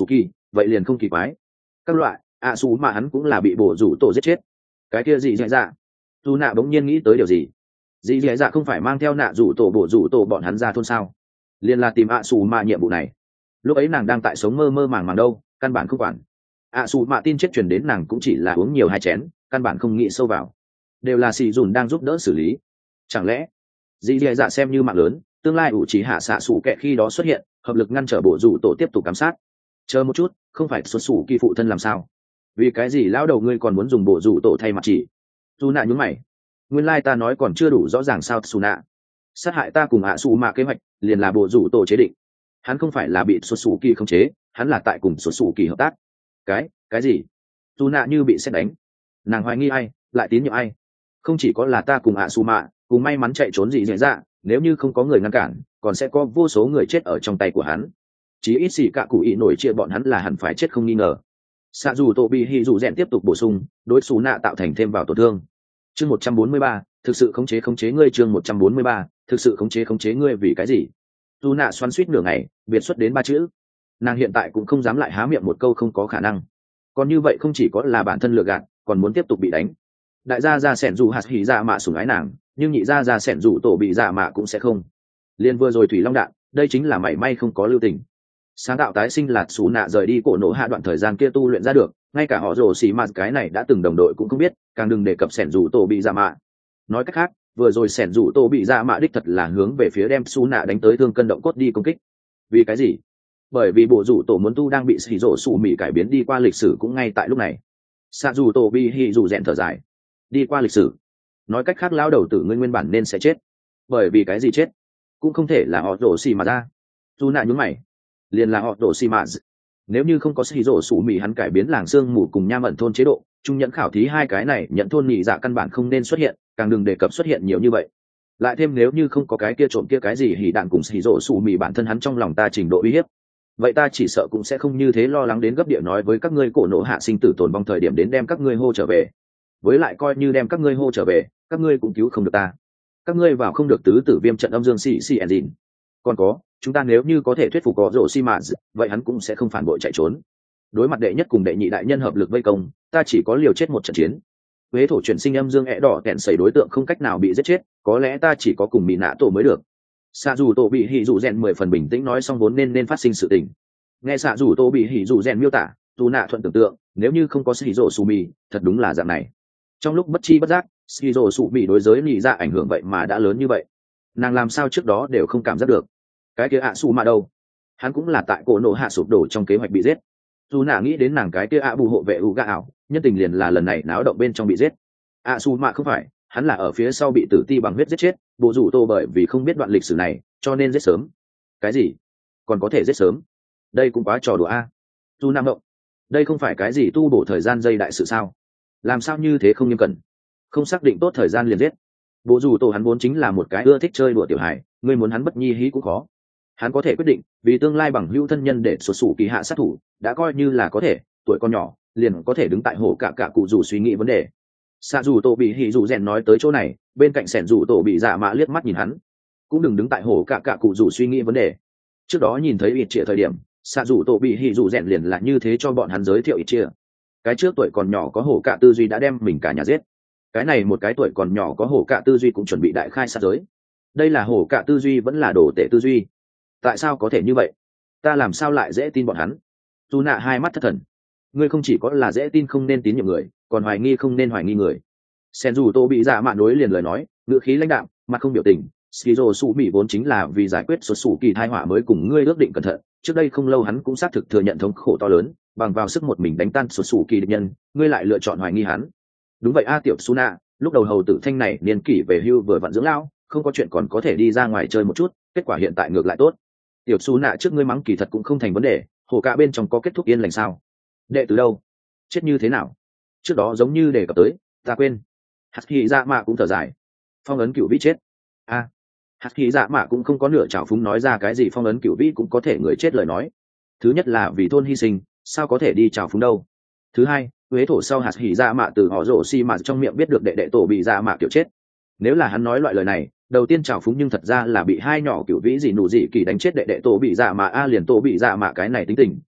S1: vậy liền không kỳ quái. Các loại ạ xù mà hắn cũng là bị bổ rủ tổ giết chết. Cái kia gì dạy dạ dù nạ bỗng nhiên nghĩ tới điều gì. Dì dì dạ không phải mang theo nạ rủ tổ bổ rủ tổ bọn hắn ra thôn sao, liền là tìm ạ xù mạ nhiệm vụ này. Lúc ấy nàng đang tại sống mơ mơ màng màng đâu, căn bản không quản. ạ xù mạ tin chết truyền đến nàng cũng chỉ là uống nhiều hai chén, căn bản không nghĩ sâu vào, đều là xì dùn đang giúp đỡ xử lý. Chẳng lẽ dì dì dạ xem như mạng lớn, tương lai ủ chỉ hạ xạ xù kệ khi đó xuất hiện, hợp lực ngăn trở bổ rủ tổ tiếp tục giám sát. Chờ một chút, không phải xuất xù kỳ phụ thân làm sao? Vì cái gì lão đầu ngươi còn muốn dùng bổ rủ tổ thay mặt chỉ? Dù nạ nhún mày, nguyên lai ta nói còn chưa đủ rõ ràng sao? Su nạ sát hại ta cùng ạ xù mạ kế hoạch liền là bộ rủ tổ chế định, hắn không phải là bị xuất xù kỳ khống chế, hắn là tại cùng xuất xù kỳ hợp tác. cái cái gì? Su nạ như bị xét đánh, nàng hoài nghi ai, lại tín nhiệm ai? Không chỉ có là ta cùng ạ xù mạ, cùng may mắn chạy trốn gì dễ dạ, nếu như không có người ngăn cản còn sẽ có vô số người chết ở trong tay của hắn. Chí ít xì cả cụ ý nổi chia bọn hắn là hẳn phải chết không nghi ngờ. Xạ dù tổ bị hì dù rèn tiếp tục bổ sung, đối xù nạ tạo thành thêm vào tổn thương. Chương một trăm bốn mươi ba, thực sự khống chế khống chế ngươi. Chương một trăm bốn mươi ba, thực sự khống chế khống chế ngươi vì cái gì? Dù nạ xoắn suýt nửa ngày, biệt xuất đến ba chữ. Nàng hiện tại cũng không dám lại há miệng một câu không có khả năng. Còn như vậy không chỉ có là bản thân lừa gạt, còn muốn tiếp tục bị đánh. Đại gia gia sẻn dù hạt hỉ dạ mạ sủng ái nàng, nhưng nhị gia gia sẻn dù tổ bị dạ mạ cũng sẽ không. Liên vừa rồi thủy long đạn, đây chính là mảy may không có lưu tình. Sáng tạo tái sinh lạt xù nạ rời đi cổ nổ hạ đoạn thời gian kia tu luyện ra được, ngay cả họ rồ xì mạt cái này đã từng đồng đội cũng không biết, càng đừng đề cập sẻn rủ tổ bị dạ mạ. Nói cách khác, vừa rồi sẻn rủ tổ bị dạ mạ đích thật là hướng về phía đem xù nạ đánh tới thương cân động cốt đi công kích. Vì cái gì? Bởi vì bộ rủ tổ muốn tu đang bị xì rổ xù mị cải biến đi qua lịch sử cũng ngay tại lúc này. Xạ rủ tổ bị hì rủ rèn thở dài, đi qua lịch sử. Nói cách khác lão đầu tử ngươi nguyên bản nên sẽ chết. Bởi vì cái gì chết? Cũng không thể là họ rồ xì mà ra. Dù nạ nhún mày, liền là họ rồ xì mà. Nếu như không có xì rổ sủ mì hắn cải biến làng xương mù cùng nham ẩn thôn chế độ, trung nhận khảo thí hai cái này nhận thôn nhị dạ căn bản không nên xuất hiện, càng đừng đề cập xuất hiện nhiều như vậy. Lại thêm nếu như không có cái kia trộm kia cái gì hỉ đạn cùng xì rổ sủ mì bản thân hắn trong lòng ta trình độ uy hiếp, vậy ta chỉ sợ cũng sẽ không như thế lo lắng đến gấp địa nói với các ngươi cổ nộ hạ sinh tử tồn vong thời điểm đến đem các ngươi hô trở về. Với lại coi như đem các ngươi hô trở về, các ngươi cũng cứu không được ta. Các ngươi vào không được tứ tử viêm trận âm dương xì xì engine. Còn có, chúng ta nếu như có thể thuyết phục có rổ xi mã, vậy hắn cũng sẽ không phản bội chạy trốn. Đối mặt đệ nhất cùng đệ nhị đại nhân hợp lực vây công, ta chỉ có liều chết một trận chiến. Huế thổ chuyển sinh âm dương ẹ đỏ kẹn sẩy đối tượng không cách nào bị giết chết, có lẽ ta chỉ có cùng bị nã tổ mới được. Xạ dù tổ bị hỉ dù rèn mười phần bình tĩnh nói xong vốn nên nên phát sinh sự tình. Nghe xạ dù tổ bị hỉ dù rèn miêu tả, dù nạ thuận tưởng tượng, nếu như không có xì rổ su mì, thật đúng là dạng này. Trong lúc bất chi bất giác, xì rổ su mì đối giới nhị ra ảnh hưởng vậy mà đã lớn như vậy. Nàng làm sao trước đó đều không cảm giác được. Cái kia ạ su mà đâu? Hắn cũng là tại cổ nổ hạ sụp đổ trong kế hoạch bị giết. Dù nạ nghĩ đến nàng cái kia ạ bù hộ vệ u gà ảo, nhân tình liền là lần này náo động bên trong bị giết. ạ su mà không phải, hắn là ở phía sau bị tử ti bằng huyết giết chết, bộ rủ tô bởi vì không biết đoạn lịch sử này cho nên giết sớm. Cái gì? Còn có thể giết sớm? Đây cũng quá trò đùa a. Dù nam động, đây không phải cái gì tu bổ thời gian dây đại sự sao? Làm sao như thế không nghiêm cẩn, không xác định tốt thời gian liền giết. Bộ rủ tô hắn vốn chính là một cái ưa thích chơi đùa tiểu hài, ngươi muốn hắn bất nhi hí cũng khó. Hắn có thể quyết định vì tương lai bằng hữu thân nhân để xuất xù kỳ hạ sát thủ, đã coi như là có thể, tuổi con nhỏ liền có thể đứng tại hổ cả cả cụ rủ suy nghĩ vấn đề. Xạ dù tổ bị hỉ dù rèn nói tới chỗ này, bên cạnh sẻn dù tổ bị dạ mạ liếc mắt nhìn hắn, cũng đừng đứng tại hổ cả cả cụ rủ suy nghĩ vấn đề. Trước đó nhìn thấy ít chia thời điểm, xạ dù tổ bị hỉ dù rèn liền là như thế cho bọn hắn giới thiệu ít chia. Cái trước tuổi còn nhỏ có hổ cả tư duy đã đem mình cả nhà giết, cái này một cái tuổi còn nhỏ có hổ cả tư duy cũng chuẩn bị đại khai sát giới. Đây là hổ cả tư duy vẫn là đồ tể tư duy? Tại sao có thể như vậy? Ta làm sao lại dễ tin bọn hắn? Dù nạ hai mắt thất thần. Ngươi không chỉ có là dễ tin không nên tín nhiệm người, còn hoài nghi không nên hoài nghi người. Sen dù tô bị dạ mạ nối liền lời nói, ngữ khí lãnh đạm, mặt không biểu tình. Skizo su mỹ vốn chính là vì giải quyết xuất xù kỳ thai họa mới cùng ngươi ước định cẩn thận. Trước đây không lâu hắn cũng xác thực thừa nhận thống khổ to lớn, bằng vào sức một mình đánh tan xuất xù kỳ địch nhân, ngươi lại lựa chọn hoài nghi hắn. Đúng vậy a tiểu Suna, lúc đầu hầu tử thanh này niên kỷ về hưu vừa vặn dưỡng lão, không có chuyện còn có thể đi ra ngoài chơi một chút, kết quả hiện tại ngược lại tốt. Tiểu Suna trước ngươi mắng kỳ thật cũng không thành vấn đề, hồ cả bên trong có kết thúc yên lành sao? Đệ từ đâu? Chết như thế nào? Trước đó giống như đề cập tới, ta quên. Hạt khí dạ mạ cũng thở dài. Phong ấn cửu vĩ chết. A, à, hạt khí dạ mạ cũng không có nửa trào phúng nói ra cái gì phong ấn cửu vĩ cũng có thể người chết lời nói. Thứ nhất là vì thôn hy sinh, sao có thể đi trào phúng đâu. Thứ hai, huế thổ sau hạt khí dạ mạ từ họ rổ xi mạ trong miệng biết được đệ đệ tổ bị dạ mạ kiểu chết. Nếu là hắn nói loại lời này, đầu tiên trào phúng nhưng thật ra là bị hai nhỏ cửu vĩ gì nụ gì kỳ đánh chết đệ đệ tổ bị dạ mạ a liền tổ bị dạ mạ cái này tính tình,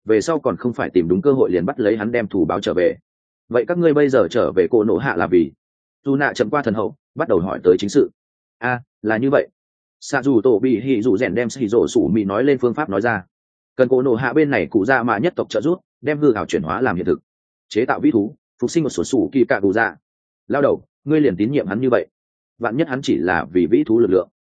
S1: về sau còn không phải tìm đúng cơ hội liền bắt lấy hắn đem thủ báo trở về. Vậy các ngươi bây giờ trở về cổ nổ hạ là vì? Dù nạ chậm qua thần hậu bắt đầu hỏi tới chính sự. A, là như vậy. Xạ dù tổ bị hỉ dù rèn đem xì rổ sủ mì nói lên phương pháp nói ra. Cần cổ nổ hạ bên này cụ ra mà nhất tộc trợ giúp đem hư hảo chuyển hóa làm hiện thực, chế tạo vĩ thú phục sinh một số sủ kỳ cạ cụ ra. Lao đầu, ngươi liền tín nhiệm hắn như vậy? Vạn nhất hắn chỉ là vì vĩ thú lực lượng.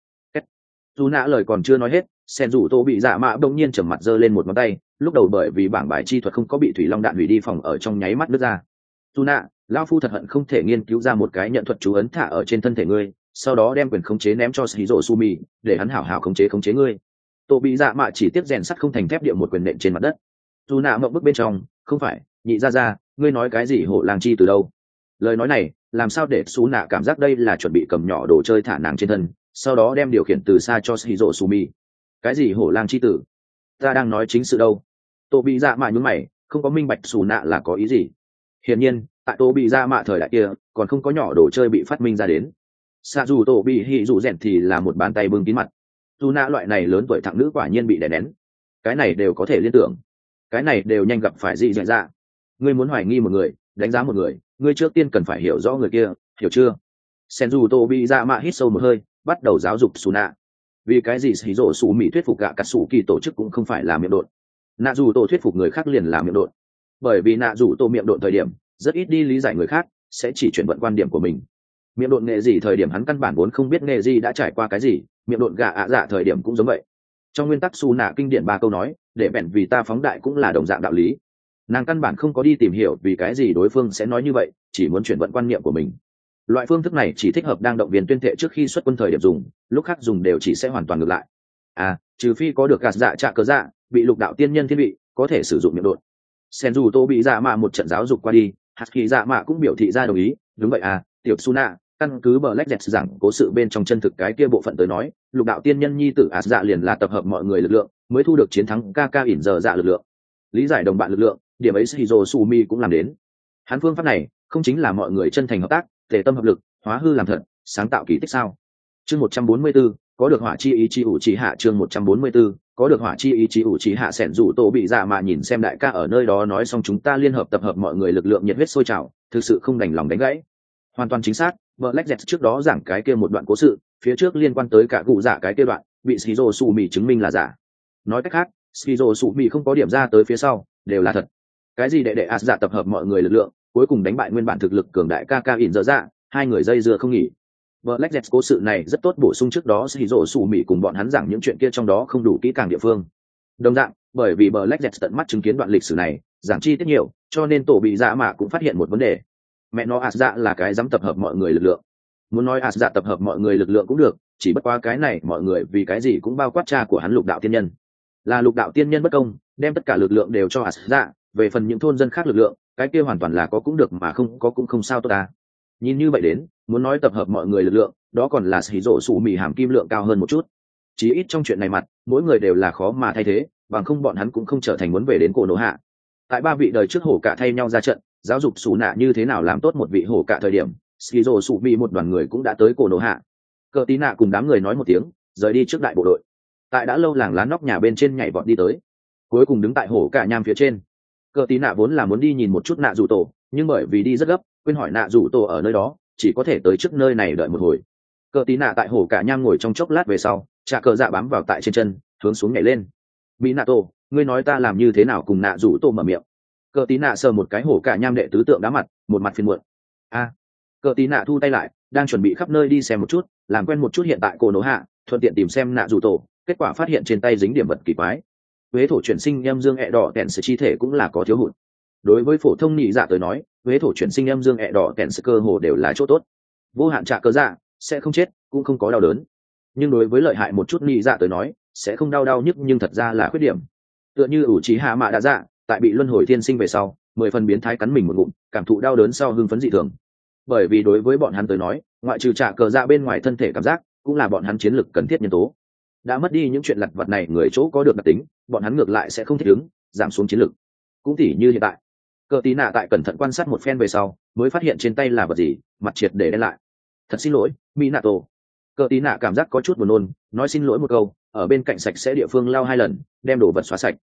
S1: Dù nạ lời còn chưa nói hết, sen rủ tô bị dạ mạ đông nhiên trầm mặt giơ lên một ngón tay, lúc đầu bởi vì bảng bài chi thuật không có bị thủy long đạn hủy đi phòng ở trong nháy mắt đứt ra. Dù nạ, lao phu thật hận không thể nghiên cứu ra một cái nhận thuật chú ấn thả ở trên thân thể ngươi, sau đó đem quyền khống chế ném cho Shiro Sumi, để hắn hảo hảo khống chế khống chế ngươi. Tô bị dạ mạ chỉ tiếp rèn sắt không thành thép địa một quyền nện trên mặt đất. Dù nạ mộng bức bên trong, không phải, nhị ra ra, ngươi nói cái gì hổ làng chi từ đâu? Lời nói này, làm sao để Sú nạ cảm giác đây là chuẩn bị cầm nhỏ đồ chơi thả nàng trên thân, sau đó đem điều khiển từ xa cho Shiro Sumi. Cái gì hổ lang chi tử? Ta đang nói chính sự đâu. Tô bị dạ mạ nhún mày, không có minh bạch xù nạ là có ý gì. Hiển nhiên, tại Tô bị dạ mạ thời đại kia, còn không có nhỏ đồ chơi bị phát minh ra đến. Xạ dù Tô bị hỉ dù rèn thì là một bàn tay bưng kín mặt. Dù nạ loại này lớn tuổi thẳng nữ quả nhiên bị đè nén. Cái này đều có thể liên tưởng. Cái này đều nhanh gặp phải gì dạy ra. Ngươi muốn hoài nghi một người, đánh giá một người, ngươi trước tiên cần phải hiểu rõ người kia, hiểu chưa? Senju Tô bị dạ mạ hít sâu một hơi, bắt đầu giáo dục xù nạ. Vì cái gì xì rổ xù mỹ thuyết phục gạ cà sủ kỳ tổ chức cũng không phải là miệng đột, nạ dù tổ thuyết phục người khác liền là miệng đột. Bởi vì nạ dù tổ miệng đột thời điểm rất ít đi lý giải người khác, sẽ chỉ chuyển vận quan điểm của mình. Miệng đột nghệ gì thời điểm hắn căn bản vốn không biết nghệ gì đã trải qua cái gì, miệng đột gạ ạ dạ thời điểm cũng giống vậy. Trong nguyên tắc xù nạ kinh điển ba câu nói để bèn vì ta phóng đại cũng là đồng dạng đạo lý. Nàng căn bản không có đi tìm hiểu vì cái gì đối phương sẽ nói như vậy, chỉ muốn chuyển vận quan niệm của mình. Loại phương thức này chỉ thích hợp đang động viên tuyên thệ trước khi xuất quân thời điểm dùng, lúc khác dùng đều chỉ sẽ hoàn toàn ngược lại. À, trừ phi có được gạt dạ trạ cớ dạ, bị lục đạo tiên nhân thiên vị, có thể sử dụng miệng đột. Senju Tô bị dạ mạ một trận giáo dục qua đi, hạt kỳ dạ mạ cũng biểu thị ra đồng ý. Đúng vậy à, tiểu Suna, căn cứ bờ lách dẹt rằng cố sự bên trong chân thực cái kia bộ phận tới nói, lục đạo tiên nhân nhi tử ạt dạ liền là tập hợp mọi người lực lượng, mới thu được chiến thắng ca ca ỉn giờ dạ lực lượng. Lý giải đồng bạn lực lượng, điểm ấy Shiro Sumi cũng làm đến. Hắn phương pháp này không chính là mọi người chân thành hợp tác, tề tâm hợp lực, hóa hư làm thật, sáng tạo kỳ tích sao? Chương một trăm bốn mươi 144, có được hỏa chi ý chí ủ chỉ hạ. Chương một trăm bốn mươi 144, có được hỏa chi ý chí ủ chỉ hạ. Sẻn rủ Tô bị dạ mạ nhìn xem đại ca ở nơi đó nói xong chúng ta liên hợp tập hợp mọi người lực lượng nhiệt huyết sôi trào, thực sự không đành lòng đánh gãy. Hoàn toàn chính xác, Black Jet trước đó giảng cái kia một đoạn cố sự, phía trước liên quan tới cả cụ dạ cái kia đoạn, bị Shiro Sumi chứng minh là giả. Nói cách khác, Shiro Sumi không có điểm ra tới phía sau, đều là thật. Cái gì đệ đệ ạt dạ tập hợp mọi người lực lượng, cuối cùng đánh bại nguyên bản thực lực cường đại ca ca ỉn dở dạ, hai người dây dưa không nghỉ. Black Jet cố sự này rất tốt bổ sung trước đó Shiro Sumi cùng bọn hắn giảng những chuyện kia trong đó không đủ kỹ càng địa phương. Đồng dạng, bởi vì Black Jet tận mắt chứng kiến đoạn lịch sử này, giảng chi tiết nhiều, cho nên tổ bị dạ mạ cũng phát hiện một vấn đề. Mẹ nó ạt dạ là cái dám tập hợp mọi người lực lượng. Muốn nói ạt dạ tập hợp mọi người lực lượng cũng được, chỉ bất quá cái này mọi người vì cái gì cũng bao quát cha của hắn lục đạo tiên nhân. Là lục đạo tiên nhân bất công, đem tất cả lực lượng đều cho ạt dạ, về phần những thôn dân khác lực lượng, cái kia hoàn toàn là có cũng được mà không có cũng không sao tốt ta. Nhìn như vậy đến, muốn nói tập hợp mọi người lực lượng, đó còn là xỉ rộ sủ mì hàm kim lượng cao hơn một chút. Chí ít trong chuyện này mặt, mỗi người đều là khó mà thay thế, bằng không bọn hắn cũng không trở thành muốn về đến cổ nổ hạ. Tại ba vị đời trước hổ cả thay nhau ra trận, giáo dục sủ nạ như thế nào làm tốt một vị hổ cả thời điểm, xỉ rộ sủ mì một đoàn người cũng đã tới cổ nổ hạ. Cờ tí nạ cùng đám người nói một tiếng, rời đi trước đại bộ đội. Tại đã lâu làng lá nóc nhà bên trên nhảy vọt đi tới, cuối cùng đứng tại hổ cả nham phía trên. Cờ tí nạ vốn là muốn đi nhìn một chút nạ rủ tổ, nhưng bởi vì đi rất gấp, quên hỏi nạ rủ tổ ở nơi đó, chỉ có thể tới trước nơi này đợi một hồi. Cờ tí nạ tại hổ cả nham ngồi trong chốc lát về sau, trả cờ dạ bám vào tại trên chân, hướng xuống nhảy lên. Mỹ nạ tổ, ngươi nói ta làm như thế nào cùng nạ rủ tổ mở miệng. Cờ tí nạ sờ một cái hổ cả nham đệ tứ tượng đá mặt, một mặt phiền muộn. A, à, cờ tí nạ thu tay lại, đang chuẩn bị khắp nơi đi xem một chút, làm quen một chút hiện tại cổ nổ hạ, thuận tiện tìm xem nạ rủ tổ, kết quả phát hiện trên tay dính điểm vật kỳ quái. Huế thổ chuyển sinh âm dương ẹ đỏ tẹn sự chi thể cũng là có thiếu hụt. Đối với phổ thông nhị dạ tới nói, huế thổ chuyển sinh âm dương ẹ đỏ tẹn sự cơ hồ đều là chỗ tốt. Vô hạn trả cơ dạ, sẽ không chết, cũng không có đau đớn. Nhưng đối với lợi hại một chút nhị dạ tới nói, sẽ không đau đau nhức nhưng thật ra là khuyết điểm. Tựa như ủ trí hạ mạ đã dạ, tại bị luân hồi thiên sinh về sau, mười phần biến thái cắn mình một ngụm, cảm thụ đau đớn sau hưng phấn dị thường. Bởi vì đối với bọn hắn tới nói, ngoại trừ trả cờ dạ bên ngoài thân thể cảm giác, cũng là bọn hắn chiến lược cần thiết nhân tố. Đã mất đi những chuyện lặt vặt này người chỗ có được đặc tính, bọn hắn ngược lại sẽ không thích ứng, giảm xuống chiến lược. Cũng tỉ như hiện tại, cờ tí nạ tại cẩn thận quan sát một phen về sau, mới phát hiện trên tay là vật gì, mặt triệt để đen lại. Thật xin lỗi, Minato. Cờ tí nạ cảm giác có chút buồn nôn, nói xin lỗi một câu, ở bên cạnh sạch sẽ địa phương lau hai lần, đem đồ vật xóa sạch.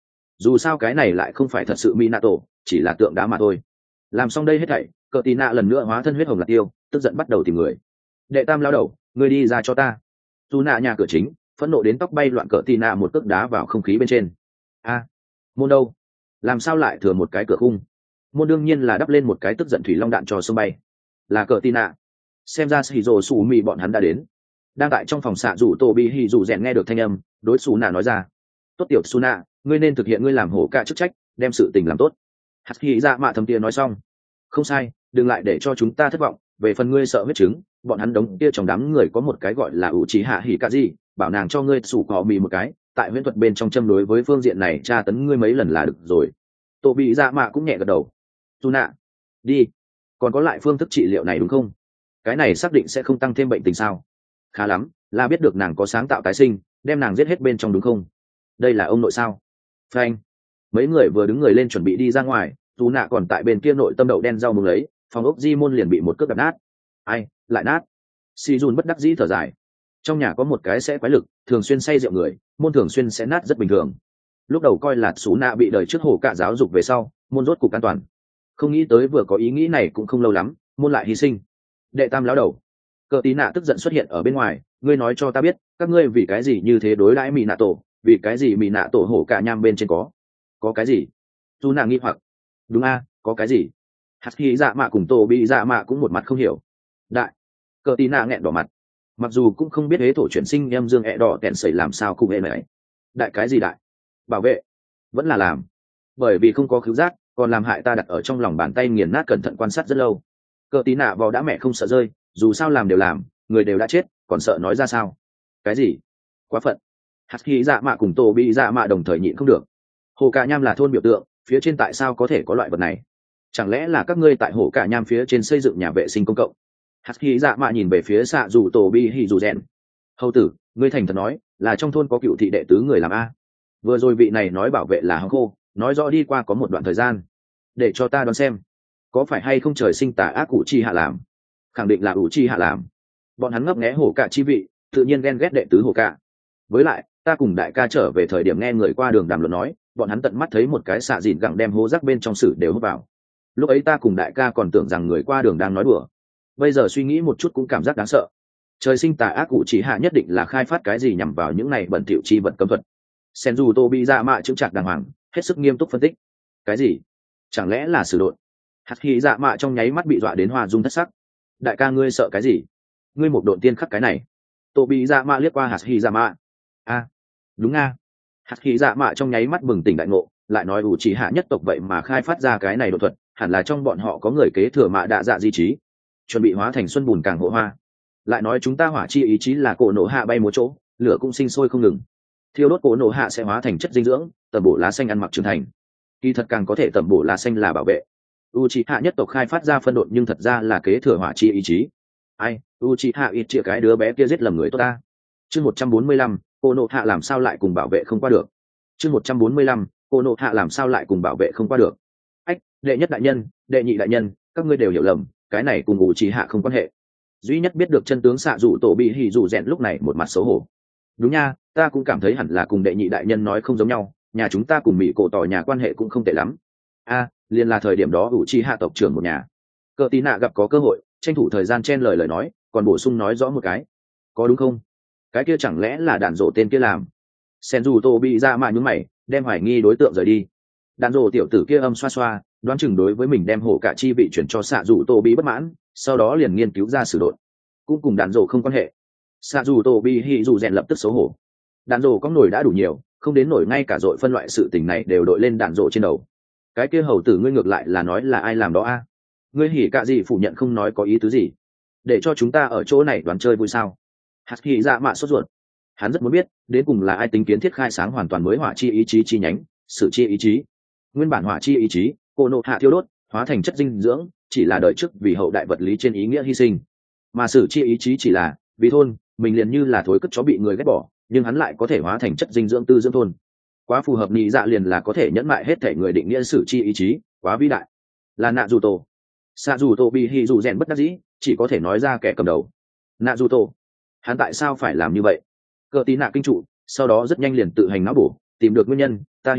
S1: dù sao cái này lại không phải thật sự Minato, chỉ là tượng đá mà thôi. Làm xong đây hết thảy, cờ tì nạ lần nữa hóa thân huyết hồng lạc tiêu, tức giận bắt đầu tìm người. Đệ tam lao đầu, ngươi đi ra cho ta. Dù nạ nhà cửa chính, phẫn nộ đến tóc bay loạn, cờ tì nạ một cước đá vào không khí bên trên. A, môn đâu? Làm sao lại thừa một cái cửa khung? Môn đương nhiên là đắp lên một cái tức giận thủy long đạn cho sông bay. Là cờ tì nạ. Xem ra Shizuo Sumi bọn hắn đã đến. Đang tại trong phòng xạ rủ Tô Bi Hỉ rủ rèn nghe được thanh âm, đối Sú nạ nói ra: tốt tiểu Sú nạ, ngươi nên thực hiện ngươi làm hổ cả chức trách, đem sự tình làm tốt. Hạt Hy Dạ Mạ thầm tia nói xong: không sai, đừng lại để cho chúng ta thất vọng. Về phần ngươi sợ huyết chứng, bọn hắn đống kia trong đám người có một cái gọi là ủ trí hạ hỉ cả gì, bảo nàng cho ngươi sủ cỏ mì một cái, tại huyễn thuật bên trong châm đối với phương diện này tra tấn ngươi mấy lần là được rồi. Tô Bị Dạ Mạ cũng nhẹ gật đầu. Sú nạ, đi. Còn có lại phương thức trị liệu này đúng không? Cái này xác định sẽ không tăng thêm bệnh tình sao? Khá lắm, là biết được nàng có sáng tạo tái sinh, đem nàng giết hết bên trong đúng không? Đây là ông nội sao? Phanh. Mấy người vừa đứng người lên chuẩn bị đi ra ngoài, Tú nạ còn tại bên kia nội tâm đậu đen rau mùng lấy, phòng ốc di môn liền bị một cước đập nát. Ai, lại nát. Si Jun bất đắc dĩ thở dài. Trong nhà có một cái sẽ quái lực, thường xuyên say rượu người, môn thường xuyên sẽ nát rất bình thường. Lúc đầu coi là Sú nạ bị đời trước hổ cả giáo dục về sau, môn rốt cục an toàn. Không nghĩ tới vừa có ý nghĩ này cũng không lâu lắm, môn lại hy sinh. Đệ tam lão đầu. Cờ tí nạ tức giận xuất hiện ở bên ngoài, ngươi nói cho ta biết, các ngươi vì cái gì như thế đối đãi mỹ nạ tổ, vì cái gì mỹ nạ tổ hổ cả nham bên trên có có cái gì? Dù nàng nghi hoặc. Đúng a, có cái gì? Hạt Hy Dạ Mạ cùng Tô Bị Dạ Mạ cũng một mặt không hiểu. Đại. Cờ tí nạ nghẹn đỏ mặt. Mặc dù cũng không biết hế thổ chuyển sinh em dương ẹ đỏ tẹn sẩy làm sao cùng em ấy. Đại cái gì đại? Bảo vệ. Vẫn là làm. Bởi vì không có khứu giác, còn làm hại ta đặt ở trong lòng bàn tay nghiền nát cẩn thận quan sát rất lâu. Cờ tí nạ vào đã mẹ không sợ rơi, dù sao làm đều làm, người đều đã chết, còn sợ nói ra sao? Cái gì? Quá phận. Hạt Hy Dạ Mạ cùng Tô Bị Dạ Mạ đồng thời nhịn không được. Hồ Cả Nham là thôn biểu tượng, phía trên tại sao có thể có loại vật này? Chẳng lẽ là các ngươi tại Hồ Cả Nham phía trên xây dựng nhà vệ sinh công cộng? Hạt Hy Dạ Mạ nhìn về phía xạ dù Tô Bi Hỉ dù rèn. Hầu tử, ngươi thành thật nói, là trong thôn có cựu thị đệ tứ người làm a? Vừa rồi vị này nói bảo vệ là hăng khô, nói rõ đi qua có một đoạn thời gian. Để cho ta đoán xem, có phải hay không trời sinh tà ác cụ chi hạ làm? Khẳng định là ủ chi hạ làm. Bọn hắn ngấp nghé hổ cả chi vị, tự nhiên ghen ghét đệ tứ hổ cả. Với lại, ta cùng đại ca trở về thời điểm nghe người qua đường đàm luận nói, bọn hắn tận mắt thấy một cái xạ dịn gặng đem hố rác bên trong sử đều hút vào. Lúc ấy ta cùng đại ca còn tưởng rằng người qua đường đang nói đùa. Bây giờ suy nghĩ một chút cũng cảm giác đáng sợ. Trời sinh tà ác cụ chỉ hạ nhất định là khai phát cái gì nhằm vào những này bẩn thỉu chi vật cấm thuật. Senju Tô Bị Dạ Mạ chững chạc đàng hoàng, hết sức nghiêm túc phân tích. Cái gì? Chẳng lẽ là sử độn? Hạt Hy Dạ Mạ trong nháy mắt bị dọa đến hoa dung thất sắc. Đại ca ngươi sợ cái gì? Ngươi một độn tiên khắc cái này. Tô Bị Dạ Mạ liếc qua Hạt Hy Dạ Mạ. A, đúng a. Hạt Hy Dạ Mạ trong nháy mắt bừng tỉnh đại ngộ, lại nói ủ chỉ hạ nhất tộc vậy mà khai phát ra cái này độ thuật, hẳn là trong bọn họ có người kế thừa mạ đạ dạ di trí, chuẩn bị hóa thành xuân bùn càng hộ hoa. Lại nói chúng ta hỏa chi ý chí là cổ nổ hạ bay múa chỗ, lửa cũng sinh sôi không ngừng. Thiêu đốt cổ nổ hạ sẽ hóa thành chất dinh dưỡng, tẩm bổ lá xanh ăn mặc trưởng thành. Kỳ thật càng có thể tẩm bổ lá xanh là bảo vệ. Uchiha nhất tộc khai phát ra phân độn nhưng thật ra là kế thừa hỏa chi ý chí. Ai, Uchiha ít chia cái đứa bé kia giết lầm người tốt ta. Chương một trăm bốn mươi lăm, cô nộ hạ làm sao lại cùng bảo vệ không qua được. Chương một trăm bốn mươi lăm, cô nộ hạ làm sao lại cùng bảo vệ không qua được. Ách, đệ nhất đại nhân, đệ nhị đại nhân, các ngươi đều hiểu lầm, cái này cùng Uchiha không quan hệ. Duy nhất biết được chân tướng xạ dụ tổ bị hỉ dụ rèn lúc này một mặt xấu hổ. Đúng nha, ta cũng cảm thấy hẳn là cùng đệ nhị đại nhân nói không giống nhau, nhà chúng ta cùng mỹ cổ tỏ nhà quan hệ cũng không tệ lắm. A, liền là thời điểm đó Uchiha tộc trưởng một nhà. Cờ tí nạ gặp có cơ hội, tranh thủ thời gian chen lời lời nói, còn bổ sung nói rõ một cái. Có đúng không? Cái kia chẳng lẽ là đạn rổ tên kia làm? Senju Tô Bị Dạ Mạ nhướng mày, đem hoài nghi đối tượng rời đi. Đạn rổ tiểu tử kia âm xoa xoa, đoán chừng đối với mình đem hổ cả chi vị chuyển cho xạ dù Tô Bị bất mãn, sau đó liền nghiên cứu ra sử độn, cũng cùng đạn rổ không quan hệ. Xạ dù Tô Bị hỉ dù rèn lập tức xấu hổ. Đạn rổ có nổi đã đủ nhiều, không đến nổi ngay cả dội phân loại sự tình này đều đội lên đạn rổ trên đầu. Cái kia hầu tử ngươi ngược lại là nói là ai làm đó a? Ngươi hỉ cạ gì phủ nhận không nói có ý tứ gì? Để cho chúng ta ở chỗ này đoán chơi vui sao? Hạt Hy Dạ Mạ sốt ruột. Hắn rất muốn biết đến cùng là ai tính kiến thiết khai sáng hoàn toàn mới hỏa chi ý chí chi nhánh, sử chi ý chí. Nguyên bản hỏa chi ý chí, cô nộ hạ thiêu đốt, hóa thành chất dinh dưỡng, chỉ là đợi trước vì hậu đại vật lý trên ý nghĩa hy sinh. Mà sử chi ý chí chỉ là vì thôn, mình liền như là thối cất chó bị người ghét bỏ, nhưng hắn lại có thể hóa thành chất dinh dưỡng tư dưỡng thôn. Quá phù hợp nhị dạ liền là có thể nhẫn mại hết thể người định nghĩa sử chi ý chí, quá vĩ đại. Là nạ dù tổ. Xạ dù tổ bị hỉ dù rèn bất đắc dĩ, chỉ có thể nói ra kẻ cầm đầu. Nạ dù tổ, hắn tại sao phải làm như vậy? Cờ tí nạ kinh trụ, sau đó rất nhanh liền tự hành não bổ, tìm được nguyên nhân. Ta hiểu được,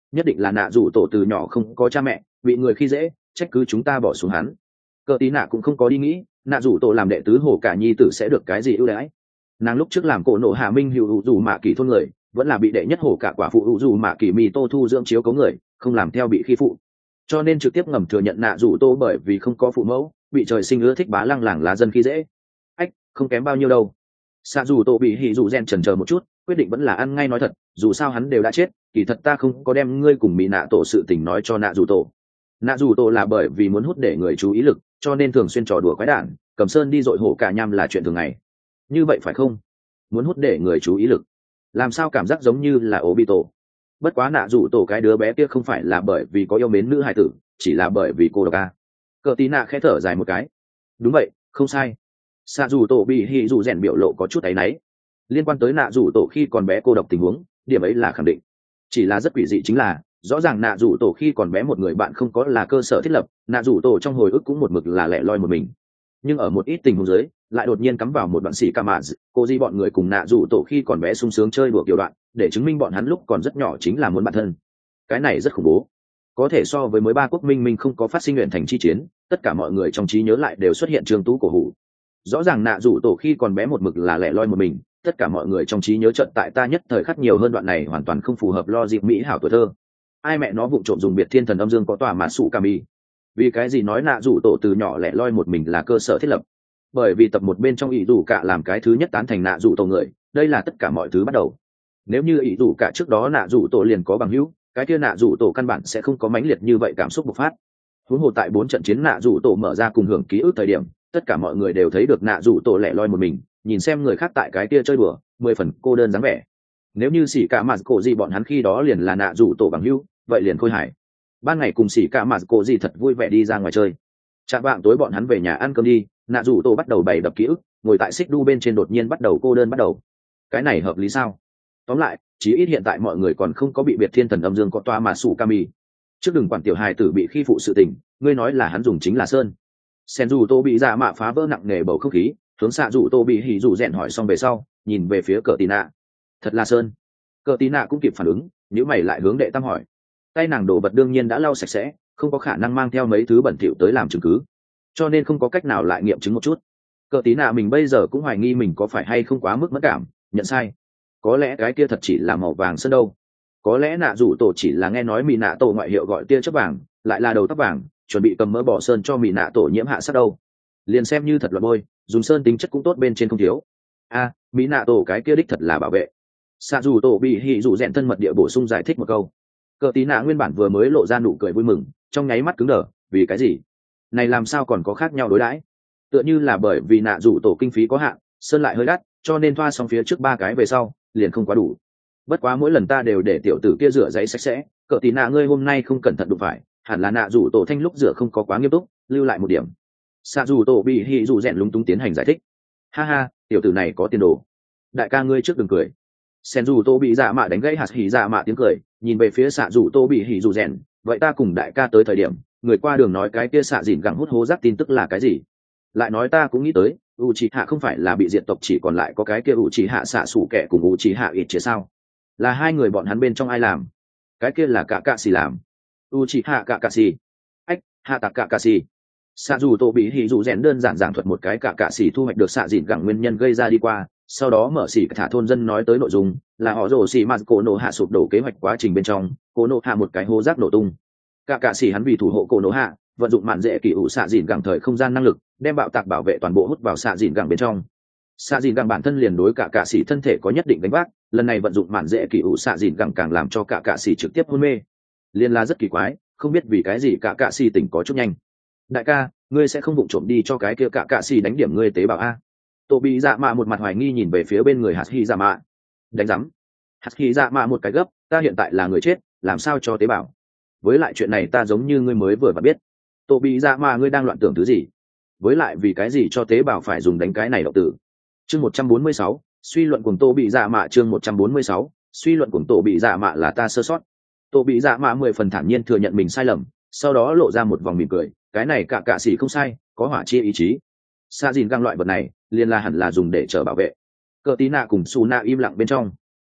S1: nhất định là nạ rủ tổ từ nhỏ không có cha mẹ, bị người khi dễ, trách cứ chúng ta bỏ xuống hắn. Cờ tí nạ cũng không có đi nghĩ nạ rủ tổ làm đệ tứ hổ cả nhi tử sẽ được cái gì ưu đãi. Nàng lúc trước làm cổ nộ hạ minh hữu dù mạ kỳ thôn người, vẫn là bị đệ nhất hổ cả quả phụ hữu dù mạ kỳ mì tô thu dưỡng chiếu cấu người, không làm theo bị khi phụ, cho nên trực tiếp ngầm thừa nhận nạ rủ tô bởi vì không có phụ mẫu, bị trời sinh ưa thích bá lăng làng lá dân khi dễ. Ách, không kém bao nhiêu đâu. Xạ dù tô bị hỉ dù rèn chần chờ một chút, quyết định vẫn là ăn ngay nói thật, dù sao hắn đều đã chết, kỳ thật ta không có đem ngươi cùng mỹ nạ tổ sự tình nói cho nạ dù tổ. Nạ dù tổ là bởi vì muốn hút để người chú ý lực, cho nên thường xuyên trò đùa quái đản, cầm sơn đi dội hổ cả nham là chuyện thường ngày. Như vậy phải không? Muốn hút để người chú ý lực, làm sao cảm giác giống như là ố bị tổ. Bất quá nạ dù tổ cái đứa bé kia không phải là bởi vì có yêu mến nữ hài tử, chỉ là bởi vì cô độc a. Cờ tí nạ khẽ thở dài một cái. Đúng vậy, không sai. Xạ dù tổ bị hỉ dù rèn biểu lộ có chút áy náy. Liên quan tới nạ dù tổ khi còn bé cô độc tình huống, điểm ấy là khẳng định. Chỉ là rất quỷ dị chính là, rõ ràng nạ dù tổ khi còn bé một người bạn không có là cơ sở thiết lập, nạ dù tổ trong hồi ức cũng một mực là lẻ loi một mình. Nhưng ở một ít tình huống dưới, lại đột nhiên cắm vào một đoạn xỉ ca mạ, cô di bọn người cùng nạ dù tổ khi còn bé sung sướng chơi đùa kiểu đoạn, để chứng minh bọn hắn lúc còn rất nhỏ chính là muốn bạn thân. Cái này rất khủng bố. Có thể so với mới ba quốc minh minh không có phát sinh luyện thành chi chiến, tất cả mọi người trong trí nhớ lại đều xuất hiện trường tú cổ hủ. Rõ ràng nạ dù tổ khi còn bé một mực là lẻ loi một mình, tất cả mọi người trong trí nhớ trận tại ta nhất thời khắc nhiều hơn đoạn này hoàn toàn không phù hợp lo dịp mỹ hảo tuổi thơ. Ai mẹ nó vụng trộm dùng biệt thiên thần âm dương có tòa mà sụ cà mi. Vì cái gì nói nạ dù tổ từ nhỏ lẻ loi một mình là cơ sở thiết lập? Bởi vì tập một bên trong ý dù cả làm cái thứ nhất tán thành nạ dù tổ người, đây là tất cả mọi thứ bắt đầu. Nếu như ý dù cả trước đó nạ dù tổ liền có bằng hữu, cái kia nạ dù tổ căn bản sẽ không có mãnh liệt như vậy cảm xúc bộc phát. Huống hồ tại bốn trận chiến nạ dù tổ mở ra cùng hưởng ký ức thời điểm, tất cả mọi người đều thấy được nạ dù tổ lẻ loi một mình, nhìn xem người khác tại cái kia chơi đùa, mười phần cô đơn dáng vẻ. Nếu như xỉ cả mạt cổ gì bọn hắn khi đó liền là nạ dù tổ bằng hữu, vậy liền khôi hài. Ban ngày cùng xỉ cả mạt cổ gì thật vui vẻ đi ra ngoài chơi. Chạm vạng tối bọn hắn về nhà ăn cơm đi, nạ dù tổ bắt đầu bày đập ký ức, ngồi tại xích đu bên trên đột nhiên bắt đầu cô đơn bắt đầu. Cái này hợp lý sao? Tóm lại, chí ít hiện tại mọi người còn không có bị biệt thiên thần âm dương có toa mà sủ kami. Trước đừng quản tiểu hài tử bị khi phụ sự tình, ngươi nói là hắn dùng chính là sơn. Sen dù tô bị dạ mạ phá vỡ nặng nề bầu không khí, hướng xạ dù tô bị hỉ dù rèn hỏi xong về sau, nhìn về phía cờ tì nạ. Thật là sơn. Cờ tì nạ cũng kịp phản ứng, nếu mày lại hướng đệ tam hỏi. Tay nàng đổ vật đương nhiên đã lau sạch sẽ, không có khả năng mang theo mấy thứ bẩn thỉu tới làm chứng cứ, cho nên không có cách nào lại nghiệm chứng một chút. Cờ tí nạ mình bây giờ cũng hoài nghi mình có phải hay không quá mức mất cảm, nhận sai. Có lẽ cái kia thật chỉ là màu vàng sơn đâu. Có lẽ nạ rủ tổ chỉ là nghe nói mỹ nạ tổ ngoại hiệu gọi tia chớp vàng, lại là đầu tóc vàng, chuẩn bị cầm mỡ bỏ sơn cho mỹ nạ tổ nhiễm hạ sắc đâu. Liền xem như thật là bôi, dùng sơn tính chất cũng tốt bên trên không thiếu. A, à, mỹ nạ tổ cái kia đích thật là bảo vệ. Xạ dù tổ bị hỉ dù rèn thân mật địa bổ sung giải thích một câu. Cờ tí nạ nguyên bản vừa mới lộ ra nụ cười vui mừng, trong nháy mắt cứng đờ, vì cái gì? Này làm sao còn có khác nhau đối đãi? Tựa như là bởi vì nạ rủ tổ kinh phí có hạn, sơn lại hơi đắt, cho nên thoa xong phía trước ba cái về sau, liền không quá đủ. Bất quá mỗi lần ta đều để tiểu tử kia rửa giấy sạch sẽ, cờ tí nạ ngươi hôm nay không cẩn thận đụng phải, hẳn là nạ rủ tổ thanh lúc rửa không có quá nghiêm túc, lưu lại một điểm. Xạ rủ tổ bị hỉ dù rèn lúng túng tiến hành giải thích. Ha ha, tiểu tử này có tiền đồ. Đại ca ngươi trước đừng cười. Sen dù tô bị dạ mạ đánh gãy hạt hỉ dạ mạ tiếng cười, nhìn về phía xạ dù tô bị hỉ dù rèn. Vậy ta cùng đại ca tới thời điểm, người qua đường nói cái kia xạ dìn gẳng hút hố rác tin tức là cái gì? Lại nói ta cũng nghĩ tới, u trí hạ không phải là bị diệt tộc, chỉ còn lại có cái kia u trí hạ xạ sủ kẻ cùng u trí hạ ít chia sao? Là hai người bọn hắn bên trong ai làm? Cái kia là cả cạ xì làm. U trí hạ cả cạ xì. Ách, hạ tạc cả cạ xì. Xạ dù tô bị hỉ dù rèn đơn giản giảng thuật một cái cả cạ xì thu hoạch được xạ dìn gẳng nguyên nhân gây ra đi qua, sau đó mở xỉ thả thôn dân nói tới nội dung là họ rồ xỉ mạt cổ nổ hạ sụp đổ kế hoạch quá trình bên trong, cổ nổ hạ một cái hố rác nổ tung. Cả cạ xỉ hắn vì thủ hộ cổ nổ hạ, vận dụng mạn dễ kỳ ủ xạ dìn gẳng thời không gian năng lực, đem bạo tạc bảo vệ toàn bộ hút vào xạ dìn gẳng bên trong. Xạ dìn gẳng bản thân liền đối cả cạ xỉ thân thể có nhất định đánh vác, lần này vận dụng mạn dễ kỳ ủ xạ dìn gẳng càng làm cho cả cạ xỉ trực tiếp hôn mê. Liên la rất kỳ quái, không biết vì cái gì cả cạ xỉ tỉnh có chút nhanh. Đại ca, ngươi sẽ không vụng trộm đi cho cái kia cả cạ xỉ đánh điểm ngươi tế bào a? Tổ bị dạ mạ một mặt hoài nghi nhìn về phía bên người hạt hy dạ mạ. Đánh giám. Hạt hy dạ mạ một cái gấp, ta hiện tại là người chết, làm sao cho tế bào? Với lại chuyện này ta giống như ngươi mới vừa và biết. Tổ bị dạ mạ ngươi đang loạn tưởng thứ gì? Với lại vì cái gì cho tế bào phải dùng đánh cái này động tử? Chương một trăm bốn mươi sáu, suy luận cùng tổ bị dạ mạ. Chương một trăm bốn mươi sáu, suy luận cùng tổ bị dạ mạ là ta sơ sót. Tổ bị dạ mạ mười phần thản nhiên thừa nhận mình sai lầm, sau đó lộ ra một vòng mỉm cười, cái này cả cạ sĩ không sai, có hỏa chi ý chí. Sa dìn găng loại vật này liền là hẳn là dùng để chở bảo vệ. Cờ tí nạ cùng su nạ im lặng bên trong.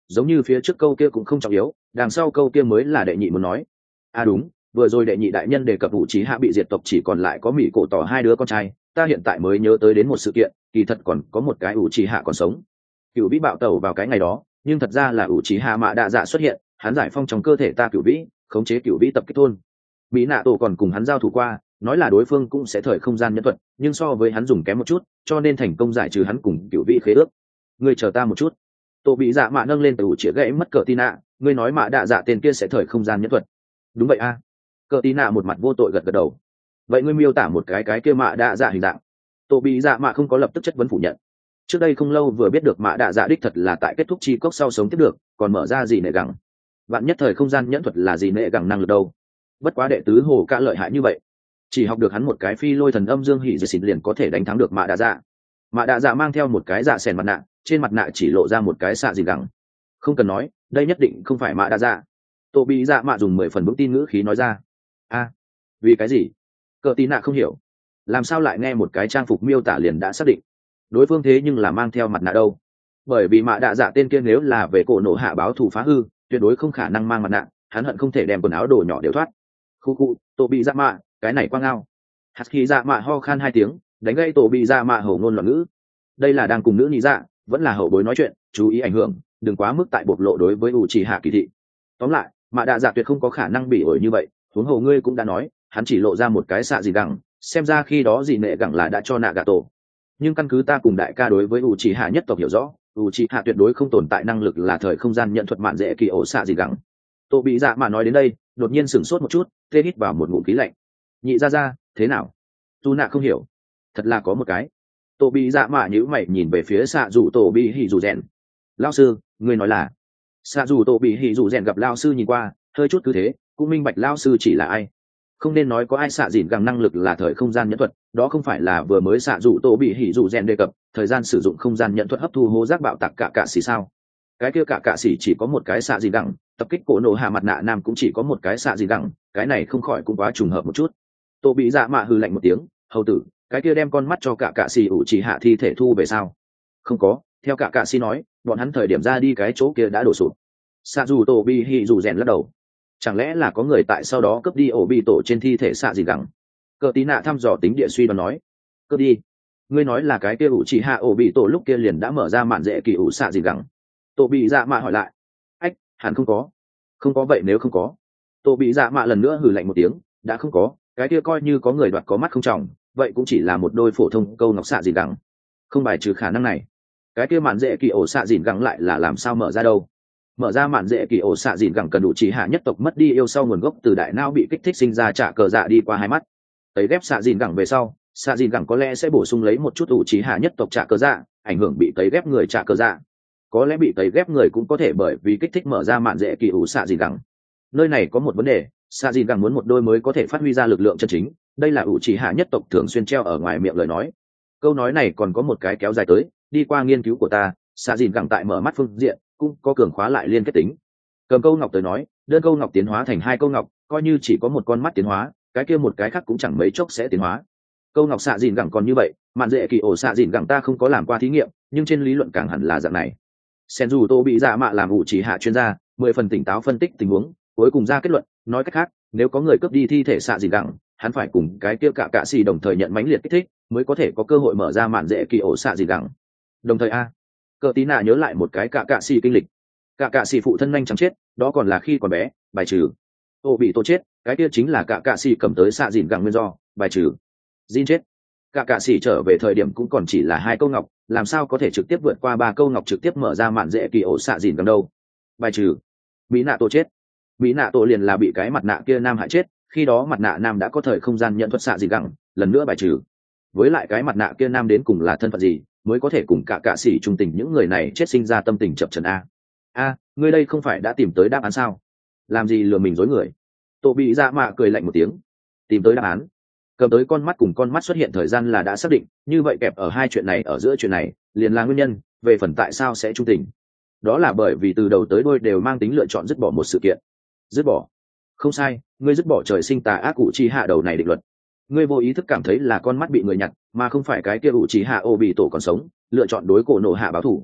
S1: giống như phía trước câu kia cũng không trọng yếu, đằng sau câu kia mới là đệ nhị muốn nói. À đúng, vừa rồi đệ nhị đại nhân đề cập ủ trí hạ bị diệt tộc chỉ còn lại có mỹ cổ tỏ hai đứa con trai, ta hiện tại mới nhớ tới đến một sự kiện, kỳ thật còn có một cái ủ trí hạ còn sống. Cửu vĩ bạo tẩu vào cái ngày đó, nhưng thật ra là ủ trí hạ mạ đạ dạ xuất hiện, hắn giải phong trong cơ thể ta cửu vĩ, khống chế cửu vĩ tập kích thôn. Mỹ nạ tổ còn cùng hắn giao thủ qua, nói là đối phương cũng sẽ thời không gian nhân thuật, nhưng so với hắn dùng kém một chút, cho nên thành công giải trừ hắn cùng cửu vĩ khế ước. Ngươi chờ ta một chút. Tổ bị dạ mạ nâng lên từ chĩa gãy mất cờ tin nạ, ngươi nói mạ đạ dạ tên kia sẽ thời không gian nhân thuật. Đúng vậy a. À. Cờ tin nạ một mặt vô tội gật gật đầu. Vậy ngươi miêu tả một cái cái kia mạ đạ dạ hình dạng. Tổ bị dạ mạ không có lập tức chất vấn phủ nhận. Trước đây không lâu vừa biết được mạ đạ dạ đích thật là tại kết thúc chi cốc sau sống tiếp được, còn mở ra gì nệ gẳng. Bạn nhất thời không gian nhẫn thuật là gì nệ gẳng năng lực đâu. Bất quá đệ tứ hồ ca lợi hại như vậy, chỉ học được hắn một cái phi lôi thần âm dương hỉ dệt xịt liền có thể đánh thắng được mạ đạ dạ. Mạ đạ dạ mang theo một cái dạ sèn mặt nạ, trên mặt nạ chỉ lộ ra một cái xạ gì gẳng. Không cần nói, đây nhất định không phải mạ đạ dạ. Tô bị dạ mạ dùng mười phần vững tin ngữ khí nói ra. A, vì cái gì? Cờ tí nạ không hiểu, làm sao lại nghe một cái trang phục miêu tả liền đã xác định đối phương thế nhưng là mang theo mặt nạ đâu? Bởi vì mạ đạ dạ tên kia nếu là về cổ nổ hạ báo thù phá hư, tuyệt đối không khả năng mang mặt nạ, hắn hận không thể đem quần áo đồ nhỏ đều thoát. Khu khu, Tô bị dạ mạ, cái này quang ao. Hạt khí dạ mạ ho khan hai tiếng, đánh gây Tô bị dạ mạ hầu ngôn loạn ngữ. Đây là đang cùng nữ nhị dạ, vẫn là hậu bối nói chuyện, chú ý ảnh hưởng, đừng quá mức tại bộc lộ đối với ủ trì hạ kỳ thị. Tóm lại, mạ đạ dạ tuyệt không có khả năng bị ổi như vậy, huống hồ ngươi cũng đã nói, hắn chỉ lộ ra một cái xạ gì gẳng, xem ra khi đó gì nệ gẳng là đã cho nạ gà tổ. Nhưng căn cứ ta cùng đại ca đối với ủ trì hạ nhất tộc hiểu rõ, ủ trì hạ tuyệt đối không tồn tại năng lực là thời không gian nhận thuật mạn dễ kỳ ổ xạ gì gẳng. Tô bị dạ mà nói đến đây, đột nhiên sửng sốt một chút, tê hít vào một ngụm khí lạnh. Nhị ra ra, thế nào? Tu nạ không hiểu, thật là có một cái. Tô bị dạ mạ nhíu mày nhìn về phía xạ dù tổ bị hỉ dù rèn. Lao sư, ngươi nói là? Xạ dù tổ bị hỉ dù rèn gặp lao sư nhìn qua, hơi chút cứ thế, cũng minh bạch lao sư chỉ là ai. Không nên nói có ai xạ dịn gẳng năng lực là thời không gian nhẫn thuật, đó không phải là vừa mới xạ dù tổ bị hỉ dù rèn đề cập, thời gian sử dụng không gian nhẫn thuật hấp thu hô giác bạo tạc cả cạ xỉ sao? Cái kia cả cạ xỉ chỉ có một cái xạ dịn gẳng, tập kích cổ nổ hạ mặt nạ nam cũng chỉ có một cái xạ dịn gẳng, cái này không khỏi cũng quá trùng hợp một chút. Tô bị dạ mạ hừ lạnh một tiếng, hầu tử, cái kia đem con mắt cho cả cạ xỉ ủ chỉ hạ thi thể thu về sao? Không có, theo cả cạ xỉ nói, bọn hắn thời điểm ra đi cái chỗ kia đã đổ sụp. Xạ dù tổ bị hỉ dù rèn lắc đầu. Chẳng lẽ là có người tại sau đó cướp đi ổ bị tổ trên thi thể xạ gì gẳng? Cờ tí nạ thăm dò tính địa suy đoán nói. Cướp đi? Ngươi nói là cái kia ủ chỉ hạ ổ bị tổ lúc kia liền đã mở ra mạn dễ kỳ ủ xạ gì gẳng? Tổ bị dạ mạ hỏi lại. Ách, hẳn không có. Không có vậy nếu không có. Tổ bị dạ mạ lần nữa hừ lạnh một tiếng, đã không có, cái kia coi như có người đoạt có mắt không trọng, vậy cũng chỉ là một đôi phổ thông câu ngọc xạ gì gẳng. Không bài trừ khả năng này. Cái kia mạn dễ kỳ ổ xạ gì gẳng lại là làm sao mở ra đâu? Mở ra mạn dễ kỳ ổ xạ dịn gẳng cần đủ chỉ hạ nhất tộc mất đi yêu sau nguồn gốc từ đại não bị kích thích sinh ra trả cờ dạ đi qua hai mắt. Tấy ghép xạ dịn gẳng về sau, xạ dịn gẳng có lẽ sẽ bổ sung lấy một chút đủ chỉ hạ nhất tộc trả cờ dạ, ảnh hưởng bị tấy ghép người trả cờ dạ. Có lẽ bị tấy ghép người cũng có thể bởi vì kích thích mở ra mạn dễ kỳ ổ xạ dịn gẳng. Nơi này có một vấn đề, xạ dịn gẳng muốn một đôi mới có thể phát huy ra lực lượng chân chính, đây là ủ chỉ hạ nhất tộc thường xuyên treo ở ngoài miệng lời nói. Câu nói này còn có một cái kéo dài tới, đi qua nghiên cứu của ta, xạ dịn gẳng tại mở mắt phương diện cũng có cường khóa lại liên kết tính. Cầm câu ngọc tới nói, đơn câu ngọc tiến hóa thành hai câu ngọc, coi như chỉ có một con mắt tiến hóa, cái kia một cái khác cũng chẳng mấy chốc sẽ tiến hóa. Câu ngọc xạ dìn gẳng còn như vậy, mạn dễ kỳ ổ xạ dìn gẳng ta không có làm qua thí nghiệm, nhưng trên lý luận càng hẳn là dạng này. Sen dù tô bị dạ mạ làm ủ chỉ hạ chuyên gia, mười phần tỉnh táo phân tích tình huống, cuối cùng ra kết luận, nói cách khác, nếu có người cướp đi thi thể xạ dìn gẳng, hắn phải cùng cái kia cả cạ xì đồng thời nhận mãnh liệt kích thích, mới có thể có cơ hội mở ra mạn dễ kỳ ổ xạ dìn gẳng. Đồng thời a, cờ tí nạ nhớ lại một cái cả cạ xì kinh lịch. Cả cạ xì phụ thân nhanh chóng chết, đó còn là khi còn bé, bài trừ. Tô bị tô chết, cái kia chính là cả cạ xì cầm tới xạ dìn gẳng nguyên do, bài trừ. Jin chết, cả cạ xì trở về thời điểm cũng còn chỉ là hai câu ngọc, làm sao có thể trực tiếp vượt qua ba câu ngọc trực tiếp mở ra mạn dễ kỳ ổ xạ dìn gẳng đâu? Bài trừ. Mỹ nạ tô chết, Mỹ nạ tô liền là bị cái mặt nạ kia nam hại chết, khi đó mặt nạ nam đã có thời không gian nhận thuật xạ dìn gẳng, lần nữa bài trừ. Với lại cái mặt nạ kia nam đến cùng là thân phận gì, mới có thể cùng cả cạ xỉ trung tình những người này chết sinh ra tâm tình chập trần a. A, ngươi đây không phải đã tìm tới đáp án sao? Làm gì lừa mình dối người? Tô bị dạ mạ cười lạnh một tiếng. Tìm tới đáp án? Cầm tới con mắt cùng con mắt xuất hiện thời gian là đã xác định, như vậy kẹp ở hai chuyện này ở giữa chuyện này, liền là nguyên nhân, về phần tại sao sẽ trung tình. Đó là bởi vì từ đầu tới đuôi đều mang tính lựa chọn dứt bỏ một sự kiện. Dứt bỏ? Không sai, ngươi dứt bỏ trời sinh tà ác cụ chi hạ đầu này định luật. Ngươi vô ý thức cảm thấy là con mắt bị người nhặt, mà không phải cái kia ủ trí hạ ô bị tổ còn sống, lựa chọn đối cổ nổ hạ báo thủ.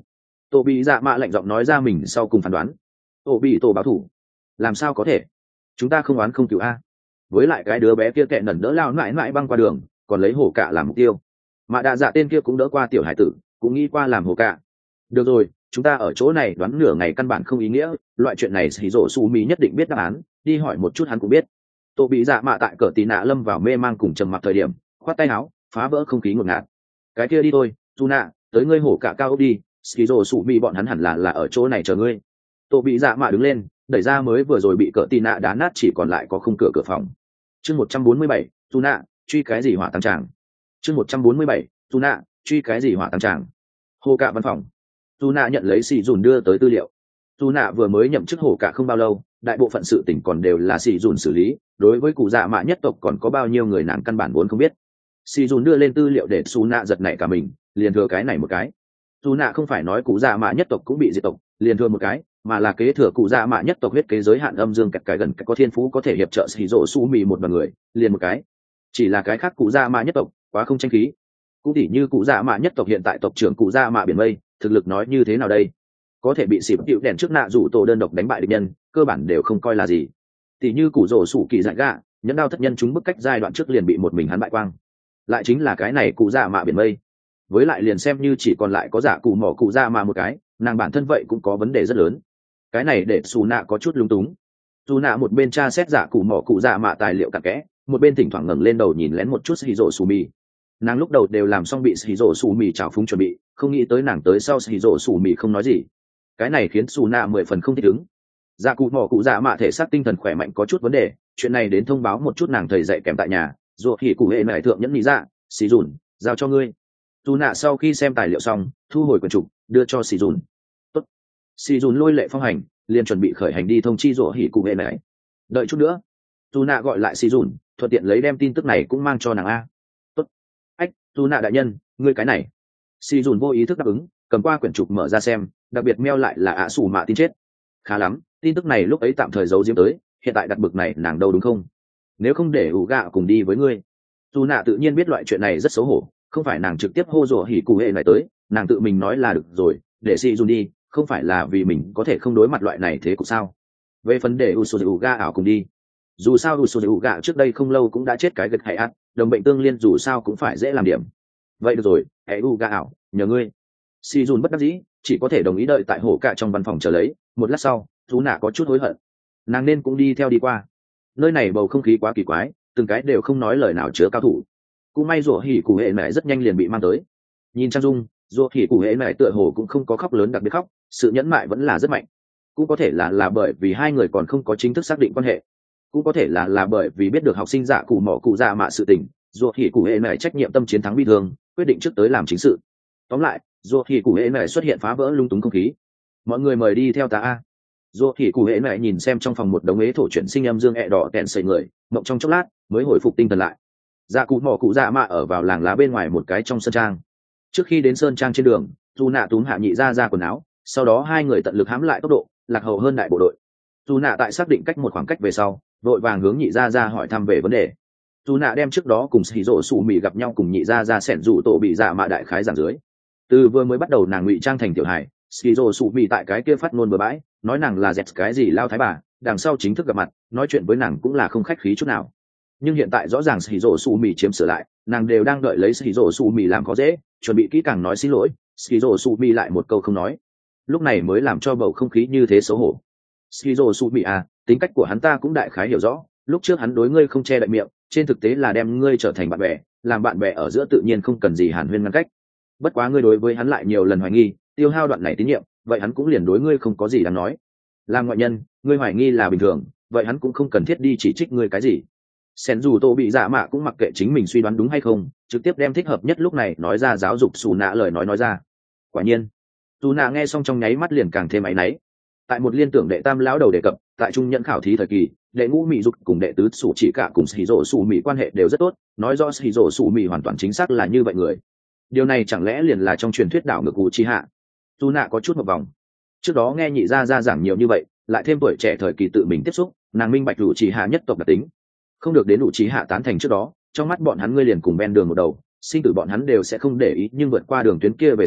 S1: Tô bị dạ mạ lạnh giọng nói ra mình sau cùng phán đoán. Tô bị tổ báo thủ, làm sao có thể, chúng ta không oán không cựu a. Với lại cái đứa bé kia kẹ nẩn đỡ lao mãi mãi băng qua đường, còn lấy hổ cả làm mục tiêu. Mà đạ dạ tên kia cũng đỡ qua tiểu hải tử, cũng nghĩ qua làm hổ cả. Được rồi, chúng ta ở chỗ này đoán nửa ngày căn bản không ý nghĩa, loại chuyện này xì rổ su mi nhất định biết đáp án, đi hỏi một chút hắn cũng biết. Tô bị dạ mạ tại cỡ tí nạ lâm vào mê mang cùng trầm mặc thời điểm, khoát tay áo, phá vỡ không khí ngột ngạt. Cái kia đi thôi, tu nạ, tới ngươi hổ cả cao ốc đi, xì rổ su mi bọn hắn hẳn là là ở chỗ này chờ ngươi. Tô bị dạ mạ đứng lên, đẩy ra mới vừa rồi bị cỡ tí nạ đá nát chỉ còn lại có khung cửa cửa phòng. Chương một trăm bốn mươi bảy, tu nạ, truy cái gì hỏa tăng tràng. Chương một trăm bốn mươi bảy, tu nạ, truy cái gì hỏa tăng tràng. Hổ cả văn phòng. Tu nạ nhận lấy xì dùn đưa tới tư liệu. Tu nạ vừa mới nhậm chức hổ cả không bao lâu, đại bộ phận sự tỉnh còn đều là xì dùn xử lý, đối với cụ dạ mạ nhất tộc còn có bao nhiêu người nàng căn bản vốn không biết. Xì dùn đưa lên tư liệu để su nạ giật nảy cả mình, liền thừa cái này một cái. Tu nạ không phải nói cụ dạ mạ nhất tộc cũng bị diệt tộc, liền thừa một cái, mà là kế thừa cụ dạ mạ nhất tộc huyết kế giới hạn âm dương kẹt cái gần có thiên phú có thể hiệp trợ xì rổ su mì một đoàn người, liền một cái. Chỉ là cái khác cụ dạ mạ nhất tộc quá không tranh khí. Cũng tỉ như cụ dạ mạ nhất tộc hiện tại tộc trưởng cụ dạ mạ biển mây, thực lực nói như thế nào đây? Có thể bị xịp hiệu đèn trước nạ rủ tổ đơn độc đánh bại địch nhân, cơ bản đều không coi là gì. Tỉ như cụ rổ sủ kỳ dại gạ, nhẫn đao thất nhân chúng bức cách giai đoạn trước liền bị một mình hắn bại quang. Lại chính là cái này cụ dạ mạ biển mây. Với lại liền xem như chỉ còn lại có giả cụ mỏ cụ dạ mạ một cái, nàng bản thân vậy cũng có vấn đề rất lớn. Cái này để xù nạ có chút lung túng. Dù nạ một bên tra xét giả cụ mỏ cụ dạ mạ tài liệu cặn kẽ, một bên thỉnh thoảng ngẩng lên đầu nhìn lén một chút Shiro Sumi. Nàng lúc đầu đều làm xong bị Shiro Sumi trào phúng chuẩn bị, không nghĩ tới nàng tới sau Shiro Sumi không nói gì. Cái này khiến xù nạ mười phần không thích ứng. Giả cụ mỏ cụ dạ mạ thể xác tinh thần khỏe mạnh có chút vấn đề, chuyện này đến thông báo một chút nàng thầy dạy kèm tại nhà, ruột thì cụ hệ mẹ thượng nhẫn lý dạ, xì dùn, giao cho ngươi. Dù nạ sau khi xem tài liệu xong, thu hồi quyển trục, đưa cho xì dùn. Tốt. Xì dùn lôi lệ phong hành, liền chuẩn bị khởi hành đi thông chi ruột thì cụ hệ mẹ. Đợi chút nữa. Dù nạ gọi lại xì dùn, thuận tiện lấy đem tin tức này cũng mang cho nàng a. Tốt. Ách, dù nạ đại nhân, ngươi cái này. Xì dùn vô ý thức đáp ứng, cầm qua quyển trục mở ra xem, đặc biệt meo lại là ạ xù mạ tin chết. Khá lắm, tin tức này lúc ấy tạm thời giấu giếm tới, hiện tại đặt bực này nàng đâu đúng không? Nếu không để ủ gạ cùng đi với ngươi. Dù nạ tự nhiên biết loại chuyện này rất xấu hổ, không phải nàng trực tiếp hô rủa hỉ cụ hệ này tới, nàng tự mình nói là được rồi, để xì dùn đi, không phải là vì mình có thể không đối mặt loại này thế cục sao? Về phần để ủ gạ ảo cùng đi, dù sao ủ gạ trước đây không lâu cũng đã chết cái gật hay ắt, đồng bệnh tương liên dù sao cũng phải dễ làm điểm. Vậy được rồi, hãy ủ gạ ảo, nhờ ngươi. Xì dùn bất đắc dĩ, chỉ có thể đồng ý đợi tại hổ cả trong văn phòng chờ lấy. Một lát sau, thú nạ có chút hối hận, nàng nên cũng đi theo đi qua. Nơi này bầu không khí quá kỳ quái, từng cái đều không nói lời nào chứa cao thủ. Cũng may rủa hỉ cụ hệ mẹ rất nhanh liền bị mang tới. Nhìn trang dung, rủa hỉ cụ hệ mẹ tựa hồ cũng không có khóc lớn đặc biệt khóc, sự nhẫn mại vẫn là rất mạnh. Cũng có thể là là bởi vì hai người còn không có chính thức xác định quan hệ, cũng có thể là là bởi vì biết được học sinh dạ cụ mỏ cụ dạ mạ sự tình, rủa hỉ cụ hệ mẹ trách nhiệm tâm chiến thắng bi thương, quyết định trước tới làm chính sự. Tóm lại, rủa hỉ cụ hệ mẹ xuất hiện phá vỡ lung túng không khí. Mọi người mời đi theo ta a. Rủa hỉ cụ hệ mẹ nhìn xem trong phòng một đống ế thổ chuyển sinh âm dương ẹ đỏ kẹn sẩy người, mộng trong chốc lát mới hồi phục tinh thần lại. Dạ cụ mỏ cụ dạ mạ ở vào làng lá bên ngoài một cái trong sơn trang. Trước khi đến sơn trang trên đường, dù nạ túm hạ nhị ra ra quần áo, sau đó hai người tận lực hãm lại tốc độ, lạc hậu hơn đại bộ đội. Dù nạ tại xác định cách một khoảng cách về sau, đội vàng hướng nhị ra ra hỏi thăm về vấn đề. Dù nạ đem trước đó cùng xì rổ sủ mì gặp nhau cùng nhị ra ra sẻn rủ tổ bị dạ mạ đại khái giảng dưới. Từ vừa mới bắt đầu nàng ngụy trang thành tiểu hải, xì rổ sủ mì tại cái kia phát ngôn bừa bãi, nói nàng là dẹt cái gì lao thái bà, đằng sau chính thức gặp mặt, nói chuyện với nàng cũng là không khách khí chút nào. Nhưng hiện tại rõ ràng Shiro Sumi chiếm sửa lại, nàng đều đang đợi lấy Shiro Sumi làm khó dễ, chuẩn bị kỹ càng nói xin lỗi, Shiro Sumi lại một câu không nói. Lúc này mới làm cho bầu không khí như thế xấu hổ. Shiro Sumi à, tính cách của hắn ta cũng đại khái hiểu rõ, lúc trước hắn đối ngươi không che đậy miệng, trên thực tế là đem ngươi trở thành bạn bè, làm bạn bè ở giữa tự nhiên không cần gì hàn huyên ngăn cách. Bất quá ngươi đối với hắn lại nhiều lần hoài nghi, tiêu hao đoạn này tín nhiệm, vậy hắn cũng liền đối ngươi không có gì đáng nói. Làm ngoại nhân, ngươi hoài nghi là bình thường, vậy hắn cũng không cần thiết đi chỉ trích ngươi cái gì. Sen dù tô bị dạ mạ cũng mặc kệ chính mình suy đoán đúng hay không, trực tiếp đem thích hợp nhất lúc này nói ra giáo dục xù nạ lời nói nói ra. Quả nhiên, xù nạ nghe xong trong nháy mắt liền càng thêm áy náy. Tại một liên tưởng đệ tam lão đầu đề cập, tại trung nhận khảo thí thời kỳ, đệ ngũ mỹ dục cùng đệ tứ sủ chỉ cả cùng xì rổ sủ mỹ quan hệ đều rất tốt, nói rõ xì rổ sủ mỹ hoàn toàn chính xác là như vậy người. Điều này chẳng lẽ liền là trong truyền thuyết đảo ngược u chi hạ? Xù nạ có chút một vòng. Trước đó nghe nhị gia gia giảng nhiều như vậy, lại thêm tuổi trẻ thời kỳ tự mình tiếp xúc, nàng minh bạch u chi hạ nhất tộc đặc tính. Không được đến đủ trí hạ tán thành trước đó, trong mắt bọn hắn ngươi liền cùng ben đường một đầu, sinh tử bọn hắn đều sẽ không để ý, nhưng vượt qua đường tuyến kia về sau,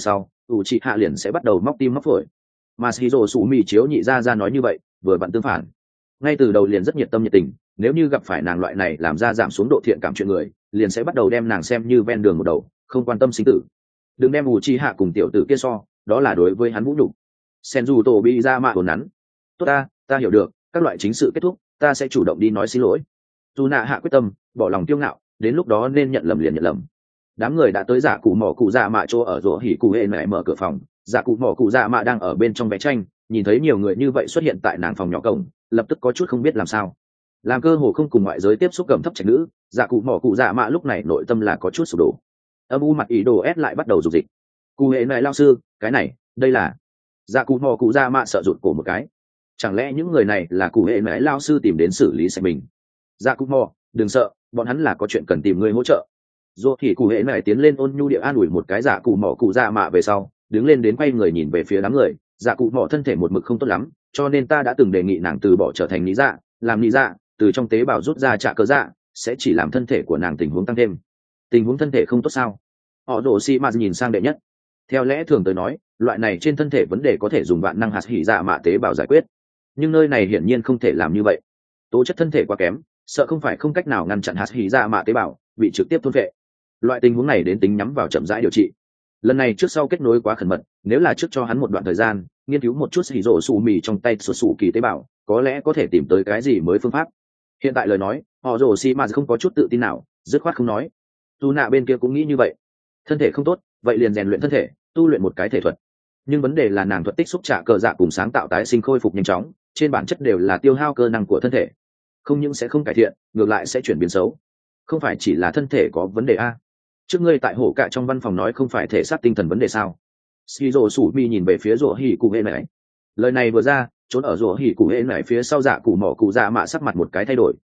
S1: ủ trị hạ liền sẽ bắt đầu móc tim móc phổi. Mà shizu sủ mì chiếu nhị ra ra nói như vậy vừa vặn tương phản, ngay từ đầu liền rất nhiệt tâm nhiệt tình, nếu như gặp phải nàng loại này làm ra giảm xuống độ thiện cảm chuyện người, liền sẽ bắt đầu đem nàng xem như ven đường một đầu, không quan tâm sinh tử. Đừng đem ủ trị hạ cùng tiểu tử kia so, đó là đối với hắn vũ nhục. Senju tổ bị ra mạ hồn nắn. Tốt ta, ta hiểu được, các loại chính sự kết thúc, ta sẽ chủ động đi nói xin lỗi. Dù nạ hạ quyết tâm, bỏ lòng kiêu ngạo, đến lúc đó nên nhận lầm liền nhận lầm. Đám người đã tới giả cụ mỏ cụ dạ mạ chỗ ở rỗ hỉ cụ hệ mẹ mở cửa phòng, giả cụ mỏ cụ dạ mạ đang ở bên trong vẽ tranh, nhìn thấy nhiều người như vậy xuất hiện tại nàng phòng nhỏ cổng, lập tức có chút không biết làm sao. Làm cơ hồ không cùng ngoại giới tiếp xúc cầm thấp trạch nữ, giả cụ mỏ cụ dạ mạ lúc này nội tâm là có chút sụp đổ. Âm u mặt ý đồ ép lại bắt đầu dục dịch. Cụ hệ mẹ lao sư, cái này, đây là giả cụ mỏ cụ dạ mạ sợ rụt cổ một cái. Chẳng lẽ những người này là cụ hệ mẹ lao sư tìm đến xử lý sạch mình? Giả cụ mỏ, đừng sợ, bọn hắn là có chuyện cần tìm người hỗ trợ. Dù thì cụ hệ này tiến lên ôn nhu địa an ủi một cái giả cụ mỏ cụ dạ mạ về sau, đứng lên đến quay người nhìn về phía đám người. Giả cụ mỏ thân thể một mực không tốt lắm, cho nên ta đã từng đề nghị nàng từ bỏ trở thành lý dạ, làm lý dạ, từ trong tế bào rút ra trả cơ dạ, sẽ chỉ làm thân thể của nàng tình huống tăng thêm. Tình huống thân thể không tốt sao? Họ rồ xi mà nhìn sang đệ nhất. Theo lẽ thường tới nói, loại này trên thân thể vấn đề có thể dùng vạn năng hạt hỉ dạ mạ tế bào giải quyết, nhưng nơi này hiển nhiên không thể làm như vậy. Tố chất thân thể quá kém, sợ không phải không cách nào ngăn chặn hạt hỉ dạ mạ tế bào bị trực tiếp thôn phệ. Loại tình huống này đến tính nhắm vào chậm rãi điều trị. Lần này trước sau kết nối quá khẩn mật, nếu là trước cho hắn một đoạn thời gian nghiên cứu một chút hỉ rổ xù mì trong tay sụt sù kỳ tế bào, có lẽ có thể tìm tới cái gì mới phương pháp. Hiện tại lời nói, họ rổ xì mà không có chút tự tin nào, dứt khoát không nói. Dù nạ bên kia cũng nghĩ như vậy, thân thể không tốt, vậy liền rèn luyện thân thể, tu luyện một cái thể thuật. Nhưng vấn đề là nàng thuật tích xúc trả cờ dạ cùng sáng tạo tái sinh khôi phục nhanh chóng, trên bản chất đều là tiêu hao cơ năng của thân thể, không những sẽ không cải thiện, ngược lại sẽ chuyển biến xấu. Không phải chỉ là thân thể có vấn đề a? Trước ngươi tại hổ cạ trong văn phòng nói không phải thể xác tinh thần vấn đề sao? Skizo sủ mi nhìn về phía rỗ hỉ cụ hệ này. Lời này vừa ra, trốn ở rỗ hỉ cụ hệ này phía sau dạ cụ mỏ cụ dạ mạ sắc mặt một cái thay đổi,